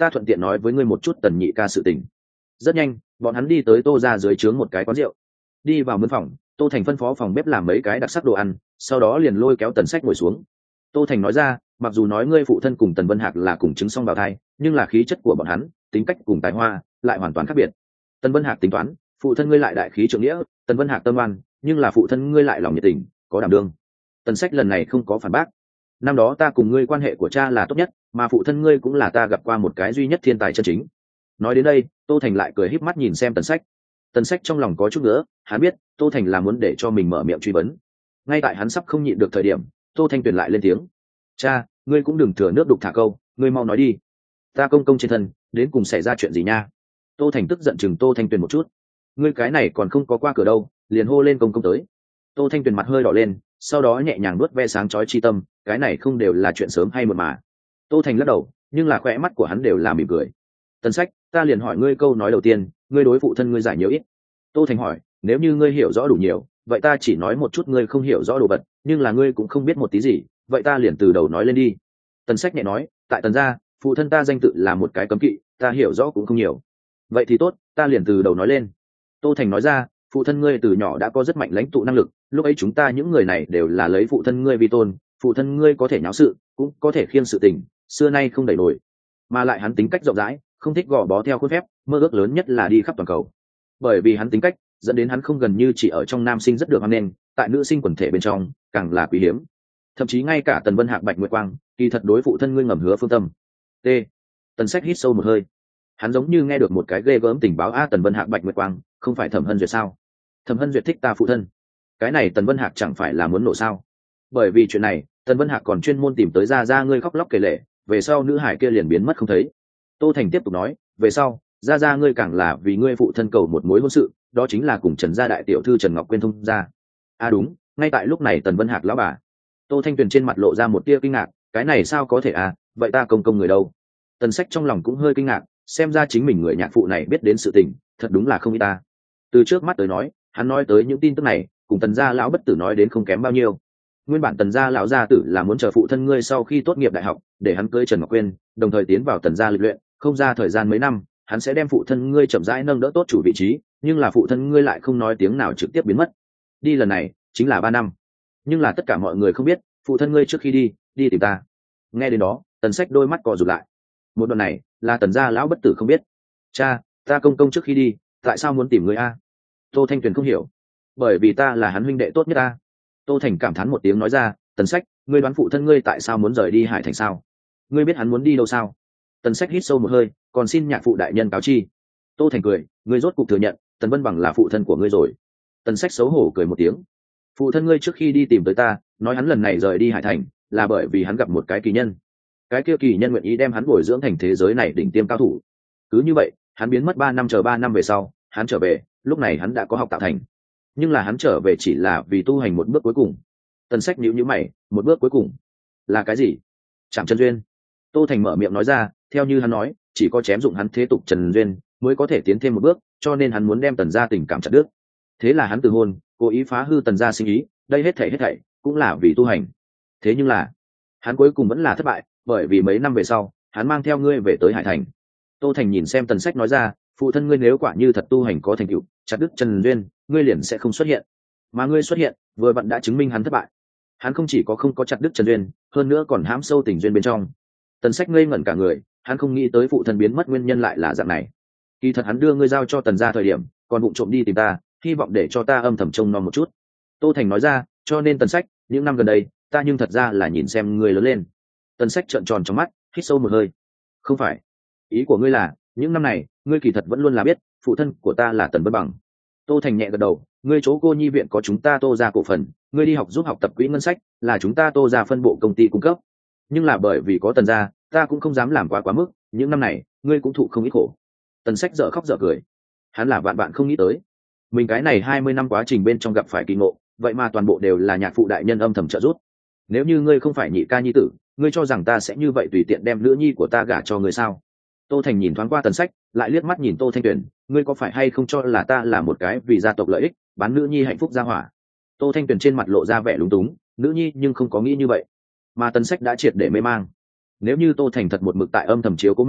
ta thuận tiện nói với ngươi một chút tần nhị ca sự tình. Rất nhanh bọn hắn đi tới Tô ra dưới trướng một cái quán rượu. Đi vào mướn phòng, Tô Thành phân phó phòng bếp làm mấy cái đặc sắc đồ ăn, sau đó liền lôi kéo Tần Sách ngồi xuống. Tô Thành nói ra, mặc dù nói ngươi phụ thân cùng Tần Vân Hạc là cùng chứng song bào thai, nhưng là khí chất của bọn hắn, tính cách cùng tài hoa lại hoàn toàn khác biệt. Tần Vân Hạc tính toán, phụ thân ngươi lại đại khí trượng nghĩa, Tần Vân Hạc tâm oan, nhưng là phụ thân ngươi lại lòng nhiệt tình, có đảm đương. Tần Sách lần này không có phản bác. Năm đó ta cùng ngươi quan hệ của cha là tốt nhất, mà phụ thân ngươi cũng là ta gặp qua một cái duy nhất thiên tài chân chính. Nói đến đây, Tô Thành lại cười híp mắt nhìn xem Tần Sách. Tần Sách trong lòng có chút nữa, hắn biết Tô Thành là muốn để cho mình mở miệng truy vấn. Ngay tại hắn sắp không nhịn được thời điểm, Tô Thanh Tuyền lại lên tiếng: cha, ngươi cũng đừng thừa nước đục thả câu, ngươi mau nói đi, ta công công trên thân đến cùng xảy ra chuyện gì nha? Tô Thành tức giận chừng Tô Thanh Tuyền một chút. Ngươi cái này còn không có qua cửa đâu, liền hô lên công công tới. Tô Thanh Tuyền mặt hơi đỏ lên, sau đó nhẹ nhàng nuốt ve sáng chói chi tâm, cái này không đều là chuyện sớm hay muộn mà. Tô Thành lắc đầu, nhưng là khỏe mắt của hắn đều là mỉm cười. Tần Sách, ta liền hỏi ngươi câu nói đầu tiên, ngươi đối phụ thân ngươi giải nhiều ít? Tô Thành hỏi, nếu như ngươi hiểu rõ đủ nhiều, vậy ta chỉ nói một chút ngươi không hiểu rõ đồ vật, nhưng là ngươi cũng không biết một tí gì, vậy ta liền từ đầu nói lên đi. Tần Sách nhẹ nói, tại Tần gia, phụ thân ta danh tự là một cái cấm kỵ, ta hiểu rõ cũng không nhiều. Vậy thì tốt, ta liền từ đầu nói lên. Tô Thành nói ra, phụ thân ngươi từ nhỏ đã có rất mạnh lãnh tụ năng lực, lúc ấy chúng ta những người này đều là lấy phụ thân ngươi vi tôn, phụ thân ngươi có thể nháo sự, cũng có thể khiêng sự tình, xưa nay không đẩy nổi. Mà lại hắn tính cách rộng rãi, không thích gò bó theo khuôn phép, mơ ước lớn nhất là đi khắp toàn cầu. Bởi vì hắn tính cách, dẫn đến hắn không gần như chỉ ở trong nam sinh rất được hoan nghênh, tại nữ sinh quần thể bên trong càng là quý hiếm. Thậm chí ngay cả Tần Vân Hạc, Bạch Nguyệt Quang, kỳ thật đối phụ thân ngươi ngầm hứa phương tâm. T. Tần Sách hít sâu một hơi. Hắn giống như nghe được một cái ghê gớm tình báo. A, Tần Vân Hạc, Bạch Nguyệt Quang, không phải Thẩm Hân Duyệt sao? Thẩm Hân Duyệt thích ta phụ thân. Cái này Tần Vân Hạc chẳng phải là muốn nổ sao? Bởi vì chuyện này, Tần Vân Hạc còn chuyên môn tìm tới Gia Gia ngươi khóc lóc kể lể, về sau nữ hải kia liền biến mất không thấy. Tô Thành tiếp tục nói, về sau, Gia Gia ngươi càng là vì ngươi phụ thân cầu một mối hôn sự, đó chính là cùng Trần gia đại tiểu thư Trần Ngọc Quyên thông gia. À đúng, ngay tại lúc này Tần Vân Hạc lão bà. Tô Thanh Tuyền trên mặt lộ ra một tia kinh ngạc, cái này sao có thể à, vậy ta công công người đâu? Tần Sách trong lòng cũng hơi kinh ngạc, xem ra chính mình người nhạc phụ này biết đến sự tình, thật đúng là không ít ta. Từ trước mắt tới nói, hắn nói tới những tin tức này, cùng Tần gia lão bất tử nói đến không kém bao nhiêu. Nguyên bản Tần gia lão gia tử là muốn chờ phụ thân ngươi sau khi tốt nghiệp đại học, để hắn cưới Trần Ngọc Quyên, đồng thời tiến vào Tần gia lịch luyện, không ra thời gian mấy năm, hắn sẽ đem phụ thân ngươi chậm rãi nâng đỡ tốt chủ vị trí, nhưng là phụ thân ngươi lại không nói tiếng nào trực tiếp biến mất. Đi lần này chính là ba năm, nhưng là tất cả mọi người không biết, phụ thân ngươi trước khi đi, đi tìm ta. Nghe đến đó, Tần Sách đôi mắt co rụt lại. Một đoạn này là Tần gia lão bất tử không biết. Cha, ta công công trước khi đi, tại sao muốn tìm ngươi a? Tô Thanh Tuyền không hiểu. Bởi vì ta là hắn huynh đệ tốt nhất ta. Tô Thành cảm thán một tiếng nói ra, Tần Sách, ngươi đoán phụ thân ngươi tại sao muốn rời đi Hải Thành sao? Ngươi biết hắn muốn đi đâu sao? Tần Sách hít sâu một hơi, còn xin nhạc phụ đại nhân cáo chi. Tô Thành cười, ngươi rốt cục thừa nhận Tần Vân Bằng là phụ thân của ngươi rồi. Tần Sách xấu hổ cười một tiếng. Phụ thân ngươi trước khi đi tìm tới ta, nói hắn lần này rời đi Hải Thành là bởi vì hắn gặp một cái kỳ nhân. Cái kia kỳ nhân nguyện ý đem hắn bồi dưỡng thành thế giới này đỉnh tiêm cao thủ. Cứ như vậy, hắn biến mất ba năm, chờ ba năm về sau, hắn trở về, lúc này hắn đã có học tạo thành. Nhưng là hắn trở về chỉ là vì tu hành một bước cuối cùng. Tần Sách nhíu nhíu mày, một bước cuối cùng là cái gì? Chạm chân duyên. Tô Thành mở miệng nói ra, theo như hắn nói, chỉ có chém dụng hắn thế tục trần duyên mới có thể tiến thêm một bước, cho nên hắn muốn đem Tần gia tình cảm chặt đứt. Thế là hắn từ hôn, cố ý phá hư Tần gia sinh ý, đây hết thảy hết thảy cũng là vì tu hành. Thế nhưng là, hắn cuối cùng vẫn là thất bại, bởi vì mấy năm về sau, hắn mang theo ngươi về tới Hải Thành. Tô Thành nhìn xem Tần Sách nói ra, phụ thân ngươi nếu quả như thật tu hành có thành tựu, chặt đứt trần duyên, ngươi liền sẽ không xuất hiện. Mà ngươi xuất hiện, vừa vặn đã chứng minh hắn thất bại. Hắn không chỉ có không có chặt đứt trần duyên, hơn nữa còn hãm sâu tình duyên bên trong. Tần Sách ngây ngẩn cả người, hắn không nghĩ tới phụ thân biến mất nguyên nhân lại là dạng này. Kỳ thật hắn đưa ngươi giao cho Tần gia thời điểm, còn vụng trộm đi tìm ta, hy vọng để cho ta âm thầm trông nom một chút. Tô Thành nói ra, cho nên Tần Sách, những năm gần đây, ta nhưng thật ra là nhìn xem ngươi lớn lên. Tần Sách trợn tròn trong mắt, hít sâu một hơi. Không phải, ý của ngươi là, những năm này, ngươi kỳ thật vẫn luôn là biết, phụ thân của ta là Tần Vân Bằng. Tô Thành nhẹ gật đầu, ngươi chỗ cô nhi viện có chúng ta Tô gia cổ phần, ngươi đi học giúp học tập quỹ ngân sách, là chúng ta Tô gia phân bộ công ty cung cấp. Nhưng là bởi vì có Tần gia, ta cũng không dám làm quá quá mức, những năm này, ngươi cũng thụ không ít khổ. Tần Sách dở khóc dở cười. Hắn là vạn bạn không nghĩ tới, mình cái này hai mươi năm quá trình bên trong gặp phải kỳ ngộ, vậy mà toàn bộ đều là nhạc phụ đại nhân âm thầm trợ giúp. Nếu như ngươi không phải nhị ca nhi tử, ngươi cho rằng ta sẽ như vậy tùy tiện đem nữ nhi của ta gả cho ngươi sao? Tô Thành nhìn thoáng qua Tần Sách, lại liếc mắt nhìn Tô Thanh Tuyền, ngươi có phải hay không cho là ta là một cái vì gia tộc lợi ích, bán nữ nhi hạnh phúc ra hỏa? Tô Thanh Tuyền trên mặt lộ ra vẻ lúng túng, nữ nhi nhưng không có nghĩ như vậy. Mà Tần Sách đã triệt để mê mang. Nếu như Tô Thành thật một mực tại âm thầm chiếu của mình,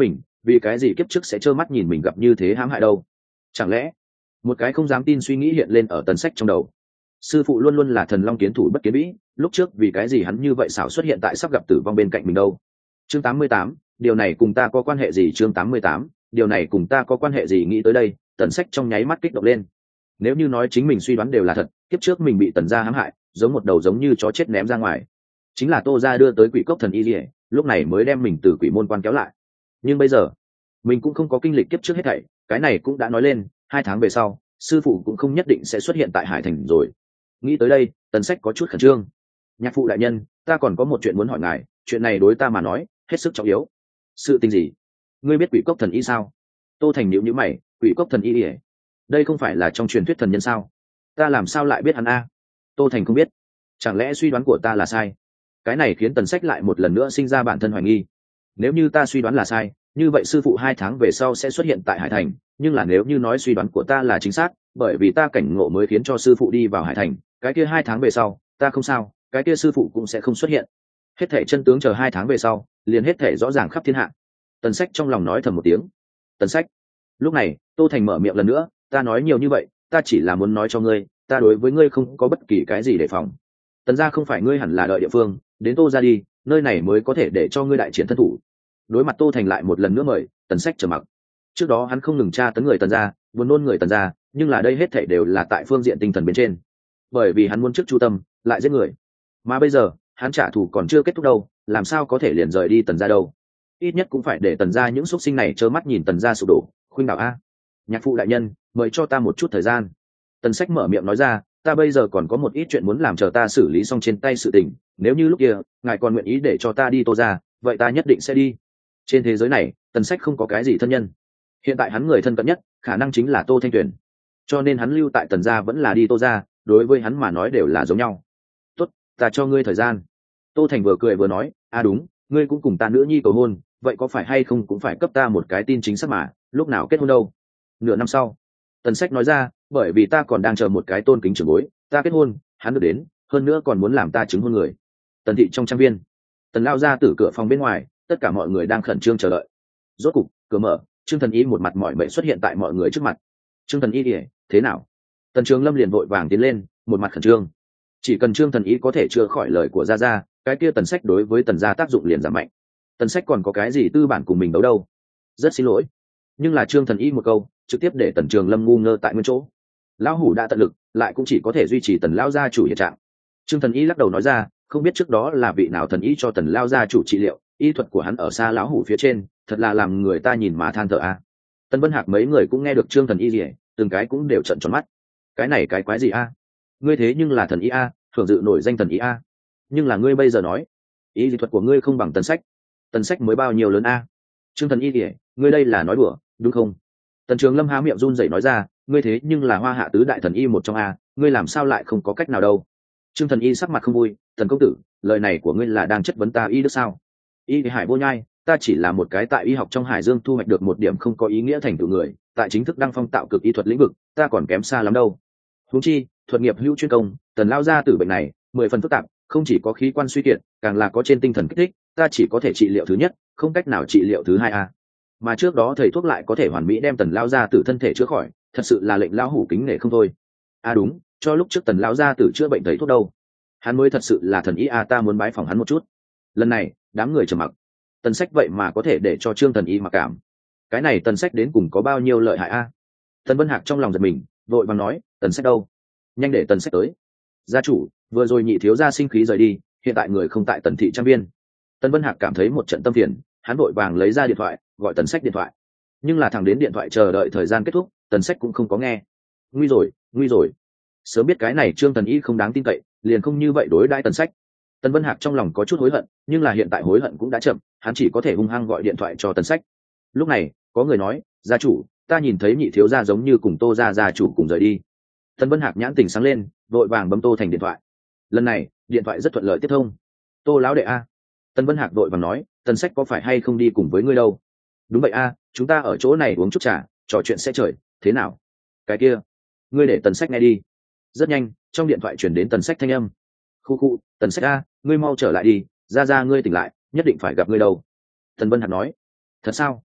vì cái gì kiếp trước sẽ trơ mắt nhìn mình gặp như thế hãm hại đâu? Chẳng lẽ một cái không dám tin suy nghĩ hiện lên ở Tần Sách trong đầu. Sư phụ luôn luôn là thần long kiến thủ bất kiến vĩ, lúc trước vì cái gì hắn như vậy xảo xuất hiện tại sắp gặp tử vong bên cạnh mình đâu? Chương tám mươi tám, điều này cùng ta có quan hệ gì? Chương tám mươi tám, điều này cùng ta có quan hệ gì? Nghĩ tới đây, Tần Sách trong nháy mắt kích động lên. Nếu như nói chính mình suy đoán đều là thật, kiếp trước mình bị Tần gia hãm hại, giống một đầu giống như chó chết ném ra ngoài. Chính là Tô gia đưa tới Quỷ Cốc thần y liễu, lúc này mới đem mình từ quỷ môn quan kéo lại. Nhưng bây giờ, mình cũng không có kinh lịch kiếp trước hết thảy, cái này cũng đã nói lên, hai tháng về sau, sư phụ cũng không nhất định sẽ xuất hiện tại Hải Thành rồi. Nghĩ tới đây, Tần Sách có chút khẩn trương. Nhạc phụ đại nhân, ta còn có một chuyện muốn hỏi ngài, chuyện này đối ta mà nói hết sức trọng yếu. Sự tình gì? Ngươi biết Quỷ Cốc thần y sao? Tô Thành nhíu nhíu mày, Quỷ Cốc thần y ỉa, đây không phải là trong truyền thuyết thần nhân sao? Ta làm sao lại biết hắn a? Tô Thành không biết. Chẳng lẽ suy đoán của ta là sai? Cái này khiến Tần Sách lại một lần nữa sinh ra bản thân hoài nghi. Nếu như ta suy đoán là sai, như vậy sư phụ hai tháng về sau sẽ xuất hiện tại Hải Thành, nhưng là nếu như nói suy đoán của ta là chính xác, bởi vì ta cảnh ngộ mới khiến cho sư phụ đi vào Hải Thành, cái kia hai tháng về sau, ta không sao, cái kia sư phụ cũng sẽ không xuất hiện. Hết thảy chân tướng chờ hai tháng về sau, liền hết thảy rõ ràng khắp thiên hạ. Tần Sách trong lòng nói thầm một tiếng. Tần Sách. Lúc này, Tô Thành mở miệng lần nữa, ta nói nhiều như vậy, ta chỉ là muốn nói cho ngươi, ta đối với ngươi không có bất kỳ cái gì để phòng. Tần gia không phải ngươi hẳn là đợi địa phương, đến Tô gia đi, nơi này mới có thể để cho ngươi đại chiến thân thủ. Đối mặt Tô Thành lại một lần nữa mời, Tần Sách trầm mặc. Trước đó hắn không ngừng tra tấn người Tần gia, buồn nôn người Tần gia, nhưng là đây hết thảy đều là tại phương diện tinh thần bên trên. Bởi vì hắn muốn trước chu tâm, lại giết người. Mà bây giờ, hắn trả thù còn chưa kết thúc đâu, làm sao có thể liền rời đi Tần gia đâu? Ít nhất cũng phải để Tần gia những xuất sinh này trơ mắt nhìn Tần gia sụp đổ, khuynh đảo a. Nhạc phụ đại nhân, mời cho ta một chút thời gian. Tần Sách mở miệng nói ra, ta bây giờ còn có một ít chuyện muốn làm, chờ ta xử lý xong trên tay sự tình, nếu như lúc kia ngài còn nguyện ý để cho ta đi Tô gia, vậy ta nhất định sẽ đi. Trên thế giới này, Tần Sách không có cái gì thân nhân, hiện tại hắn người thân cận nhất khả năng chính là Tô Thanh Tuyền, cho nên hắn lưu tại Tần gia vẫn là đi Tô gia, đối với hắn mà nói đều là giống nhau. Tốt, ta cho ngươi thời gian. Tô Thành vừa cười vừa nói, à đúng, ngươi cũng cùng ta nữ nhi cầu hôn, vậy có phải hay không cũng phải cấp ta một cái tin chính xác mà, lúc nào kết hôn đâu? Nửa năm sau. Tần Sách nói ra, bởi vì ta còn đang chờ một cái tôn kính trưởng bối, ta kết hôn, hắn được đến, hơn nữa còn muốn làm ta chứng hôn người. Tần thị trong trang viên, Tần lao ra từ cửa phòng bên ngoài, tất cả mọi người đang khẩn trương chờ đợi. Rốt cục, cửa mở, Trương Thần Y một mặt mỏi mệt xuất hiện tại mọi người trước mặt. Trương Thần Y, thế nào? Tần Trường Lâm liền vội vàng tiến lên, một mặt khẩn trương. Chỉ cần Trương Thần Y có thể chữa khỏi lời của gia gia, cái kia Tần Sách đối với Tần gia tác dụng liền giảm mạnh. Tần Sách còn có cái gì tư bản cùng mình đấu đâu? Rất xin lỗi, nhưng là Trương Thần Y một câu, trực tiếp để Tần Trường Lâm ngu ngơ tại nguyên chỗ. Lão hủ đã tận lực, lại cũng chỉ có thể duy trì Tần lão gia chủ hiện trạng. Trương Thần Y lắc đầu nói ra, không biết trước đó là vị nào thần y cho Tần lão gia chủ trị liệu, y thuật của hắn ở xa lão hủ phía trên, thật là làm người ta nhìn mà than thở a. Tần Vân Hạc mấy người cũng nghe được Trương Thần Y gì, từng cái cũng đều trợn tròn mắt. Cái này cái quái gì a? Ngươi thế nhưng là thần y a, thường dự nổi danh thần y a. Nhưng là ngươi bây giờ nói, y lý thuật của ngươi không bằng Tần Sách. Tần Sách mới bao nhiêu lớn a? Trương Thần Y gì, ngươi đây là nói đùa, đúng không? Tần Trường Lâm há miệng run rẩy nói ra, ngươi thế nhưng là Hoa Hạ tứ đại thần y một trong a, ngươi làm sao lại không có cách nào đâu? Trương Thần Y sắc mặt không vui, Tần công tử, lời này của ngươi là đang chất vấn ta y đức sao? Y Hải vô nhai, ta chỉ là một cái tại y học trong Hải Dương thu hoạch được một điểm không có ý nghĩa thành tựu người, tại chính thức đăng phong tạo cực y thuật lĩnh vực, ta còn kém xa lắm đâu. Huống chi, thuật nghiệp hữu chuyên công, Tần lao ra tử bệnh này, mười phần phức tạp, không chỉ có khí quan suy kiệt, càng là có trên tinh thần kích thích, ta chỉ có thể trị liệu thứ nhất, không cách nào trị liệu thứ hai a. Mà trước đó thầy thuốc lại có thể hoàn mỹ đem Tần lao ra tử thân thể chữa khỏi, thật sự là lệnh lão hủ kính nể không thôi. À đúng, cho lúc trước Tần lão gia tử chữa bệnh thầy thuốc đâu, hắn mới thật sự là thần y a, ta muốn bái phỏng hắn một chút. Lần này, đám người trầm mặc. Tần Sách vậy mà có thể để cho Trương Thần Y mặc cảm, cái này Tần Sách đến cùng có bao nhiêu lợi hại a? Tần Vân Hạc trong lòng giật mình, vội vàng nói, Tần Sách đâu? Nhanh để Tần Sách tới. Gia chủ, vừa rồi nhị thiếu gia sinh khí rời đi, hiện tại người không tại Tần thị trang viên. Tần Vân Hạc cảm thấy một trận tâm phiền, hắn vội vàng lấy ra điện thoại, gọi Tần Sách điện thoại. Nhưng là thằng đến điện thoại chờ đợi thời gian kết thúc, Tần Sách cũng không có nghe. Nguy rồi, nguy rồi. Sớm biết cái này Trương Thần Y không đáng tin cậy, liền không như vậy đối đãi Tần Sách. Tần Vân Hạc trong lòng có chút hối hận, nhưng là hiện tại hối hận cũng đã chậm, hắn chỉ có thể hung hăng gọi điện thoại cho Tần Sách. Lúc này, có người nói, gia chủ, ta nhìn thấy nhị thiếu gia giống như cùng Tô gia gia chủ cùng rời đi. Tần Vân Hạc nhãn tình sáng lên, vội vàng bấm Tô Thành điện thoại. Lần này, điện thoại rất thuận lợi tiếp thông. Tô lão đệ a. Tần Vân Hạc vội vàng nói, Tần Sách có phải hay không đi cùng với ngươi đâu? Đúng vậy a, chúng ta ở chỗ này uống chút trà, trò chuyện sẽ trời, thế nào? Cái kia, ngươi để Tần Sách nghe đi. Rất nhanh, trong điện thoại truyền đến Tần Sách thanh âm. Khu khu, Tần Sách a, ngươi mau trở lại đi, ra ra ngươi tỉnh lại, nhất định phải gặp ngươi đâu. Tần Vân Hạc nói. Thật sao?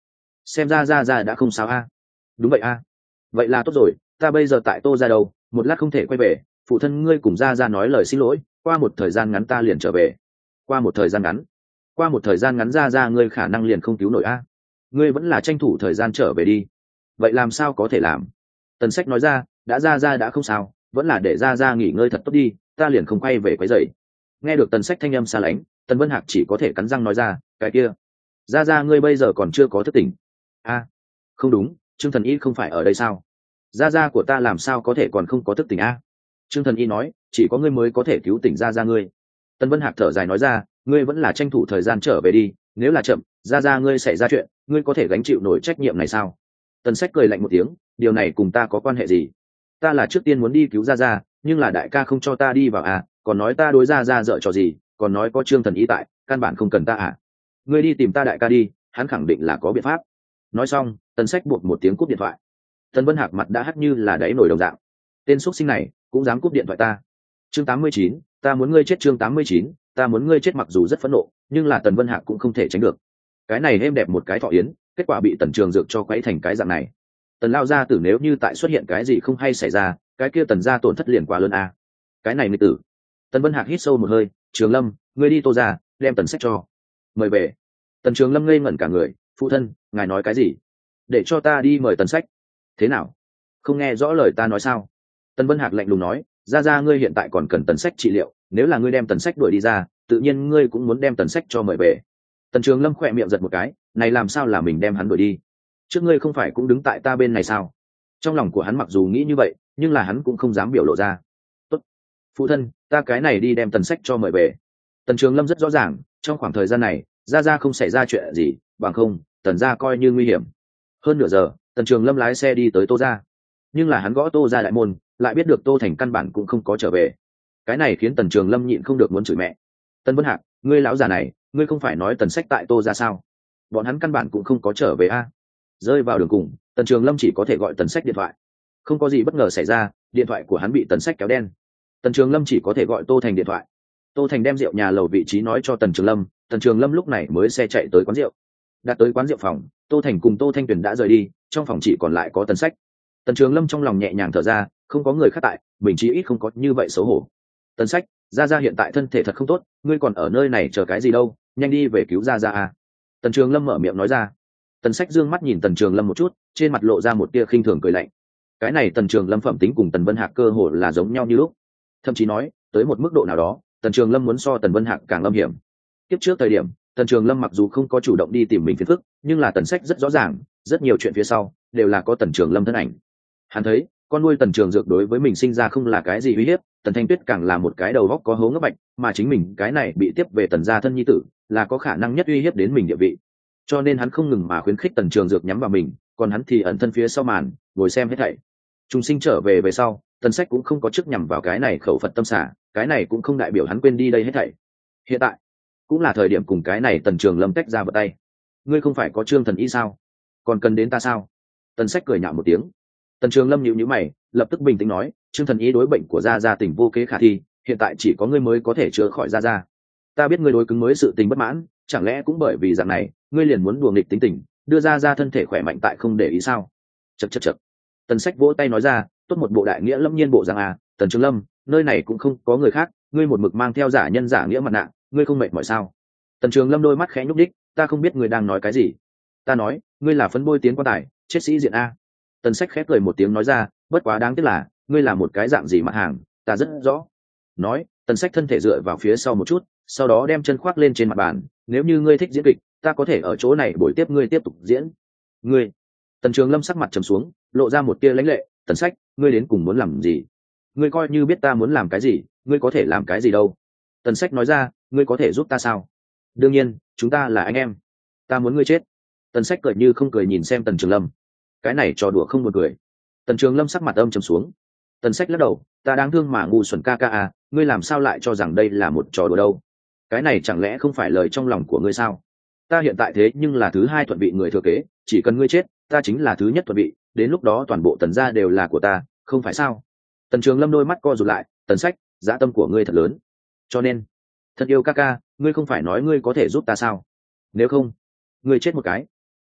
xem ra ra ra đã không sao a. Đúng vậy a. Vậy là tốt rồi, ta bây giờ tại Tô ra đâu, một lát không thể quay về, phụ thân ngươi cùng ra ra nói lời xin lỗi, qua một thời gian ngắn ta liền trở về. Qua một thời gian ngắn? Qua một thời gian ngắn ra ra ngươi khả năng liền không cứu nổi a. Ngươi vẫn là tranh thủ thời gian trở về đi. Vậy làm sao có thể làm? Tần Sách nói ra, đã ra ra đã không sao, vẫn là để ra ra nghỉ ngơi thật tốt đi, ta liền không quay về quấy rầy. Nghe được Tần Sách thanh âm xa lánh, Tần Vân Hạc chỉ có thể cắn răng nói ra, cái kia, ra ra ngươi bây giờ còn chưa có thức tỉnh. A, không đúng, Trương Thần Y không phải ở đây sao? Ra ra của ta làm sao có thể còn không có thức tỉnh a? Trương Thần Y nói, chỉ có ngươi mới có thể cứu tỉnh ra ra ngươi. Tần Vân Hạc thở dài nói ra, ngươi vẫn là tranh thủ thời gian trở về đi, nếu là chậm, ra ra ngươi xảy ra chuyện, ngươi có thể gánh chịu nổi trách nhiệm này sao? Tần Sách cười lạnh một tiếng, điều này cùng ta có quan hệ gì? Ta là trước tiên muốn đi cứu ra ra, nhưng là đại ca không cho ta đi vào à, còn nói ta đối ra ra dở trò gì, còn nói có Trương Thần Y tại, căn bản không cần ta à? Ngươi đi tìm ta đại ca đi, hắn khẳng định là có biện pháp. Nói xong, Tần Sách buộc một tiếng cúp điện thoại. Tần Vân Hạc mặt đã hắt như là đáy nổi đồng dạng. Tên xuất sinh này cũng dám cúp điện thoại ta. Chương tám mươi chín, ta muốn ngươi chết. Chương tám mươi chín, ta muốn ngươi chết. Mặc dù rất phẫn nộ, nhưng là Tần Vân Hạc cũng không thể tránh được. Cái này êm đẹp một cái thọ yến, kết quả bị Tần Trường Dược cho quấy thành cái dạng này. Tần lao gia tử nếu như tại xuất hiện cái gì không hay xảy ra, cái kia Tần gia tổn thất liền quá lớn a. Cái này nghịch tử. Tần Vân Hạc hít sâu một hơi, Trường Lâm, ngươi đi Tô ra, đem Tần Sách cho mời về. Tần Trường Lâm ngây ngẩn cả người, phụ thân, ngài nói cái gì? Để cho ta đi mời Tần Sách? Thế nào? Không nghe rõ lời ta nói sao? Tần Vân Hạc lạnh lùng nói, ra ra ngươi hiện tại còn cần Tần Sách trị liệu, nếu là ngươi đem Tần Sách đuổi đi ra, tự nhiên ngươi cũng muốn đem Tần Sách cho mời về. Tần Trường Lâm khỏe miệng giật một cái, này làm sao là mình đem hắn đuổi đi? Trước ngươi không phải cũng đứng tại ta bên này sao? Trong lòng của hắn mặc dù nghĩ như vậy, nhưng là hắn cũng không dám biểu lộ ra. Tốt, phụ thân, ta cái này đi đem Tần Sách cho mời về. Tần Trường Lâm rất rõ ràng, trong khoảng thời gian này, ra ra không xảy ra chuyện gì, bằng không, Tần gia coi như nguy hiểm. Hơn nửa giờ, Tần Trường Lâm lái xe đi tới Tô gia, nhưng là hắn gõ Tô gia đại môn, lại biết được Tô Thành căn bản cũng không có trở về. Cái này khiến Tần Trường Lâm nhịn không được muốn chửi mẹ. Tần Vân Hạc, ngươi lão già này, ngươi không phải nói Tần Sách tại Tô gia sao? Bọn hắn căn bản cũng không có trở về a. Rơi vào đường cùng, Tần Trường Lâm chỉ có thể gọi Tần Sách điện thoại. Không có gì bất ngờ xảy ra, điện thoại của hắn bị Tần Sách kéo đen. Tần Trường Lâm chỉ có thể gọi Tô Thành điện thoại. Tô Thành đem rượu nhà lầu vị trí nói cho Tần Trường Lâm, Tần Trường Lâm lúc này mới xe chạy tới quán rượu. Đã tới quán rượu phòng, Tô Thành cùng Tô Thanh Tuyền đã rời đi, trong phòng chỉ còn lại có Tần Sách. Tần Trường Lâm trong lòng nhẹ nhàng thở ra, không có người khác tại, mình chí ít không có như vậy xấu hổ. Tần Sách, gia gia hiện tại thân thể thật không tốt, ngươi còn ở nơi này chờ cái gì đâu, nhanh đi về cứu gia gia à. Tần Trường Lâm mở miệng nói ra. Tần Sách dương mắt nhìn Tần Trường Lâm một chút, trên mặt lộ ra một tia khinh thường cười lạnh. Cái này Tần Trường Lâm phẩm tính cùng Tần Vân Hạc cơ hồ là giống nhau như lúc, thậm chí nói tới một mức độ nào đó, Tần Trường Lâm muốn so Tần Vân Hạc càng âm hiểm. Tiếp trước thời điểm, Tần Trường Lâm mặc dù không có chủ động đi tìm mình phiền phức, nhưng là Tần Sách rất rõ ràng, rất nhiều chuyện phía sau đều là có Tần Trường Lâm thân ảnh. Hắn thấy, con nuôi Tần Trường Dược đối với mình sinh ra không là cái gì uy hiếp, Tần Thanh Tuyết càng là một cái đầu óc có hố ngấp bạch, mà chính mình cái này bị tiếp về Tần gia thân nhi tử, là có khả năng nhất uy hiếp đến mình địa vị. Cho nên hắn không ngừng mà khuyến khích Tần Trường Dược nhắm vào mình, còn hắn thì ẩn thân phía sau màn, ngồi xem hết thảy. Trùng sinh trở về về sau, Tần Sách cũng không có chức nhằm vào cái này khẩu Phật tâm xả, cái này cũng không đại biểu hắn quên đi đây hết thảy. Hiện tại, cũng là thời điểm cùng cái này Tần Trường Lâm tách ra vào tay. Ngươi không phải có Trương Thần Y sao? Còn cần đến ta sao? Tần Sách cười nhạo một tiếng. Tần Trường Lâm nhíu nhíu mày, lập tức bình tĩnh nói, Trương Thần Y đối bệnh của gia gia tình vô kế khả thi, hiện tại chỉ có ngươi mới có thể chữa khỏi gia gia. Ta biết ngươi đối cứng mới sự tình bất mãn, chẳng lẽ cũng bởi vì dạng này, ngươi liền muốn đùa nghịch tính tình, đưa gia gia thân thể khỏe mạnh tại không để ý sao? Chậc chậc chậc. Tần Sách vỗ tay nói ra, tốt một bộ đại nghĩa lâm nhiên bộ dạng à, Tần Trường Lâm, nơi này cũng không có người khác, ngươi một mực mang theo giả nhân giả nghĩa mặt nạ, ngươi không mệt mỏi sao? Tần Trường Lâm đôi mắt khẽ nhúc đích, ta không biết ngươi đang nói cái gì. Ta nói, ngươi là phấn bôi tiến quan tài, chết sĩ diện a. Tần Sách khẽ cười một tiếng nói ra, bất quá đáng tiếc là, ngươi là một cái dạng gì mặt hàng, ta rất rõ. Nói, Tần Sách thân thể dựa vào phía sau một chút, sau đó đem chân khoác lên trên mặt bàn, nếu như ngươi thích diễn kịch, ta có thể ở chỗ này buổi tiếp ngươi tiếp tục diễn. Ngươi. Tần Trường Lâm sắc mặt trầm xuống, lộ ra một tia lãnh lệ, Tần Sách, ngươi đến cùng muốn làm gì? Ngươi coi như biết ta muốn làm cái gì, ngươi có thể làm cái gì đâu? Tần Sách nói ra, ngươi có thể giúp ta sao? Đương nhiên, chúng ta là anh em. Ta muốn ngươi chết. Tần Sách cười như không cười nhìn xem Tần Trường Lâm. Cái này trò đùa không buồn cười. Tần Trường Lâm sắc mặt âm trầm xuống. Tần Sách lắc đầu, ta đáng thương mà ngu xuẩn ca ca à, ngươi làm sao lại cho rằng đây là một trò đùa đâu? Cái này chẳng lẽ không phải lời trong lòng của ngươi sao? Ta hiện tại thế nhưng là thứ hai thuận vị người thừa kế, chỉ cần ngươi chết, ta chính là thứ nhất thuận vị, đến lúc đó toàn bộ Tần gia đều là của ta, không phải sao? Tần Trường Lâm đôi mắt co rụt lại, Tần Sách, dã tâm của ngươi thật lớn. Cho nên, thật yêu ca ca, ngươi không phải nói ngươi có thể giúp ta sao? Nếu không, ngươi chết một cái.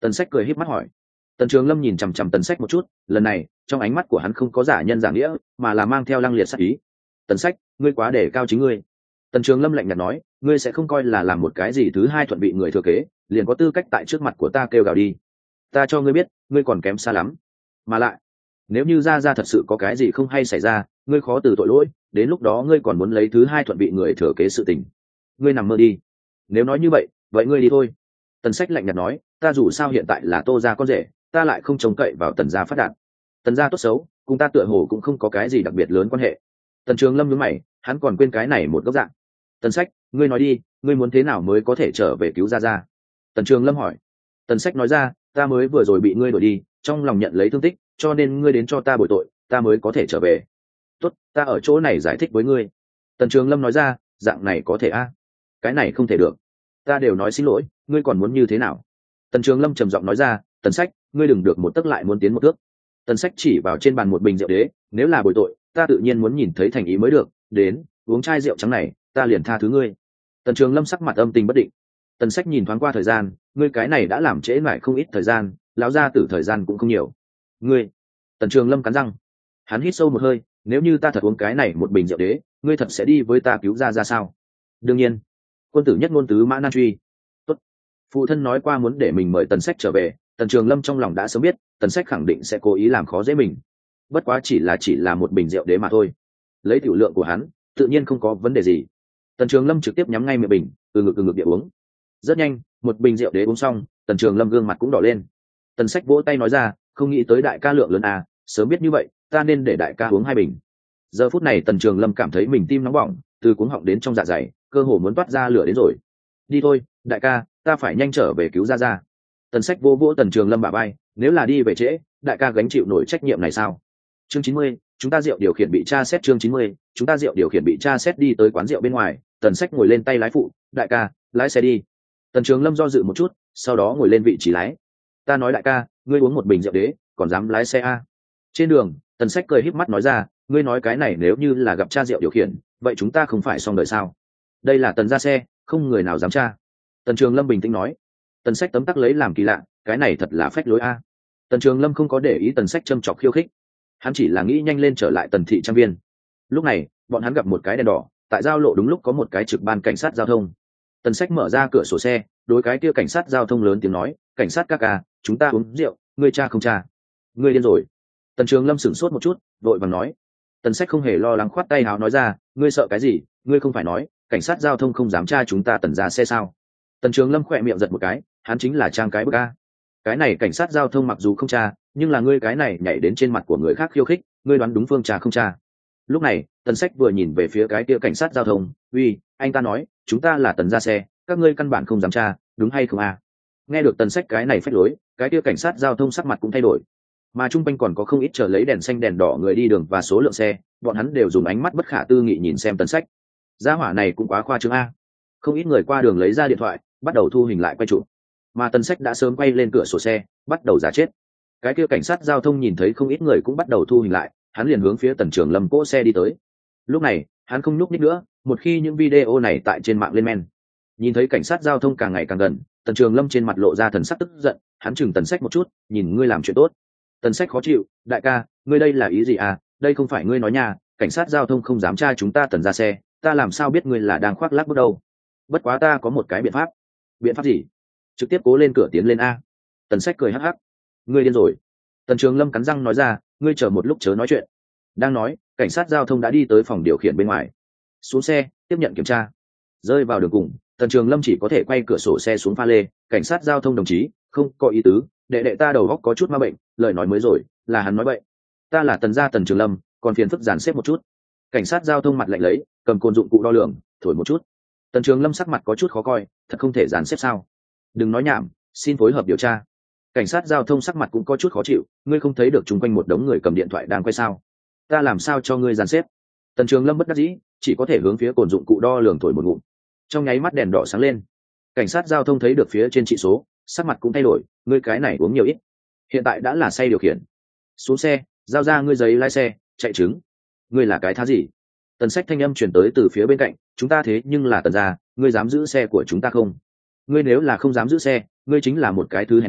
Tần Sách cười híp mắt hỏi. Tần Trường Lâm nhìn chằm chằm Tần Sách một chút, lần này trong ánh mắt của hắn không có giả nhân giả nghĩa, mà là mang theo lăng liệt sát ý. Tần Sách, ngươi quá để cao chính ngươi. Tần Trường Lâm lạnh nhạt nói, ngươi sẽ không coi là làm một cái gì thứ hai thuận vị người thừa kế, liền có tư cách tại trước mặt của ta kêu gào đi. Ta cho ngươi biết, ngươi còn kém xa lắm. Mà lại, nếu như ra ra thật sự có cái gì không hay xảy ra, ngươi khó từ tội lỗi, đến lúc đó ngươi còn muốn lấy thứ hai thuận vị người thừa kế sự tình. Ngươi nằm mơ đi. Nếu nói như vậy, vậy ngươi đi thôi. Tần Sách lạnh nhạt nói, ta dù sao hiện tại là Tô gia con rể, ta lại không trông cậy vào Tần gia phát đạt. Tần gia tốt xấu, cùng ta tựa hồ cũng không có cái gì đặc biệt lớn quan hệ. Tần Trường Lâm nhướng mày, hắn còn quên cái này một góc dạng. Tần Sách, ngươi nói đi, ngươi muốn thế nào mới có thể trở về cứu gia gia? Tần Trường Lâm hỏi. Tần Sách nói ra, ta mới vừa rồi bị ngươi đuổi đi, trong lòng nhận lấy thương tích, cho nên ngươi đến cho ta bồi tội, ta mới có thể trở về. Tốt, ta ở chỗ này giải thích với ngươi. Tần Trường Lâm nói ra, dạng này có thể a? Cái này không thể được. Ta đều nói xin lỗi, ngươi còn muốn như thế nào? Tần Trường Lâm trầm giọng nói ra, Tần Sách, ngươi đừng được một tấc lại muốn tiến một thước. Tần Sách chỉ vào trên bàn một bình rượu đế, nếu là bồi tội, ta tự nhiên muốn nhìn thấy thành ý mới được, đến, uống chai rượu trắng này, ta liền tha thứ ngươi. Tần Trường Lâm sắc mặt âm tình bất định. Tần Sách nhìn thoáng qua thời gian, ngươi cái này đã làm trễ lại không ít thời gian, lão gia tử thời gian cũng không nhiều. Ngươi. Tần Trường Lâm cắn răng. Hắn hít sâu một hơi, nếu như ta thật uống cái này một bình rượu đế, ngươi thật sẽ đi với ta cứu ra ra sao? Đương nhiên. Quân tử nhất ngôn tứ mã nan truy. Tốt. Phụ thân nói qua muốn để mình mời Tần Sách trở về, Tần Trường Lâm trong lòng đã sớm biết, Tần Sách khẳng định sẽ cố ý làm khó dễ mình. Bất quá chỉ là chỉ là một bình rượu đế mà thôi. Lấy tiểu lượng của hắn, tự nhiên không có vấn đề gì. Tần Trường Lâm trực tiếp nhắm ngay miệng bình, từ ngực từ ngực địa uống. Rất nhanh, một bình rượu đế uống xong, Tần Trường Lâm gương mặt cũng đỏ lên. Tần Sách vỗ tay nói ra, không nghĩ tới đại ca lượng lớn à, sớm biết như vậy, ta nên để đại ca uống hai bình. Giờ phút này Tần Trường Lâm cảm thấy mình tim nóng bỏng, từ cuống họng đến trong dạ dày, cơ hồ muốn toát ra lửa đến rồi. Đi thôi, đại ca, ta phải nhanh trở về cứu gia gia. Tần Sách vô vỗ Tần Trường Lâm bả vai, nếu là đi về trễ, đại ca gánh chịu nổi trách nhiệm này sao? Chương chín mươi, chúng ta rượu điều khiển bị tra xét. Chương chín mươi, chúng ta rượu điều khiển bị tra xét. Đi tới quán rượu bên ngoài, Tần Sách ngồi lên tay lái phụ, đại ca, lái xe đi. Tần Trường Lâm do dự một chút, sau đó ngồi lên vị trí lái. Ta nói đại ca, ngươi uống một bình rượu đế, còn dám lái xe a? Trên đường, Tần Sách cười híp mắt nói ra, ngươi nói cái này nếu như là gặp cha rượu điều khiển, vậy chúng ta không phải xong đời sao? Đây là Tần gia xe, không người nào dám tra. Tần Trường Lâm bình tĩnh nói. Tần Sách tấm tắc lấy làm kỳ lạ, cái này thật là phách lối a. Tần Trường Lâm không có để ý Tần Sách châm chọc khiêu khích, hắn chỉ là nghĩ nhanh lên trở lại Tần thị trang viên. Lúc này, bọn hắn gặp một cái đèn đỏ, tại giao lộ đúng lúc có một cái trực ban cảnh sát giao thông. Tần Sách mở ra cửa sổ xe, đối cái kia cảnh sát giao thông lớn tiếng nói, cảnh sát các ca, chúng ta uống rượu, ngươi cha không cha? Ngươi điên rồi. Tần Trường Lâm sửng sốt một chút, vội vàng nói. Tần Sách không hề lo lắng khoát tay háo nói ra, ngươi sợ cái gì? Ngươi không phải nói cảnh sát giao thông không dám tra chúng ta Tần ra xe sao? Tần Trường Lâm khỏe miệng giật một cái, hắn chính là trang cái bức a. Cái này cảnh sát giao thông mặc dù không tra, nhưng là ngươi cái này nhảy đến trên mặt của người khác khiêu khích, ngươi đoán đúng phương trà không tra? Lúc này, Tần Sách vừa nhìn về phía cái kia cảnh sát giao thông, uy, anh ta nói, chúng ta là Tần ra xe, các ngươi căn bản không dám tra, đúng hay không a? Nghe được Tần Sách cái này phách lối, cái kia cảnh sát giao thông sắc mặt cũng thay đổi. Mà trung quanh còn có không ít chờ lấy đèn xanh đèn đỏ người đi đường và số lượng xe, bọn hắn đều dùng ánh mắt bất khả tư nghị nhìn xem Tần Sách. Gia hỏa này cũng quá khoa trương a. Không ít người qua đường lấy ra điện thoại, bắt đầu thu hình lại quay chụp. Mà Tần Sách đã sớm quay lên cửa sổ xe, bắt đầu giả chết. Cái kia cảnh sát giao thông nhìn thấy không ít người cũng bắt đầu thu hình lại, hắn liền hướng phía Tần Trường Lâm cỗ xe đi tới. Lúc này, hắn không nhúc nhích nữa, một khi những video này tại trên mạng lên men. Nhìn thấy cảnh sát giao thông càng ngày càng gần, Tần Trường Lâm trên mặt lộ ra thần sắc tức giận, hắn chừng Tần Sách một chút, nhìn ngươi làm chuyện tốt. Tần Sách khó chịu, đại ca, ngươi đây là ý gì à? Đây không phải ngươi nói nha, cảnh sát giao thông không dám tra chúng ta Tần ra xe, ta làm sao biết ngươi là đang khoác lác bước đâu? Bất quá ta có một cái biện pháp. Biện pháp gì? Trực tiếp cố lên cửa tiến lên a. Tần Sách cười hắc hắc. Ngươi điên rồi. Tần Trường Lâm cắn răng nói ra, ngươi chờ một lúc chớ nói chuyện. Đang nói, cảnh sát giao thông đã đi tới phòng điều khiển bên ngoài. Xuống xe, tiếp nhận kiểm tra. Rơi vào đường cùng, Tần Trường Lâm chỉ có thể quay cửa sổ xe xuống pha lê, cảnh sát giao thông đồng chí, không có ý tứ, đệ đệ ta đầu óc có chút ma bệnh, lời nói mới rồi, là hắn nói vậy. Ta là Tần gia Tần Trường Lâm, còn phiền phức dàn xếp một chút. Cảnh sát giao thông mặt lạnh lấy, cầm côn dụng cụ đo lường, thổi một chút. Tần Trường Lâm sắc mặt có chút khó coi, thật không thể dàn xếp sao? Đừng nói nhảm, xin phối hợp điều tra. Cảnh sát giao thông sắc mặt cũng có chút khó chịu, ngươi không thấy được chung quanh một đống người cầm điện thoại đang quay sao? Ta làm sao cho ngươi dàn xếp? Tần Trường Lâm bất đắc dĩ, chỉ có thể hướng phía cồn dụng cụ đo lường thổi một ngụm. Trong nháy mắt đèn đỏ sáng lên. Cảnh sát giao thông thấy được phía trên trị số, sắc mặt cũng thay đổi, ngươi cái này uống nhiều ít. Hiện tại đã là say điều khiển. Xuống xe, giao ra ngươi giấy lái xe, chạy chứng. Ngươi là cái thá gì? Tần Sách thanh âm truyền tới từ phía bên cạnh, chúng ta thế nhưng là Tần gia, ngươi dám giữ xe của chúng ta không? Ngươi nếu là không dám giữ xe, ngươi chính là một cái thứ hèn nhát,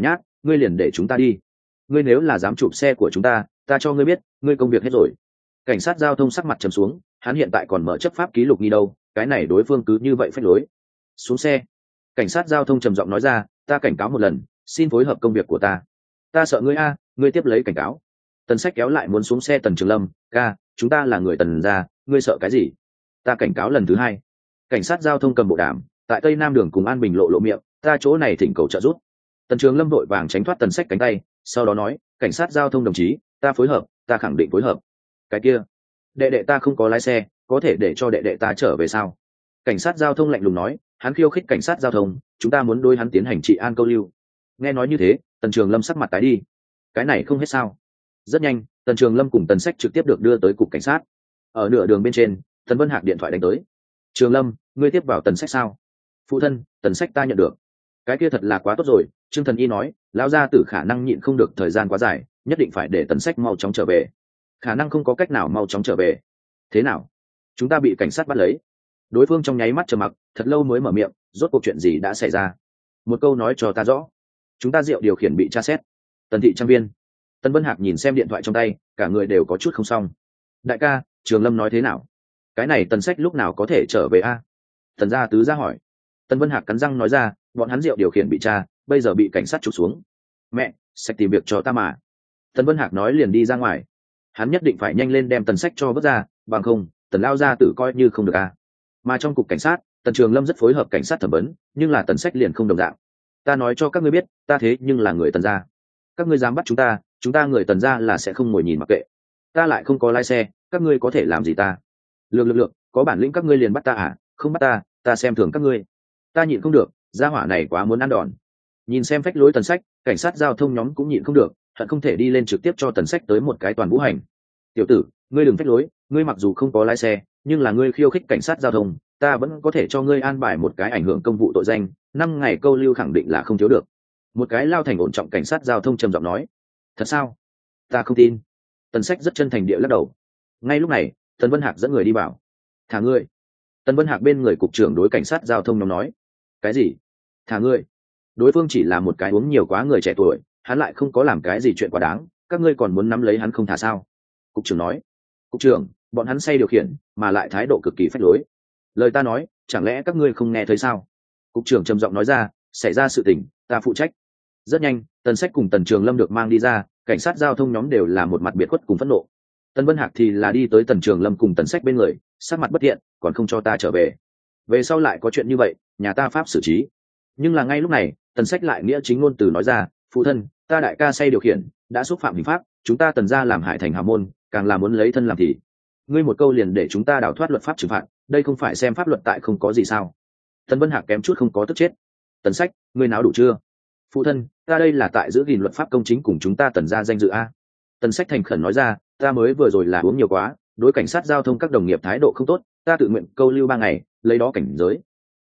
ngươi liền để chúng ta đi. Ngươi nếu là dám chụp xe của chúng ta, ta cho ngươi biết, ngươi công việc hết rồi. Cảnh sát giao thông sắc mặt trầm xuống, hắn hiện tại còn mở chấp pháp ký lục đi đâu, cái này đối phương cứ như vậy phách lối. Xuống xe. Cảnh sát giao thông trầm giọng nói ra, ta cảnh cáo một lần, xin phối hợp công việc của ta. Ta sợ ngươi a, ngươi tiếp lấy cảnh cáo. Tần Sách kéo lại muốn xuống xe Tần Trường Lâm, ca, chúng ta là người Tần gia, ngươi sợ cái gì? Ta cảnh cáo lần thứ hai. Cảnh sát giao thông cầm bộ đàm, tại Tây Nam đường cùng An Bình lộ lộ miệng, ta chỗ này thỉnh cầu trợ giúp. Tần Trường Lâm vội vàng tránh thoát Tần Sách cánh tay, sau đó nói, cảnh sát giao thông đồng chí, ta phối hợp, ta khẳng định phối hợp. Cái kia, đệ đệ ta không có lái xe, có thể để cho đệ đệ ta trở về sao? Cảnh sát giao thông lạnh lùng nói, hắn khiêu khích cảnh sát giao thông, chúng ta muốn đối hắn tiến hành trị an câu lưu. Nghe nói như thế, Tần Trường Lâm sắc mặt tái đi. Cái này không hết sao? Rất nhanh, Tần Trường Lâm cùng Tần Sách trực tiếp được đưa tới cục cảnh sát. Ở nửa đường bên trên, Tần Vân Hạc điện thoại đánh tới. Trường Lâm, ngươi tiếp vào Tần Sách sao? Phụ thân, Tần Sách ta nhận được. Cái kia thật là quá tốt rồi, Trương Thần Y nói, lão gia tử khả năng nhịn không được thời gian quá dài, nhất định phải để Tần Sách mau chóng trở về. Khả năng không có cách nào mau chóng trở về. Thế nào? Chúng ta bị cảnh sát bắt lấy. Đối phương trong nháy mắt trầm mặc, thật lâu mới mở miệng, rốt cuộc chuyện gì đã xảy ra? Một câu nói cho ta rõ. Chúng ta rượu điều khiển bị tra xét. Tần thị trang viên. Tần Vân Hạc nhìn xem điện thoại trong tay, cả người đều có chút không xong. Đại ca, Trường Lâm nói thế nào? Cái này Tần Sách lúc nào có thể trở về a? Tần gia tứ gia hỏi. Tần Vân Hạc cắn răng nói ra, bọn hắn rượu điều khiển bị tra, bây giờ bị cảnh sát trục xuống. Mẹ, Sách tìm việc cho ta mà. Tần Vân Hạc nói liền đi ra ngoài. Hắn nhất định phải nhanh lên đem Tần Sách cho vớt ra, bằng không, Tần lao gia tử coi như không được a. Mà trong cục cảnh sát, Tần Trường Lâm rất phối hợp cảnh sát thẩm vấn, nhưng là Tần Sách liền không đồng dạng. Ta nói cho các ngươi biết, ta thế nhưng là người Tần gia. Các ngươi dám bắt chúng ta, chúng ta người Tần gia là sẽ không ngồi nhìn mặc kệ. Ta lại không có lái xe, các ngươi có thể làm gì ta? Lược lược lược, có bản lĩnh các ngươi liền bắt ta à? Không bắt ta, ta xem thường các ngươi. Ta nhịn không được, gia hỏa này quá muốn ăn đòn. Nhìn xem phách lối Tần Sách, cảnh sát giao thông nhóm cũng nhịn không được, hận không thể đi lên trực tiếp cho Tần Sách tới một cái toàn vũ hành. Tiểu tử, ngươi đừng phách lối, ngươi mặc dù không có lái xe, nhưng là ngươi khiêu khích cảnh sát giao thông, ta vẫn có thể cho ngươi an bài một cái ảnh hưởng công vụ tội danh, năm ngày câu lưu khẳng định là không thiếu được. Một cái lao thành ổn trọng cảnh sát giao thông trầm giọng nói. Thật sao? Ta không tin. Tần Sách rất chân thành địa lắc đầu. Ngay lúc này, Tần Vân Hạc dẫn người đi vào. Thả ngươi. Tần Vân Hạc bên người cục trưởng đối cảnh sát giao thông nhóm nói. Cái gì? Thả ngươi? Đối phương chỉ là một cái uống nhiều quá người trẻ tuổi, hắn lại không có làm cái gì chuyện quá đáng, các ngươi còn muốn nắm lấy hắn không thả sao? Cục trưởng nói. Cục trưởng, bọn hắn say điều khiển, mà lại thái độ cực kỳ phách lối. Lời ta nói, chẳng lẽ các ngươi không nghe thấy sao? Cục trưởng trầm giọng nói ra, xảy ra sự tình, ta phụ trách. Rất nhanh, Tần Sách cùng Tần Trường Lâm được mang đi ra, cảnh sát giao thông nhóm đều là một mặt biệt khuất cùng phẫn nộ. Tần Vân Hạc thì là đi tới Tần Trường Lâm cùng Tần Sách bên người, sắc mặt bất thiện, còn không cho ta trở về. Về sau lại có chuyện như vậy, nhà ta pháp xử trí. Nhưng là ngay lúc này, Tần Sách lại nghĩa chính ngôn từ nói ra, phụ thân, ta đại ca say điều khiển, đã xúc phạm hình pháp, chúng ta Tần gia làm hại thành hào môn, càng là muốn lấy thân làm thì. Ngươi một câu liền để chúng ta đào thoát luật pháp trừng phạt, đây không phải xem pháp luật tại không có gì sao? Tần Vân Hạc kém chút không có tức chết. Tần Sách, ngươi náo đủ chưa? Phụ thân, ta đây là tại giữ gìn luật pháp công chính cùng chúng ta Tần gia danh dự a. Tần Sách thành khẩn nói ra, ta mới vừa rồi là uống nhiều quá, đối cảnh sát giao thông các đồng nghiệp thái độ không tốt, ta tự nguyện câu lưu ba ngày, lấy đó cảnh giới.